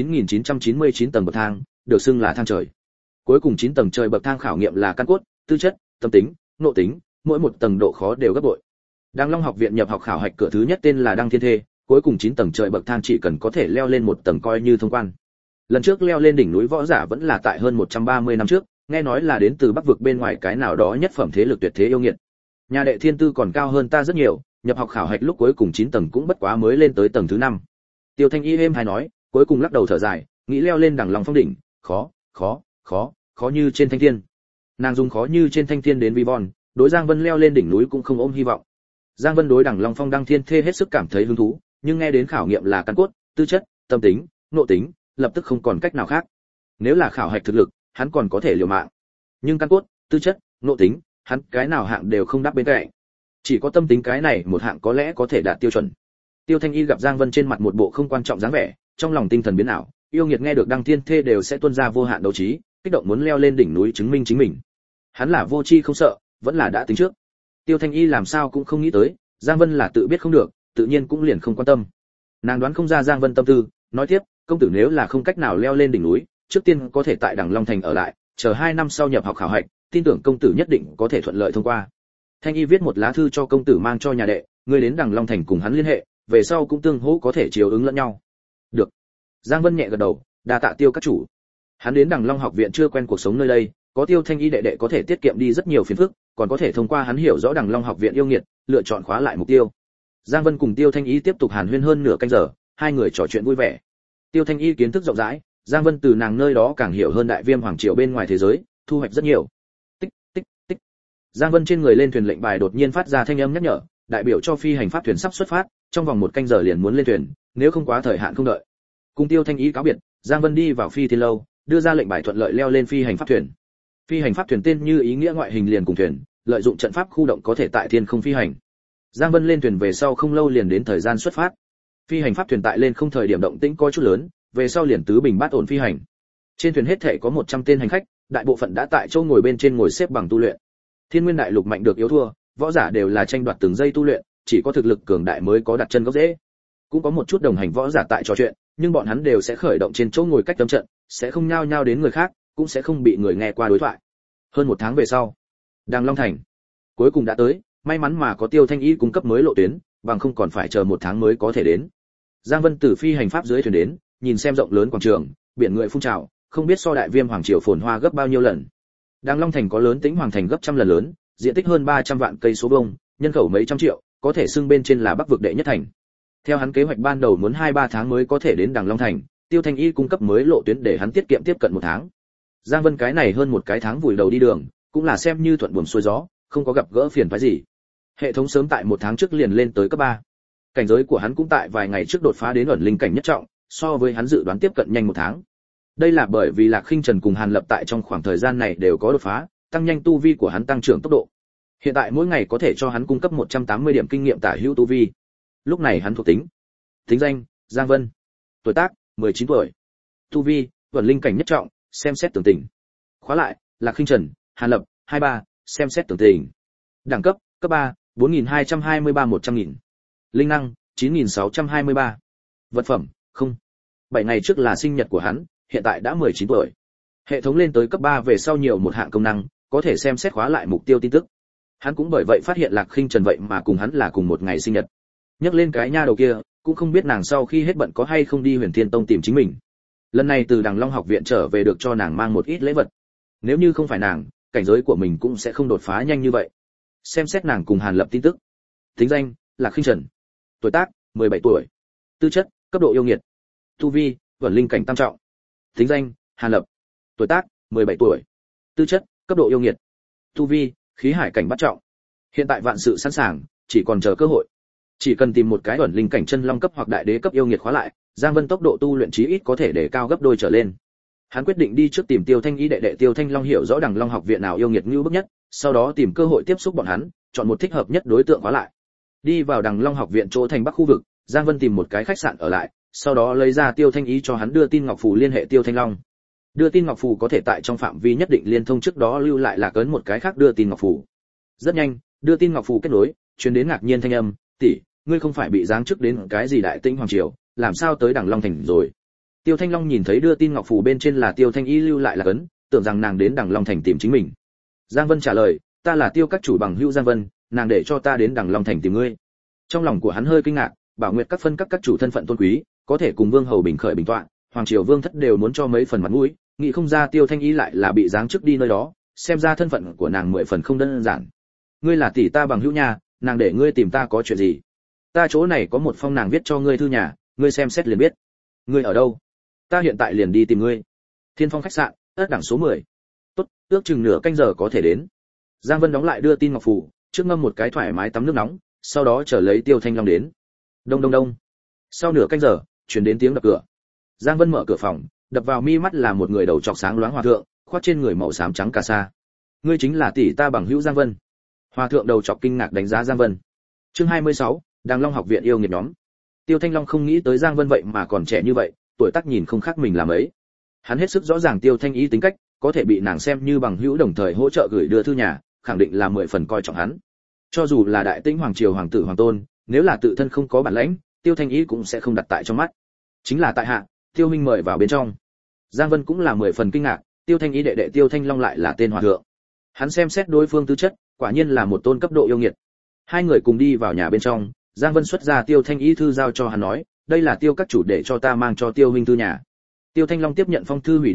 9999 tầng bậc thang, được xưng là thang trời. Cuối cùng 9 tầng trời bậc thang khảo nghiệm là căn cốt, tư chất, tâm tính, nội tính, mỗi một tầng độ khó đều gấp bội. Đằng Long học viện nhập học khảo hạch cửa thứ nhất tên là Đăng Thiên Thê, cuối cùng 9 tầng trời bậc thang chỉ cần có thể leo lên một tầng coi như thông quan. Lần trước leo lên đỉnh núi võ giả vẫn là tại hơn 130 năm trước, nghe nói là đến từ Bắc vực bên ngoài cái nào đó nhất phẩm thế lực tuyệt thế yêu nghiệt. Nhà đệ thiên tư còn cao hơn ta rất nhiều, nhập học khảo hạch lúc cuối cùng 9 tầng cũng bất quá mới lên tới tầng thứ 5. Tiêu Thanh Y êm hay nói, cuối cùng lắc đầu thở dài, nghĩ leo lên Đằng Long Phong đỉnh, khó như trên thanh thiên. Nàng dùng khó như trên thanh thiên đến vi von, đối Giang Vân leo lên đỉnh núi cũng không ôm hy vọng. Giang Vân đối Đằng Long Phong Đăng Thiên Thê hết sức cảm thấy hứng thú, nhưng nghe đến khảo nghiệm là căn cốt, tư chất, tâm tính, nội tính, lập tức không còn cách nào khác. Nếu là khảo hạch thực lực, hắn còn có thể liều mạng. Nhưng căn cốt, tư chất, nội tính, hắn cái nào hạng đều không đáp bên cạnh. Chỉ có tâm tính cái này một hạng có lẽ có thể đạt tiêu chuẩn. Tiêu Thanh Y gặp Giang Vân trên mặt một bộ không quan trọng dáng vẻ, trong lòng tinh thần biến ảo, yêu nghiệt nghe được Đăng Thiên Thê đều sẽ tuôn ra vô hạn đấu trí, kích động muốn leo lên đỉnh núi chứng minh chính mình. Hắn là vô tri không sợ, vẫn là đã tính trước. Tiêu Thanh Y làm sao cũng không nghĩ tới, Giang Vân là tự biết không được, tự nhiên cũng liền không quan tâm. Nàng đoán không ra Giang Vân tâm tư, nói tiếp, công tử nếu là không cách nào leo lên đỉnh núi, trước tiên có thể tại Đằng Long thành ở lại, chờ 2 năm sau nhập học khảo hạch, tin tưởng công tử nhất định có thể thuận lợi thông qua. Thanh Y viết một lá thư cho công tử mang cho nhà đệ, người đến Đằng Long thành cùng hắn liên hệ, về sau cũng tương hỗ có thể chiếu ứng lẫn nhau. Được. Giang Vân nhẹ gật đầu, đa tạ Tiêu các chủ. Hắn đến Đằng Long học viện chưa quen cuộc sống nơi đây, có Tiêu Thanh Y đệ đệ có thể tiết kiệm đi rất nhiều phiền phức, còn có thể thông qua hắn hiểu rõ Đằng Long học viện yêu nghiệt, lựa chọn khóa lại mục tiêu. Giang Vân cùng Tiêu Thanh Y tiếp tục hàn huyên hơn nửa canh giờ, hai người trò chuyện vui vẻ. Tiêu Thanh Y kiến thức rộng rãi, Giang Vân từ nàng nơi đó càng hiểu hơn Đại Viêm hoàng triều bên ngoài thế giới, thu hoạch rất nhiều. Tích tích tích. Giang Vân trên người lên thuyền lệnh bài đột nhiên phát ra thanh âm nhắc nhở, đại biểu cho phi hành pháp thuyền sắp xuất phát, trong vòng 1 canh giờ liền muốn lên thuyền, nếu không quá thời hạn không đợi. Cùng Tiêu Thanh Y cáo biệt, Giang Vân đi vào phi thiên lâu, đưa ra lệnh bài thuận lợi leo lên phi hành pháp thuyền. Phi hành pháp thuyền tên như ý nghĩa ngoại hình liền cùng thuyền, lợi dụng trận pháp khu động có thể tại thiên không phi hành. Giang Vân lên thuyền về sau không lâu liền đến thời gian xuất phát. Phi hành pháp thuyền tại lên không thời điểm động tĩnh có chút lớn, về sau liền tứ bình bát ổn phi hành. Trên thuyền hết thảy có 100 tên hành khách, đại bộ phận đã tại chỗ ngồi bên trên ngồi xếp bằng tu luyện. Thiên Nguyên đại lục mạnh được yếu thua, võ giả đều là tranh đoạt từng giây tu luyện, chỉ có thực lực cường đại mới có đặt chân gốc rễ. Cũng có một chút đồng hành võ giả tại trò chuyện, nhưng bọn hắn đều sẽ khởi động trên chỗ ngồi cách tâm trận, sẽ không nhao nhao đến người khác, cũng sẽ không bị người nghe qua đối thoại. Hơn 1 tháng về sau, Đằng Long thành cuối cùng đã tới, may mắn mà có Tiêu Thanh Y cung cấp mới lộ tuyến, bằng không còn phải chờ 1 tháng mới có thể đến. Giang Vân từ phi hành pháp dưới thuyền đến, nhìn xem rộng lớn quảng trường, biển người phun trào, không biết so Đại Viêm hoàng triều phồn hoa gấp bao nhiêu lần. Đằng Long thành có lớn Tĩnh Hoàng thành gấp trăm lần lớn, diện tích hơn 300 vạn cây số vuông, nhân khẩu mấy trăm triệu, có thể xưng bên trên là Bắc vực đệ nhất thành. Theo hắn kế hoạch ban đầu muốn 2-3 tháng mới có thể đến Đằng Long thành, Tiêu Thanh Y cung cấp mới lộ tuyến để hắn tiết kiệm tiếp cận 1 tháng. Giang Vân cái này hơn 1 cái tháng vùi đầu đi đường, cũng là xem như thuận buồm xuôi gió, không có gặp gỡ phiền phức gì. Hệ thống sớm tại 1 tháng trước liền lên tới cấp 3. Cảnh giới của hắn cũng tại vài ngày trước đột phá đến ẩn linh cảnh nhất trọng, so với hắn dự đoán tiếp cận nhanh 1 tháng. Đây là bởi vì Lạc Khinh Trần cùng Hàn Lập tại trong khoảng thời gian này đều có đột phá, tăng nhanh tu vi của hắn tăng trưởng tốc độ. Hiện tại mỗi ngày có thể cho hắn cung cấp 180 điểm kinh nghiệm tả hữu tu vi. Lúc này hắn thuộc tính. Tính danh: Giang Vân. Tuổi tác: 19 tuổi. Tu vi: ẩn linh cảnh nhất trọng, xem xét tường tình. Khóa lại: Lạc Khinh Trần, Hàn Lập, 23, xem xét tường tình. Đẳng cấp: cấp 3, 4223 100.000. Linh năng: 9623. Vật phẩm: không. 7 ngày trước là sinh nhật của hắn, hiện tại đã 19 tuổi. Hệ thống lên tới cấp 3 về sau nhiều một hạng công năng, có thể xem xét khóa lại mục tiêu tin tức. Hắn cũng bởi vậy phát hiện Lạc Khinh Trần vậy mà cùng hắn là cùng một ngày sinh nhật. Nhắc lên cái nha đầu kia, cũng không biết nàng sau khi hết bận có hay không đi Huyền Thiên Tông tìm chính mình. Lần này từ Đằng Long học viện trở về được cho nàng mang một ít lễ vật. Nếu như không phải nàng, cảnh giới của mình cũng sẽ không đột phá nhanh như vậy. Xem xét nàng cùng Hàn Lập tin tức. Tính danh: Lạc Khinh Trần. Tuổi tác: 17 tuổi. Tư chất: cấp độ yêu nghiệt. Tu vi: ẩn linh cảnh tam trọng. Tính danh: Hàn Lập. Tuổi tác: 17 tuổi. Tư chất: cấp độ yêu nghiệt. Tu vi: khí hải cảnh bát trọng. Hiện tại vạn sự sẵn sàng, chỉ còn chờ cơ hội. Chỉ cần tìm một cái ẩn linh cảnh chân long cấp hoặc đại đế cấp yêu nghiệt khóa lại, Giang Vân tốc độ tu luyện chí ít có thể để cao gấp đôi trở lên. Hắn quyết định đi trước tìm Tiêu Thanh Y đệ đệ Tiêu Thanh Long hiểu rõ Đằng Long học viện nào yêu nghiệt như bức nhất, sau đó tìm cơ hội tiếp xúc bọn hắn, chọn một thích hợp nhất đối tượng khóa lại. Đi vào Đằng Long học viện chỗ thành Bắc khu vực, Giang Vân tìm một cái khách sạn ở lại, sau đó lấy ra Tiêu Thanh Y cho hắn đưa tin ngọc phù liên hệ Tiêu Thanh Long. Đưa tin ngọc phù có thể tại trong phạm vi nhất định liên thông, trước đó lưu lại là cấn một cái khác đưa tin ngọc phù. Rất nhanh, đưa tin ngọc phù kết nối, truyền đến ngạc nhiên thanh âm: "Tỷ, ngươi không phải bị giáng chức đến cái gì Đại Tĩnh hoàng triều, làm sao tới Đằng Long thành rồi?" Tiêu Thanh Long nhìn thấy đưa tin ngọc phù bên trên là Tiêu Thanh Y lưu lại là cấn, tưởng rằng nàng đến Đằng Long thành tìm chính mình. Giang Vân trả lời: "Ta là Tiêu các chủ bằng hữu Giang Vân, nàng để cho ta đến Đằng Long thành tìm ngươi." Trong lòng của hắn hơi kinh ngạc, Bảo Nguyệt các phân các chủ thân phận tôn quý, có thể cùng vương hầu bình khởi bình tọa, hoàng triều vương thất đều muốn cho mấy phần mặt mũi, nghĩ không ra Tiêu Thanh Y lại là bị giáng chức đi nơi đó, xem ra thân phận của nàng 10 phần không đơn giản. "Ngươi là tỷ ta bằng hữu nhà, nàng để ngươi tìm ta có chuyện gì?" "Ta chỗ này có một phong nàng viết cho ngươi thư nhà, ngươi xem xét liền biết." "Ngươi ở đâu?" "Ta hiện tại liền đi tìm ngươi." "Thiên Phong khách sạn, ất đẳng số 10." "Tốt, ước chừng nửa canh giờ có thể đến." Giang Vân đóng lại đưa tin ngọc phù, trước ngâm một cái thoải mái tắm nước nóng, sau đó chờ lấy Tiêu Thanh Long đến. Đông đông đông. Sau nửa canh giờ, truyền đến tiếng đập cửa. Giang Vân mở cửa phòng, đập vào mi mắt là một người đầu trọc sáng loáng hòa thượng, khoác trên người màu xám trắng cà sa. "Ngươi chính là tỷ ta bằng hữu Giang Vân." Hòa thượng đầu trọc kinh ngạc đánh giá Giang Vân. Chương 26, Đằng Long học viện yêu nghiệt nhóm. Tiêu Thanh Long không nghĩ tới Giang Vân vậy mà còn trẻ như vậy, tuổi tác nhìn không khác mình là mấy. Hắn hết sức rõ ràng Tiêu Thanh Y tính cách, có thể bị nàng xem như bằng hữu đồng thời hỗ trợ gửi đưa thư nhà, khẳng định là 10 phần coi trọng hắn. Cho dù là Đại Tĩnh hoàng triều hoàng tử hoàng tôn, nếu là tự thân không có bản lĩnh, Tiêu Thanh Y cũng sẽ không đặt tại trong mắt. Chính là tại hạ, Tiêu minh mời vào bên trong. Giang Vân cũng là 10 phần kinh ngạc, Tiêu Thanh Y đệ đệ Tiêu Thanh Long lại là tên hòa thượng. Hắn xem xét đối phương tư chất, quả nhiên là một tôn cấp độ yêu nghiệt. Hai người cùng đi vào nhà bên trong, Giang Vân xuất ra Tiêu Thanh Y thư giao cho hắn nói, "Đây là Tiêu các chủ để cho ta mang cho Tiêu huynh thư nhà." Tiêu Thanh Long tiếp nhận phong thư hủy đi duyệt,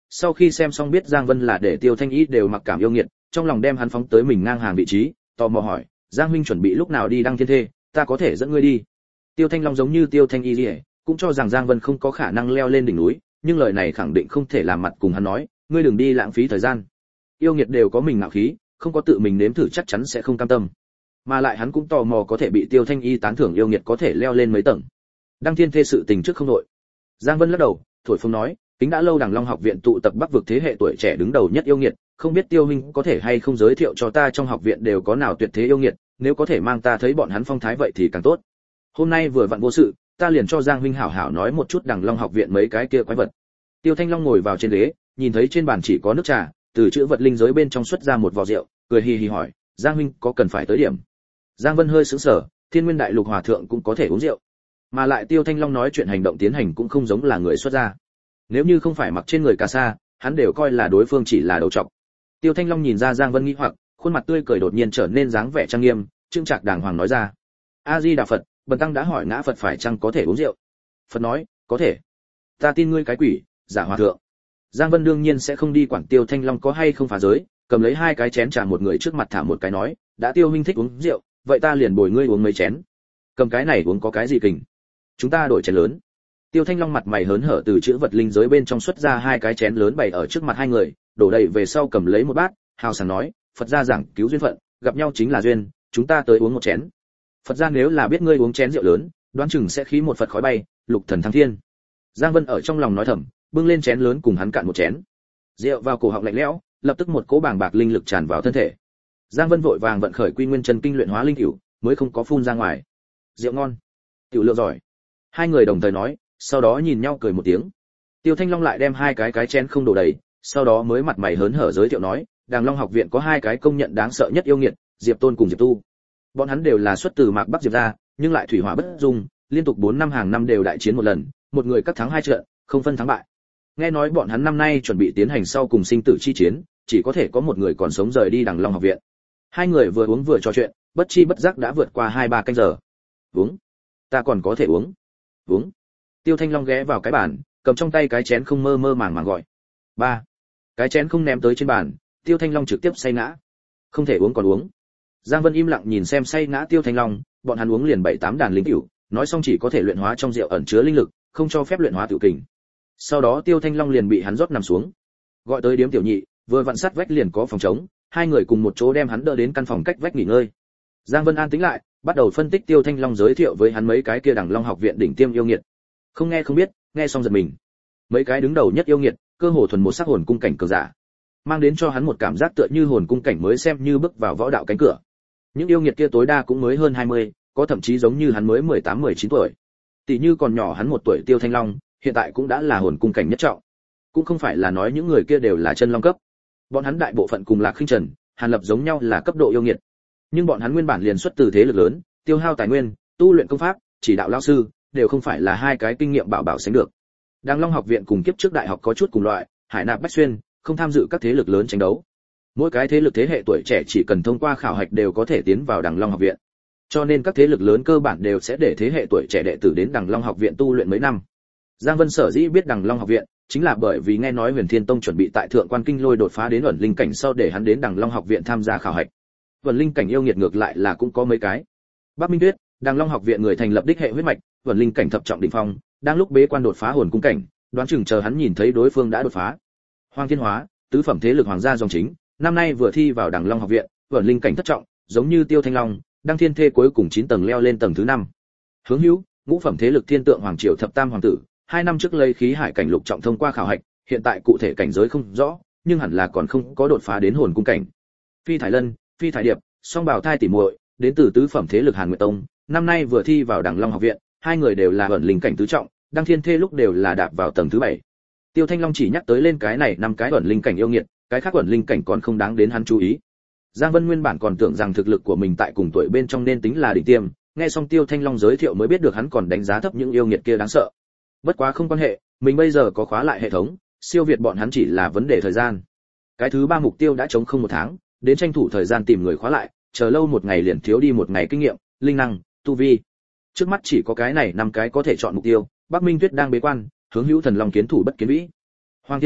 sau khi xem xong biết Giang Vân là để Tiêu Thanh Y đều mặc cảm yêu nghiệt, trong lòng đem hắn phóng tới mình ngang hàng vị trí, tò mò hỏi, Giang huynh chuẩn bị lúc nào đi Đăng Thiên Thê, ta có thể dẫn ngươi đi. Tiêu Thanh Long giống như Tiêu Thanh Y liễu, cũng cho rằng Giang Vân không có khả năng leo lên đỉnh núi, nhưng lời này khẳng định không thể làm mặt cùng hắn nói, ngươi đừng đi lãng phí thời gian. Yêu nghiệt đều có mình ngạo khí, không có tự mình nếm thử chắc chắn sẽ không cam tâm. Mà lại hắn cũng tò mò có thể bị Tiêu Thanh Y tán thưởng yêu nghiệt có thể leo lên mấy tầng. Đăng Thiên Thê sự tình trước không đội. Giang Vân lắc đầu, thổi phồng nói, tính đã lâu Đằng Long học viện tụ tập Bắc vực thế hệ tuổi trẻ đứng đầu nhất yêu nghiệt, không biết Tiêu huynh có thể hay không giới thiệu cho ta trong học viện đều có nào tuyệt thế yêu nghiệt, nếu có thể mang ta thấy bọn hắn phong thái vậy thì càng tốt. Hôm nay vừa vặn vô sự, ta liền cho Giang huynh hảo hảo nói một chút Đằng Long học viện mấy cái kia quái vật. Tiêu Thanh Long ngồi vào trên ghế, nhìn thấy trên bàn chỉ có nước trà, từ chữ vật linh giới bên trong xuất ra một vò rượu, cười hì hì hỏi, Giang huynh có cần phải tới điểm? Giang Vân hơi sững sờ, Thiên Nguyên Đại Lục hòa thượng cũng có thể uống rượu, mà lại Tiêu Thanh Long nói chuyện hành động tiến hành cũng không giống là người xuất gia. Nếu như không phải mặc trên người cà sa, hắn đều coi là đối phương chỉ là đầu trọc. Tiêu Thanh Long nhìn ra Giang Vân nghi hoặc, khuôn mặt tươi cười đột nhiên trở nên dáng vẻ trang nghiêm, trưng trạc đàng hoàng nói ra, A Di Đà Phật, bần tăng đã hỏi ngã Phật phải chăng có thể uống rượu. Phật nói, có thể. Ta tin ngươi cái quỷ, giả hòa thượng. Giang Vân đương nhiên sẽ không đi quản Tiêu Thanh Long có hay không phá giới, cầm lấy hai cái chén trà một người trước mặt thả một cái nói, đã Tiêu huynh thích uống rượu, vậy ta liền bồi ngươi uống mấy chén. Cầm cái này uống có cái gì kình? Chúng ta đổi chén lớn. Tiêu Thanh Long mặt mày hớn hở từ chữ vật linh giới bên trong xuất ra hai cái chén lớn bày ở trước mặt hai người, đổ đầy về sau cầm lấy một bát, hào sảng nói, Phật gia giảng cứu duyên phận, gặp nhau chính là duyên, chúng ta tới uống một chén. Phật gia nếu là biết ngươi uống chén rượu lớn, đoán chừng sẽ khí một Phật khói bay, lục thần thăng thiên. Giang Vân ở trong lòng nói thầm, bưng lên chén lớn cùng hắn cạn một chén. Rượu vào cổ họng lạnh lẽo, lập tức một cỗ bàng bạc linh lực tràn vào thân thể. Giang Vân vội vàng vận khởi Quy Nguyên Chân Kinh luyện hóa linh cửu, mới không có phun ra ngoài. Rượu ngon, tiểu lượng giỏi. Hai người đồng thời nói, sau đó nhìn nhau cười một tiếng. Tiêu Thanh Long lại đem hai cái chén không đổ đầy, sau đó mới mặt mày hớn hở giới thiệu nói, Đàng Long học viện có hai cái công nhận đáng sợ nhất yêu nghiệt, Diệp Tôn cùng Diệp Tu. Bọn hắn đều là xuất từ Mạc Bắc Diệp gia, nhưng lại thủy hỏa bất dung, liên tục 4 năm hàng năm đều đại chiến một lần, một người các thắng hai trận, không phân thắng bại. Nghe nói bọn hắn năm nay chuẩn bị tiến hành sau cùng sinh tử chi chiến, chỉ có thể có một người còn sống rời đi Đàng Long học viện. Hai người vừa uống vừa trò chuyện, bất chi bất giác đã vượt qua 2-3 canh giờ. Uống, ta còn có thể uống. Uống. Tiêu Thanh Long ghé vào cái bàn, cầm trong tay cái chén không mơ mơ màng màng gọi. Ba. Cái chén không ném tới trên bàn, Tiêu Thanh Long trực tiếp say ngã. Không thể uống còn uống. Giang Vân im lặng nhìn xem say ngã Tiêu Thanh Long, bọn hắn uống liền 7-8 đàn linh cửu, nói xong chỉ có thể luyện hóa trong rượu ẩn chứa linh lực, không cho phép luyện hóa tiểu kình. Sau đó Tiêu Thanh Long liền bị hắn rót nằm xuống. Gọi tới điếm tiểu nhị, vừa vặn sát vách liền có phòng trống, hai người cùng một chỗ đem hắn đỡ đến căn phòng cách vách nghỉ ngơi. Giang Vân an tĩnh lại, bắt đầu phân tích Tiêu Thanh Long giới thiệu với hắn mấy cái kia Đằng Long học viện đỉnh tiêm yêu nghiệt. Không nghe không biết, nghe xong giật mình. Mấy cái đứng đầu nhất yêu nghiệt, cơ hồ thuần một sắc hồn cung cảnh cường giả, mang đến cho hắn một cảm giác tựa như hồn cung cảnh mới xem như bước vào võ đạo cánh cửa. Những yêu nghiệt kia tối đa cũng mới hơn 20, có thậm chí giống như hắn mới 18-19 tuổi. Tỷ như còn nhỏ hắn 1 tuổi Tiêu Thanh Long, hiện tại cũng đã là hồn cung cảnh nhất trọng. Cũng không phải là nói những người kia đều là chân long cấp. Bọn hắn đại bộ phận cùng Lạc Khinh Trần, Hàn Lập giống nhau là cấp độ yêu nghiệt. Nhưng bọn hắn nguyên bản liền xuất từ thế lực lớn, tiêu hao tài nguyên, tu luyện công pháp, chỉ đạo lão sư, đều không phải là hai cái kinh nghiệm bảo bảo sánh được. Đàng Long học viện cùng kiếp trước đại học có chút cùng loại, Hải Nạp Bách Xuyên, không tham dự các thế lực lớn tranh đấu. Mỗi cái thế lực thế hệ tuổi trẻ chỉ cần thông qua khảo hạch đều có thể tiến vào Đàng Long học viện. Cho nên các thế lực lớn cơ bản đều sẽ để thế hệ tuổi trẻ đệ tử đến Đàng Long học viện tu luyện mấy năm. Giang Vân sở dĩ biết Đàng Long học viện, chính là bởi vì nghe nói Huyền Thiên Tông chuẩn bị tại Thượng Quan Kinh Lôi đột phá đến ẩn linh cảnh sau để hắn đến Đàng Long học viện tham gia khảo hạch. Ẩn linh cảnh yêu nghiệt ngược lại là cũng có mấy cái. Bắc Minh Tuyết, Đàng Long học viện người thành lập đích hệ huyết mạch, ẩn linh cảnh thập trọng đỉnh phong, đang lúc bế quan đột phá hồn cung cảnh, đoán chừng chờ hắn nhìn thấy đối phương đã đột phá. Hoàng Thiên Hóa, tứ phẩm thế lực hoàng gia dòng chính, năm nay vừa thi vào Đàng Long học viện, ẩn linh cảnh thất trọng, giống như Tiêu Thanh Long, Đăng Thiên Thê cuối cùng 9 tầng leo lên tầng thứ 5. Hướng Hữu, ngũ phẩm thế lực Thiên Tượng hoàng triều thập tam hoàng tử, 2 năm trước lấy khí hải cảnh lục trọng thông qua khảo hạch, hiện tại cụ thể cảnh giới không rõ, nhưng hẳn là còn không có đột phá đến hồn cung cảnh. Phi Thải Lân, Phi Thải Điệp, song bảo thai tỷ muội, đến từ tứ phẩm thế lực Hàn Nguyệt Tông, năm nay vừa thi vào Đàng Long học viện, hai người đều là ẩn linh cảnh tứ trọng, Đăng Thiên Thê lúc đều là đạp vào tầng thứ 7. Tiêu Thanh Long chỉ nhắc tới lên cái này 5 cái ẩn linh cảnh yêu nghiệt, cái khác ẩn linh cảnh còn không đáng đến hắn chú ý. Giang Vân nguyên bản còn tưởng rằng thực lực của mình tại cùng tuổi bên trong nên tính là đỉnh tiêm, nghe xong Tiêu Thanh Long giới thiệu mới biết được hắn còn đánh giá thấp những yêu nghiệt kia đáng sợ. Bất quá không quan hệ, mình bây giờ có khóa lại hệ thống, siêu việt bọn hắn chỉ là vấn đề thời gian. Cái thứ 3 mục tiêu đã chống không 1 tháng, đến tranh thủ thời gian tìm người khóa lại, chờ lâu một ngày liền thiếu đi một ngày kinh nghiệm, linh năng, tu vi. Trước mắt chỉ có cái này 5 cái có thể chọn mục tiêu, Bắc Minh Tuyết đang bế quan, Hướng Hữu Thần Long kiến thủ bất kiến vĩ. Hoàng Thiên Hóa,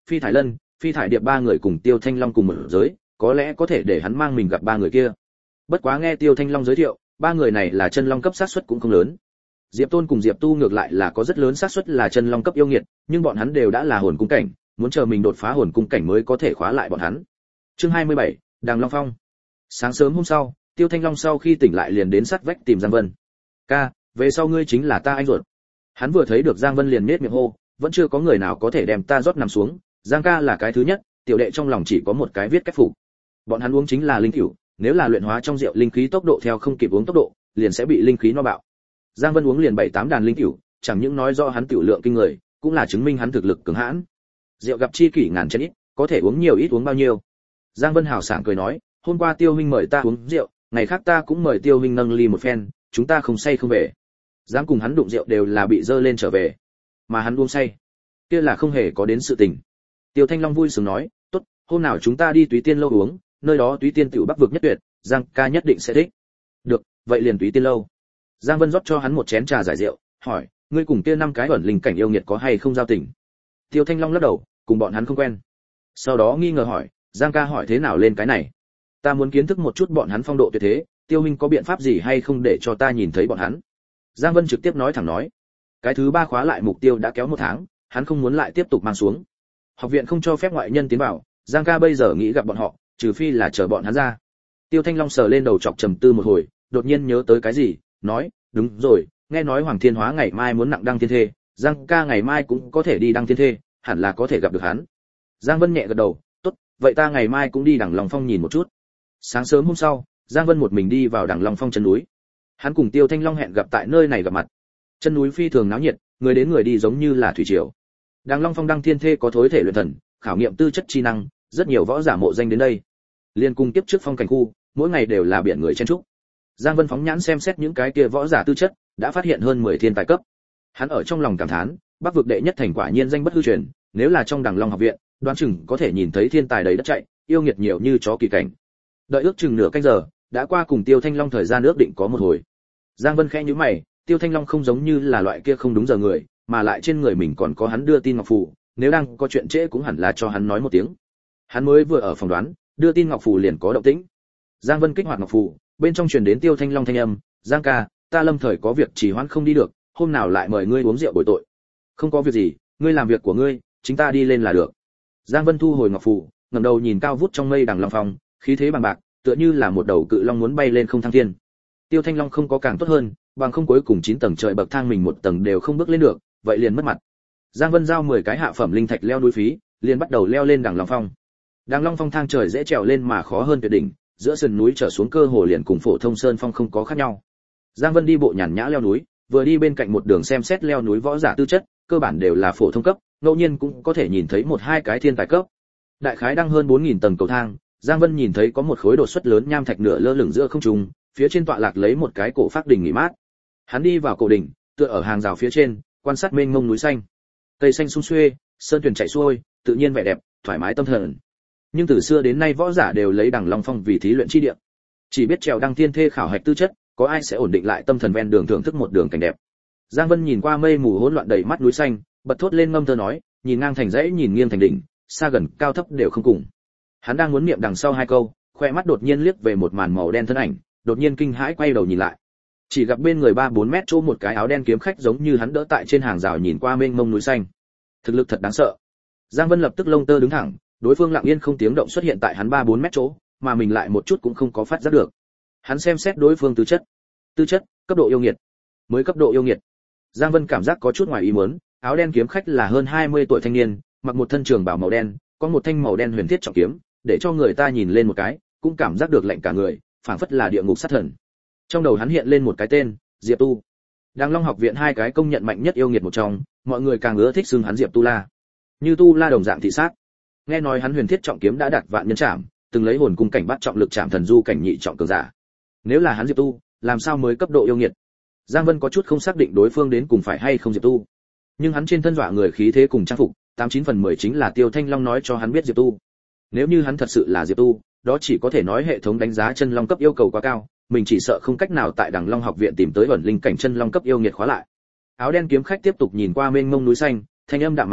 Phi Thải Lân, Phi Thải Điệp ba người cùng Tiêu Thanh Long cùng một giới, có lẽ có thể để hắn mang mình gặp ba người kia. Bất quá nghe Tiêu Thanh Long giới thiệu, ba người này là chân long cấp xác suất cũng không lớn. Diệp Tôn cùng Diệp Tu ngược lại là có rất lớn xác suất là chân long cấp yêu nghiệt, nhưng bọn hắn đều đã là hồn cung cảnh, muốn chờ mình đột phá hồn cung cảnh mới có thể khóa lại bọn hắn. Chương 27, Đàng Long Phong. Sáng sớm hôm sau, Tiêu Thanh Long sau khi tỉnh lại liền đến sát vách tìm Giang Vân. "Ca, về sau ngươi chính là ta anh ruột." Hắn vừa thấy được Giang Vân liền nhếch miệng hô, "Vẫn chưa có người nào có thể đem ta rót nằm xuống, Giang ca là cái thứ nhất." Tiểu đệ trong lòng chỉ có một cái viết cách phục. Bọn hắn uống chính là linh cửu, nếu là luyện hóa trong rượu linh khí tốc độ theo không kịp uống tốc độ, liền sẽ bị linh khí no bạo. Giang Vân uống liền 7-8 đàn linh cửu, chẳng những nói rõ hắn tiểu lượng kinh người, cũng là chứng minh hắn thực lực cường hãn. Rượu gặp chi kỷ ngàn chén ít, có thể uống nhiều ít uống bao nhiêu. Giang Vân hào sảng cười nói, "Hôm qua Tiêu huynh mời ta uống rượu, ngày khác ta cũng mời Tiêu huynh nâng ly một phen, chúng ta không say không về." Dám cùng hắn đụng rượu đều là bị dơ lên trở về, mà hắn uống say, kia là không hề có đến sự tình. Tiêu Thanh Long vui sướng nói, "Tốt, hôm nào chúng ta đi Túy Tiên lâu uống, nơi đó Túy Tiên tiểu Bắc vực nhất tuyệt, Giang ca nhất định sẽ thích." "Được, vậy liền Túy Tiên lâu." Giang Vân rót cho hắn một chén trà giải rượu, hỏi, "Ngươi cùng kia 5 cái ẩn linh cảnh yêu nghiệt có hay không giao tình?" Tiêu Thanh Long lắc đầu, cùng bọn hắn không quen. Sau đó nghi ngờ hỏi, "Giang ca hỏi thế nào lên cái này? Ta muốn kiến thức một chút bọn hắn phong độ tuyệt thế, Tiêu huynh có biện pháp gì hay không để cho ta nhìn thấy bọn hắn?" Giang Vân trực tiếp nói thẳng nói, cái thứ 3 khóa lại mục tiêu đã kéo 1 tháng, hắn không muốn lại tiếp tục mang xuống. Học viện không cho phép ngoại nhân tiến vào, Giang ca bây giờ nghĩ gặp bọn họ, trừ phi là chờ bọn hắn ra. Tiêu Thanh Long sờ lên đầu chọc trầm tư một hồi, đột nhiên nhớ tới cái gì, nói, "Đúng rồi, nghe nói Hoàng Thiên Hóa ngày mai muốn nặng đăng thiên thê, Giang ca ngày mai cũng có thể đi đăng thiên thê, hẳn là có thể gặp được hắn." Giang Vân nhẹ gật đầu, "Tốt, vậy ta ngày mai cũng đi Đằng Long Phong nhìn một chút." Sáng sớm hôm sau, Giang Vân một mình đi vào Đằng Long Phong chân núi. Hắn cùng Tiêu Thanh Long hẹn gặp tại nơi này gặp mặt. Chân núi phi thường náo nhiệt, người đến người đi giống như là thủy triều. Đằng Long Phong đăng thiên thê có thối thể luyện thần, khảo nghiệm tư chất chi năng, rất nhiều võ giả mộ danh đến đây. Liên cung tiếp trước phong cảnh khu, mỗi ngày đều là biển người chen chúc. Giang Vân phóng nhãn xem xét những cái kia võ giả tư chất, đã phát hiện hơn 10 thiên tài cấp. Hắn ở trong lòng cảm thán, Bắc vực đệ nhất thành quả nhiên danh bất hư truyền, nếu là trong Đằng Long học viện, đoán chừng có thể nhìn thấy thiên tài đầy đất chạy, yêu nghiệt nhiều như chó kỳ cảnh. Đợi ước chừng nửa canh giờ, đã qua cùng Tiêu Thanh Long thời gian ước định có một hồi. Giang Vân khẽ nhíu mày, Tiêu Thanh Long không giống như là loại kia không đúng giờ người, mà lại trên người mình còn có hắn đưa tin ngọc phù, nếu đang có chuyện trễ cũng hẳn là cho hắn nói một tiếng. Hắn mới vừa ở phòng đoán, đưa tin ngọc phù liền có động tĩnh. Giang Vân kích hoạt ngọc phù, bên trong truyền đến Tiêu Thanh Long thanh âm, "Giang ca, ta lâm thời có việc trì hoãn không đi được, hôm nào lại mời ngươi uống rượu bồi tội." "Không có việc gì, ngươi làm việc của ngươi, chính ta đi lên là được." Giang Vân thu hồi ngọc phù, ngẩng đầu nhìn cao vút trong mây Đằng Long Phong, khí thế bằng bạc, tựa như là một đầu cự long muốn bay lên không thăng thiên. Tiêu Thanh Long không có càng tốt hơn, bằng không cuối cùng 9 tầng trời bậc thang mình 1 tầng đều không bước lên được, vậy liền mất mặt. Giang Vân giao 10 cái hạ phẩm linh thạch leo núi phí, liền bắt đầu leo lên Đằng Long Phong. Đằng Long Phong thang trời dễ trèo lên mà khó hơn tuyệt đỉnh, giữa sườn núi trở xuống cơ hồ liền cùng phổ thông sơn phong không có khác nhau. Giang Vân đi bộ nhàn nhã leo núi, vừa đi bên cạnh một đường xem xét leo núi võ giả tư chất, cơ bản đều là phổ thông cấp, ngẫu nhiên cũng có thể nhìn thấy 1-2 cái thiên tài cấp. Đại khái đăng hơn 4000 tầng cầu thang, Giang Vân nhìn thấy có một khối đột xuất lớn nham thạch nửa lơ lửng giữa không trung, phía trên tọa lạc lấy một cái cổ phác đỉnh nghỉ mát. Hắn đi vào cổ đỉnh, tựa ở hàng rào phía trên, quan sát mênh mông núi xanh. Cây xanh sum xuê, sơn tuyền chảy xuôi, tự nhiên vẻ đẹp, thoải mái tâm thần. Nhưng từ xưa đến nay võ giả đều lấy Đằng Long Phong vì thí luyện chi địa. Chỉ biết trèo đăng thiên thê khảo hạch tư chất, có ai sẽ ổn định lại tâm thần ven đường thưởng thức một đường cảnh đẹp. Giang Vân nhìn qua mây mù hỗn loạn đầy mắt núi xanh, bật thốt lên ngâm thơ nói, nhìn ngang thành dãy nhìn nghiêng thành đỉnh, xa gần cao thấp đều không cùng. Hắn đang muốn niệm đằng sau 2 câu, khoe mắt đột nhiên liếc về một màn màu đen thân ảnh, đột nhiên kinh hãi quay đầu nhìn lại. Chỉ gặp bên người 3-4 mét chỗ một cái áo đen kiếm khách giống như hắn đỡ tại trên hàng rào nhìn qua mênh mông núi xanh. Thực lực thật đáng sợ. Giang Vân lập tức lông tơ đứng thẳng, đối phương lặng yên không tiếng động xuất hiện tại hắn 3-4 mét chỗ, mà mình lại một chút cũng không có phát giác được. Hắn xem xét đối phương tư chất, cấp độ yêu nghiệt, mới cấp độ yêu nghiệt. Giang Vân cảm giác có chút ngoài ý muốn, áo đen kiếm khách là hơn 20 tuổi thanh niên, mặc một thân trường bào màu đen, có một thanh màu đen huyền thiết trọng kiếm, để cho người ta nhìn lên một cái, cũng cảm giác được lạnh cả người, phảng phất là địa ngục sát thần. Trong đầu hắn hiện lên một cái tên, Diệp Tu. Đằng Long học viện 2 cái công nhận mạnh nhất yêu nghiệt một trong, mọi người càng ưa thích xưng hắn Diệp Tu La. Như Tu La đồng dạng thị sát. Nghe nói hắn huyền thiết trọng kiếm đã đạt vạn nhân trảm, từng lấy hồn cung cảnh bắt trọng lực trảm thần du cảnh nhị trọng cường giả. Nếu là hắn Diệp Tu, làm sao mới cấp độ yêu nghiệt? Giang Vân có chút không xác định đối phương đến cùng phải hay không Diệp Tu. Nhưng hắn trên thân dọa người khí thế cùng trang phục, 89 phần 10 chính là Tiêu Thanh Long nói cho hắn biết Diệp Tu. Nếu như hắn thật sự là Diệp Tu, đó chỉ có thể nói hệ thống đánh giá chân long cấp yêu cầu quá cao, mình chỉ sợ không cách nào tại Đằng Long học viện tìm tới ẩn linh cảnh chân long cấp yêu nghiệt khóa lại. Áo đen kiếm khách tiếp tục nhìn qua mênh mông núi xanh, thanh âm đạm mạc nói,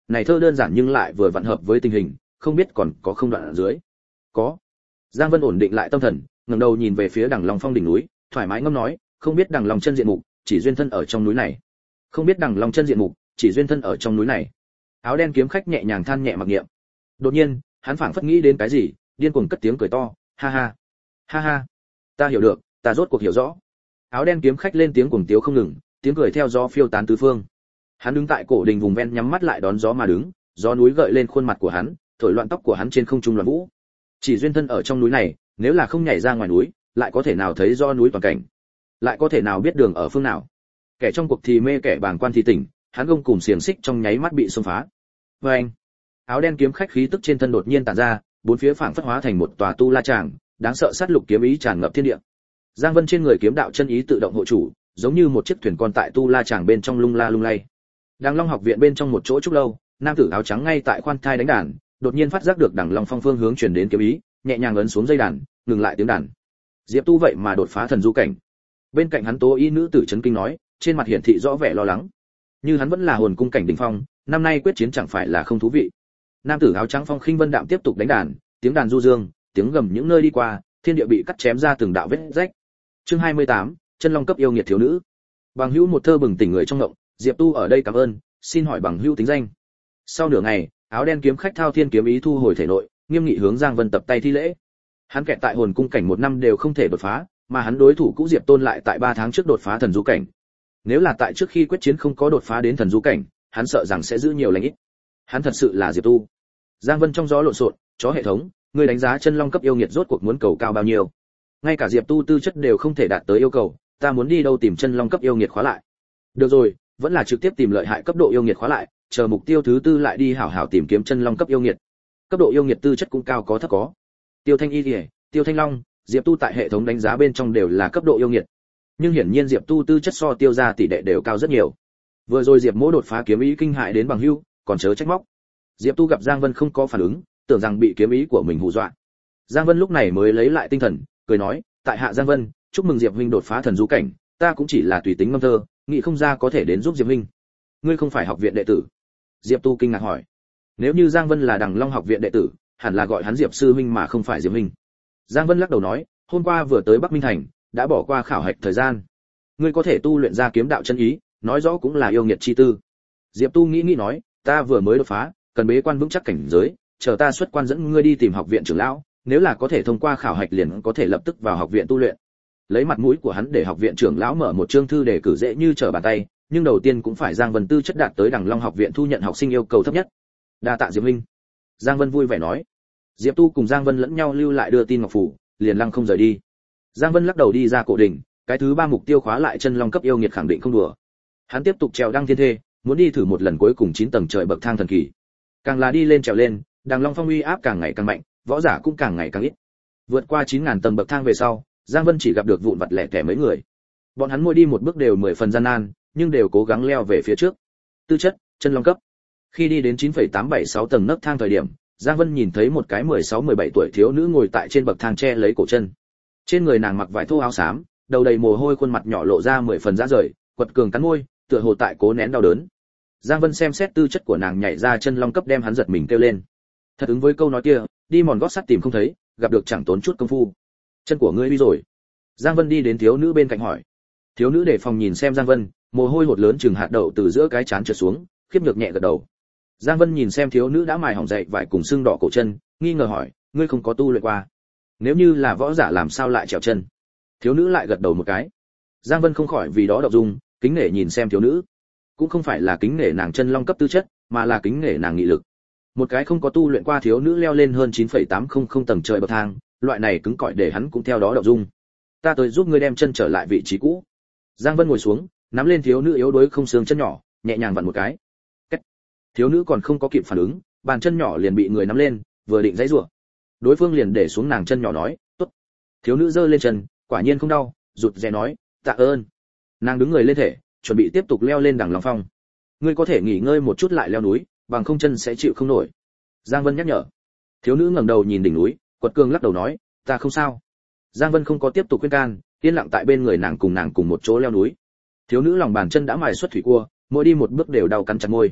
này thơ đơn giản nhưng lại vừa vặn hợp với tình hình, không biết còn có không đoạn ở dưới. Có. Giang Vân ổn định lại tâm thần, ngẩng đầu nhìn về phía Đằng Long Phong đỉnh núi, thoải mái ngâm nói, không biết Đằng Long chân diện mục, chỉ duyên thân ở trong núi này. Không biết Đằng Long chân diện mục, chỉ duyên thân ở trong núi này. Áo đen kiếm khách nhẹ nhàng than nhẹ mặc niệm. Đột nhiên, hắn phảng phất nghĩ đến cái gì, điên cuồng cất tiếng cười to, ha ha, ha ha, ta hiểu được, ta rốt cuộc hiểu rõ. Áo đen kiếm khách lên tiếng cuồng tiếu không ngừng, tiếng cười theo gió phiêu tán tứ phương. Hắn đứng tại cổ đình vùng ven nhắm mắt lại đón gió mà đứng, gió núi gợi lên khuôn mặt của hắn, thổi loạn tóc của hắn trên không trung loạn vũ. Chỉ duyên thân ở trong núi này, nếu là không nhảy ra ngoài núi, lại có thể nào thấy do núi toàn cảnh, lại có thể nào biết đường ở phương nào. Kẻ trong cuộc thì mê, kẻ bàng quan thì tỉnh, hắn gông cùng xiềng xích trong nháy mắt bị xông phá. Và anh, áo đen kiếm khách khí tức trên thân đột nhiên tản ra, bốn phía phảng phất hóa thành một tòa tu la tràng, đáng sợ sát lục kiếm ý tràn ngập thiên địa. Giang Vân trên người kiếm đạo chân ý tự động hộ chủ, giống như một chiếc thuyền con tại tu la tràng bên trong lung la lung lay. Đằng Long học viện bên trong một chỗ trúc lâu, nam tử áo trắng ngay tại khoan thai đánh đàn, đột nhiên phát giác được Đằng Long Phong phương hướng truyền đến kiếm ý, nhẹ nhàng ấn xuống dây đàn, ngừng lại tiếng đàn. Diệp Tu vậy mà đột phá thần du cảnh. Bên cạnh hắn Tố Y nữ tử chấn kinh nói, trên mặt hiển thị rõ vẻ lo lắng. Như hắn vẫn là hồn cung cảnh đỉnh phong, năm nay quyết chiến chẳng phải là không thú vị. Nam tử áo trắng Phong Khinh Vân đạm tiếp tục đánh đàn, tiếng đàn du dương, tiếng gầm những nơi đi qua, thiên địa bị cắt chém ra từng đạo vết rách. Chương 28, chân long cấp yêu nghiệt thiếu nữ. Bằng hữu một thơ bừng tỉnh người trong ngộng, Diệp Tu ở đây cảm ơn, xin hỏi bằng hữu tính danh. Sau nửa ngày, áo đen kiếm khách thao thiên kiếm ý thu hồi thể nội, nghiêm nghị hướng Giang Vân tập tay thi lễ. Hắn kẹt tại hồn cung cảnh một năm đều không thể đột phá, mà hắn đối thủ cũ Diệp Tôn lại tại 3 tháng trước đột phá thần du cảnh. Nếu là tại trước khi quyết chiến không có đột phá đến thần du cảnh, hắn sợ rằng sẽ giữ nhiều lành ít. Hắn thật sự là Diệp Tu. Giang Vân trong gió lộn xộn, chó hệ thống, ngươi đánh giá chân long cấp yêu nghiệt rốt cuộc muốn cầu cao bao nhiêu? Ngay cả Diệp Tu tư chất đều không thể đạt tới yêu cầu, ta muốn đi đâu tìm chân long cấp yêu nghiệt khóa lại? Được rồi, vẫn là trực tiếp tìm lợi hại cấp độ yêu nghiệt khóa lại, chờ mục tiêu thứ tư lại đi hảo hảo tìm kiếm chân long cấp yêu nghiệt. Cấp độ yêu nghiệt tư chất cũng cao có thấp có. Tiêu Thanh Y, Tiêu Thanh Long, Diệp Tu tại hệ thống đánh giá bên trong đều là cấp độ yêu nghiệt. Nhưng hiển nhiên Diệp Tu tư chất so Tiêu gia tỷ đệ đều cao rất nhiều. Vừa rồi Diệp Mỗ đột phá kiếm ý kinh hại đến bằng hữu, còn chớ trách móc. Diệp Tu gặp Giang Vân không có phản ứng, tưởng rằng bị kiếm ý của mình hù dọa. Giang Vân lúc này mới lấy lại tinh thần, cười nói, tại hạ Giang Vân, chúc mừng Diệp huynh đột phá thần du cảnh, ta cũng chỉ là tùy tính ngâm thơ, nghĩ không ra có thể đến giúp Diệp huynh. Ngươi không phải học viện đệ tử? Diệp Tu kinh ngạc hỏi. Nếu như Giang Vân là Đằng Long học viện đệ tử, hẳn là gọi hắn Diệp sư huynh mà không phải Diệp huynh. Giang Vân lắc đầu nói, hôm qua vừa tới Bắc Minh thành, đã bỏ qua khảo hạch thời gian. Ngươi có thể tu luyện ra kiếm đạo chân ý, nói rõ cũng là yêu nghiệt chi tư. Diệp Tu nghĩ nói, ta vừa mới đột phá, cần bế quan vững chắc cảnh giới, chờ ta xuất quan dẫn ngươi đi tìm học viện trưởng lão, nếu là có thể thông qua khảo hạch liền có thể lập tức vào học viện tu luyện. Lấy mặt mũi của hắn để học viện trưởng lão mở một chương thư để cử dễ như trở bàn tay, nhưng đầu tiên cũng phải Giang Vân tư chất đạt tới Đằng Long học viện thu nhận học sinh yêu cầu thấp nhất. Đa tạ Diệp huynh. Giang Vân vui vẻ nói. Diệp Tu cùng Giang Vân lẫn nhau lưu lại đưa tin ngọc phủ, liền lăng không rời đi. Giang Vân lắc đầu đi ra cổ đỉnh, cái thứ 3 mục tiêu khóa lại chân long cấp yêu nghiệt khẳng định không đùa. Hắn tiếp tục trèo đăng thiên thê, muốn đi thử một lần cuối cùng 9 tầng trời bậc thang thần kỳ. Càng là đi lên trèo lên, Đằng Long phong uy áp càng ngày càng mạnh, võ giả cũng càng ngày càng ít. Vượt qua 9000 tầng bậc thang về sau, Giang Vân chỉ gặp được vụn vặt lẻ tẻ mấy người. Bọn hắn mỗi đi một bước đều 10 phần gian nan, nhưng đều cố gắng leo về phía trước. Tư chất, chân long cấp. Khi đi đến 9,876 tầng nấc thang thời điểm, Giang Vân nhìn thấy một cái 16-17 tuổi thiếu nữ ngồi tại trên bậc thang che lấy cổ chân. Trên người nàng mặc vải thô áo xám, đầu đầy mồ hôi, khuôn mặt nhỏ lộ ra 10 phần rã rời, quật cường cắn môi, tựa hồ tại cố nén đau đớn. Giang Vân xem xét tư chất của nàng nhảy ra chân long cấp đem hắn giật mình kêu lên. Thật ứng với câu nói kia, đi mòn gót sắt tìm không thấy, gặp được chẳng tốn chút công phu. Chân của ngươi đi rồi. Giang Vân đi đến thiếu nữ bên cạnh hỏi. Thiếu nữ để phòng nhìn xem Giang Vân, mồ hôi hột lớn chừng hạt đậu từ giữa cái trán trượt xuống, khiếp nhược nhẹ gật đầu. Giang Vân nhìn xem thiếu nữ đã mài hỏng dậy vải cùng sưng đỏ cổ chân, nghi ngờ hỏi, ngươi không có tu luyện qua? Nếu như là võ giả làm sao lại trèo chân? Thiếu nữ lại gật đầu một cái. Giang Vân không khỏi vì đó động dung, kính nể nhìn xem thiếu nữ. Cũng không phải là kính nể nàng chân long cấp tư chất, mà là kính nể nàng nghị lực. Một cái không có tu luyện qua thiếu nữ leo lên hơn 9,800 tầng trời bậc thang, loại này cứng cỏi để hắn cũng theo đó động dung. Ta tới giúp ngươi đem chân trở lại vị trí cũ. Giang Vân ngồi xuống, nắm lên thiếu nữ yếu đuối không xương chân nhỏ, nhẹ nhàng vặn một cái. Cách. Thiếu nữ còn không có kịp phản ứng, bàn chân nhỏ liền bị người nắm lên, vừa định giãy giụa. Đối phương liền để xuống nàng chân nhỏ nói, "Tốt." Thiếu nữ giơ lên chân, quả nhiên không đau, rụt rè nói, "Tạ ơn." Nàng đứng người lên thể, chuẩn bị tiếp tục leo lên Đằng Long Phong. Ngươi có thể nghỉ ngơi một chút lại leo núi, bằng không chân sẽ chịu không nổi. Giang Vân nhắc nhở. Thiếu nữ ngẩng đầu nhìn đỉnh núi, quật cường lắc đầu nói, ta không sao. Giang Vân không có tiếp tục khuyên can, yên lặng tại bên người nàng cùng một chỗ leo núi. Thiếu nữ lòng bàn chân đã mài xuất thủy cua, mỗi đi một bước đều đau cắn chặt môi.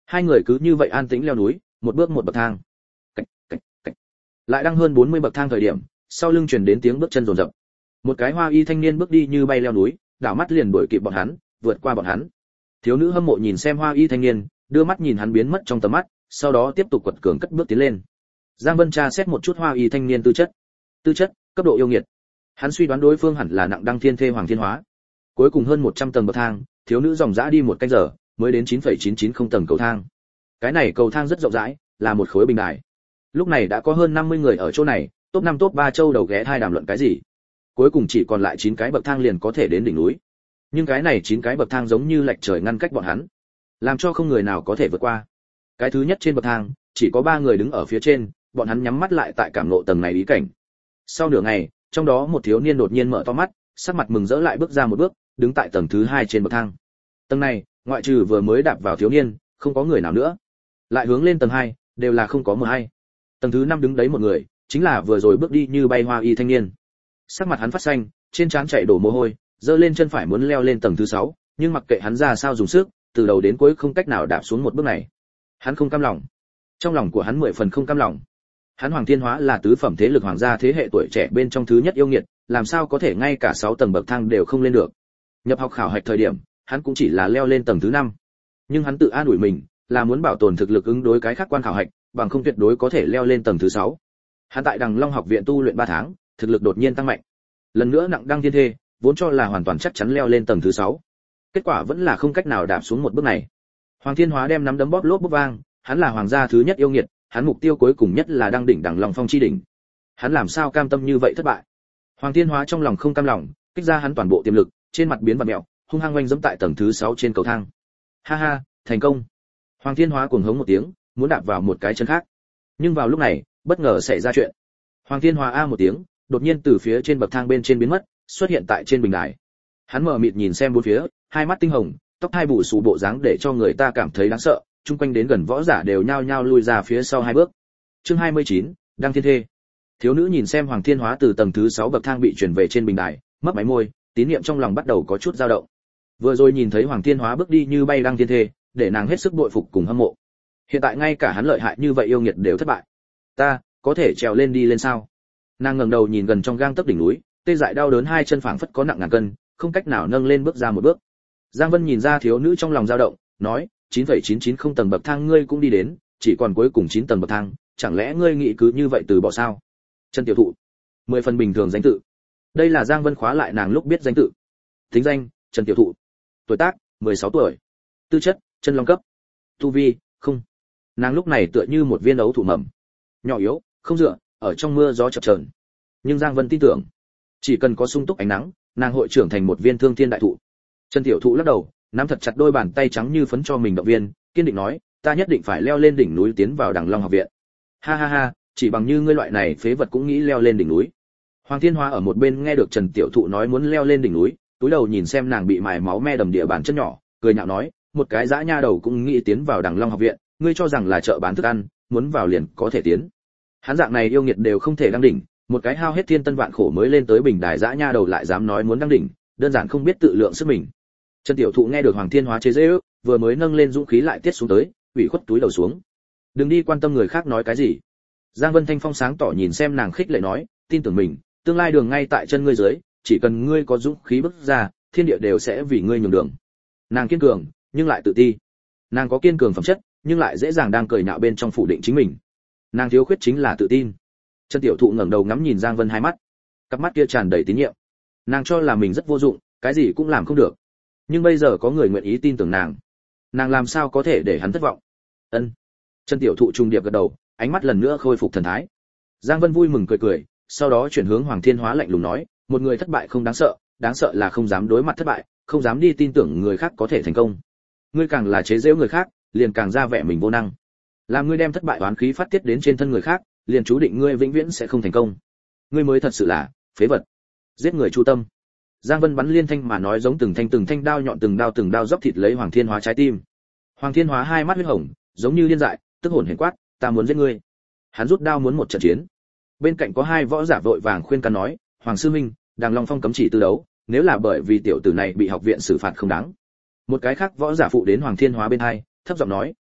Hai người cứ như vậy an tĩnh leo núi, một bước một bậc thang. Cạch, cạch, cạch. Lại đang hơn 40 bậc thang thời điểm, sau lưng truyền đến tiếng bước chân rồn rập. Một cái hoa y thanh niên bước đi như bay leo núi, đảo mắt liền đuổi kịp bọn hắn, vượt qua bọn hắn. Thiếu nữ hâm mộ nhìn xem hoa y thanh niên, đưa mắt nhìn hắn biến mất trong tầm mắt, sau đó tiếp tục quật cường cất bước tiến lên. Giang Vân tra xét một chút hoa y thanh niên tư chất, cấp độ yêu nghiệt. Hắn suy đoán đối phương hẳn là nặng đăng thiên thê Hoàng Thiên Hóa. Cuối cùng hơn 100 tầng bậc thang, thiếu nữ dòng dã đi một canh giờ, mới đến 9,990 tầng cầu thang. Cái này cầu thang rất rộng rãi, là một khối bình đài. Lúc này đã có hơn 50 người ở chỗ này, top 5 top 3 châu đầu ghé thai đàm luận cái gì. Cuối cùng chỉ còn lại 9 cái bậc thang liền có thể đến đỉnh núi. Nhưng cái này 9 cái bậc thang giống như lệch trời ngăn cách bọn hắn, làm cho không người nào có thể vượt qua. Cái thứ nhất trên bậc thang, chỉ có 3 người đứng ở phía trên, bọn hắn nhắm mắt lại tại cảm ngộ tầng này ý cảnh. Sau nửa ngày, trong đó một thiếu niên đột nhiên mở to mắt, sắc mặt mừng rỡ lại bước ra một bước, đứng tại tầng thứ 2 trên bậc thang. Tầng này, ngoại trừ vừa mới đạp vào thiếu niên, không có người nào nữa. Lại hướng lên tầng 2, đều là không có mờ hay. Tầng thứ 5 đứng đấy một người, chính là vừa rồi bước đi như bay hoa y thanh niên. Sắc mặt hắn phát xanh, trên trán chảy đổ mồ hôi, giơ lên chân phải muốn leo lên tầng thứ 6, nhưng mặc kệ hắn ra sao dùng sức, từ đầu đến cuối không cách nào đạp xuống một bước này. Hắn không cam lòng. Trong lòng của hắn 10 phần không cam lòng. Hắn Hoàng Thiên Hóa là tứ phẩm thế lực hoàng gia thế hệ tuổi trẻ bên trong thứ nhất yêu nghiệt, làm sao có thể ngay cả 6 tầng bậc thang đều không lên được. Nhập học khảo hạch thời điểm, hắn cũng chỉ là leo lên tầng thứ 5. Nhưng hắn tự an ủi mình, là muốn bảo tồn thực lực ứng đối cái khác quan khảo hạch, bằng không tuyệt đối có thể leo lên tầng thứ 6. Hắn tại Đằng Long học viện tu luyện 3 tháng, thực lực đột nhiên tăng mạnh. Lần nữa nặng đăng thiên thê, vốn cho là hoàn toàn chắc chắn leo lên tầng thứ 6. Kết quả vẫn là không cách nào đạp xuống một bước này. Hoàng Thiên Hóa đem nắm đấm bóp lốp bóp vang, hắn là hoàng gia thứ nhất yêu nghiệt, hắn mục tiêu cuối cùng nhất là đăng đỉnh Đằng Long Phong chi đỉnh. Hắn làm sao cam tâm như vậy thất bại? Hoàng Thiên Hóa trong lòng không cam lòng, kích ra hắn toàn bộ tiềm lực, trên mặt biến vặn mèo, hung hăng oanh dẫm tại tầng thứ 6 trên cầu thang. Ha ha, thành công. Hoàng Thiên Hóa cuồng hống một tiếng, muốn đạp vào một cái chân khác. Nhưng vào lúc này, bất ngờ xảy ra chuyện. Hoàng Thiên Hóa a một tiếng, đột nhiên từ phía trên bậc thang bên trên biến mất, xuất hiện tại trên bình đài. Hắn mở mịt nhìn xem bốn phía, hai mắt tinh hồng, tóc hai bù xù bộ dáng để cho người ta cảm thấy đáng sợ, chung quanh đến gần võ giả đều nhao nhao lui ra phía sau 2 bước. Chương 29, Đăng Thiên Thê. Thiếu nữ nhìn xem Hoàng Thiên Hóa từ tầng thứ 6 bậc thang bị chuyển về trên bình đài, mấp máy môi, tín niệm trong lòng bắt đầu có chút dao động. Vừa rồi nhìn thấy Hoàng Thiên Hóa bước đi như bay Đăng Thiên Thê, để nàng hết sức bội phục cùng hâm mộ. Hiện tại ngay cả hắn lợi hại như vậy yêu nghiệt đều thất bại. Ta có thể trèo lên đi lên sao? Nàng ngẩng đầu nhìn gần trong gang tấc đỉnh núi, tê dại đau đớn hai chân phảng phất có nặng ngàn cân, không cách nào nâng lên bước ra một bước. Giang Vân nhìn ra thiếu nữ trong lòng dao động, nói, 9,990 tầng bậc thang ngươi cũng đi đến, chỉ còn cuối cùng 9 tầng bậc thang, chẳng lẽ ngươi nghĩ cứ như vậy từ bỏ sao? Chân Tiểu Thụ, 10 phần bình thường danh tự. Đây là Giang Vân khóa lại nàng lúc biết danh tự. Tính danh, Trần Tiểu Thụ. Tuổi tác, 16 tuổi. Tư chất, chân long cấp. Tu vi, không. Nàng lúc này tựa như một viên ấu thụ mầm, nhỏ yếu, không dựa, ở trong mưa gió chập chờn. Nhưng Giang Vân tin tưởng, chỉ cần có sung túc ánh nắng, nàng hội trưởng thành một viên thương thiên đại thụ. Trần Tiểu Thụ lắc đầu, nắm thật chặt đôi bàn tay trắng như phấn cho mình động viên, kiên định nói, ta nhất định phải leo lên đỉnh núi tiến vào Đằng Long học viện. Ha ha ha, chỉ bằng như ngươi loại này phế vật cũng nghĩ leo lên đỉnh núi. Hoàng Thiên Hoa ở một bên nghe được Trần Tiểu Thụ nói muốn leo lên đỉnh núi, túi đầu nhìn xem nàng bị mài máu me đầm địa bàn chân nhỏ, cười nhạo nói, một cái dã nha đầu cũng nghĩ tiến vào Đằng Long học viện, ngươi cho rằng là chợ bán thức ăn, muốn vào liền có thể tiến. Hắn dạng này yêu nghiệt đều không thể đăng đỉnh, một cái hao hết thiên tân vạn khổ mới lên tới bình đài dã nha đầu lại dám nói muốn đăng đỉnh, đơn giản không biết tự lượng sức mình. Trần Tiểu Thụ nghe được Hoàng Thiên Hóa chế giễu, vừa mới nâng lên dũng khí lại tiết xuống tới, ủy khuất túi đầu xuống. Đừng đi quan tâm người khác nói cái gì. Giang Vân Thanh phong sáng tỏ nhìn xem nàng khích lệ nói, tin tưởng mình, tương lai đường ngay tại chân ngươi dưới, chỉ cần ngươi có dũng khí bước ra, thiên địa đều sẽ vì ngươi nhường đường. Nàng kiên cường, nhưng lại tự ti. Nàng có kiên cường phẩm chất, nhưng lại dễ dàng đang cười nhạo bên trong phủ định chính mình. Nàng thiếu khuyết chính là tự tin. Trần Tiểu Thụ ngẩng đầu ngắm nhìn Giang Vân hai mắt, cặp mắt kia tràn đầy tín nhiệm. Nàng cho là mình rất vô dụng, cái gì cũng làm không được. Nhưng bây giờ có người nguyện ý tin tưởng nàng, nàng làm sao có thể để hắn thất vọng? Ân. Trần Tiểu Thụ trùng điệp gật đầu, ánh mắt lần nữa khôi phục thần thái. Giang Vân vui mừng cười cười, sau đó chuyển hướng Hoàng Thiên Hóa lạnh lùng nói, một người thất bại không đáng sợ là không dám đối mặt thất bại, không dám đi tin tưởng người khác có thể thành công. Ngươi càng là chế giễu người khác, liền càng ra vẻ mình vô năng. Làm ngươi đem thất bại oán khí phát tiết đến trên thân người khác, liền chú định ngươi vĩnh viễn sẽ không thành công. Ngươi mới thật sự là phế vật, giết người chu tâm. Giang Vân bắn liên thanh mà nói giống từng thanh đao nhọn từng đao dốc thịt lấy Hoàng Thiên Hóa trái tim. Hoàng Thiên Hóa hai mắt huyết hồng, giống như điên dại, tức hồn hển quát, ta muốn giết ngươi. Hắn rút đao muốn một trận chiến. Bên cạnh có hai võ giả vội vàng khuyên can nói, Hoàng sư minh, Đằng Long Phong cấm chỉ tư đấu, nếu là bởi vì tiểu tử này bị học viện xử phạt không đáng. Một cái khác võ giả phụ đến Hoàng Thiên Hóa bên hai, thấp giọng nói,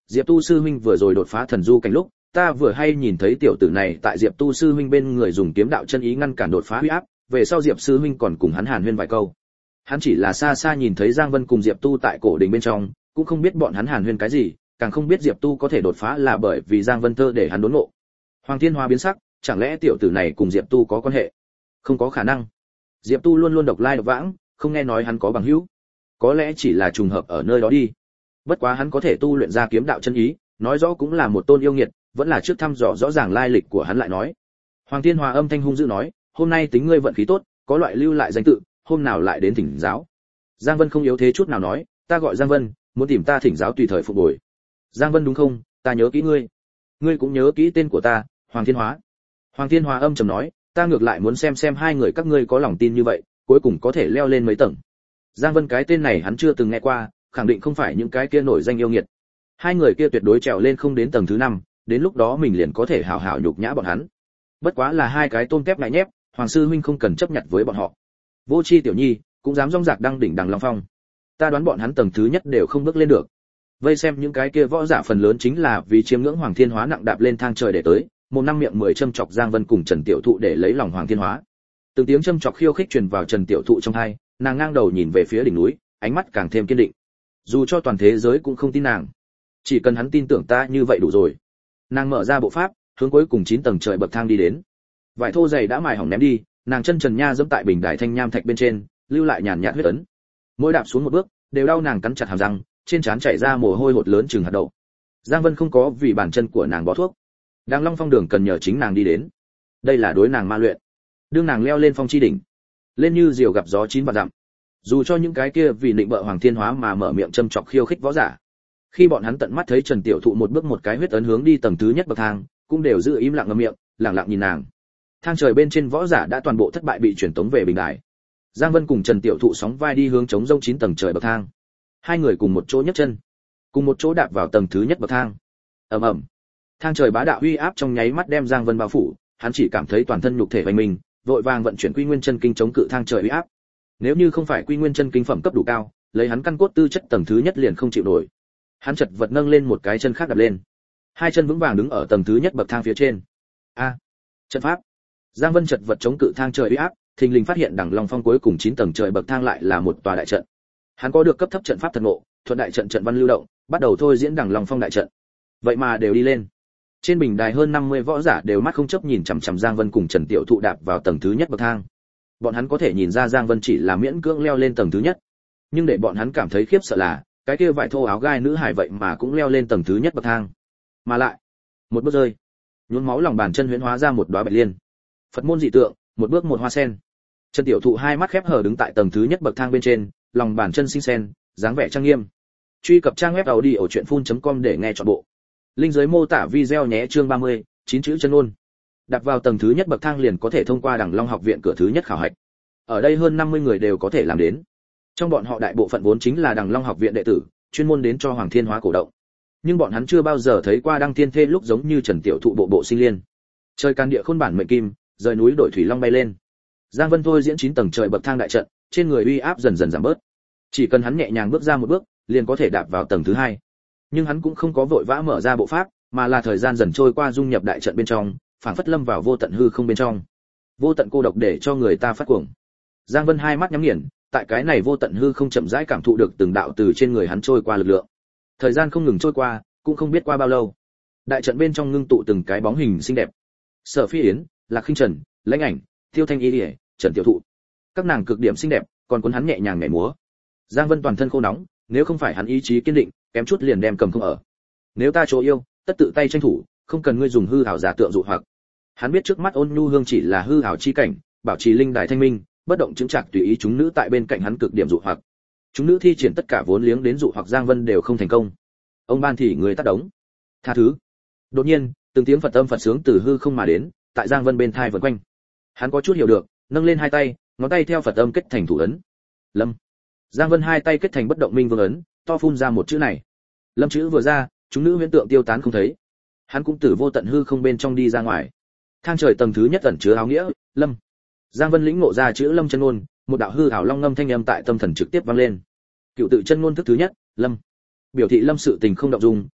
Diệp Tu sư huynh vừa rồi đột phá thần du cảnh lúc, ta vừa hay nhìn thấy tiểu tử này tại Diệp Tu sư huynh bên người dùng kiếm đạo chân ý ngăn cản đột phá uy áp, về sau Diệp sư huynh còn cùng hắn hàn huyên vài câu. Hắn chỉ là xa xa nhìn thấy Giang Vân cùng Diệp Tu tại cổ đình bên trong, cũng không biết bọn hắn hàn huyên cái gì, càng không biết Diệp Tu có thể đột phá là bởi vì Giang Vân Tơ để hắn đốn ngộ. Hoàng Thiên Hóa biến sắc, chẳng lẽ tiểu tử này cùng Diệp Tu có quan hệ? Không có khả năng. Diệp Tu luôn luôn độc lai độc vãng, không nghe nói hắn có bằng hữu. Có lẽ chỉ là trùng hợp ở nơi đó đi. Bất quá hắn có thể tu luyện ra kiếm đạo chân ý, nói rõ cũng là một tôn yêu nghiệt, vẫn là trước thăm dò rõ ràng lai lịch của hắn lại nói. Hoàng Thiên Hóa âm thanh hung dữ nói, hôm nay tính ngươi vận khí tốt, có loại lưu lại danh tự, hôm nào lại đến thỉnh giáo. Giang Vân không yếu thế chút nào nói, ta gọi Giang Vân, muốn tìm ta thỉnh giáo tùy thời phục bồi. Giang Vân đúng không, ta nhớ kỹ ngươi. Ngươi cũng nhớ kỹ tên của ta, Hoàng Thiên Hóa. Hoàng Thiên Hóa âm trầm nói, ta ngược lại muốn xem hai người các ngươi có lòng tin như vậy, cuối cùng có thể leo lên mấy tầng. Giang Vân cái tên này hắn chưa từng nghe qua, khẳng định không phải những cái kia nổi danh yêu nghiệt. Hai người kia tuyệt đối trèo lên không đến tầng thứ 5, đến lúc đó mình liền có thể hào hào nhục nhã bọn hắn. Bất quá là hai cái tôm tép ngại nhép, Hoàng sư huynh không cần chấp nhận với bọn họ. Vô Chi tiểu nhi cũng dám rong rạc đăng đỉnh Đằng Long Phong. Ta đoán bọn hắn tầng thứ nhất đều không bước lên được. Vây xem những cái kia võ giả phần lớn chính là vì chiêm ngưỡng Hoàng Thiên Hóa nặng đạp lên thang trời để tới, một năm miệng 10 châm chọc Giang Vân cùng Trần Tiểu Thụ để lấy lòng Hoàng Thiên Hóa. Từng tiếng châm chọc khiêu khích truyền vào Trần Tiểu Thụ trong tai, nàng ngang đầu nhìn về phía đỉnh núi, ánh mắt càng thêm kiên định. Dù cho toàn thế giới cũng không tin nàng, chỉ cần hắn tin tưởng ta như vậy đủ rồi. Nàng mở ra bộ pháp, hướng cuối cùng 9 tầng trời bậc thang đi đến. Vải thô dày đã mài hỏng ném đi, nàng chân trần nha dẫm tại bình đài thanh nham thạch bên trên, lưu lại nhàn nhạt huyết ấn. Mỗi đạp xuống một bước, đều đau nàng cắn chặt hàm răng, trên trán chảy ra mồ hôi hột lớn chừng hạt đậu. Giang Vân không có vì bàn chân của nàng bó thuốc. Đằng Long Phong đường cần nhờ chính nàng đi đến. Đây là đối nàng ma luyện. Đương nàng leo lên phong chi đỉnh, lên như diều gặp gió 9 vạn dặm. Dù cho những cái kia vì định bợ Hoàng Thiên Hóa mà mở miệng châm chọc khiêu khích võ giả, khi bọn hắn tận mắt thấy Trần Tiểu Thụ một bước một cái huyết ấn hướng đi tầng thứ nhất bậc thang, cũng đều giữ im lặng ngậm miệng, lặng lặng nhìn nàng. Thang trời bên trên võ giả đã toàn bộ thất bại bị chuyển tống về bình đài. Giang Vân cùng Trần Tiểu Thụ sóng vai đi hướng chống rông 9 tầng trời bậc thang. Hai người cùng một chỗ nhấc chân, cùng một chỗ đạp vào tầng thứ nhất bậc thang. Ầm ầm. Thang trời bá đạo uy áp trong nháy mắt đem Giang Vân bao phủ, hắn chỉ cảm thấy toàn thân nhục thể vành mình, vội vàng vận chuyển Quy Nguyên Chân Kinh chống cự thang trời uy áp. Nếu như không phải Quy Nguyên Chân Kinh phẩm cấp đủ cao, lấy hắn căn cốt tư chất tầng thứ nhất liền không chịu nổi. Hắn chật vật nâng lên một cái chân khác đạp lên, hai chân vững vàng đứng ở tầng thứ nhất bậc thang phía trên. A, trận pháp. Giang Vân chật vật chống cự thang trời uy áp, thình lình phát hiện Đằng Long Phong cuối cùng 9 tầng trời bậc thang lại là một tòa đại trận. Hắn có được cấp thấp trận pháp thần ngộ, thuận đại trận trận văn lưu động, bắt đầu thôi diễn Đằng Long Phong đại trận. Vậy mà đều đi lên. Trên bình đài hơn 50 võ giả đều mắt không chớp nhìn chằm chằm Giang Vân cùng Trần Tiểu Thụ đạp vào tầng thứ nhất bậc thang. Bọn hắn có thể nhìn ra Giang Vân chỉ là miễn cưỡng leo lên tầng thứ nhất, nhưng để bọn hắn cảm thấy khiếp sợ là, cái kia vải thô áo gai nữ hải vậy mà cũng leo lên tầng thứ nhất bậc thang. Mà lại, một bước rơi, nhuốm máu lòng bàn chân huyễn hóa ra một đóa bạch liên. Phật môn dị tượng, một bước một hoa sen. Trần Tiểu Thụ hai mắt khép hờ đứng tại tầng thứ nhất bậc thang bên trên, lòng bàn chân sinh sen, dáng vẻ trang nghiêm. Truy cập trang web audiochuyenphun.com để nghe trọn bộ. Link dưới mô tả video nhé. Chương 30, 9 chữ chân ôn. Đặt vào tầng thứ nhất bậc thang liền có thể thông qua Đằng Long học viện cửa thứ nhất khảo hạch. Ở đây hơn 50 người đều có thể làm đến. Trong bọn họ đại bộ phận vốn chính là Đằng Long học viện đệ tử, chuyên môn đến cho Hoàng Thiên Hóa cổ động. Nhưng bọn hắn chưa bao giờ thấy qua Đăng Thiên Thê lúc giống như Trần Tiểu Thụ bộ bộ sinh liên. Trời can địa khôn bản mệnh kim, rời núi đổi thủy long bay lên. Giang Vân thôi diễn 9 tầng trời bậc thang đại trận, trên người uy áp dần dần giảm bớt. Chỉ cần hắn nhẹ nhàng bước ra một bước, liền có thể đạp vào tầng thứ 2. Nhưng hắn cũng không có vội vã mở ra bộ pháp, mà là thời gian dần trôi qua dung nhập đại trận bên trong, phảng phất lâm vào vô tận hư không bên trong. Vô tận cô độc để cho người ta phát cuồng. Giang Vân hai mắt nhắm nghiền, tại cái này vô tận hư không chậm rãi cảm thụ được từng đạo từ trên người hắn trôi qua lực lượng. Thời gian không ngừng trôi qua, cũng không biết qua bao lâu. Đại trận bên trong ngưng tụ từng cái bóng hình xinh đẹp. Sở Phi Yến, Lạc Khinh Trần, Lãnh Ảnh, Tiêu Thanh Y Điệp, Trần Tiểu Thụ. Các nàng cực điểm xinh đẹp, còn cuốn hắn nhẹ nhàng nhảy múa. Giang Vân toàn thân khô nóng, nếu không phải hắn ý chí kiên định, kém chút liền đem cầm không ở. Nếu ta chỗ yêu, tất tự tay tranh thủ, không cần ngươi dùng hư ảo giả tượng dụ hoặc. Hắn biết trước mắt Ôn Nhu Hương chỉ là hư ảo chi cảnh, bảo trì linh đài thanh minh, bất động chứng trạc tùy ý chúng nữ tại bên cạnh hắn cực điểm dụ hoặc. Chúng nữ thi triển tất cả vốn liếng đến dụ hoặc Giang Vân đều không thành công. Ông ban thì người tắt đống. Tha thứ. Đột nhiên, từng tiếng Phật âm Phật sướng từ hư không mà đến, tại Giang Vân bên tai vần quanh. Hắn có chút hiểu được, nâng lên hai tay, ngón tay theo Phật âm kết thành thủ ấn. Lâm. Giang Vân hai tay kết thành bất động minh vương ấn, to phun ra một chữ này. Lâm chữ vừa ra, chúng nữ huyễn tượng tiêu tán không thấy. Hắn cũng từ vô tận hư không bên trong đi ra ngoài. Thang trời tầng thứ nhất ẩn chứa áo nghĩa, Lâm. Giang Vân lĩnh ngộ ra chữ Lâm chân ngôn, một đạo hư ảo long ngâm thanh âm tại tâm thần trực tiếp vang lên. Cựu tự chân ngôn thức thứ nhất, Lâm. Biểu thị Lâm sự tình không động dung,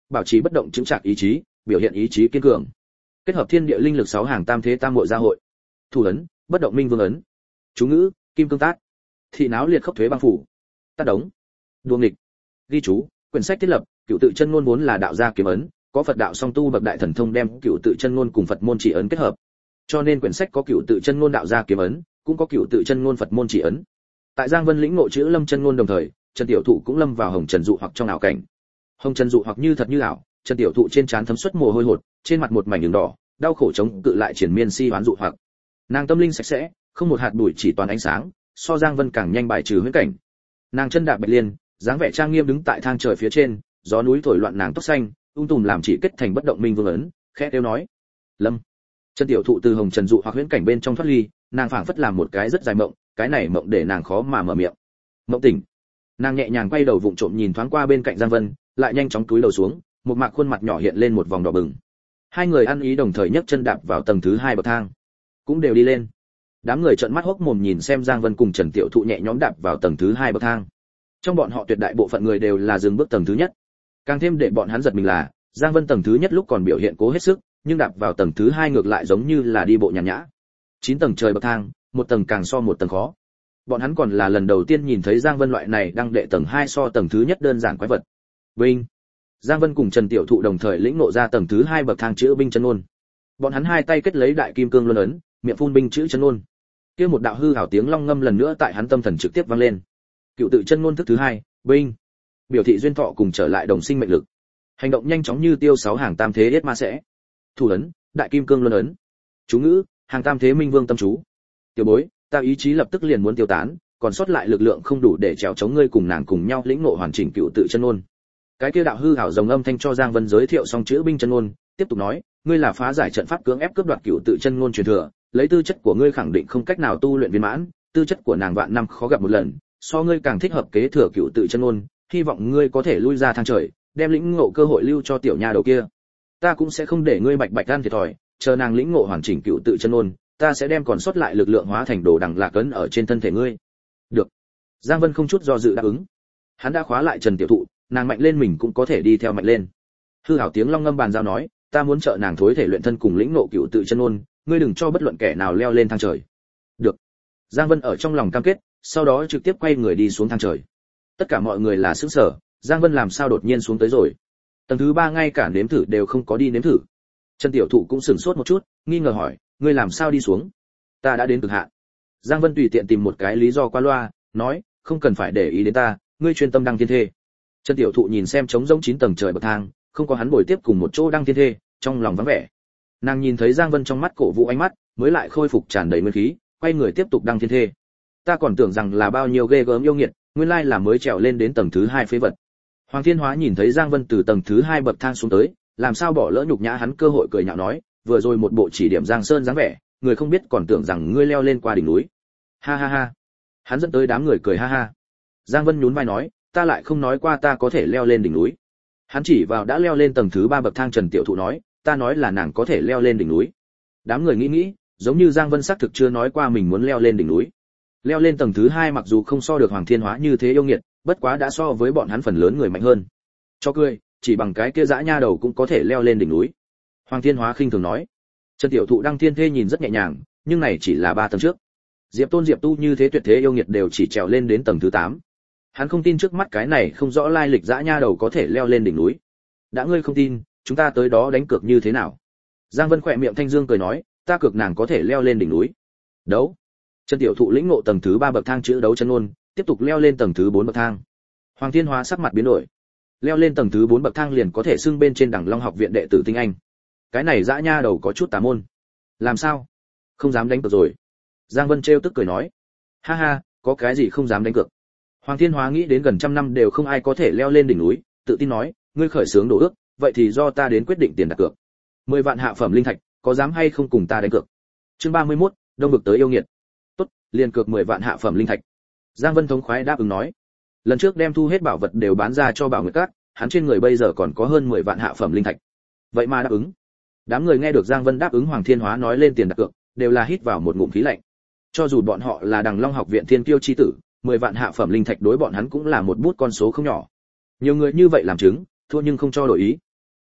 bảo trì bất động chứng trạc ý chí, biểu hiện ý chí kiên cường. Kết hợp thiên địa linh lực 6 hàng tam thế tam muội gia hội. Thủ ấn, bất động minh vương ấn. Chú ngữ, kim cương tát. Thị náo liệt khốc thuế băng phủ. Tát đống. Đuông nghịch. Ghi chú, quyển sách thiết lập, cựu tự chân ngôn vốn là đạo gia kiếm ấn, có Phật đạo song tu bậc đại thần thông đem cựu tự chân ngôn cùng Phật môn chỉ ấn kết hợp. Cho nên quyển sách có cựu tự chân ngôn đạo gia kiếm ấn, cũng có cựu tự chân ngôn Phật môn chỉ ấn. Tại Giang Vân lĩnh ngộ chữ Lâm chân ngôn đồng thời, Trần Tiểu Thụ cũng lâm vào hồng trần dụ hoặc trong ảo cảnh. Hồng trần dụ hoặc như thật như ảo, Trần Tiểu Thụ trên trán thấm xuất mồ hôi hột, trên mặt một mảnh đường đỏ, đau khổ chống cự lại triển miên si hoán dụ hoặc. Nàng tâm linh sạch sẽ, không một hạt bụi chỉ toàn ánh sáng, so Giang Vân càng nhanh bài trừ huyễn cảnh. Nàng chân đạp bạch liên, dáng vẻ trang nghiêm đứng tại thang trời phía trên, gió núi thổi loạn nàng tóc xanh, tùm làm chỉ kết thành bất động minh vương ấn, khẽ kêu nói: "Lâm." Trần Tiểu Thụ từ hồng trần dụ hoặc huyễn cảnh bên trong thoát ly, nàng phảng phất làm một cái rất dài mộng, cái này mộng để nàng khó mà mở miệng. Mộng tỉnh. Nàng nhẹ nhàng quay đầu vụng trộm nhìn thoáng qua bên cạnh Giang Vân, lại nhanh chóng cúi đầu xuống, một mạc khuôn mặt nhỏ hiện lên một vòng đỏ bừng. Hai người ăn ý đồng thời nhấc chân đạp vào tầng thứ 2 bậc thang, cũng đều đi lên. Đám người trợn mắt hốc mồm nhìn xem Giang Vân cùng Trần Tiểu Thụ nhẹ nhõm đạp vào tầng thứ 2 bậc thang. Trong bọn họ tuyệt đại bộ phận người đều là dừng bước tầng thứ nhất. Càng thêm để bọn hắn giật mình là, Giang Vân tầng thứ nhất lúc còn biểu hiện cố hết sức, nhưng đạp vào tầng thứ 2 ngược lại giống như là đi bộ nhàn nhã. 9 tầng trời bậc thang, một tầng càng so một tầng khó. Bọn hắn còn là lần đầu tiên nhìn thấy Giang Vân loại này đang đệ tầng 2 so tầng thứ nhất đơn giản quái vật. Binh. Giang Vân cùng Trần Tiểu Thụ đồng thời lĩnh ngộ ra tầng thứ 2 bậc thang chữ binh chân ngôn. Bọn hắn hai tay kết lấy đại kim cương luân ấn, miệng phun binh chữ chân ngôn. Kia một đạo hư ảo tiếng long ngâm lần nữa tại hắn tâm thần trực tiếp vang lên. Cựu tự chân ngôn thức thứ 2, binh. Biểu thị duyên thọ cùng trở lại đồng sinh mệnh lực. Hành động nhanh chóng như tiêu 6 hàng tam thế yết ma sẽ. Thủ ấn, đại kim cương luân ấn. Chú ngữ, hàng tam thế minh vương tâm chú. Tiểu bối, ta ý chí lập tức liền muốn tiêu tán, còn sót lại lực lượng không đủ để trèo chống ngươi cùng nàng cùng nhau lĩnh ngộ hoàn chỉnh cựu tự chân ngôn. Cái kia đạo hư ảo rồng âm thanh cho Giang Vân giới thiệu xong chữ binh chân ngôn, tiếp tục nói, ngươi là phá giải trận pháp cưỡng ép cướp đoạt cựu tự chân ngôn truyền thừa, lấy tư chất của ngươi khẳng định không cách nào tu luyện viên mãn, tư chất của nàng vạn năm khó gặp một lần, so ngươi càng thích hợp kế thừa cựu tự chân ngôn, hy vọng ngươi có thể lui ra thang trời, đem lĩnh ngộ cơ hội lưu cho tiểu nha đầu kia. Ta cũng sẽ không để ngươi bạch bạch ăn thiệt thòi, chờ nàng lĩnh ngộ hoàn chỉnh cựu tự chân ngôn, ta sẽ đem còn sót lại lực lượng hóa thành đồ đằng lạc ấn ở trên thân thể ngươi. Được. Giang Vân không chút do dự đáp ứng. Hắn đã khóa lại Trần Tiểu Thụ, nàng mạnh lên mình cũng có thể đi theo mạnh lên. Hư hảo tiếng long ngâm bàn giao nói, ta muốn trợ nàng thối thể luyện thân cùng lĩnh ngộ cựu tự chân ngôn, ngươi đừng cho bất luận kẻ nào leo lên thang trời. Được. Giang Vân ở trong lòng cam kết, sau đó trực tiếp quay người đi xuống thang trời. Tất cả mọi người là sửng sở, Giang Vân làm sao đột nhiên xuống tới rồi? Tầng thứ 3 ngay cả nếm thử đều không có đi nếm thử. Trần Tiểu Thụ cũng sửng sốt một chút, nghi ngờ hỏi, ngươi làm sao đi xuống? Ta đã đến cực hạn. Giang Vân tùy tiện tìm một cái lý do qua loa, nói, không cần phải để ý đến ta, ngươi chuyên tâm đăng thiên thê. Trần Tiểu Thụ nhìn xem trống rỗng 9 tầng trời bậc thang, không có hắn bồi tiếp cùng một chỗ đăng thiên thê, trong lòng vắng vẻ. Nàng nhìn thấy Giang Vân trong mắt cổ vũ ánh mắt, mới lại khôi phục tràn đầy nguyên khí, quay người tiếp tục đăng thiên thê. Ta còn tưởng rằng là bao nhiêu ghê gớm yêu nghiệt, nguyên lai là mới trèo lên đến tầng thứ 2 phế vật. Hoàng Thiên Hóa nhìn thấy Giang Vân từ tầng thứ 2 bậc thang xuống tới, làm sao bỏ lỡ nhục nhã hắn cơ hội cười nhạo nói, vừa rồi một bộ chỉ điểm Giang Sơn dáng vẻ, người không biết còn tưởng rằng ngươi leo lên qua đỉnh núi. Ha ha ha. Hắn dẫn tới đám người cười ha ha. Giang Vân nhún vai nói, ta lại không nói qua ta có thể leo lên đỉnh núi. Hắn chỉ vào đã leo lên tầng thứ 3 bậc thang Trần Tiểu Thụ nói, ta nói là nàng có thể leo lên đỉnh núi. Đám người nghĩ, giống như Giang Vân xác thực chưa nói qua mình muốn leo lên đỉnh núi. Leo lên tầng thứ 2 mặc dù không so được Hoàng Thiên Hóa như thế yêu nghiệt, bất quá đã so với bọn hắn phần lớn người mạnh hơn. Cho cười, chỉ bằng cái kia dã nha đầu cũng có thể leo lên đỉnh núi. Hoàng Thiên Hóa khinh thường nói. Trần Tiểu Thụ đăng thiên thê nhìn rất nhẹ nhàng, nhưng này chỉ là 3 tầng trước. Diệp Tôn Diệp Tu như thế tuyệt thế yêu nghiệt đều chỉ trèo lên đến tầng thứ 8. Hắn không tin trước mắt cái này không rõ lai lịch dã nha đầu có thể leo lên đỉnh núi. Đã ngươi không tin, chúng ta tới đó đánh cược như thế nào? Giang Vân khỏe miệng thanh dương cười nói, ta cược nàng có thể leo lên đỉnh núi. Đấu. Trần Tiểu Thụ lĩnh ngộ tầng thứ 3 bậc thang chữ đấu chân ngôn, tiếp tục leo lên tầng thứ 4 bậc thang. Hoàng Thiên Hóa sắc mặt biến đổi. Leo lên tầng thứ 4 bậc thang liền có thể xưng bên trên Đẳng Long học viện đệ tử tinh anh. Cái này dã nha đầu có chút tà môn. Làm sao? Không dám đánh cược rồi. Giang Vân trêu tức cười nói, ha ha, có cái gì không dám đánh cược? Hoàng Thiên Hóa nghĩ đến gần trăm năm đều không ai có thể leo lên đỉnh núi, tự tin nói, ngươi khởi xướng đổ ước, vậy thì do ta đến quyết định tiền đặt cược. 10 vạn hạ phẩm linh thạch, có dám hay không cùng ta đánh cược? Chương 31, đông vực tới yêu nghiệt. Tốt, liền cược 10 vạn hạ phẩm linh thạch. Giang Vân thống khoái đáp ứng nói. Lần trước đem thu hết bảo vật đều bán ra cho Bảo Nguyệt Các, hắn trên người bây giờ còn có hơn 10 vạn hạ phẩm linh thạch. Vậy mà đáp ứng. Đám người nghe được Giang Vân đáp ứng Hoàng Thiên Hóa nói lên tiền đặt cược, đều là hít vào một ngụm khí lạnh. Cho dù bọn họ là Đằng Long học viện thiên kiêu chi tử, 10 vạn hạ phẩm linh thạch đối bọn hắn cũng là một bút con số không nhỏ. Nhiều người như vậy làm chứng, thua nhưng không cho đổi ý.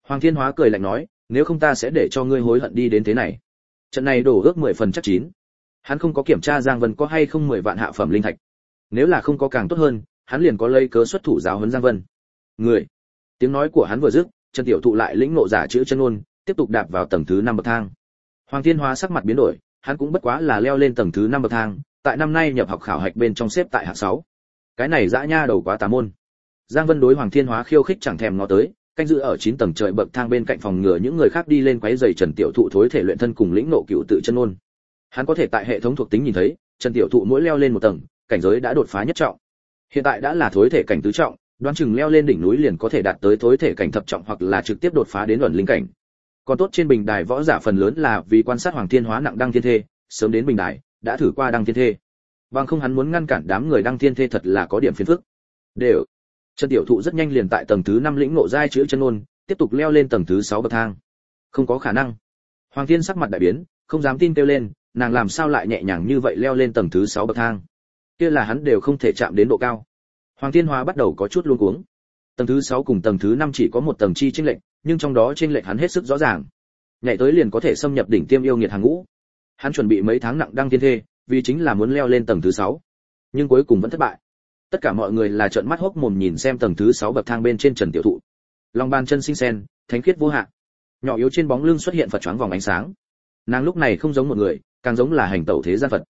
Hoàng Thiên Hóa cười lạnh nói, nếu không ta sẽ để cho ngươi hối hận đi đến thế này. Trận này đổ ước 10 phần chắc chín. Hắn không có kiểm tra Giang Vân có hay không 10 vạn hạ phẩm linh thạch. Nếu là không có càng tốt hơn, hắn liền có lấy cớ xuất thủ giáo huấn Giang Vân. Người. Tiếng nói của hắn vừa dứt, Trần Tiểu Thụ lại lĩnh ngộ giả chữ chân ngôn, tiếp tục đạp vào tầng thứ 5 bậc thang. Hoàng Thiên Hóa sắc mặt biến đổi, hắn cũng bất quá là leo lên tầng thứ 5 bậc thang, tại năm nay nhập học khảo hạch bên trong xếp tại hạng 6. Cái này dã nha đầu quá tà môn. Giang Vân đối Hoàng Thiên Hóa khiêu khích chẳng thèm ngó tới, canh giữ ở 9 tầng trời bậc thang bên cạnh phòng ngừa những người khác đi lên quấy rầy Trần Tiểu Thụ thối thể luyện thân cùng lĩnh ngộ cựu tự chân ngôn. Hắn có thể tại hệ thống thuộc tính nhìn thấy, Trần Tiểu Thụ mỗi leo lên một tầng, cảnh giới đã đột phá nhất trọng. Hiện tại đã là thối thể cảnh tứ trọng, đoán chừng leo lên đỉnh núi liền có thể đạt tới thối thể cảnh thập trọng hoặc là trực tiếp đột phá đến ẩn linh cảnh. Còn tốt trên bình đài võ giả phần lớn là vì quan sát Hoàng Thiên Hóa nặng đăng thiên thê, sớm đến bình đài, đã thử qua đăng thiên thê. Bằng không hắn muốn ngăn cản đám người đăng thiên thê thật là có điểm phiền phức. Đều. Trần Tiểu Thụ rất nhanh liền tại tầng thứ 5 lĩnh ngộ giai chữ chân ngôn, tiếp tục leo lên tầng thứ 6 bậc thang. Không có khả năng. Hoàng Thiên sắc mặt đại biến, không dám tin kêu lên, nàng làm sao lại nhẹ nhàng như vậy leo lên tầng thứ 6 bậc thang? Kia là hắn đều không thể chạm đến độ cao. Hoàng Thiên Hóa bắt đầu có chút luống cuống. Tầng thứ 6 cùng tầng thứ 5 chỉ có một tầng chi chênh lệch, nhưng trong đó chênh lệch hắn hết sức rõ ràng. Nhảy tới liền có thể xâm nhập đỉnh tiêm yêu nghiệt hàng ngũ. Hắn chuẩn bị mấy tháng nặng đăng thiên thê, vì chính là muốn leo lên tầng thứ 6. Nhưng cuối cùng vẫn thất bại. Tất cả mọi người là trợn mắt hốc mồm nhìn xem tầng thứ 6 bậc thang bên trên Trần Tiểu Thụ. Lòng bàn chân xinh xen, thánh khiết vô hạn. Nhỏ yếu trên bóng lưng xuất hiện Phật choáng vòng ánh sáng. Nàng lúc này không giống một người, càng giống là hành tẩu thế gian Phật.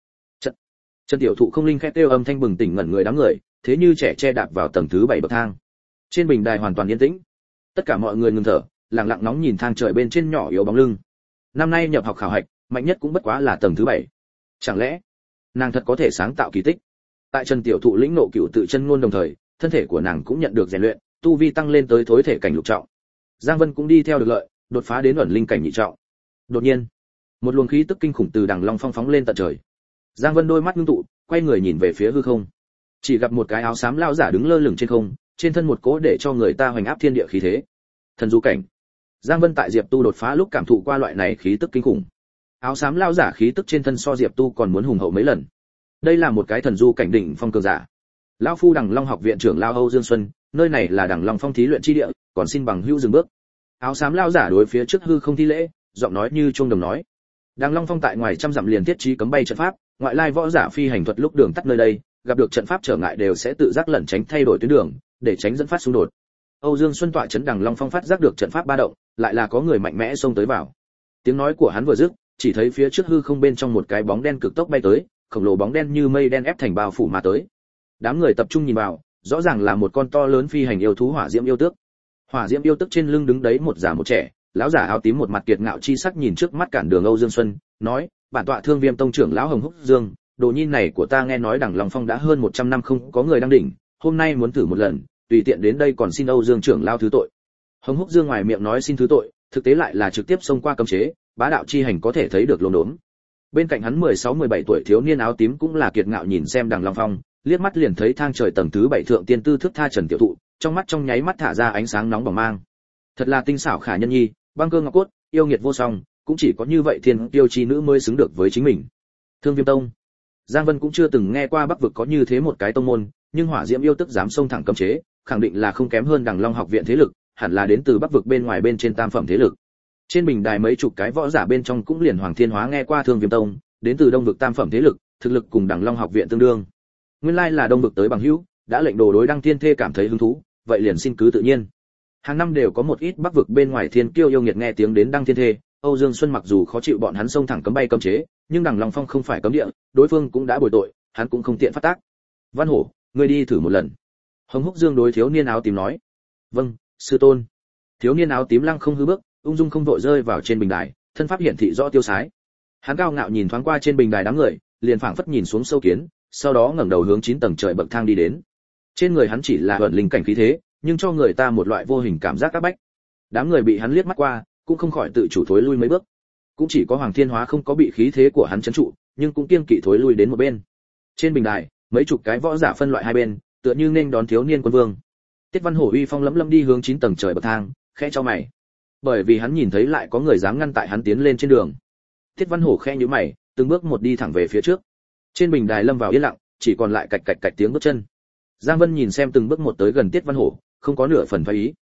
Trần Tiểu Thụ không linh khẽ kêu âm thanh bừng tỉnh ngẩn người đám người, thế như trẻ che đạp vào tầng thứ 7 bậc thang. Trên bình đài hoàn toàn yên tĩnh. Tất cả mọi người ngừng thở, lặng lặng nóng nhìn thang trời bên trên nhỏ yếu bóng lưng. Năm nay nhập học khảo hạch, mạnh nhất cũng bất quá là tầng thứ 7. Chẳng lẽ nàng thật có thể sáng tạo kỳ tích? Tại Trần Tiểu Thụ lĩnh ngộ cựu tự chân ngôn đồng thời, thân thể của nàng cũng nhận được rèn luyện, tu vi tăng lên tới thối thể cảnh lục trọng. Giang Vân cũng đi theo được lợi, đột phá đến ẩn linh cảnh nhị trọng. Đột nhiên, một luồng khí tức kinh khủng từ Đằng Long Phong phóng lên tận trời. Giang Vân đôi mắt ngưng tụ, quay người nhìn về phía hư không. Chỉ gặp một cái áo xám lão giả đứng lơ lửng trên không, trên thân một cỗ để cho người ta hoành áp thiên địa khí thế. Thần du cảnh. Giang Vân tại Diệp Tu đột phá lúc cảm thụ qua loại này khí tức kinh khủng. Áo xám lão giả khí tức trên thân so Diệp Tu còn muốn hùng hậu mấy lần. Đây là một cái thần du cảnh đỉnh phong cường giả. Lão phu Đằng Long học viện trưởng lão Âu Dương Xuân, nơi này là Đằng Long Phong thí luyện chi địa, còn xin bằng hữu dừng bước. Áo xám lão giả đối phía trước hư không thi lễ, giọng nói như chuông đồng nói. Đằng Long Phong tại ngoài trăm dặm liền thiết trí cấm bay trận pháp, ngoại lai võ giả phi hành thuật lúc đường tắt nơi đây, gặp được trận pháp trở ngại đều sẽ tự giác lẩn tránh thay đổi tuyến đường, để tránh dẫn phát xung đột. Âu Dương Xuân tọa trấn Đằng Long Phong phát giác được trận pháp ba động, lại là có người mạnh mẽ xông tới vào. Tiếng nói của hắn vừa dứt, chỉ thấy phía trước hư không bên trong một cái bóng đen cực tốc bay tới, khổng lồ bóng đen như mây đen ép thành bao phủ mà tới. Đám người tập trung nhìn vào, rõ ràng là một con to lớn phi hành yêu thú hỏa diễm yêu tước. Hỏa diễm yêu tước trên lưng đứng đấy một già một trẻ, lão giả áo tím một mặt kiệt ngạo chi sắc nhìn trước mắt cản đường Âu Dương Xuân, nói: "Bản tọa Thương Viêm tông trưởng lão Hồng Húc Dương, đồ nhi này của ta nghe nói Đằng Long Phong đã hơn 100 năm không có người đăng đỉnh, hôm nay muốn thử một lần, tùy tiện đến đây còn xin Âu Dương trưởng lão thứ tội." Hồng Húc Dương ngoài miệng nói xin thứ tội, thực tế lại là trực tiếp xông qua cấm chế, bá đạo chi hành có thể thấy được lồn đốn. Bên cạnh hắn 16-17 tuổi thiếu niên áo tím cũng là kiệt ngạo nhìn xem Đằng Long Phong, liếc mắt liền thấy thang trời tầng thứ 7 thượng tiên tư thức tha Trần Tiểu Thụ, trong mắt trong nháy mắt thả ra ánh sáng nóng bỏng mang. Thật là tinh xảo khả nhân nhi, băng cơ ngọc cốt, yêu nghiệt vô song, cũng chỉ có như vậy thiên tiêu chi nữ mới xứng được với chính mình. Thương Viêm tông. Giang Vân cũng chưa từng nghe qua Bắc vực có như thế một cái tông môn, nhưng hỏa diễm yêu tức dám xông thẳng cấm chế, khẳng định là không kém hơn Đằng Long học viện thế lực, hẳn là đến từ Bắc vực bên ngoài bên trên tam phẩm thế lực. Trên bình đài mấy chục cái võ giả bên trong cũng liền Hoàng Thiên Hóa nghe qua Thương Viêm tông, đến từ Đông vực tam phẩm thế lực, thực lực cùng Đằng Long học viện tương đương. Nguyên lai là Đông vực tới bằng hữu, đã lệnh đồ đối Đăng Thiên Thê cảm thấy hứng thú, vậy liền xin cứ tự nhiên. Hàng năm đều có một ít Bắc vực bên ngoài thiên kiêu yêu nghiệt nghe tiếng đến Đăng Thiên Thê, Âu Dương Xuân mặc dù khó chịu bọn hắn xông thẳng cấm bay cấm chế, nhưng Đằng Long Phong không phải cấm địa, đối phương cũng đã bồi tội, hắn cũng không tiện phát tác. Văn Hổ, ngươi đi thử một lần. Hồng Húc Dương đối thiếu niên áo tím nói. Vâng, sư tôn. Thiếu niên áo tím lăng không hư bước, ung dung không vội rơi vào trên bình đài, thân pháp hiển thị rõ tiêu sái. Hắn cao ngạo nhìn thoáng qua trên bình đài đám người, liền phảng phất nhìn xuống sâu kiến, sau đó ngẩng đầu hướng 9 tầng trời bậc thang đi đến. Trên người hắn chỉ là ẩn linh cảnh khí thế, nhưng cho người ta một loại vô hình cảm giác áp bách. Đám người bị hắn liếc mắt qua, cũng không khỏi tự chủ thối lui mấy bước. Cũng chỉ có Hoàng Thiên Hóa không có bị khí thế của hắn trấn trụ, nhưng cũng kiêng kỵ thối lui đến một bên. Trên bình đài, mấy chục cái võ giả phân loại hai bên, tựa như nên đón thiếu niên quân vương. Tiết Văn Hổ uy phong lẫm lẫm đi hướng 9 tầng trời bậc thang, khẽ chau mày. Bởi vì hắn nhìn thấy lại có người dám ngăn tại hắn tiến lên trên đường. Tiết Văn Hổ khẽ nhíu mày, từng bước một đi thẳng về phía trước. Trên bình đài lâm vào yên lặng, chỉ còn lại cạch cạch cạch tiếng bước chân. Giang Vân nhìn xem từng bước một tới gần Tiết Văn Hổ, không có nửa phần phái ý.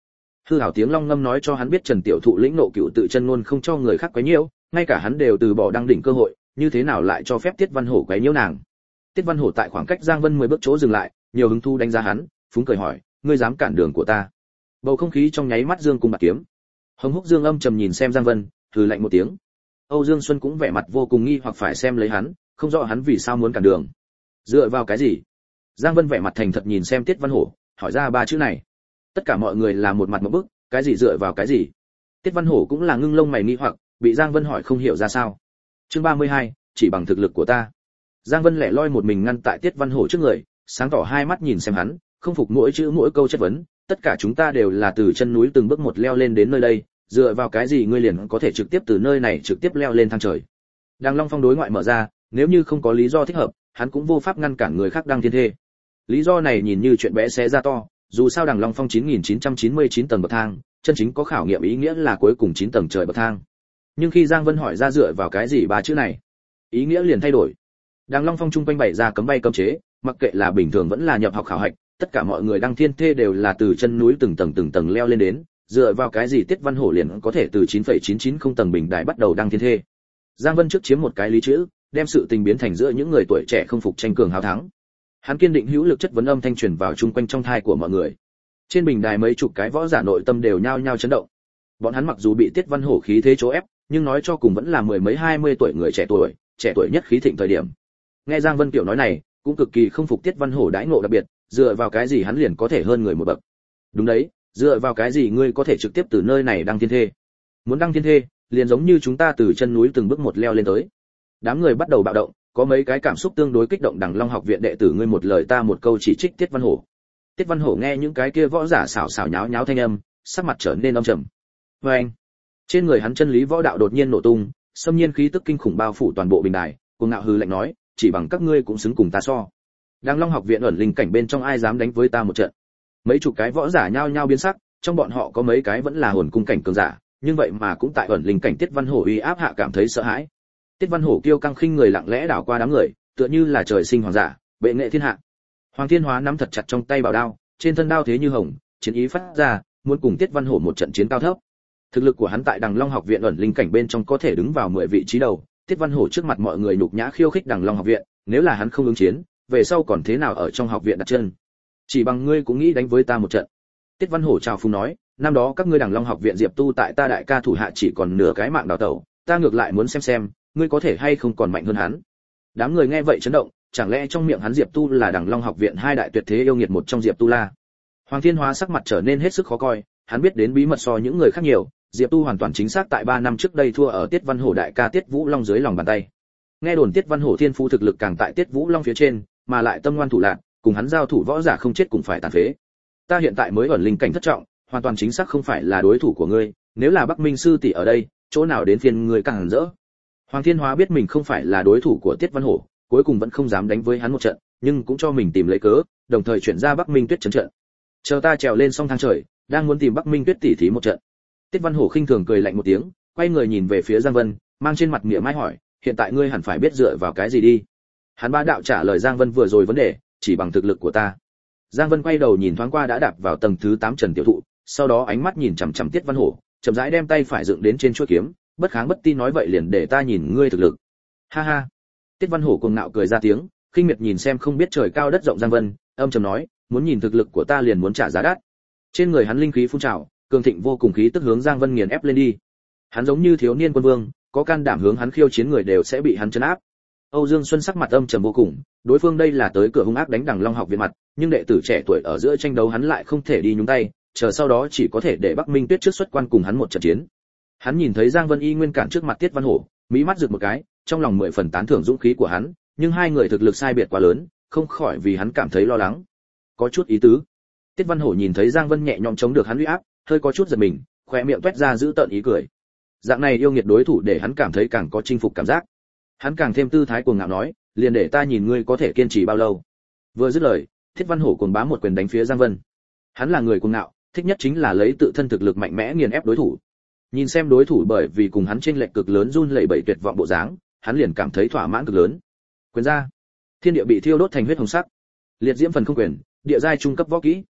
Hư hảo tiếng long ngâm nói cho hắn biết Trần Tiểu Thụ lĩnh nộ cựu tự chân ngôn không cho người khác quấy nhiễu, ngay cả hắn đều từ bỏ đăng đỉnh cơ hội, như thế nào lại cho phép Tiết Văn Hổ quấy nhiễu nàng. Tiết Văn Hổ tại khoảng cách Giang Vân 10 bước chỗ dừng lại, nhiều hứng thú đánh giá hắn, phúng cười hỏi, ngươi dám cản đường của ta? Bầu không khí trong nháy mắt dương cung bạc kiếm. Hồng Húc Dương âm trầm nhìn xem Giang Vân, hừ lạnh một tiếng. Âu Dương Xuân cũng vẻ mặt vô cùng nghi hoặc phải xem lấy hắn, không rõ hắn vì sao muốn cản đường. Dựa vào cái gì? Giang Vân vẻ mặt thành thật nhìn xem Tiết Văn Hổ, hỏi ra ba chữ này. Tất cả mọi người là một mặt ngộp bức, cái gì dựa vào cái gì? Tiết Văn Hổ cũng là ngưng lông mày nghi hoặc, bị Giang Vân hỏi không hiểu ra sao. Chương 32, chỉ bằng thực lực của ta. Giang Vân lẻ loi một mình ngăn tại Tiết Văn Hổ trước người, sáng tỏ hai mắt nhìn xem hắn, không phục mỗi chữ mỗi câu chất vấn, tất cả chúng ta đều là từ chân núi từng bước một leo lên đến nơi đây, dựa vào cái gì ngươi liền có thể trực tiếp từ nơi này trực tiếp leo lên thang trời? Đằng Long Phong đối ngoại mở ra, nếu như không có lý do thích hợp, hắn cũng vô pháp ngăn cản người khác đăng thiên thê. Lý do này nhìn như chuyện bé xé ra to, dù sao Đằng Long Phong 9999 tầng bậc thang, chân chính có khảo nghiệm ý nghĩa là cuối cùng 9 tầng trời bậc thang. Nhưng khi Giang Vân hỏi ra dựa vào cái gì ba chữ này, ý nghĩa liền thay đổi. Đằng Long Phong trung quanh bày ra cấm bay cấm chế, mặc kệ là bình thường vẫn là nhập học khảo hạch, tất cả mọi người đăng thiên thê đều là từ chân núi từng tầng leo lên đến, dựa vào cái gì Tiết Văn Hổ liền có thể từ 9,990 tầng bình đài bắt đầu đăng thiên thê. Giang Vân trước chiếm một cái lý chữ, đem sự tình biến thành giữa những người tuổi trẻ không phục tranh cường hào thắng. Hắn kiên định hữu lực chất vấn âm thanh truyền vào chung quanh trong thai của mọi người. Trên bình đài mấy chục cái võ giả nội tâm đều nhao nhao chấn động. Bọn hắn mặc dù bị Tiết Văn Hổ khí thế chỗ ép, nhưng nói cho cùng vẫn là mười mấy 20 tuổi người trẻ tuổi nhất khí thịnh thời điểm. Nghe Giang Vân kiểu nói này, cũng cực kỳ không phục Tiết Văn Hổ đãi ngộ đặc biệt, dựa vào cái gì hắn liền có thể hơn người một bậc? Đúng đấy, dựa vào cái gì ngươi có thể trực tiếp từ nơi này đăng thiên thê? Muốn đăng thiên thê, liền giống như chúng ta từ chân núi từng bước một leo lên tới. Đám người bắt đầu bạo động, có mấy cái cảm xúc tương đối kích động. Đằng Long học viện đệ tử ngươi một lời ta một câu chỉ trích Tiết Văn Hổ. Tiết Văn Hổ nghe những cái kia võ giả xảo xảo nháo nháo thanh âm, sắc mặt trở nên âm trầm. Anh, trên người hắn chân lý võ đạo đột nhiên nổ tung, xâm nhiên khí tức kinh khủng bao phủ toàn bộ bình đài, cuồng ngạo hừ lạnh nói, chỉ bằng các ngươi cũng xứng cùng ta so. Đằng Long học viện ẩn linh cảnh bên trong ai dám đánh với ta một trận? Mấy chục cái võ giả nhao nhao biến sắc, trong bọn họ có mấy cái vẫn là hồn cung cảnh cường giả, nhưng vậy mà cũng tại ẩn linh cảnh Tiết Văn Hổ uy áp hạ cảm thấy sợ hãi. Tiết Văn Hổ kiêu căng khinh người lặng lẽ đảo qua đám người, tựa như là trời sinh hoàng giả, bệ nghệ thiên hạ. Hoàng Thiên Hóa nắm thật chặt trong tay bảo đao, trên thân đao thế như hồng, chiến ý phát ra, muốn cùng Tiết Văn Hổ một trận chiến cao thấp. Thực lực của hắn tại Đằng Long học viện ẩn linh cảnh bên trong có thể đứng vào 10 vị trí đầu, Tiết Văn Hổ trước mặt mọi người nhục nhã khiêu khích Đằng Long học viện, nếu là hắn không ứng chiến, về sau còn thế nào ở trong học viện đặt chân? Chỉ bằng ngươi cũng nghĩ đánh với ta một trận? Tiết Văn Hổ chào phúng nói, năm đó các ngươi Đằng Long học viện Diệp Tu tại ta đại ca thủ hạ chỉ còn nửa cái mạng đào tẩu, ta ngược lại muốn xem ngươi có thể hay không còn mạnh hơn hắn. Đám người nghe vậy chấn động, chẳng lẽ trong miệng hắn Diệp Tu là Đằng Long học viện hai đại tuyệt thế yêu nghiệt một trong Diệp Tu La? Hoàng Thiên Hóa sắc mặt trở nên hết sức khó coi, hắn biết đến bí mật so những người khác nhiều, Diệp Tu hoàn toàn chính xác tại 3 năm trước đây thua ở Tiết Văn Hổ đại ca Tiết Vũ Long dưới lòng bàn tay. Nghe đồn Tiết Văn Hổ thiên phú thực lực càng tại Tiết Vũ Long phía trên, mà lại tâm ngoan thủ lạn, cùng hắn giao thủ võ giả không chết cũng phải tàn phế. Ta hiện tại mới ẩn linh cảnh thất trọng, hoàn toàn chính xác không phải là đối thủ của ngươi, nếu là Bắc Minh sư tỷ ở đây, chỗ nào đến phiền ngươi càng hẳn rỡ. Hoàng Thiên Hóa biết mình không phải là đối thủ của Tiết Văn Hổ, cuối cùng vẫn không dám đánh với hắn một trận, nhưng cũng cho mình tìm lấy cớ, đồng thời chuyển ra Bắc Minh Tuyết trấn trận. Chờ ta trèo lên song thang trời, đang muốn tìm Bắc Minh Tuyết tỷ thí một trận. Tiết Văn Hổ khinh thường cười lạnh một tiếng, quay người nhìn về phía Giang Vân, mang trên mặt mỉa mai hỏi, hiện tại ngươi hẳn phải biết dựa vào cái gì đi. Hắn bá đạo trả lời Giang Vân vừa rồi vấn đề, chỉ bằng thực lực của ta. Giang Vân quay đầu nhìn thoáng qua đã đạp vào tầng thứ 8 Trần Tiểu Thụ, sau đó ánh mắt nhìn chằm chằm Tiết Văn Hổ, chậm rãi đem tay phải dựng đến trên chuôi kiếm, bất kháng bất ti nói vậy liền để ta nhìn ngươi thực lực. Ha ha. Tiết Văn Hổ cuồng ngạo cười ra tiếng, khinh miệt nhìn xem không biết trời cao đất rộng Giang Vân, âm trầm nói, muốn nhìn thực lực của ta liền muốn trả giá đắt. Trên người hắn linh khí phun trào, cường thịnh vô cùng khí tức hướng Giang Vân nghiền ép lên đi. Hắn giống như thiếu niên quân vương, có can đảm hướng hắn khiêu chiến người đều sẽ bị hắn trấn áp. Âu Dương Xuân sắc mặt âm trầm vô cùng, đối phương đây là tới cửa hung ác đánh Đằng Long học viện mặt, nhưng đệ tử trẻ tuổi ở giữa tranh đấu hắn lại không thể đi nhúng tay, chờ sau đó chỉ có thể để Bắc Minh Tuyết trước xuất quan cùng hắn một trận chiến. Hắn nhìn thấy Giang Vân y nguyên cản trước mặt Tiết Văn Hổ, mỹ mắt rực một cái, trong lòng 10 phần tán thưởng dũng khí của hắn, nhưng hai người thực lực sai biệt quá lớn, không khỏi vì hắn cảm thấy lo lắng. Có chút ý tứ. Tiết Văn Hổ nhìn thấy Giang Vân nhẹ nhõm chống được hắn uy áp, hơi có chút giật mình, khóe miệng toét ra giữ tợn ý cười. Dạng này yêu nghiệt đối thủ để hắn cảm thấy càng có chinh phục cảm giác. Hắn càng thêm tư thái cuồng ngạo nói, liền để ta nhìn ngươi có thể kiên trì bao lâu. Vừa dứt lời, Tiết Văn Hổ cuồng bá một quyền đánh phía Giang Vân. Hắn là người cuồng ngạo, thích nhất chính là lấy tự thân thực lực mạnh mẽ nghiền ép đối thủ. Nhìn xem đối thủ bởi vì cùng hắn chênh lệch cực lớn run lẩy bẩy tuyệt vọng bộ dáng, hắn liền cảm thấy thỏa mãn cực lớn. Quyền ra, thiên địa bị thiêu đốt thành huyết hồng sắc. Liệt diễm phần không quyền, địa giai trung cấp võ kỹ.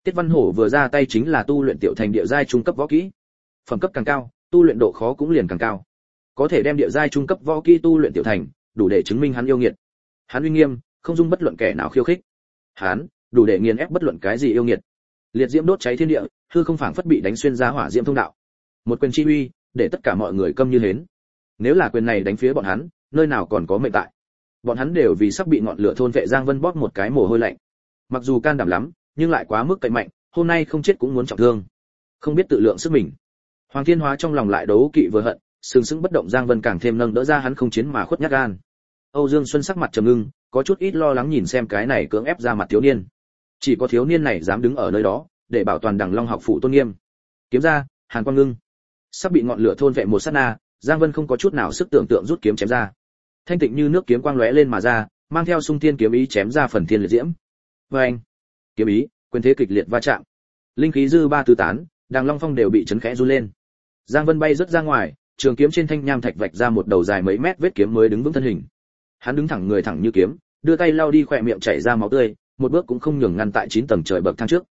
Tiết Văn Hổ vừa ra tay chính là tu luyện tiểu thành địa giai trung cấp võ kỹ. Phẩm cấp càng cao, tu luyện độ khó cũng liền càng cao. Có thể đem địa giai trung cấp võ kỹ tu luyện tiểu thành, đủ để chứng minh hắn yêu nghiệt. Hắn uy nghiêm, không dung bất luận kẻ nào khiêu khích. Hắn đủ để nghiền ép bất luận cái gì yêu nghiệt. Liệt diễm đốt cháy thiên địa, hư không phảng phất bị đánh xuyên ra hỏa diễm thông đạo. Một quyền chi uy, để tất cả mọi người câm như hến. Nếu là quyền này đánh phía bọn hắn, nơi nào còn có mệnh tại. Bọn hắn đều vì sắp bị ngọn lửa thôn vệ Giang Vân bóp một cái mồ hôi lạnh. Mặc dù can đảm lắm, nhưng lại quá mức cậy mạnh, hôm nay không chết cũng muốn trọng thương. Không biết tự lượng sức mình. Hoàng Thiên Hóa trong lòng lại đấu kỵ vừa hận, sừng sững bất động Giang Vân càng thêm nâng đỡ ra hắn không chiến mà khuất nhát gan. Âu Dương Xuân sắc mặt trầm ngưng, có chút ít lo lắng nhìn xem cái này cưỡng ép ra mặt thiếu niên. Chỉ có thiếu niên này dám đứng ở nơi đó, để bảo toàn Đằng Long học phụ tôn nghiêm. Kiếm ra, Hàn Quang ngưng. Sắp bị ngọn lửa thôn vệ một sát na, Giang Vân không có chút nào sức tưởng tượng rút kiếm chém ra. Thanh tịnh như nước kiếm quang lóe lên mà ra, mang theo xung thiên kiếm ý chém ra phần thiên liệt diễm. Oeng! Kiếm ý, quyền thế kịch liệt va chạm. Linh khí dư ba tứ tán, Đằng Long Phong đều bị chấn khẽ run lên. Giang Vân bay rất ra ngoài, trường kiếm trên thanh nham thạch vạch ra một đầu dài mấy mét vết kiếm mới đứng vững thân hình. Hắn đứng thẳng người thẳng như kiếm, đưa tay lau đi khỏe miệng chảy ra máu tươi, một bước cũng không nhường ngăn tại 9 tầng trời bậc thang trước.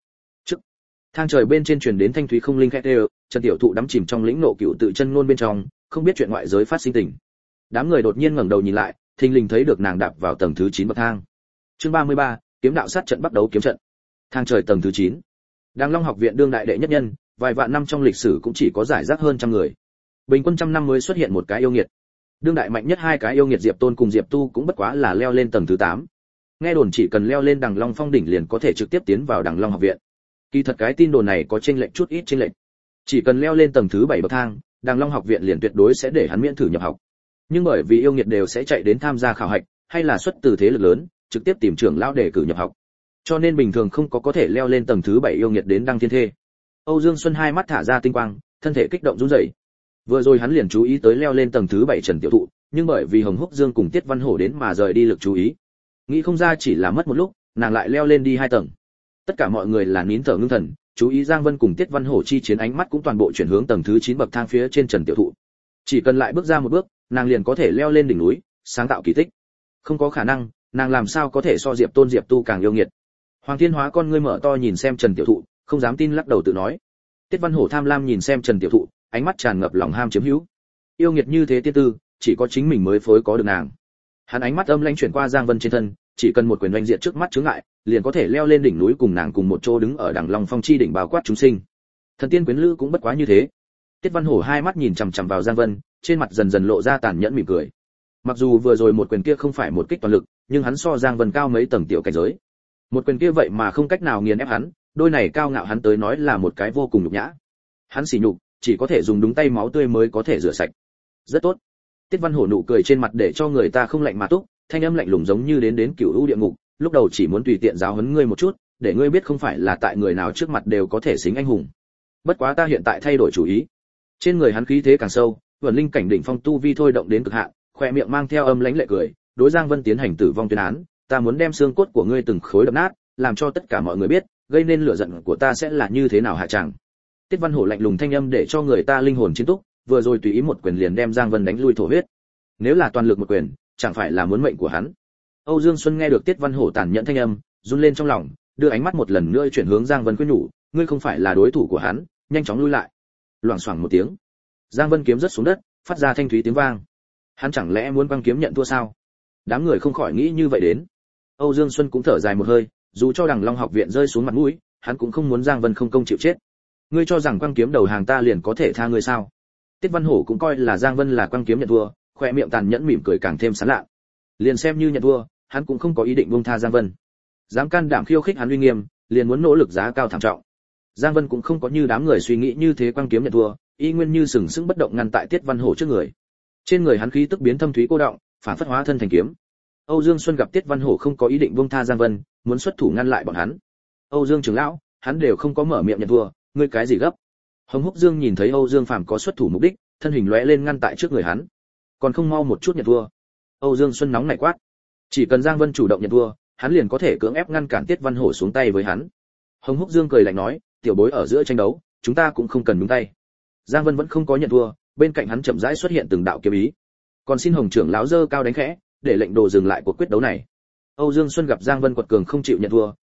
Thang trời bên trên truyền đến thanh thúy không linh khẽ đều, Trần Tiểu Thụ đắm chìm trong lĩnh nộ cựu tự chân ngôn bên trong, không biết chuyện ngoại giới phát sinh tình. Đám người đột nhiên ngẩng đầu nhìn lại, thình lình thấy được nàng đạp vào tầng thứ 9 bậc thang. Chương 33, kiếm đạo sát trận bắt đầu kiếm trận. Thang trời tầng thứ 9. Đằng Long học viện đương đại đệ nhất nhân, vài vạn năm trong lịch sử cũng chỉ có giải rác hơn trăm người. Bình quân trăm năm mới xuất hiện một cái yêu nghiệt. Đương đại mạnh nhất hai cái yêu nghiệt Diệp Tôn cùng Diệp Tu cũng bất quá là leo lên tầng thứ 8. Nghe đồn chỉ cần leo lên Đằng Long Phong đỉnh liền có thể trực tiếp tiến vào Đằng Long học viện. Kỳ thật cái tin đồn này có chênh lệch chút ít chênh lệch. Chỉ cần leo lên tầng thứ 7 bậc thang, Đằng Long học viện liền tuyệt đối sẽ để hắn miễn thử nhập học. Nhưng bởi vì yêu nghiệt đều sẽ chạy đến tham gia khảo hạch, hay là xuất từ thế lực lớn, trực tiếp tìm trưởng lão để cử nhập học. Cho nên bình thường không có thể leo lên tầng thứ 7 yêu nghiệt đến đăng thiên thê. Âu Dương Xuân hai mắt thả ra tinh quang, thân thể kích động run rẩy. Vừa rồi hắn liền chú ý tới leo lên tầng thứ 7 Trần Tiểu Thụ, nhưng bởi vì Hồng Húc Dương cùng Tiết Văn Hổ đến mà rời đi lực chú ý. Nghĩ không ra chỉ là mất một lúc, nàng lại leo lên đi 2 tầng. Tất cả mọi người là nín thở ngưng thần, chú ý Giang Vân cùng Tiết Văn Hổ chi chiến ánh mắt cũng toàn bộ chuyển hướng tầng thứ 9 bậc thang phía trên Trần Tiểu Thụ. Chỉ cần lại bước ra một bước, nàng liền có thể leo lên đỉnh núi, sáng tạo kỳ tích. Không có khả năng, nàng làm sao có thể so Diệp Tôn Diệp Tu càng yêu nghiệt. Hoàng Thiên Hóa con ngươi mở to nhìn xem Trần Tiểu Thụ, không dám tin lắc đầu tự nói. Tiết Văn Hổ tham lam nhìn xem Trần Tiểu Thụ, ánh mắt tràn ngập lòng ham chiếm hữu. Yêu nghiệt như thế tiên tư, chỉ có chính mình mới phối có được nàng. Hắn ánh mắt âm lãnh chuyển qua Giang Vân trên thân, chỉ cần một quyền oanh diện trước mắt chướng ngại, liền có thể leo lên đỉnh núi cùng nàng cùng một chỗ đứng ở Đằng Long Phong chi đỉnh bao quát chúng sinh. Thần tiên quyến lữ cũng bất quá như thế. Tiết Văn Hổ hai mắt nhìn chằm chằm vào Giang Vân, trên mặt dần dần lộ ra tàn nhẫn mỉm cười. Mặc dù vừa rồi một quyền kia không phải một kích toàn lực, nhưng hắn so Giang Vân cao mấy tầng tiểu cảnh giới. Một quyền kia vậy mà không cách nào nghiền ép hắn, đôi này cao ngạo hắn tới nói là một cái vô cùng nhục nhã. Hắn sỉ nhục, chỉ có thể dùng đúng tay máu tươi mới có thể rửa sạch. Rất tốt. Tiết Văn Hổ nụ cười trên mặt để cho người ta không lạnh mà túc, thanh âm lạnh lùng giống như đến cửu u địa ngục, lúc đầu chỉ muốn tùy tiện giáo huấn ngươi một chút, để ngươi biết không phải là tại người nào trước mặt đều có thể xính anh hùng. Bất quá ta hiện tại thay đổi chủ ý. Trên người hắn khí thế càng sâu, Vượn linh cảnh đỉnh phong tu vi thôi động đến cực hạn, khóe miệng mang theo âm lãnh lệ cười, đối Giang Vân tiến hành tử vong tuyên án, ta muốn đem xương cốt của ngươi từng khối đập nát, làm cho tất cả mọi người biết, gây nên lửa giận của ta sẽ là như thế nào hạ chẳng. Tiết Văn Hổ lạnh lùng thanh âm để cho người ta linh hồn chiến túc, vừa rồi tùy ý một quyền liền đem Giang Vân đánh lui thổ huyết. Nếu là toàn lực một quyền, chẳng phải là muốn mệnh của hắn. Âu Dương Xuân nghe được Tiết Văn Hổ tàn nhẫn thanh âm, run lên trong lòng, đưa ánh mắt một lần nữa chuyển hướng Giang Vân khuyên nhủ, ngươi không phải là đối thủ của hắn, nhanh chóng lui lại. Loảng xoảng một tiếng, Giang Vân kiếm rớt xuống đất, phát ra thanh thúy tiếng vang. Hắn chẳng lẽ muốn băng kiếm nhận thua sao? Đám người không khỏi nghĩ như vậy đến. Âu Dương Xuân cũng thở dài một hơi, dù cho Đằng Long học viện rơi xuống mặt mũi, hắn cũng không muốn Giang Vân không công chịu chết. Ngươi cho rằng quăng kiếm đầu hàng ta liền có thể tha ngươi sao? Tiết Văn Hổ cũng coi là Giang Vân là quăng kiếm nhận thua, khoe miệng tàn nhẫn mỉm cười càng thêm sán lạ. Liền xem như nhận thua, hắn cũng không có ý định buông tha Giang Vân. Dám can đảm khiêu khích hắn uy nghiêm, liền muốn nỗ lực giá cao thảm trọng. Giang Vân cũng không có như đám người suy nghĩ như thế quăng kiếm nhận thua, y nguyên như sừng sững bất động ngăn tại Tiết Văn Hổ trước người. Trên người hắn khí tức biến thâm thúy cô động, phản phất hóa thân thành kiếm. Âu Dương Xuân gặp Tiết Văn Hổ không có ý định buông tha Giang Vân, muốn xuất thủ ngăn lại bọn hắn. Âu Dương trưởng lão, hắn đều không có mở miệng nhận thua, ngươi cái gì gấp? Hồng Húc Dương nhìn thấy Âu Dương Phàm có xuất thủ mục đích, thân hình lóe lên ngăn tại trước người hắn. Còn không mau một chút nhận thua. Âu Dương Xuân nóng nảy quát. Chỉ cần Giang Vân chủ động nhận thua, hắn liền có thể cưỡng ép ngăn cản Tiết Văn Hổ xuống tay với hắn. Hồng Húc Dương cười lạnh nói, tiểu bối ở giữa tranh đấu, chúng ta cũng không cần nhúng tay. Giang Vân vẫn không có nhận thua, bên cạnh hắn chậm rãi xuất hiện từng đạo kiếm ý. Còn xin Hồng trưởng lão giơ cao đánh khẽ, để lệnh đồ dừng lại cuộc quyết đấu này. Âu Dương Xuân gặp Giang Vân quật cường không chịu nhận thua,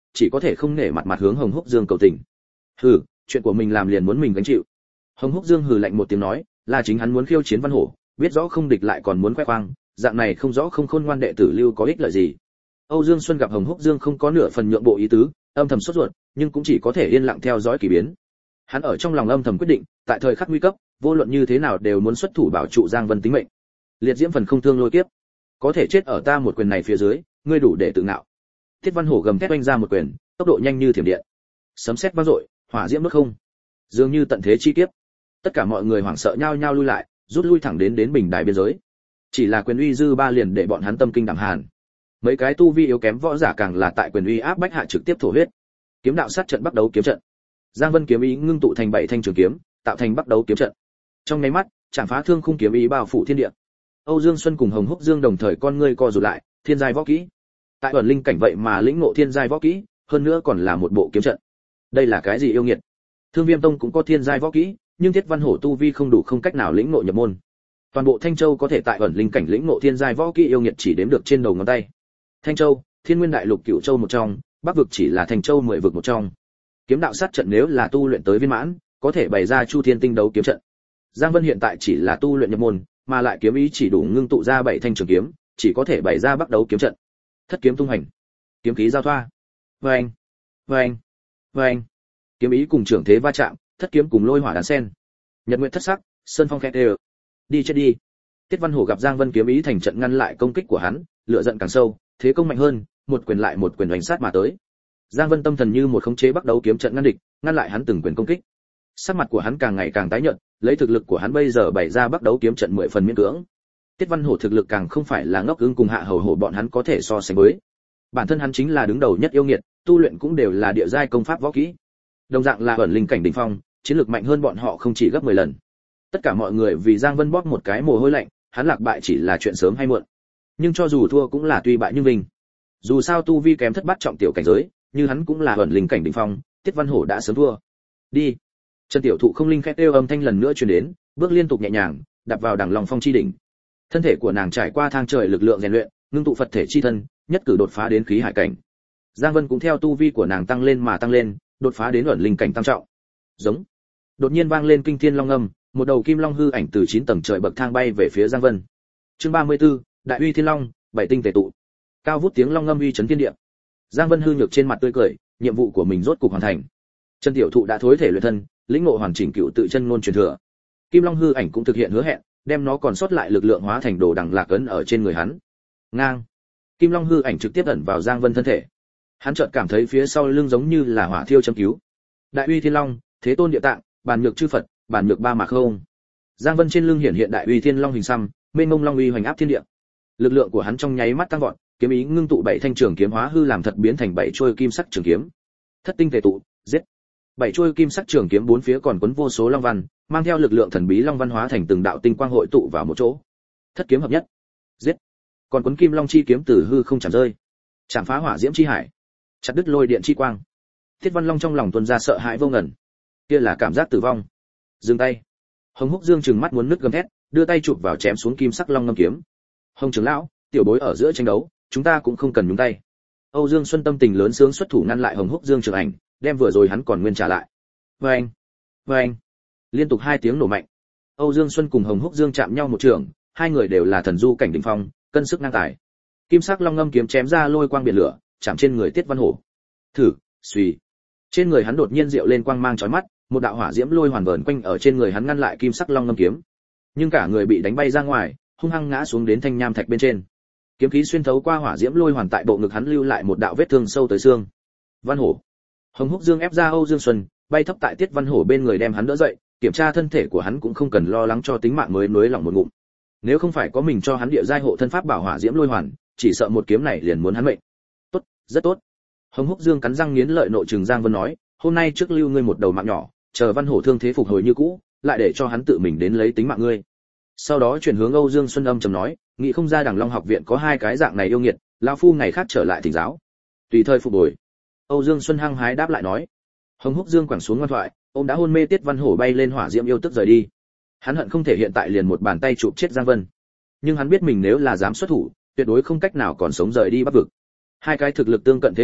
chỉ có thể không nể mặt mặt hướng Hồng Húc Dương cầu tình. Hừ, chuyện của mình làm liền muốn mình gánh chịu. Hồng Húc Dương hừ lạnh một tiếng nói, là chính hắn muốn khiêu chiến Văn Hổ, biết rõ không địch lại còn muốn khoe khoang, dạng này không rõ không khôn ngoan đệ tử lưu có ích lợi gì. Âu Dương Xuân gặp Hồng Húc Dương không có nửa phần nhượng bộ ý tứ, âm thầm sốt ruột, nhưng cũng chỉ có thể yên lặng theo dõi kỳ biến. Hắn ở trong lòng âm thầm quyết định, tại thời khắc nguy cấp, vô luận như thế nào đều muốn xuất thủ bảo trụ Giang Vân tính mệnh. Liệt diễm phần không thương lôi kiếp, có thể chết ở ta một quyền này phía dưới, ngươi đủ để tự ngạo. Tiết Văn Hổ gầm thét oanh ra một quyền, tốc độ nhanh như thiểm điện. Sấm sét vang dội, hỏa diễm đốt không, dường như tận thế chi kiếp. Tất cả mọi người hoảng sợ nhao nhao lui lại, rút lui thẳng đến bình đài biên giới. Chỉ là quyền uy dư ba liền để bọn hắn tâm kinh đảm hàn. Mấy cái tu vi yếu kém võ giả càng là tại quyền uy áp bách hạ trực tiếp thổ huyết. Kiếm đạo sát trận bắt đấu kiếm trận. Giang Vân kiếm ý ngưng tụ thành 7 thanh trường kiếm, tạo thành bắt đấu kiếm trận. Trong nháy mắt, chạm phá thương khung kiếm ý bao phủ thiên địa. Âu Dương Xuân cùng Hồng Húc Dương đồng thời con ngươi co rụt lại, thiên giai võ kỹ. Tại ẩn linh cảnh vậy mà lĩnh ngộ thiên giai võ kỹ, hơn nữa còn là một bộ kiếm trận. Đây là cái gì yêu nghiệt? Thương Viêm Tông cũng có thiên giai võ kỹ, nhưng Thiết Văn Hổ tu vi không đủ không cách nào lĩnh ngộ nhập môn. Toàn bộ Thanh Châu có thể tại ẩn linh cảnh lĩnh ngộ thiên giai võ kỹ yêu nghiệt chỉ đếm được trên đầu ngón tay. Thanh Châu, Thiên Nguyên Đại Lục Cửu Châu một trong, Bắc vực chỉ là Thanh Châu 10 vực một trong. Kiếm đạo sát trận nếu là tu luyện tới viên mãn, có thể bày ra Chu Thiên Tinh đấu kiếm trận. Giang Vân hiện tại chỉ là tu luyện nhập môn, mà lại kiếm ý chỉ đủ ngưng tụ ra 7 thanh trường kiếm, chỉ có thể bày ra bắt đấu kiếm trận. Thất kiếm tung hành, kiếm khí giao thoa. Oeng, oeng, oeng. Kiếm ý cùng trưởng thế va chạm, thất kiếm cùng lôi hỏa đan sen. Nhật nguyệt thất sắc, sơn phong khẽ đều. Đi chết đi. Tiết Văn Hổ gặp Giang Vân kiếm ý thành trận ngăn lại công kích của hắn, lửa giận càng sâu, thế công mạnh hơn, một quyền lại một quyền đánh sát mà tới. Giang Vân tâm thần như một khống chế bắt đấu kiếm trận ngăn địch, ngăn lại hắn từng quyền công kích. Sắc mặt của hắn càng ngày càng tái nhợt, lấy thực lực của hắn bây giờ bày ra bắt đấu kiếm trận 10 phần miễn cưỡng. Tiết Văn Hổ thực lực càng không phải là ngốc ưng cùng Hạ Hầu Hổ bọn hắn có thể so sánh với. Bản thân hắn chính là đứng đầu nhất yêu nghiệt, tu luyện cũng đều là địa giai công pháp võ kỹ. Đồng dạng là ẩn linh cảnh đỉnh phong, chiến lược mạnh hơn bọn họ không chỉ gấp 10 lần. Tất cả mọi người vì Giang Vân bóp một cái mồ hôi lạnh, hắn lạc bại chỉ là chuyện sớm hay muộn. Nhưng cho dù thua cũng là tuy bại nhưng vinh. Dù sao tu vi kém thất bát trọng tiểu cảnh giới, như hắn cũng là ẩn linh cảnh đỉnh phong, Tiết Văn Hổ đã sớm thua. Đi. Trần Tiểu Thụ không linh khẽ kêu âm thanh lần nữa truyền đến, bước liên tục nhẹ nhàng, đạp vào đằng long phong chi đỉnh. Thân thể của nàng trải qua thang trời lực lượng rèn luyện, ngưng tụ Phật thể chi thân, nhất cử đột phá đến khí hải cảnh. Giang Vân cũng theo tu vi của nàng tăng lên mà tăng lên, đột phá đến ẩn linh cảnh tam trọng. Giống. Đột nhiên vang lên kinh thiên long ngâm, một đầu kim long hư ảnh từ 9 tầng trời bậc thang bay về phía Giang Vân. Chương 34, Đại uy thiên long, 7 tinh tề tụ. Cao vút tiếng long ngâm uy chấn thiên địa. Giang Vân hư nhược trên mặt tươi cười, nhiệm vụ của mình rốt cục hoàn thành. Trần Tiểu Thụ đã thối thể luyện thân, lĩnh ngộ hoàn chỉnh cựu tự chân ngôn truyền thừa. Kim Long hư ảnh cũng thực hiện hứa hẹn, đem nó còn sót lại lực lượng hóa thành đồ đằng lạc ấn ở trên người hắn. Ngang. Kim Long hư ảnh trực tiếp ẩn vào Giang Vân thân thể. Hắn chợt cảm thấy phía sau lưng giống như là hỏa thiêu châm cứu. Đại uy thiên long, thế tôn địa tạng, bàn nhược chư Phật, bàn nhược ba mạc không. Giang Vân trên lưng hiển hiện đại uy thiên long hình xăm, mênh mông long uy hoành áp thiên địa. Lực lượng của hắn trong nháy mắt tăng vọt, kiếm ý ngưng tụ 7 thanh trường kiếm hóa hư làm thật biến thành 7 chuôi kim sắc trường kiếm. Thất tinh tề tụ, giết. 7 chuôi kim sắc trường kiếm bốn phía còn quấn vô số long văn, mang theo lực lượng thần bí long văn hóa thành từng đạo tinh quang hội tụ vào một chỗ. Thất kiếm hợp nhất, giết. Còn quấn kim long chi kiếm từ hư không chạm rơi, chạm phá hỏa diễm chi hải, chặt đứt lôi điện chi quang. Thiết Văn Long trong lòng tuôn ra sợ hãi vô ngần. Kia là cảm giác tử vong. Dừng tay. Hồng Húc Dương trừng mắt muốn nứt gầm thét, đưa tay chụp vào chém xuống kim sắc long ngâm kiếm. Hồng trưởng lão, tiểu bối ở giữa tranh đấu, chúng ta cũng không cần nhúng tay. Âu Dương Xuân tâm tình lớn sướng xuất thủ ngăn lại Hồng Húc Dương trường ảnh, đem vừa rồi hắn còn nguyên trả lại. Oeng, oeng. Liên tục 2 tiếng nổ mạnh. Âu Dương Xuân cùng Hồng Húc Dương chạm nhau một trường, hai người đều là thần du cảnh đỉnh phong, cân sức ngang tài. Kim sắc long ngâm kiếm chém ra lôi quang biển lửa, chạm trên người Tiết Văn Hổ. Thử, xuy. Trên người hắn đột nhiên diệu lên quang mang chói mắt, một đạo hỏa diễm lôi hoàn vờn quanh ở trên người hắn ngăn lại kim sắc long ngâm kiếm. Nhưng cả người bị đánh bay ra ngoài, hung hăng ngã xuống đến thanh nham thạch bên trên. Kiếm khí xuyên thấu qua hỏa diễm lôi hoàn tại bộ ngực hắn lưu lại một đạo vết thương sâu tới xương. Văn Hổ. Hồng Húc Dương ép ra Âu Dương Xuân, bay thấp tại Tiết Văn Hổ bên người đem hắn đỡ dậy, kiểm tra thân thể của hắn cũng không cần lo lắng cho tính mạng mới nới lỏng một ngụm. Nếu không phải có mình cho hắn địa giai hộ thân pháp bảo hỏa diễm lôi hoàn, chỉ sợ một kiếm này liền muốn hắn mệnh. Tốt, rất tốt. Hồng Húc Dương cắn răng nghiến lợi nộ trừng Giang Vân nói, hôm nay trước lưu ngươi một đầu mạng nhỏ, chờ Văn Hổ thương thế phục hồi như cũ, lại để cho hắn tự mình đến lấy tính mạng ngươi. Sau đó chuyển hướng Âu Dương Xuân âm trầm nói, nghĩ không ra Đằng Long học viện có 2 cái dạng này yêu nghiệt, lão phu ngày khác trở lại thỉnh giáo. Tùy thời phục hồi. Âu Dương Xuân hăng hái đáp lại nói. Hồng Húc Dương quẳng xuống ngoan thoại, ôm đã hôn mê Tiết Văn Hổ bay lên hỏa diễm yêu tức rời đi. Hắn hận không thể hiện tại liền một bàn tay chụp chết Giang Vân. Nhưng hắn biết mình nếu là dám xuất thủ, tuyệt đối không cách nào còn sống rời đi Bắc vực. 2 cái thực lực tương cận thế lực,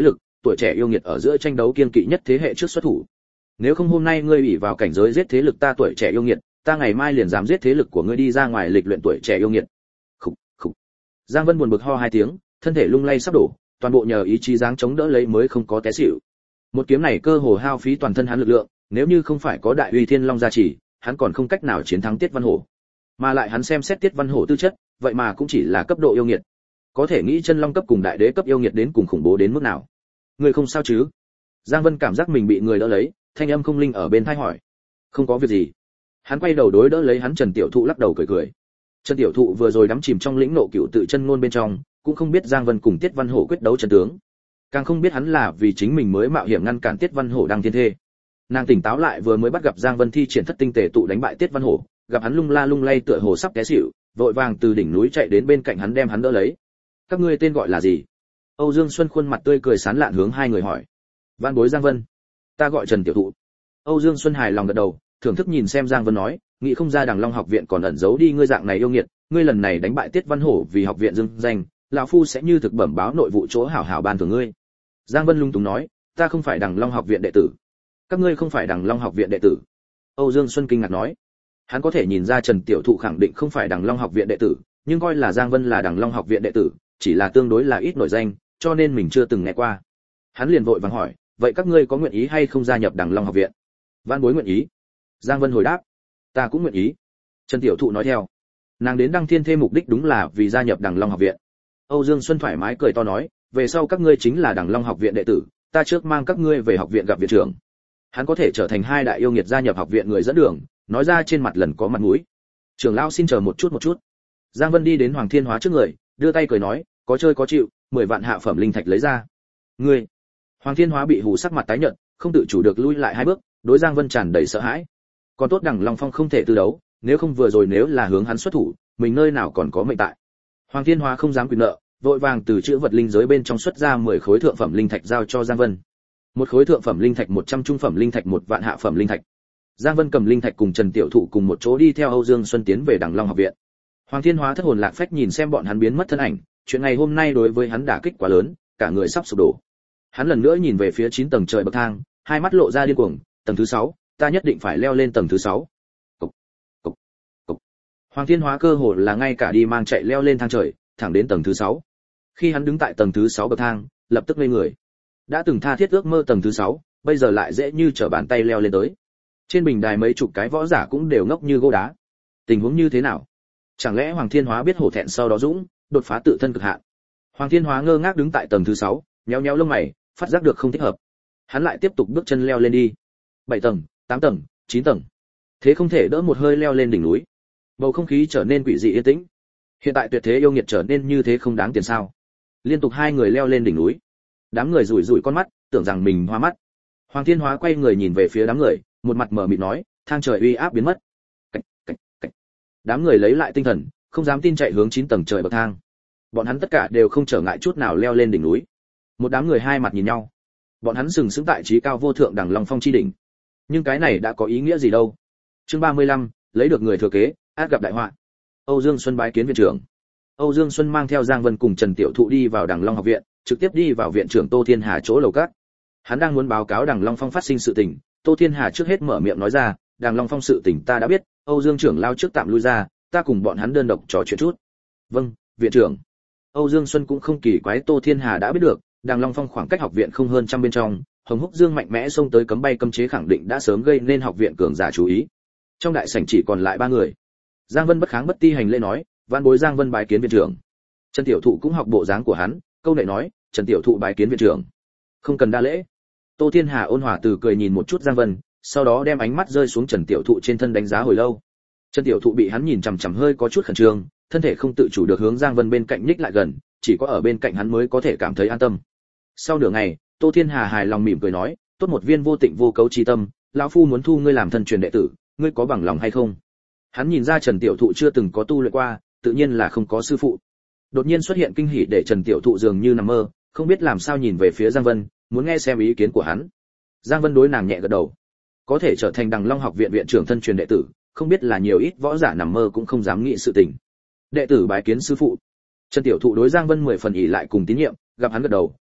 tuổi trẻ yêu nghiệt ở giữa tranh đấu kiên kỵ nhất thế hệ trước xuất thủ. Nếu không hôm nay ngươi ủy vào cảnh giới giết thế lực ta tuổi trẻ yêu nghiệt, ta ngày mai liền dám giết thế lực của ngươi đi ra ngoài lịch luyện tuổi trẻ yêu nghiệt. Khục, khục. Giang Vân buồn bực ho hai tiếng, thân thể lung lay sắp đổ, toàn bộ nhờ ý chí dáng chống đỡ lấy mới không có té xỉu. Một kiếm này cơ hồ hao phí toàn thân hắn lực lượng, nếu như không phải có đại uy thiên long gia trì, hắn còn không cách nào chiến thắng Tiết Văn Hổ. Mà lại hắn xem xét Tiết Văn Hổ tư chất, vậy mà cũng chỉ là cấp độ yêu nghiệt. Có thể nghĩ chân long cấp cùng đại đế cấp yêu nghiệt đến cùng khủng bố đến mức nào. Người không sao chứ? Giang Vân cảm giác mình bị người đỡ lấy, thanh âm không linh ở bên tai hỏi. Không có việc gì. Hắn quay đầu đối đỡ lấy hắn Trần Tiểu Thụ lắc đầu cười cười. Trần Tiểu Thụ vừa rồi đắm chìm trong lĩnh nộ cựu tự chân ngôn bên trong, cũng không biết Giang Vân cùng Tiết Văn Hổ quyết đấu chân tướng, càng không biết hắn là vì chính mình mới mạo hiểm ngăn cản Tiết Văn Hổ đăng thiên thê. Nàng tỉnh táo lại vừa mới bắt gặp Giang Vân thi triển thất tinh tề tụ đánh bại Tiết Văn Hổ, gặp hắn lung la lung lay tựa hồ sắp té xỉu, vội vàng từ đỉnh núi chạy đến bên cạnh hắn đem hắn đỡ lấy. Các ngươi tên gọi là gì? Âu Dương Xuân khuôn mặt tươi cười sán lạn hướng hai người hỏi. Vạn bối Giang Vân. Ta gọi Trần Tiểu Thụ. Âu Dương Xuân hài lòng gật đầu, thưởng thức nhìn xem Giang Vân nói, nghĩ không ra Đằng Long học viện còn ẩn giấu đi ngươi dạng này yêu nghiệt, ngươi lần này đánh bại Tiết Văn Hổ vì học viện dưng danh, lão phu sẽ như thực bẩm báo nội vụ chỗ hảo hảo ban thưởng ngươi. Giang Vân lung túng nói, ta không phải Đằng Long học viện đệ tử. Các ngươi không phải Đằng Long học viện đệ tử? Âu Dương Xuân kinh ngạc nói. Hắn có thể nhìn ra Trần Tiểu Thụ khẳng định không phải Đằng Long học viện đệ tử, nhưng coi là Giang Vân là Đằng Long học viện đệ tử, chỉ là tương đối là ít nổi danh, cho nên mình chưa từng nghe qua. Hắn liền vội vàng hỏi, vậy các ngươi có nguyện ý hay không gia nhập Đằng Long học viện? Vãn bối nguyện ý. Giang Vân hồi đáp, ta cũng nguyện ý. Trần Tiểu Thụ nói theo, nàng đến đăng thiên thê mục đích đúng là vì gia nhập Đằng Long học viện. Âu Dương Xuân thoải mái cười to nói, về sau các ngươi chính là Đằng Long học viện đệ tử, ta trước mang các ngươi về học viện gặp viện trưởng. Hắn có thể trở thành hai đại yêu nghiệt gia nhập học viện người dẫn đường, nói ra trên mặt lần có mặt mũi. Trưởng lão xin chờ một chút. Giang Vân đi đến Hoàng Thiên Hóa trước người, đưa tay cười nói, có chơi có chịu, 10 vạn hạ phẩm linh thạch lấy ra. Ngươi. Hoàng Thiên Hóa bị hù sắc mặt tái nhợt, không tự chủ được lui lại hai bước, đối Giang Vân tràn đầy sợ hãi. Còn tốt Đằng Long Phong không thể tư đấu, nếu không vừa rồi nếu là hướng hắn xuất thủ, mình nơi nào còn có mệnh tại. Hoàng Thiên Hóa không dám quyền nợ, vội vàng từ chữ vật linh giới bên trong xuất ra 10 khối thượng phẩm linh thạch giao cho Giang Vân. Một khối thượng phẩm linh thạch 100 trung phẩm linh thạch 1 vạn hạ phẩm linh thạch. Giang Vân cầm linh thạch cùng Trần Tiểu Thụ cùng một chỗ đi theo Âu Dương Xuân tiến về Đằng Long học viện. Hoàng Thiên Hóa thất hồn lạc phách nhìn xem bọn hắn biến mất thân ảnh, chuyện ngày hôm nay đối với hắn đả kích quá lớn, cả người sắp sụp đổ. Hắn lần nữa nhìn về phía 9 tầng trời bậc thang, hai mắt lộ ra điên cuồng, tầng thứ 6, ta nhất định phải leo lên tầng thứ 6. Cục, cục, cục. Hoàng Thiên Hóa cơ hồ là ngay cả đi mang chạy leo lên thang trời, thẳng đến tầng thứ 6. Khi hắn đứng tại tầng thứ 6 bậc thang, lập tức ngây người. Đã từng tha thiết ước mơ tầng thứ 6, bây giờ lại dễ như trở bàn tay leo lên tới. Trên bình đài mấy chục cái võ giả cũng đều ngốc như gỗ đá. Tình huống như thế nào? Chẳng lẽ Hoàng Thiên Hóa biết hổ thẹn sau đó dũng, đột phá tự thân cực hạn? Hoàng Thiên Hóa ngơ ngác đứng tại tầng thứ 6, nhéo nhéo lông mày, phát giác được không thích hợp. Hắn lại tiếp tục bước chân leo lên đi. 7 tầng, 8 tầng, 9 tầng. Thế không thể đỡ một hơi leo lên đỉnh núi. Bầu không khí trở nên quỷ dị yên tĩnh. Hiện tại tuyệt thế yêu nghiệt trở nên như thế không đáng tiền sao? Liên tục hai người leo lên đỉnh núi. Đám người rủi rủi con mắt, tưởng rằng mình hoa mắt. Hoàng Thiên Hóa quay người nhìn về phía đám người, một mặt mờ mịt nói, thang trời uy áp biến mất. Cạch, cạch, cạch. Đám người lấy lại tinh thần, không dám tin chạy hướng 9 tầng trời bậc thang. Bọn hắn tất cả đều không trở ngại chút nào leo lên đỉnh núi. Một đám người hai mặt nhìn nhau. Bọn hắn sừng sững tại trí cao vô thượng Đằng Long Phong chi đỉnh. Nhưng cái này đã có ý nghĩa gì đâu? Chương 35, lấy được người thừa kế, át gặp đại họa. Âu Dương Xuân bái kiến viện trưởng. Âu Dương Xuân mang theo Giang Vân cùng Trần Tiểu Thụ đi vào Đằng Long học viện, trực tiếp đi vào viện trưởng Tô Thiên Hà chỗ lầu các. Hắn đang muốn báo cáo Đằng Long Phong phát sinh sự tình, Tô Thiên Hà trước hết mở miệng nói ra, Đằng Long Phong sự tình ta đã biết, Âu Dương trưởng lao trước tạm lui ra, ta cùng bọn hắn đơn độc trò chuyện chút. Vâng, viện trưởng. Âu Dương Xuân cũng không kỳ quái Tô Thiên Hà đã biết được, Đằng Long Phong khoảng cách học viện không hơn trăm bên trong, Hồng Húc Dương mạnh mẽ xông tới cấm bay cấm chế khẳng định đã sớm gây nên học viện cường giả chú ý. Trong đại sảnh chỉ còn lại 3 người. Giang Vân bất kháng bất ti hành lễ nói, vạn bối Giang Vân bái kiến viện trưởng. Trần Tiểu Thụ cũng học bộ dáng của hắn, câu nệ nói, Trần Tiểu Thụ bái kiến viện trưởng. Không cần đa lễ. Tô Thiên Hà ôn hòa từ cười nhìn một chút Giang Vân, sau đó đem ánh mắt rơi xuống Trần Tiểu Thụ trên thân đánh giá hồi lâu. Trần Tiểu Thụ bị hắn nhìn chằm chằm hơi có chút khẩn trương, thân thể không tự chủ được hướng Giang Vân bên cạnh nhích lại gần, chỉ có ở bên cạnh hắn mới có thể cảm thấy an tâm. Sau nửa ngày, Tô Thiên Hà hài lòng mỉm cười nói, tốt một viên vô tịnh vô cấu chi tâm, lão phu muốn thu ngươi làm thân truyền đệ tử, ngươi có bằng lòng hay không? Hắn nhìn ra Trần Tiểu Thụ chưa từng có tu luyện qua, tự nhiên là không có sư phụ. Đột nhiên xuất hiện kinh hỉ để Trần Tiểu Thụ dường như nằm mơ, không biết làm sao nhìn về phía Giang Vân, muốn nghe xem ý kiến của hắn. Giang Vân đối nàng nhẹ gật đầu. Có thể trở thành Đằng Long học viện viện trưởng thân truyền đệ tử, không biết là nhiều ít võ giả nằm mơ cũng không dám nghĩ sự tình. Đệ tử bái kiến sư phụ. Trần Tiểu Thụ đối Giang Vân 10 phần ỷ lại cùng tín nhiệm, gặp hắn gật đầu,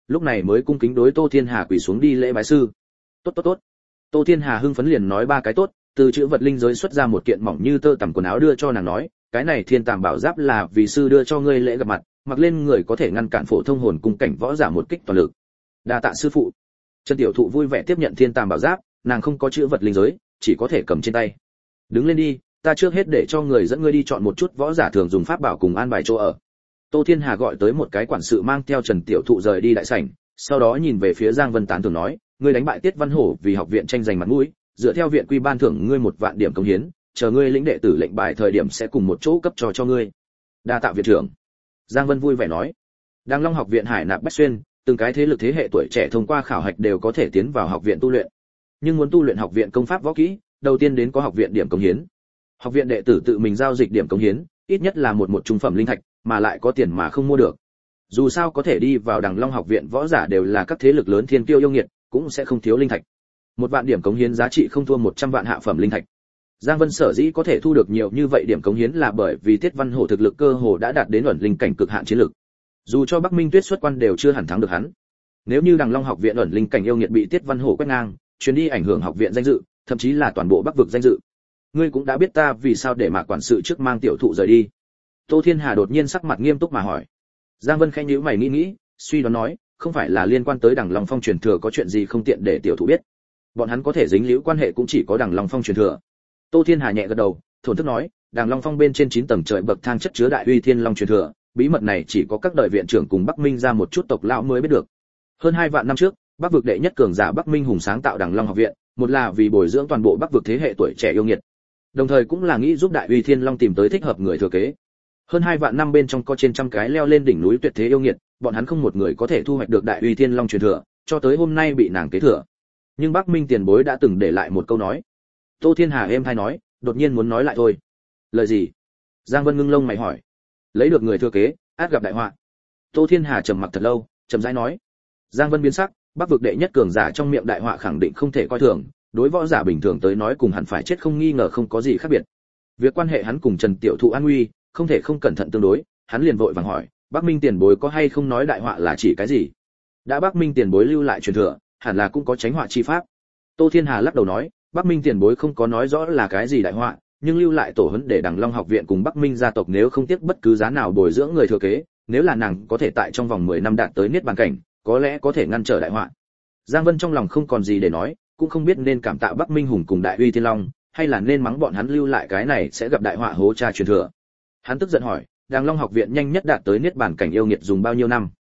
lúc này mới cung kính đối Tô Thiên Hà quỳ xuống đi lễ bái sư. Tốt tốt tốt. Tô Thiên Hà hưng phấn liền nói ba cái tốt, từ chữ vật linh giới xuất ra một kiện mỏng như tơ tằm quần áo đưa cho nàng nói, cái này Thiên Tàm Bảo Giáp là vì sư đưa cho ngươi lễ gặp mặt, mặc lên người có thể ngăn cản phổ thông hồn cung cảnh võ giả một kích toàn lực. Đa tạ sư phụ. Trần Tiểu Thụ vui vẻ tiếp nhận Thiên Tàm Bảo Giáp, nàng không có chữ vật linh giới, chỉ có thể cầm trên tay. Đứng lên đi, ta trước hết để cho người dẫn ngươi đi chọn một chút võ giả thường dùng pháp bảo cùng an bài chỗ ở. Tô Thiên Hà gọi tới một cái quản sự mang theo Trần Tiểu Thụ rời đi đại sảnh, sau đó nhìn về phía Giang Vân tán thưởng nói, ngươi đánh bại Tiết Văn Hổ vì học viện tranh giành mặt mũi, dựa theo viện quy ban thưởng ngươi 1 vạn điểm công hiến, chờ ngươi lĩnh đệ tử lệnh bài thời điểm sẽ cùng một chỗ cấp cho ngươi. Đa tạ viện trưởng. Giang Vân vui vẻ nói. Đàng Long học viện Hải Nạp Bách Xuyên, từng cái thế lực thế hệ tuổi trẻ thông qua khảo hạch đều có thể tiến vào học viện tu luyện. Nhưng muốn tu luyện học viện công pháp võ kỹ, đầu tiên đến có học viện điểm công hiến. Học viện đệ tử tự mình giao dịch điểm công hiến, ít nhất là một trung phẩm linh thạch, mà lại có tiền mà không mua được. Dù sao có thể đi vào Đàng Long học viện võ giả đều là các thế lực lớn thiên kiêu yêu nghiệt, cũng sẽ không thiếu linh thạch. 1 vạn điểm cống hiến giá trị không thua 100 vạn hạ phẩm linh thạch. Giang Vân sở dĩ có thể thu được nhiều như vậy điểm cống hiến là bởi vì Tiết Văn Hổ thực lực cơ hồ đã đạt đến ẩn linh cảnh cực hạn chiến lực. Dù cho Bắc Minh Tuyết xuất quan đều chưa hẳn thắng được hắn. Nếu như Đàng Long học viện ẩn linh cảnh yêu nghiệt bị Tiết Văn Hổ quét ngang, chuyến đi ảnh hưởng học viện danh dự, thậm chí là toàn bộ Bắc vực danh dự. Ngươi cũng đã biết ta vì sao để Mạc quản sự trước mang Tiểu Thụ rời đi. Tô Thiên Hà đột nhiên sắc mặt nghiêm túc mà hỏi. Giang Vân khẽ nhíu mày nghĩ, suy đoán nói, không phải là liên quan tới Đàng Long Phong truyền thừa có chuyện gì không tiện để Tiểu Thụ biết. Bọn hắn có thể dính líu quan hệ cũng chỉ có Đàng Long Phong truyền thừa. Tô Thiên Hà nhẹ gật đầu, thổn thức nói, Đàng Long Phong bên trên 9 tầng trời bậc thang chất chứa đại uy thiên long truyền thừa, bí mật này chỉ có các đời viện trưởng cùng Bắc Minh ra một chút tộc lão mới biết được. Hơn 2 vạn năm trước, Bắc vực đệ nhất cường giả Bắc Minh Hùng sáng tạo Đàng Long học viện, một là vì bồi dưỡng toàn bộ Bắc vực thế hệ tuổi trẻ yêu nghiệt, đồng thời cũng là nghĩ giúp đại uy thiên long tìm tới thích hợp người thừa kế. Hơn 2 vạn năm bên trong có trên trăm cái leo lên đỉnh núi tuyệt thế yêu nghiệt, bọn hắn không một người có thể thu hoạch được đại uy thiên long truyền thừa, cho tới hôm nay bị nàng kế thừa. Nhưng Bắc Minh tiền bối đã từng để lại một câu nói. Tô Thiên Hà êm thay nói, đột nhiên muốn nói lại thôi. Lời gì? Giang Vân ngưng lông mày hỏi. Lấy được người thừa kế, át gặp đại họa. Tô Thiên Hà trầm mặc thật lâu, chậm rãi nói. Giang Vân biến sắc, Bắc vực đệ nhất cường giả trong miệng đại họa khẳng định không thể coi thường, đối võ giả bình thường tới nói cùng hẳn phải chết không nghi ngờ không có gì khác biệt. Việc quan hệ hắn cùng Trần Tiểu Thụ an nguy, không thể không cẩn thận tương đối, hắn liền vội vàng hỏi, Bắc Minh tiền bối có hay không nói đại họa là chỉ cái gì? Đã Bắc Minh tiền bối lưu lại truyền thừa, hẳn là cũng có tránh họa chi pháp. Tô Thiên Hà lắc đầu nói, Bắc Minh tiền bối không có nói rõ là cái gì đại họa, nhưng lưu lại tổ huấn để Đàng Long học viện cùng Bắc Minh gia tộc nếu không tiếc bất cứ giá nào bồi dưỡng người thừa kế, nếu là nàng có thể tại trong vòng 10 năm đạt tới niết bàn cảnh, có lẽ có thể ngăn trở đại họa. Giang Vân trong lòng không còn gì để nói, cũng không biết nên cảm tạ Bắc Minh Hùng cùng Đại Uy Thiên Long, hay là nên mắng bọn hắn lưu lại cái này sẽ gặp đại họa hố cha truyền thừa. Hắn tức giận hỏi, Đàng Long học viện nhanh nhất đạt tới niết bàn cảnh yêu nghiệt dùng bao nhiêu năm?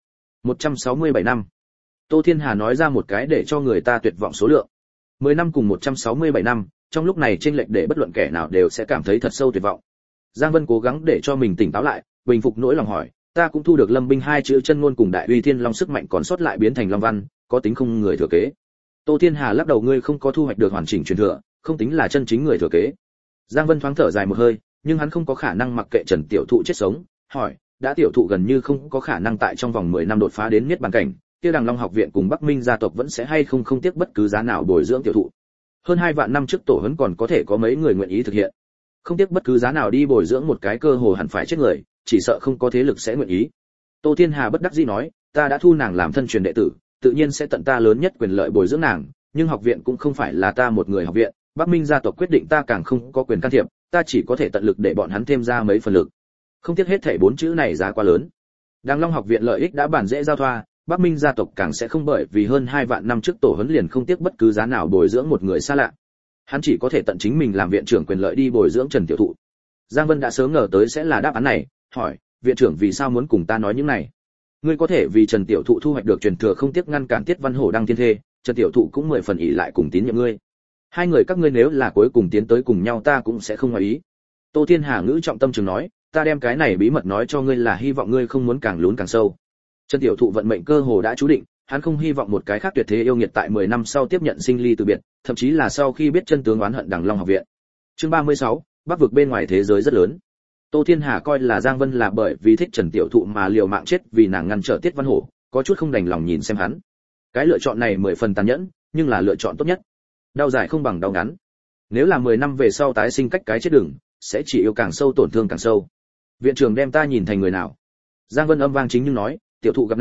167 năm. Tô Thiên Hà nói ra một cái để cho người ta tuyệt vọng số lượng. 10 năm cùng 167 năm, trong lúc này chênh lệch để bất luận kẻ nào đều sẽ cảm thấy thật sâu tuyệt vọng. Giang Vân cố gắng để cho mình tỉnh táo lại, bình phục nỗi lòng hỏi, ta cũng thu được Lâm binh 2 chữ chân ngôn cùng Đại Uy Thiên Long sức mạnh còn sót lại biến thành Long Văn, có tính không người thừa kế. Tô Thiên Hà lắc đầu, ngươi không có thu hoạch được hoàn chỉnh truyền thừa, không tính là chân chính người thừa kế. Giang Vân thoáng thở dài một hơi, nhưng hắn không có khả năng mặc kệ Trần Tiểu Thụ chết sống, hỏi, đã Tiểu Thụ gần như không có khả năng tại trong vòng 10 năm đột phá đến niết bàn cảnh, kia Đàng Long học viện cùng Bắc Minh gia tộc vẫn sẽ hay không tiếc bất cứ giá nào bồi dưỡng Tiểu Thụ. Hơn 2 vạn năm trước tổ huấn còn có thể có mấy người nguyện ý thực hiện. Không tiếc bất cứ giá nào đi bồi dưỡng một cái cơ hồ hẳn phải chết người, chỉ sợ không có thế lực sẽ nguyện ý. Tô Thiên Hà bất đắc dĩ nói, ta đã thu nàng làm thân truyền đệ tử, tự nhiên sẽ tận ta lớn nhất quyền lợi bồi dưỡng nàng, nhưng học viện cũng không phải là ta một người học viện, Bắc Minh gia tộc quyết định ta càng không có quyền can thiệp, ta chỉ có thể tận lực để bọn hắn thêm ra mấy phần lực. Không tiếc hết thảy 4 chữ này giá quá lớn. Đàng Long học viện lợi ích đã bản dễ giao thoa, Bắc Minh gia tộc càng sẽ không bởi vì hơn 2 vạn năm trước tổ huấn liền không tiếc bất cứ giá nào bồi dưỡng một người xa lạ. Hắn chỉ có thể tận chính mình làm viện trưởng quyền lợi đi bồi dưỡng Trần Tiểu Thụ. Giang Vân đã sớm ngờ tới sẽ là đáp án này, hỏi, viện trưởng vì sao muốn cùng ta nói những này? Ngươi có thể vì Trần Tiểu Thụ thu hoạch được truyền thừa không tiếc ngăn cản Tiết Văn Hổ đăng thiên thê, Trần Tiểu Thụ cũng 10 phần ỷ lại cùng tín nhiệm ngươi. Hai người các ngươi nếu là cuối cùng tiến tới cùng nhau ta cũng sẽ không ngoài ý. Tô Thiên Hà ngữ trọng tâm trường nói, ta đem cái này bí mật nói cho ngươi là hy vọng ngươi không muốn càng lún càng sâu. Trần Tiểu Thụ vận mệnh cơ hồ đã chú định, hắn không hy vọng một cái khác tuyệt thế yêu nghiệt tại 10 năm sau tiếp nhận sinh ly từ biệt, thậm chí là sau khi biết chân tướng oán hận Đàng Long học viện. Chương 36, Bắc vực bên ngoài thế giới rất lớn. Tô Thiên Hà coi là Giang Vân là bởi vì thích Trần Tiểu Thụ mà liều mạng chết vì nàng ngăn trở Tiết Văn Hổ, có chút không đành lòng nhìn xem hắn. Cái lựa chọn này 10 phần tàn nhẫn, nhưng là lựa chọn tốt nhất. Đau dài không bằng đau ngắn. Nếu là 10 năm về sau tái sinh cách cái chết đường, sẽ chỉ yêu càng sâu tổn thương càng sâu. Viện trưởng đem ta nhìn thành người nào? Giang Vân âm vang chính nhưng nói, Tiểu Thụ gặp nạn,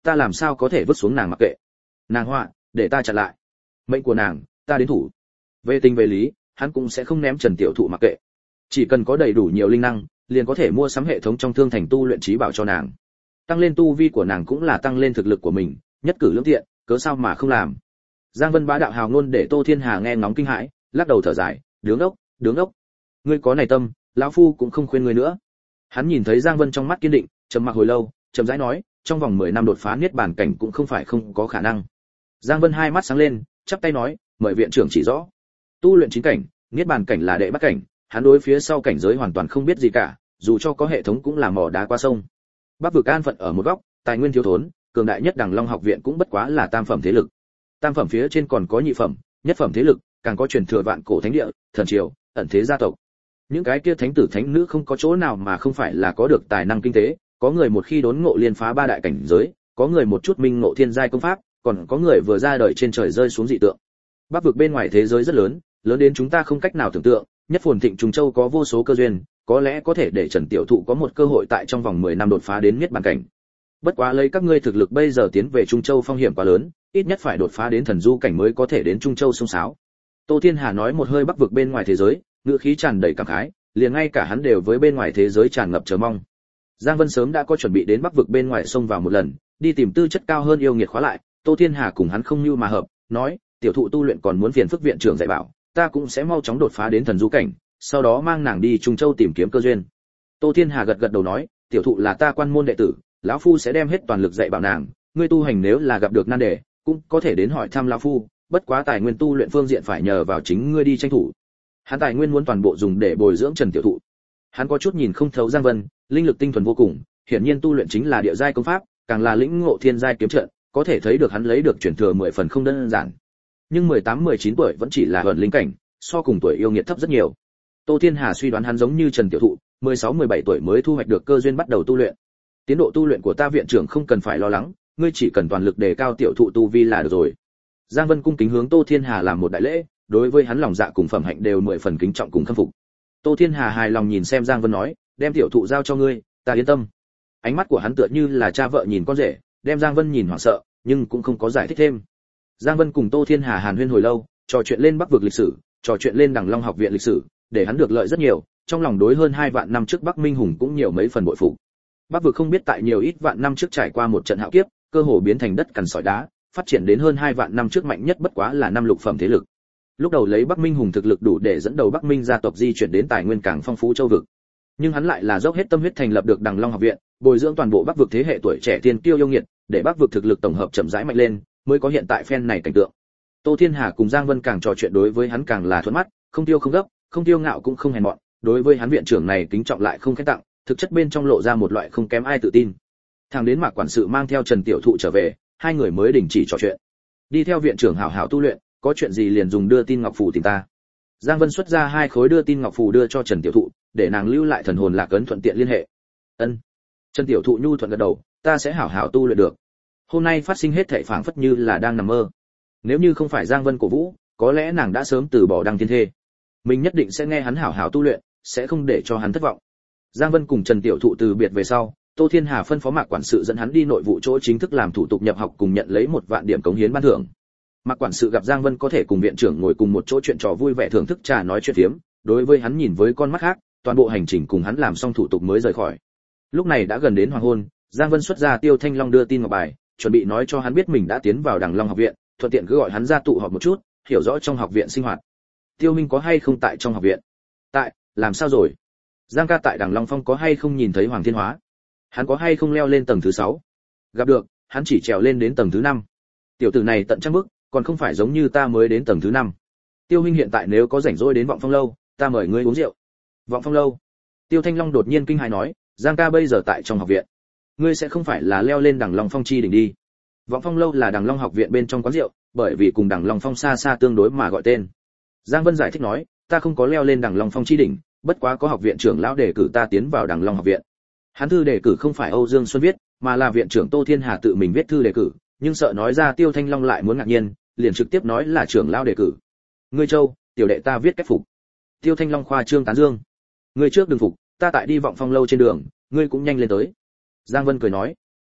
ta làm sao có thể vứt xuống nàng mặc kệ. Nàng họa, để ta chặn lại. Mệnh của nàng, ta đến thủ. Về tình về lý, hắn cũng sẽ không ném Trần Tiểu Thụ mặc kệ. Chỉ cần có đầy đủ nhiều linh năng, liền có thể mua sắm hệ thống trong thương thành tu luyện trí bảo cho nàng. Tăng lên tu vi của nàng cũng là tăng lên thực lực của mình, nhất cử lưỡng tiện, cớ sao mà không làm. Giang Vân bá đạo hào ngôn để Tô Thiên Hà nghe ngóng kinh hãi, lắc đầu thở dài, đứng ốc. Ngươi có này tâm, lão phu cũng không khuyên ngươi nữa. Hắn nhìn thấy Giang Vân trong mắt kiên định, trầm mặc hồi lâu, chậm rãi nói, trong vòng 10 năm đột phá niết bàn cảnh cũng không phải không có khả năng. Giang Vân hai mắt sáng lên, chắp tay nói, mời viện trưởng chỉ rõ. Tu luyện 9 cảnh, niết bàn cảnh là đệ bắt cảnh, hắn đối phía sau cảnh giới hoàn toàn không biết gì cả, dù cho có hệ thống cũng là mò đá qua sông. Bắc vực an phận ở một góc, tài nguyên thiếu thốn, cường đại nhất Đằng Long học viện cũng bất quá là tam phẩm thế lực. Tam phẩm phía trên còn có nhị phẩm, nhất phẩm thế lực, càng có truyền thừa vạn cổ thánh địa, thần triều, ẩn thế gia tộc. Những cái kia thánh tử thánh nữ không có chỗ nào mà không phải là có được tài năng kinh tế, có người một khi đốn ngộ liên phá 3 đại cảnh giới, có người một chút minh ngộ thiên giai công pháp, còn có người vừa ra đời trên trời rơi xuống dị tượng. Bắc vực bên ngoài thế giới rất lớn, lớn đến chúng ta không cách nào tưởng tượng, nhất phồn thịnh Trùng Châu có vô số cơ duyên, có lẽ có thể để Trần Tiểu Thụ có một cơ hội tại trong vòng 10 năm đột phá đến niết bàn cảnh. Bất quá lấy các ngươi thực lực bây giờ tiến về Trung Châu phong hiểm quá lớn, ít nhất phải đột phá đến thần du cảnh mới có thể đến Trung Châu sông sáo. Tô Thiên Hà nói một hơi Bắc vực bên ngoài thế giới, ngữ khí tràn đầy cảm khái, liền ngay cả hắn đều với bên ngoài thế giới tràn ngập chờ mong. Giang Vân sớm đã có chuẩn bị đến Bắc vực bên ngoài sông vào một lần, đi tìm tư chất cao hơn yêu nghiệt khóa lại, Tô Thiên Hà cùng hắn không như mà hợp, nói, tiểu thụ tu luyện còn muốn phiền phức viện trưởng dạy bảo, ta cũng sẽ mau chóng đột phá đến thần du cảnh, sau đó mang nàng đi Trung Châu tìm kiếm cơ duyên. Tô Thiên Hà gật gật đầu nói, tiểu thụ là ta quan môn đệ tử, lão phu sẽ đem hết toàn lực dạy bảo nàng, ngươi tu hành nếu là gặp được nan đề, cũng có thể đến hỏi thăm lão phu, bất quá tài nguyên tu luyện phương diện phải nhờ vào chính ngươi đi tranh thủ. Hắn tài nguyên muốn toàn bộ dùng để bồi dưỡng Trần Tiểu Thụ. Hắn có chút nhìn không thấu Giang Vân, linh lực tinh thuần vô cùng, hiển nhiên tu luyện chính là địa giai công pháp, càng là lĩnh ngộ thiên giai kiếm trận, có thể thấy được hắn lấy được chuyển thừa 10 phần không đơn giản. Nhưng 18-19 tuổi vẫn chỉ là ẩn linh cảnh, so cùng tuổi yêu nghiệt thấp rất nhiều. Tô Thiên Hà suy đoán hắn giống như Trần Tiểu Thụ, 16-17 tuổi mới thu hoạch được cơ duyên bắt đầu tu luyện. Tiến độ tu luyện của ta viện trưởng không cần phải lo lắng, ngươi chỉ cần toàn lực đề cao Tiểu Thụ tu vi là được rồi. Giang Vân cung kính hướng Tô Thiên Hà làm một đại lễ, đối với hắn lòng dạ cùng phẩm hạnh đều 10 phần kính trọng cùng khâm phục. Tô Thiên Hà hài lòng nhìn xem Giang Vân nói, đem Tiểu Thụ giao cho ngươi, ta yên tâm. Ánh mắt của hắn tựa như là cha vợ nhìn con rể, đem Giang Vân nhìn hoảng sợ, nhưng cũng không có giải thích thêm. Giang Vân cùng Tô Thiên Hà hàn huyên hồi lâu, trò chuyện lên Bắc vực lịch sử, trò chuyện lên Đằng Long học viện lịch sử, để hắn được lợi rất nhiều, trong lòng đối hơn 2 vạn năm trước Bắc Minh Hùng cũng nhiều mấy phần bội phục. Bắc vực không biết tại nhiều ít vạn năm trước trải qua một trận hạo kiếp, cơ hồ biến thành đất cằn sỏi đá, phát triển đến hơn 2 vạn năm trước mạnh nhất bất quá là 5 lục phẩm thế lực. Lúc đầu lấy Bắc Minh Hùng thực lực đủ để dẫn đầu Bắc Minh gia tộc di chuyển đến tài nguyên càng phong phú châu vực. Nhưng hắn lại là dốc hết tâm huyết thành lập được Đằng Long học viện, bồi dưỡng toàn bộ Bắc vực thế hệ tuổi trẻ tiên kiêu yêu nghiệt, để Bắc vực thực lực tổng hợp chậm rãi mạnh lên, mới có hiện tại phen này cảnh tượng. Tô Thiên Hà cùng Giang Vân càng trò chuyện đối với hắn càng là thuận mắt, không tiêu không gấp, không tiêu ngạo cũng không hèn mọn, đối với hắn viện trưởng này kính trọng lại không khen tặng, thực chất bên trong lộ ra một loại không kém ai tự tin. Thằng đến Mạc quản sự mang theo Trần Tiểu Thụ trở về, hai người mới đình chỉ trò chuyện. Đi theo viện trưởng hảo hảo tu luyện, có chuyện gì liền dùng đưa tin ngọc phù tìm ta. Giang Vân xuất ra 2 khối đưa tin ngọc phù đưa cho Trần Tiểu Thụ, để nàng lưu lại thần hồn lạc ấn thuận tiện liên hệ. Ân. Trần Tiểu Thụ nhu thuận gật đầu, ta sẽ hảo hảo tu luyện được. Hôm nay phát sinh hết thảy phảng phất như là đang nằm mơ. Nếu như không phải Giang Vân cổ vũ, có lẽ nàng đã sớm từ bỏ đăng thiên thê. Mình nhất định sẽ nghe hắn hảo hảo tu luyện, sẽ không để cho hắn thất vọng. Giang Vân cùng Trần Tiểu Thụ từ biệt về sau, Tô Thiên Hà phân phó Mạc quản sự dẫn hắn đi nội vụ chỗ chính thức làm thủ tục nhập học cùng nhận lấy 1 vạn điểm cống hiến ban thưởng. Mạc quản sự gặp Giang Vân có thể cùng viện trưởng ngồi cùng một chỗ chuyện trò vui vẻ thưởng thức trà nói chuyện phiếm, đối với hắn nhìn với con mắt khác, toàn bộ hành trình cùng hắn làm xong thủ tục mới rời khỏi. Lúc này đã gần đến hoàng hôn, Giang Vân xuất ra Tiêu Thanh Long đưa tin ngọc bài, chuẩn bị nói cho hắn biết mình đã tiến vào Đằng Long học viện, thuận tiện cứ gọi hắn ra tụ họp một chút, hiểu rõ trong học viện sinh hoạt. Tiêu Minh có hay không tại trong học viện? Tại, làm sao rồi? Giang ca tại Đằng Long Phong có hay không nhìn thấy Hoàng Thiên Hóa? Hắn có hay không leo lên tầng thứ 6? Gặp được, hắn chỉ trèo lên đến tầng thứ 5. Tiểu tử này tận trăm bước, còn không phải giống như ta mới đến tầng thứ 5. Tiêu Minh hiện tại nếu có rảnh rỗi đến Vọng Phong lâu, ta mời ngươi uống rượu. Vọng Phong lâu? Tiêu Thanh Long đột nhiên kinh hãi nói, Giang ca bây giờ tại trong học viện. Ngươi sẽ không phải là leo lên Đằng Long Phong chi đỉnh đi? Vọng Phong lâu là Đằng Long học viện bên trong quán rượu, bởi vì cùng Đằng Long Phong xa xa tương đối mà gọi tên. Giang Vân giải thích nói, ta không có leo lên Đằng Long Phong chi đỉnh, bất quá có học viện trưởng lão đề cử ta tiến vào Đằng Long học viện. Hắn thư đề cử không phải Âu Dương Xuân viết, mà là viện trưởng Tô Thiên Hà tự mình viết thư đề cử, nhưng sợ nói ra Tiêu Thanh Long lại muốn ngạc nhiên, liền trực tiếp nói là trưởng lão đề cử. Ngươi Châu, tiểu đệ ta viết cách phục. Tiêu Thanh Long khoa trương tán dương. Ngươi trước đừng phục, ta tại đi Vọng Phong lâu trên đường, ngươi cũng nhanh lên tới. Giang Vân cười nói,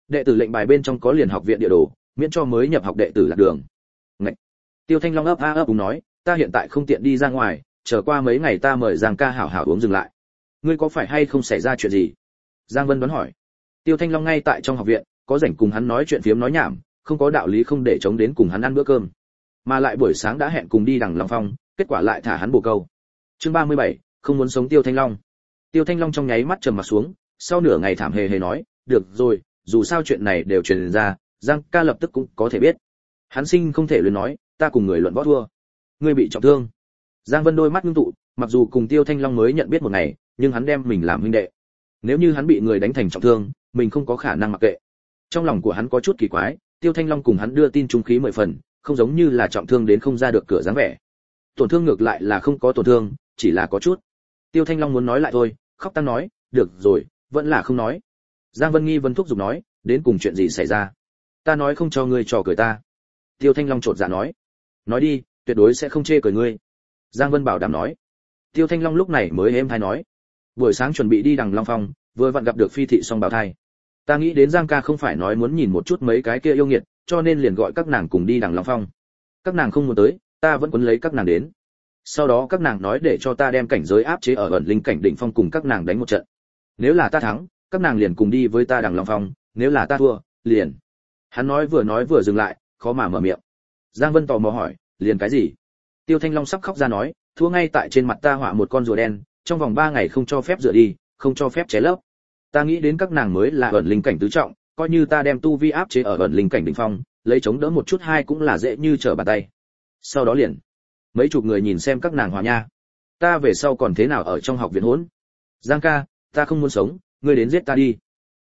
Đệ tử lệnh bài bên trong có liền học viện địa đồ, miễn cho mới nhập học đệ tử lạc đường. Ngậy. Tiêu Thanh Long ấp a ấp úng nói, ta hiện tại không tiện đi ra ngoài, chờ qua mấy ngày ta mời Giang ca hảo hảo uống dừng lại. Ngươi có phải hay không xảy ra chuyện gì? Giang Vân đoán hỏi. Tiêu Thanh Long ngay tại trong học viện, có rảnh cùng hắn nói chuyện phiếm nói nhảm, không có đạo lý không để chống đến cùng hắn ăn bữa cơm. Mà lại buổi sáng đã hẹn cùng đi Đằng Long Phong, kết quả lại thả hắn bồ câu. Chương 37, không muốn sống Tiêu Thanh Long. Tiêu Thanh Long trong nháy mắt trầm mặt xuống, sau nửa ngày thảm hề hề nói, được rồi, dù sao chuyện này đều truyền ra, Giang ca lập tức cũng có thể biết. Hắn sinh không thể luyện nói, ta cùng người luận võ thua. Ngươi bị trọng thương. Giang Vân đôi mắt ngưng tụ, mặc dù cùng Tiêu Thanh Long mới nhận biết một ngày, nhưng hắn đem mình làm huynh đệ. Nếu như hắn bị người đánh thành trọng thương, mình không có khả năng mặc kệ. Trong lòng của hắn có chút kỳ quái, Tiêu Thanh Long cùng hắn đưa tin trung khí 10 phần, không giống như là trọng thương đến không ra được cửa dáng vẻ. Tổn thương ngược lại là không có tổn thương, chỉ là có chút. Tiêu Thanh Long muốn nói lại thôi, khóc tăng nói, được rồi, vẫn là không nói. Giang Vân nghi vấn thúc giục nói, đến cùng chuyện gì xảy ra? Ta nói không cho ngươi trò cười ta. Tiêu Thanh Long trột dạ nói đi, tuyệt đối sẽ không chê cười ngươi. Giang Vân bảo đảm nói. Tiêu Thanh Long lúc này mới êm thai nói, buổi sáng chuẩn bị đi Đằng Long Phong, vừa vặn gặp được Phi thị song bào thai. Ta nghĩ đến Giang ca không phải nói muốn nhìn một chút mấy cái kia yêu nghiệt, cho nên liền gọi các nàng cùng đi Đằng Long Phong. Các nàng không muốn tới, ta vẫn quấn lấy các nàng đến. Sau đó các nàng nói để cho ta đem cảnh giới áp chế ở ẩn linh cảnh đỉnh phong cùng các nàng đánh một trận. Nếu là ta thắng, các nàng liền cùng đi với ta Đằng Long Phong, nếu là ta thua, liền. Hắn nói vừa dừng lại, khó mà mở miệng. Giang Vân tò mò hỏi, liền cái gì? Tiêu Thanh Long sắp khóc ra nói, thua ngay tại trên mặt ta họa một con rùa đen, trong vòng 3 ngày không cho phép rửa đi, không cho phép ché lấp. Ta nghĩ đến các nàng mới là ẩn linh cảnh tứ trọng, coi như ta đem tu vi áp chế ở ẩn linh cảnh đỉnh phong, lấy chống đỡ một chút hai cũng là dễ như trở bàn tay. Sau đó liền, mấy chục người nhìn xem các nàng hòa nha. Ta về sau còn thế nào ở trong học viện hỗn? Giang ca, ta không muốn sống, ngươi đến giết ta đi.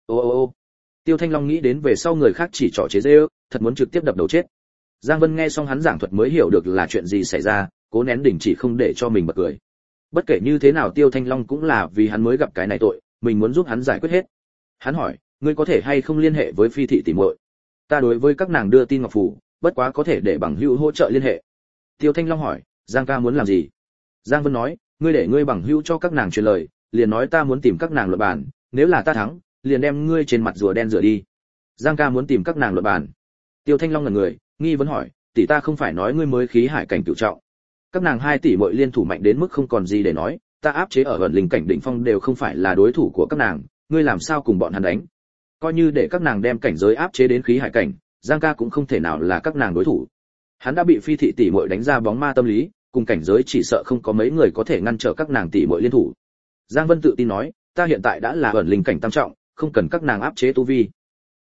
Ô. Tiêu Thanh Long nghĩ đến về sau người khác chỉ trỏ chế giễu, thật muốn trực tiếp đập đầu chết. Giang Vân nghe xong hắn giảng thuật mới hiểu được là chuyện gì xảy ra, cố nén đình chỉ không để cho mình bật cười. Bất kể như thế nào Tiêu Thanh Long cũng là vì hắn mới gặp cái này tội, mình muốn giúp hắn giải quyết hết. Hắn hỏi, ngươi có thể hay không liên hệ với Phi thị tỷ muội? Ta đối với các nàng đưa tin ngọc phù, bất quá có thể để bằng hữu hỗ trợ liên hệ. Tiêu Thanh Long hỏi, Giang ca muốn làm gì? Giang Vân nói, ngươi để ngươi bằng hữu cho các nàng truyền lời, liền nói ta muốn tìm các nàng luận bàn, nếu là ta thắng, liền đem ngươi trên mặt rùa đen rửa đi. Giang ca muốn tìm các nàng luận bàn. Tiêu Thanh Long ngẩn người, nghi vấn hỏi, tỷ ta không phải nói ngươi mới khí hải cảnh cửu trọng? Các nàng 2 tỷ muội liên thủ mạnh đến mức không còn gì để nói, ta áp chế ở ẩn linh cảnh đỉnh phong đều không phải là đối thủ của các nàng, ngươi làm sao cùng bọn hắn đánh? Coi như để các nàng đem cảnh giới áp chế đến khí hải cảnh, Giang ca cũng không thể nào là các nàng đối thủ. Hắn đã bị Phi thị tỷ muội đánh ra bóng ma tâm lý, cùng cảnh giới chỉ sợ không có mấy người có thể ngăn trở các nàng tỷ muội liên thủ. Giang Vân tự tin nói, ta hiện tại đã là ẩn linh cảnh tam trọng, không cần các nàng áp chế tu vi.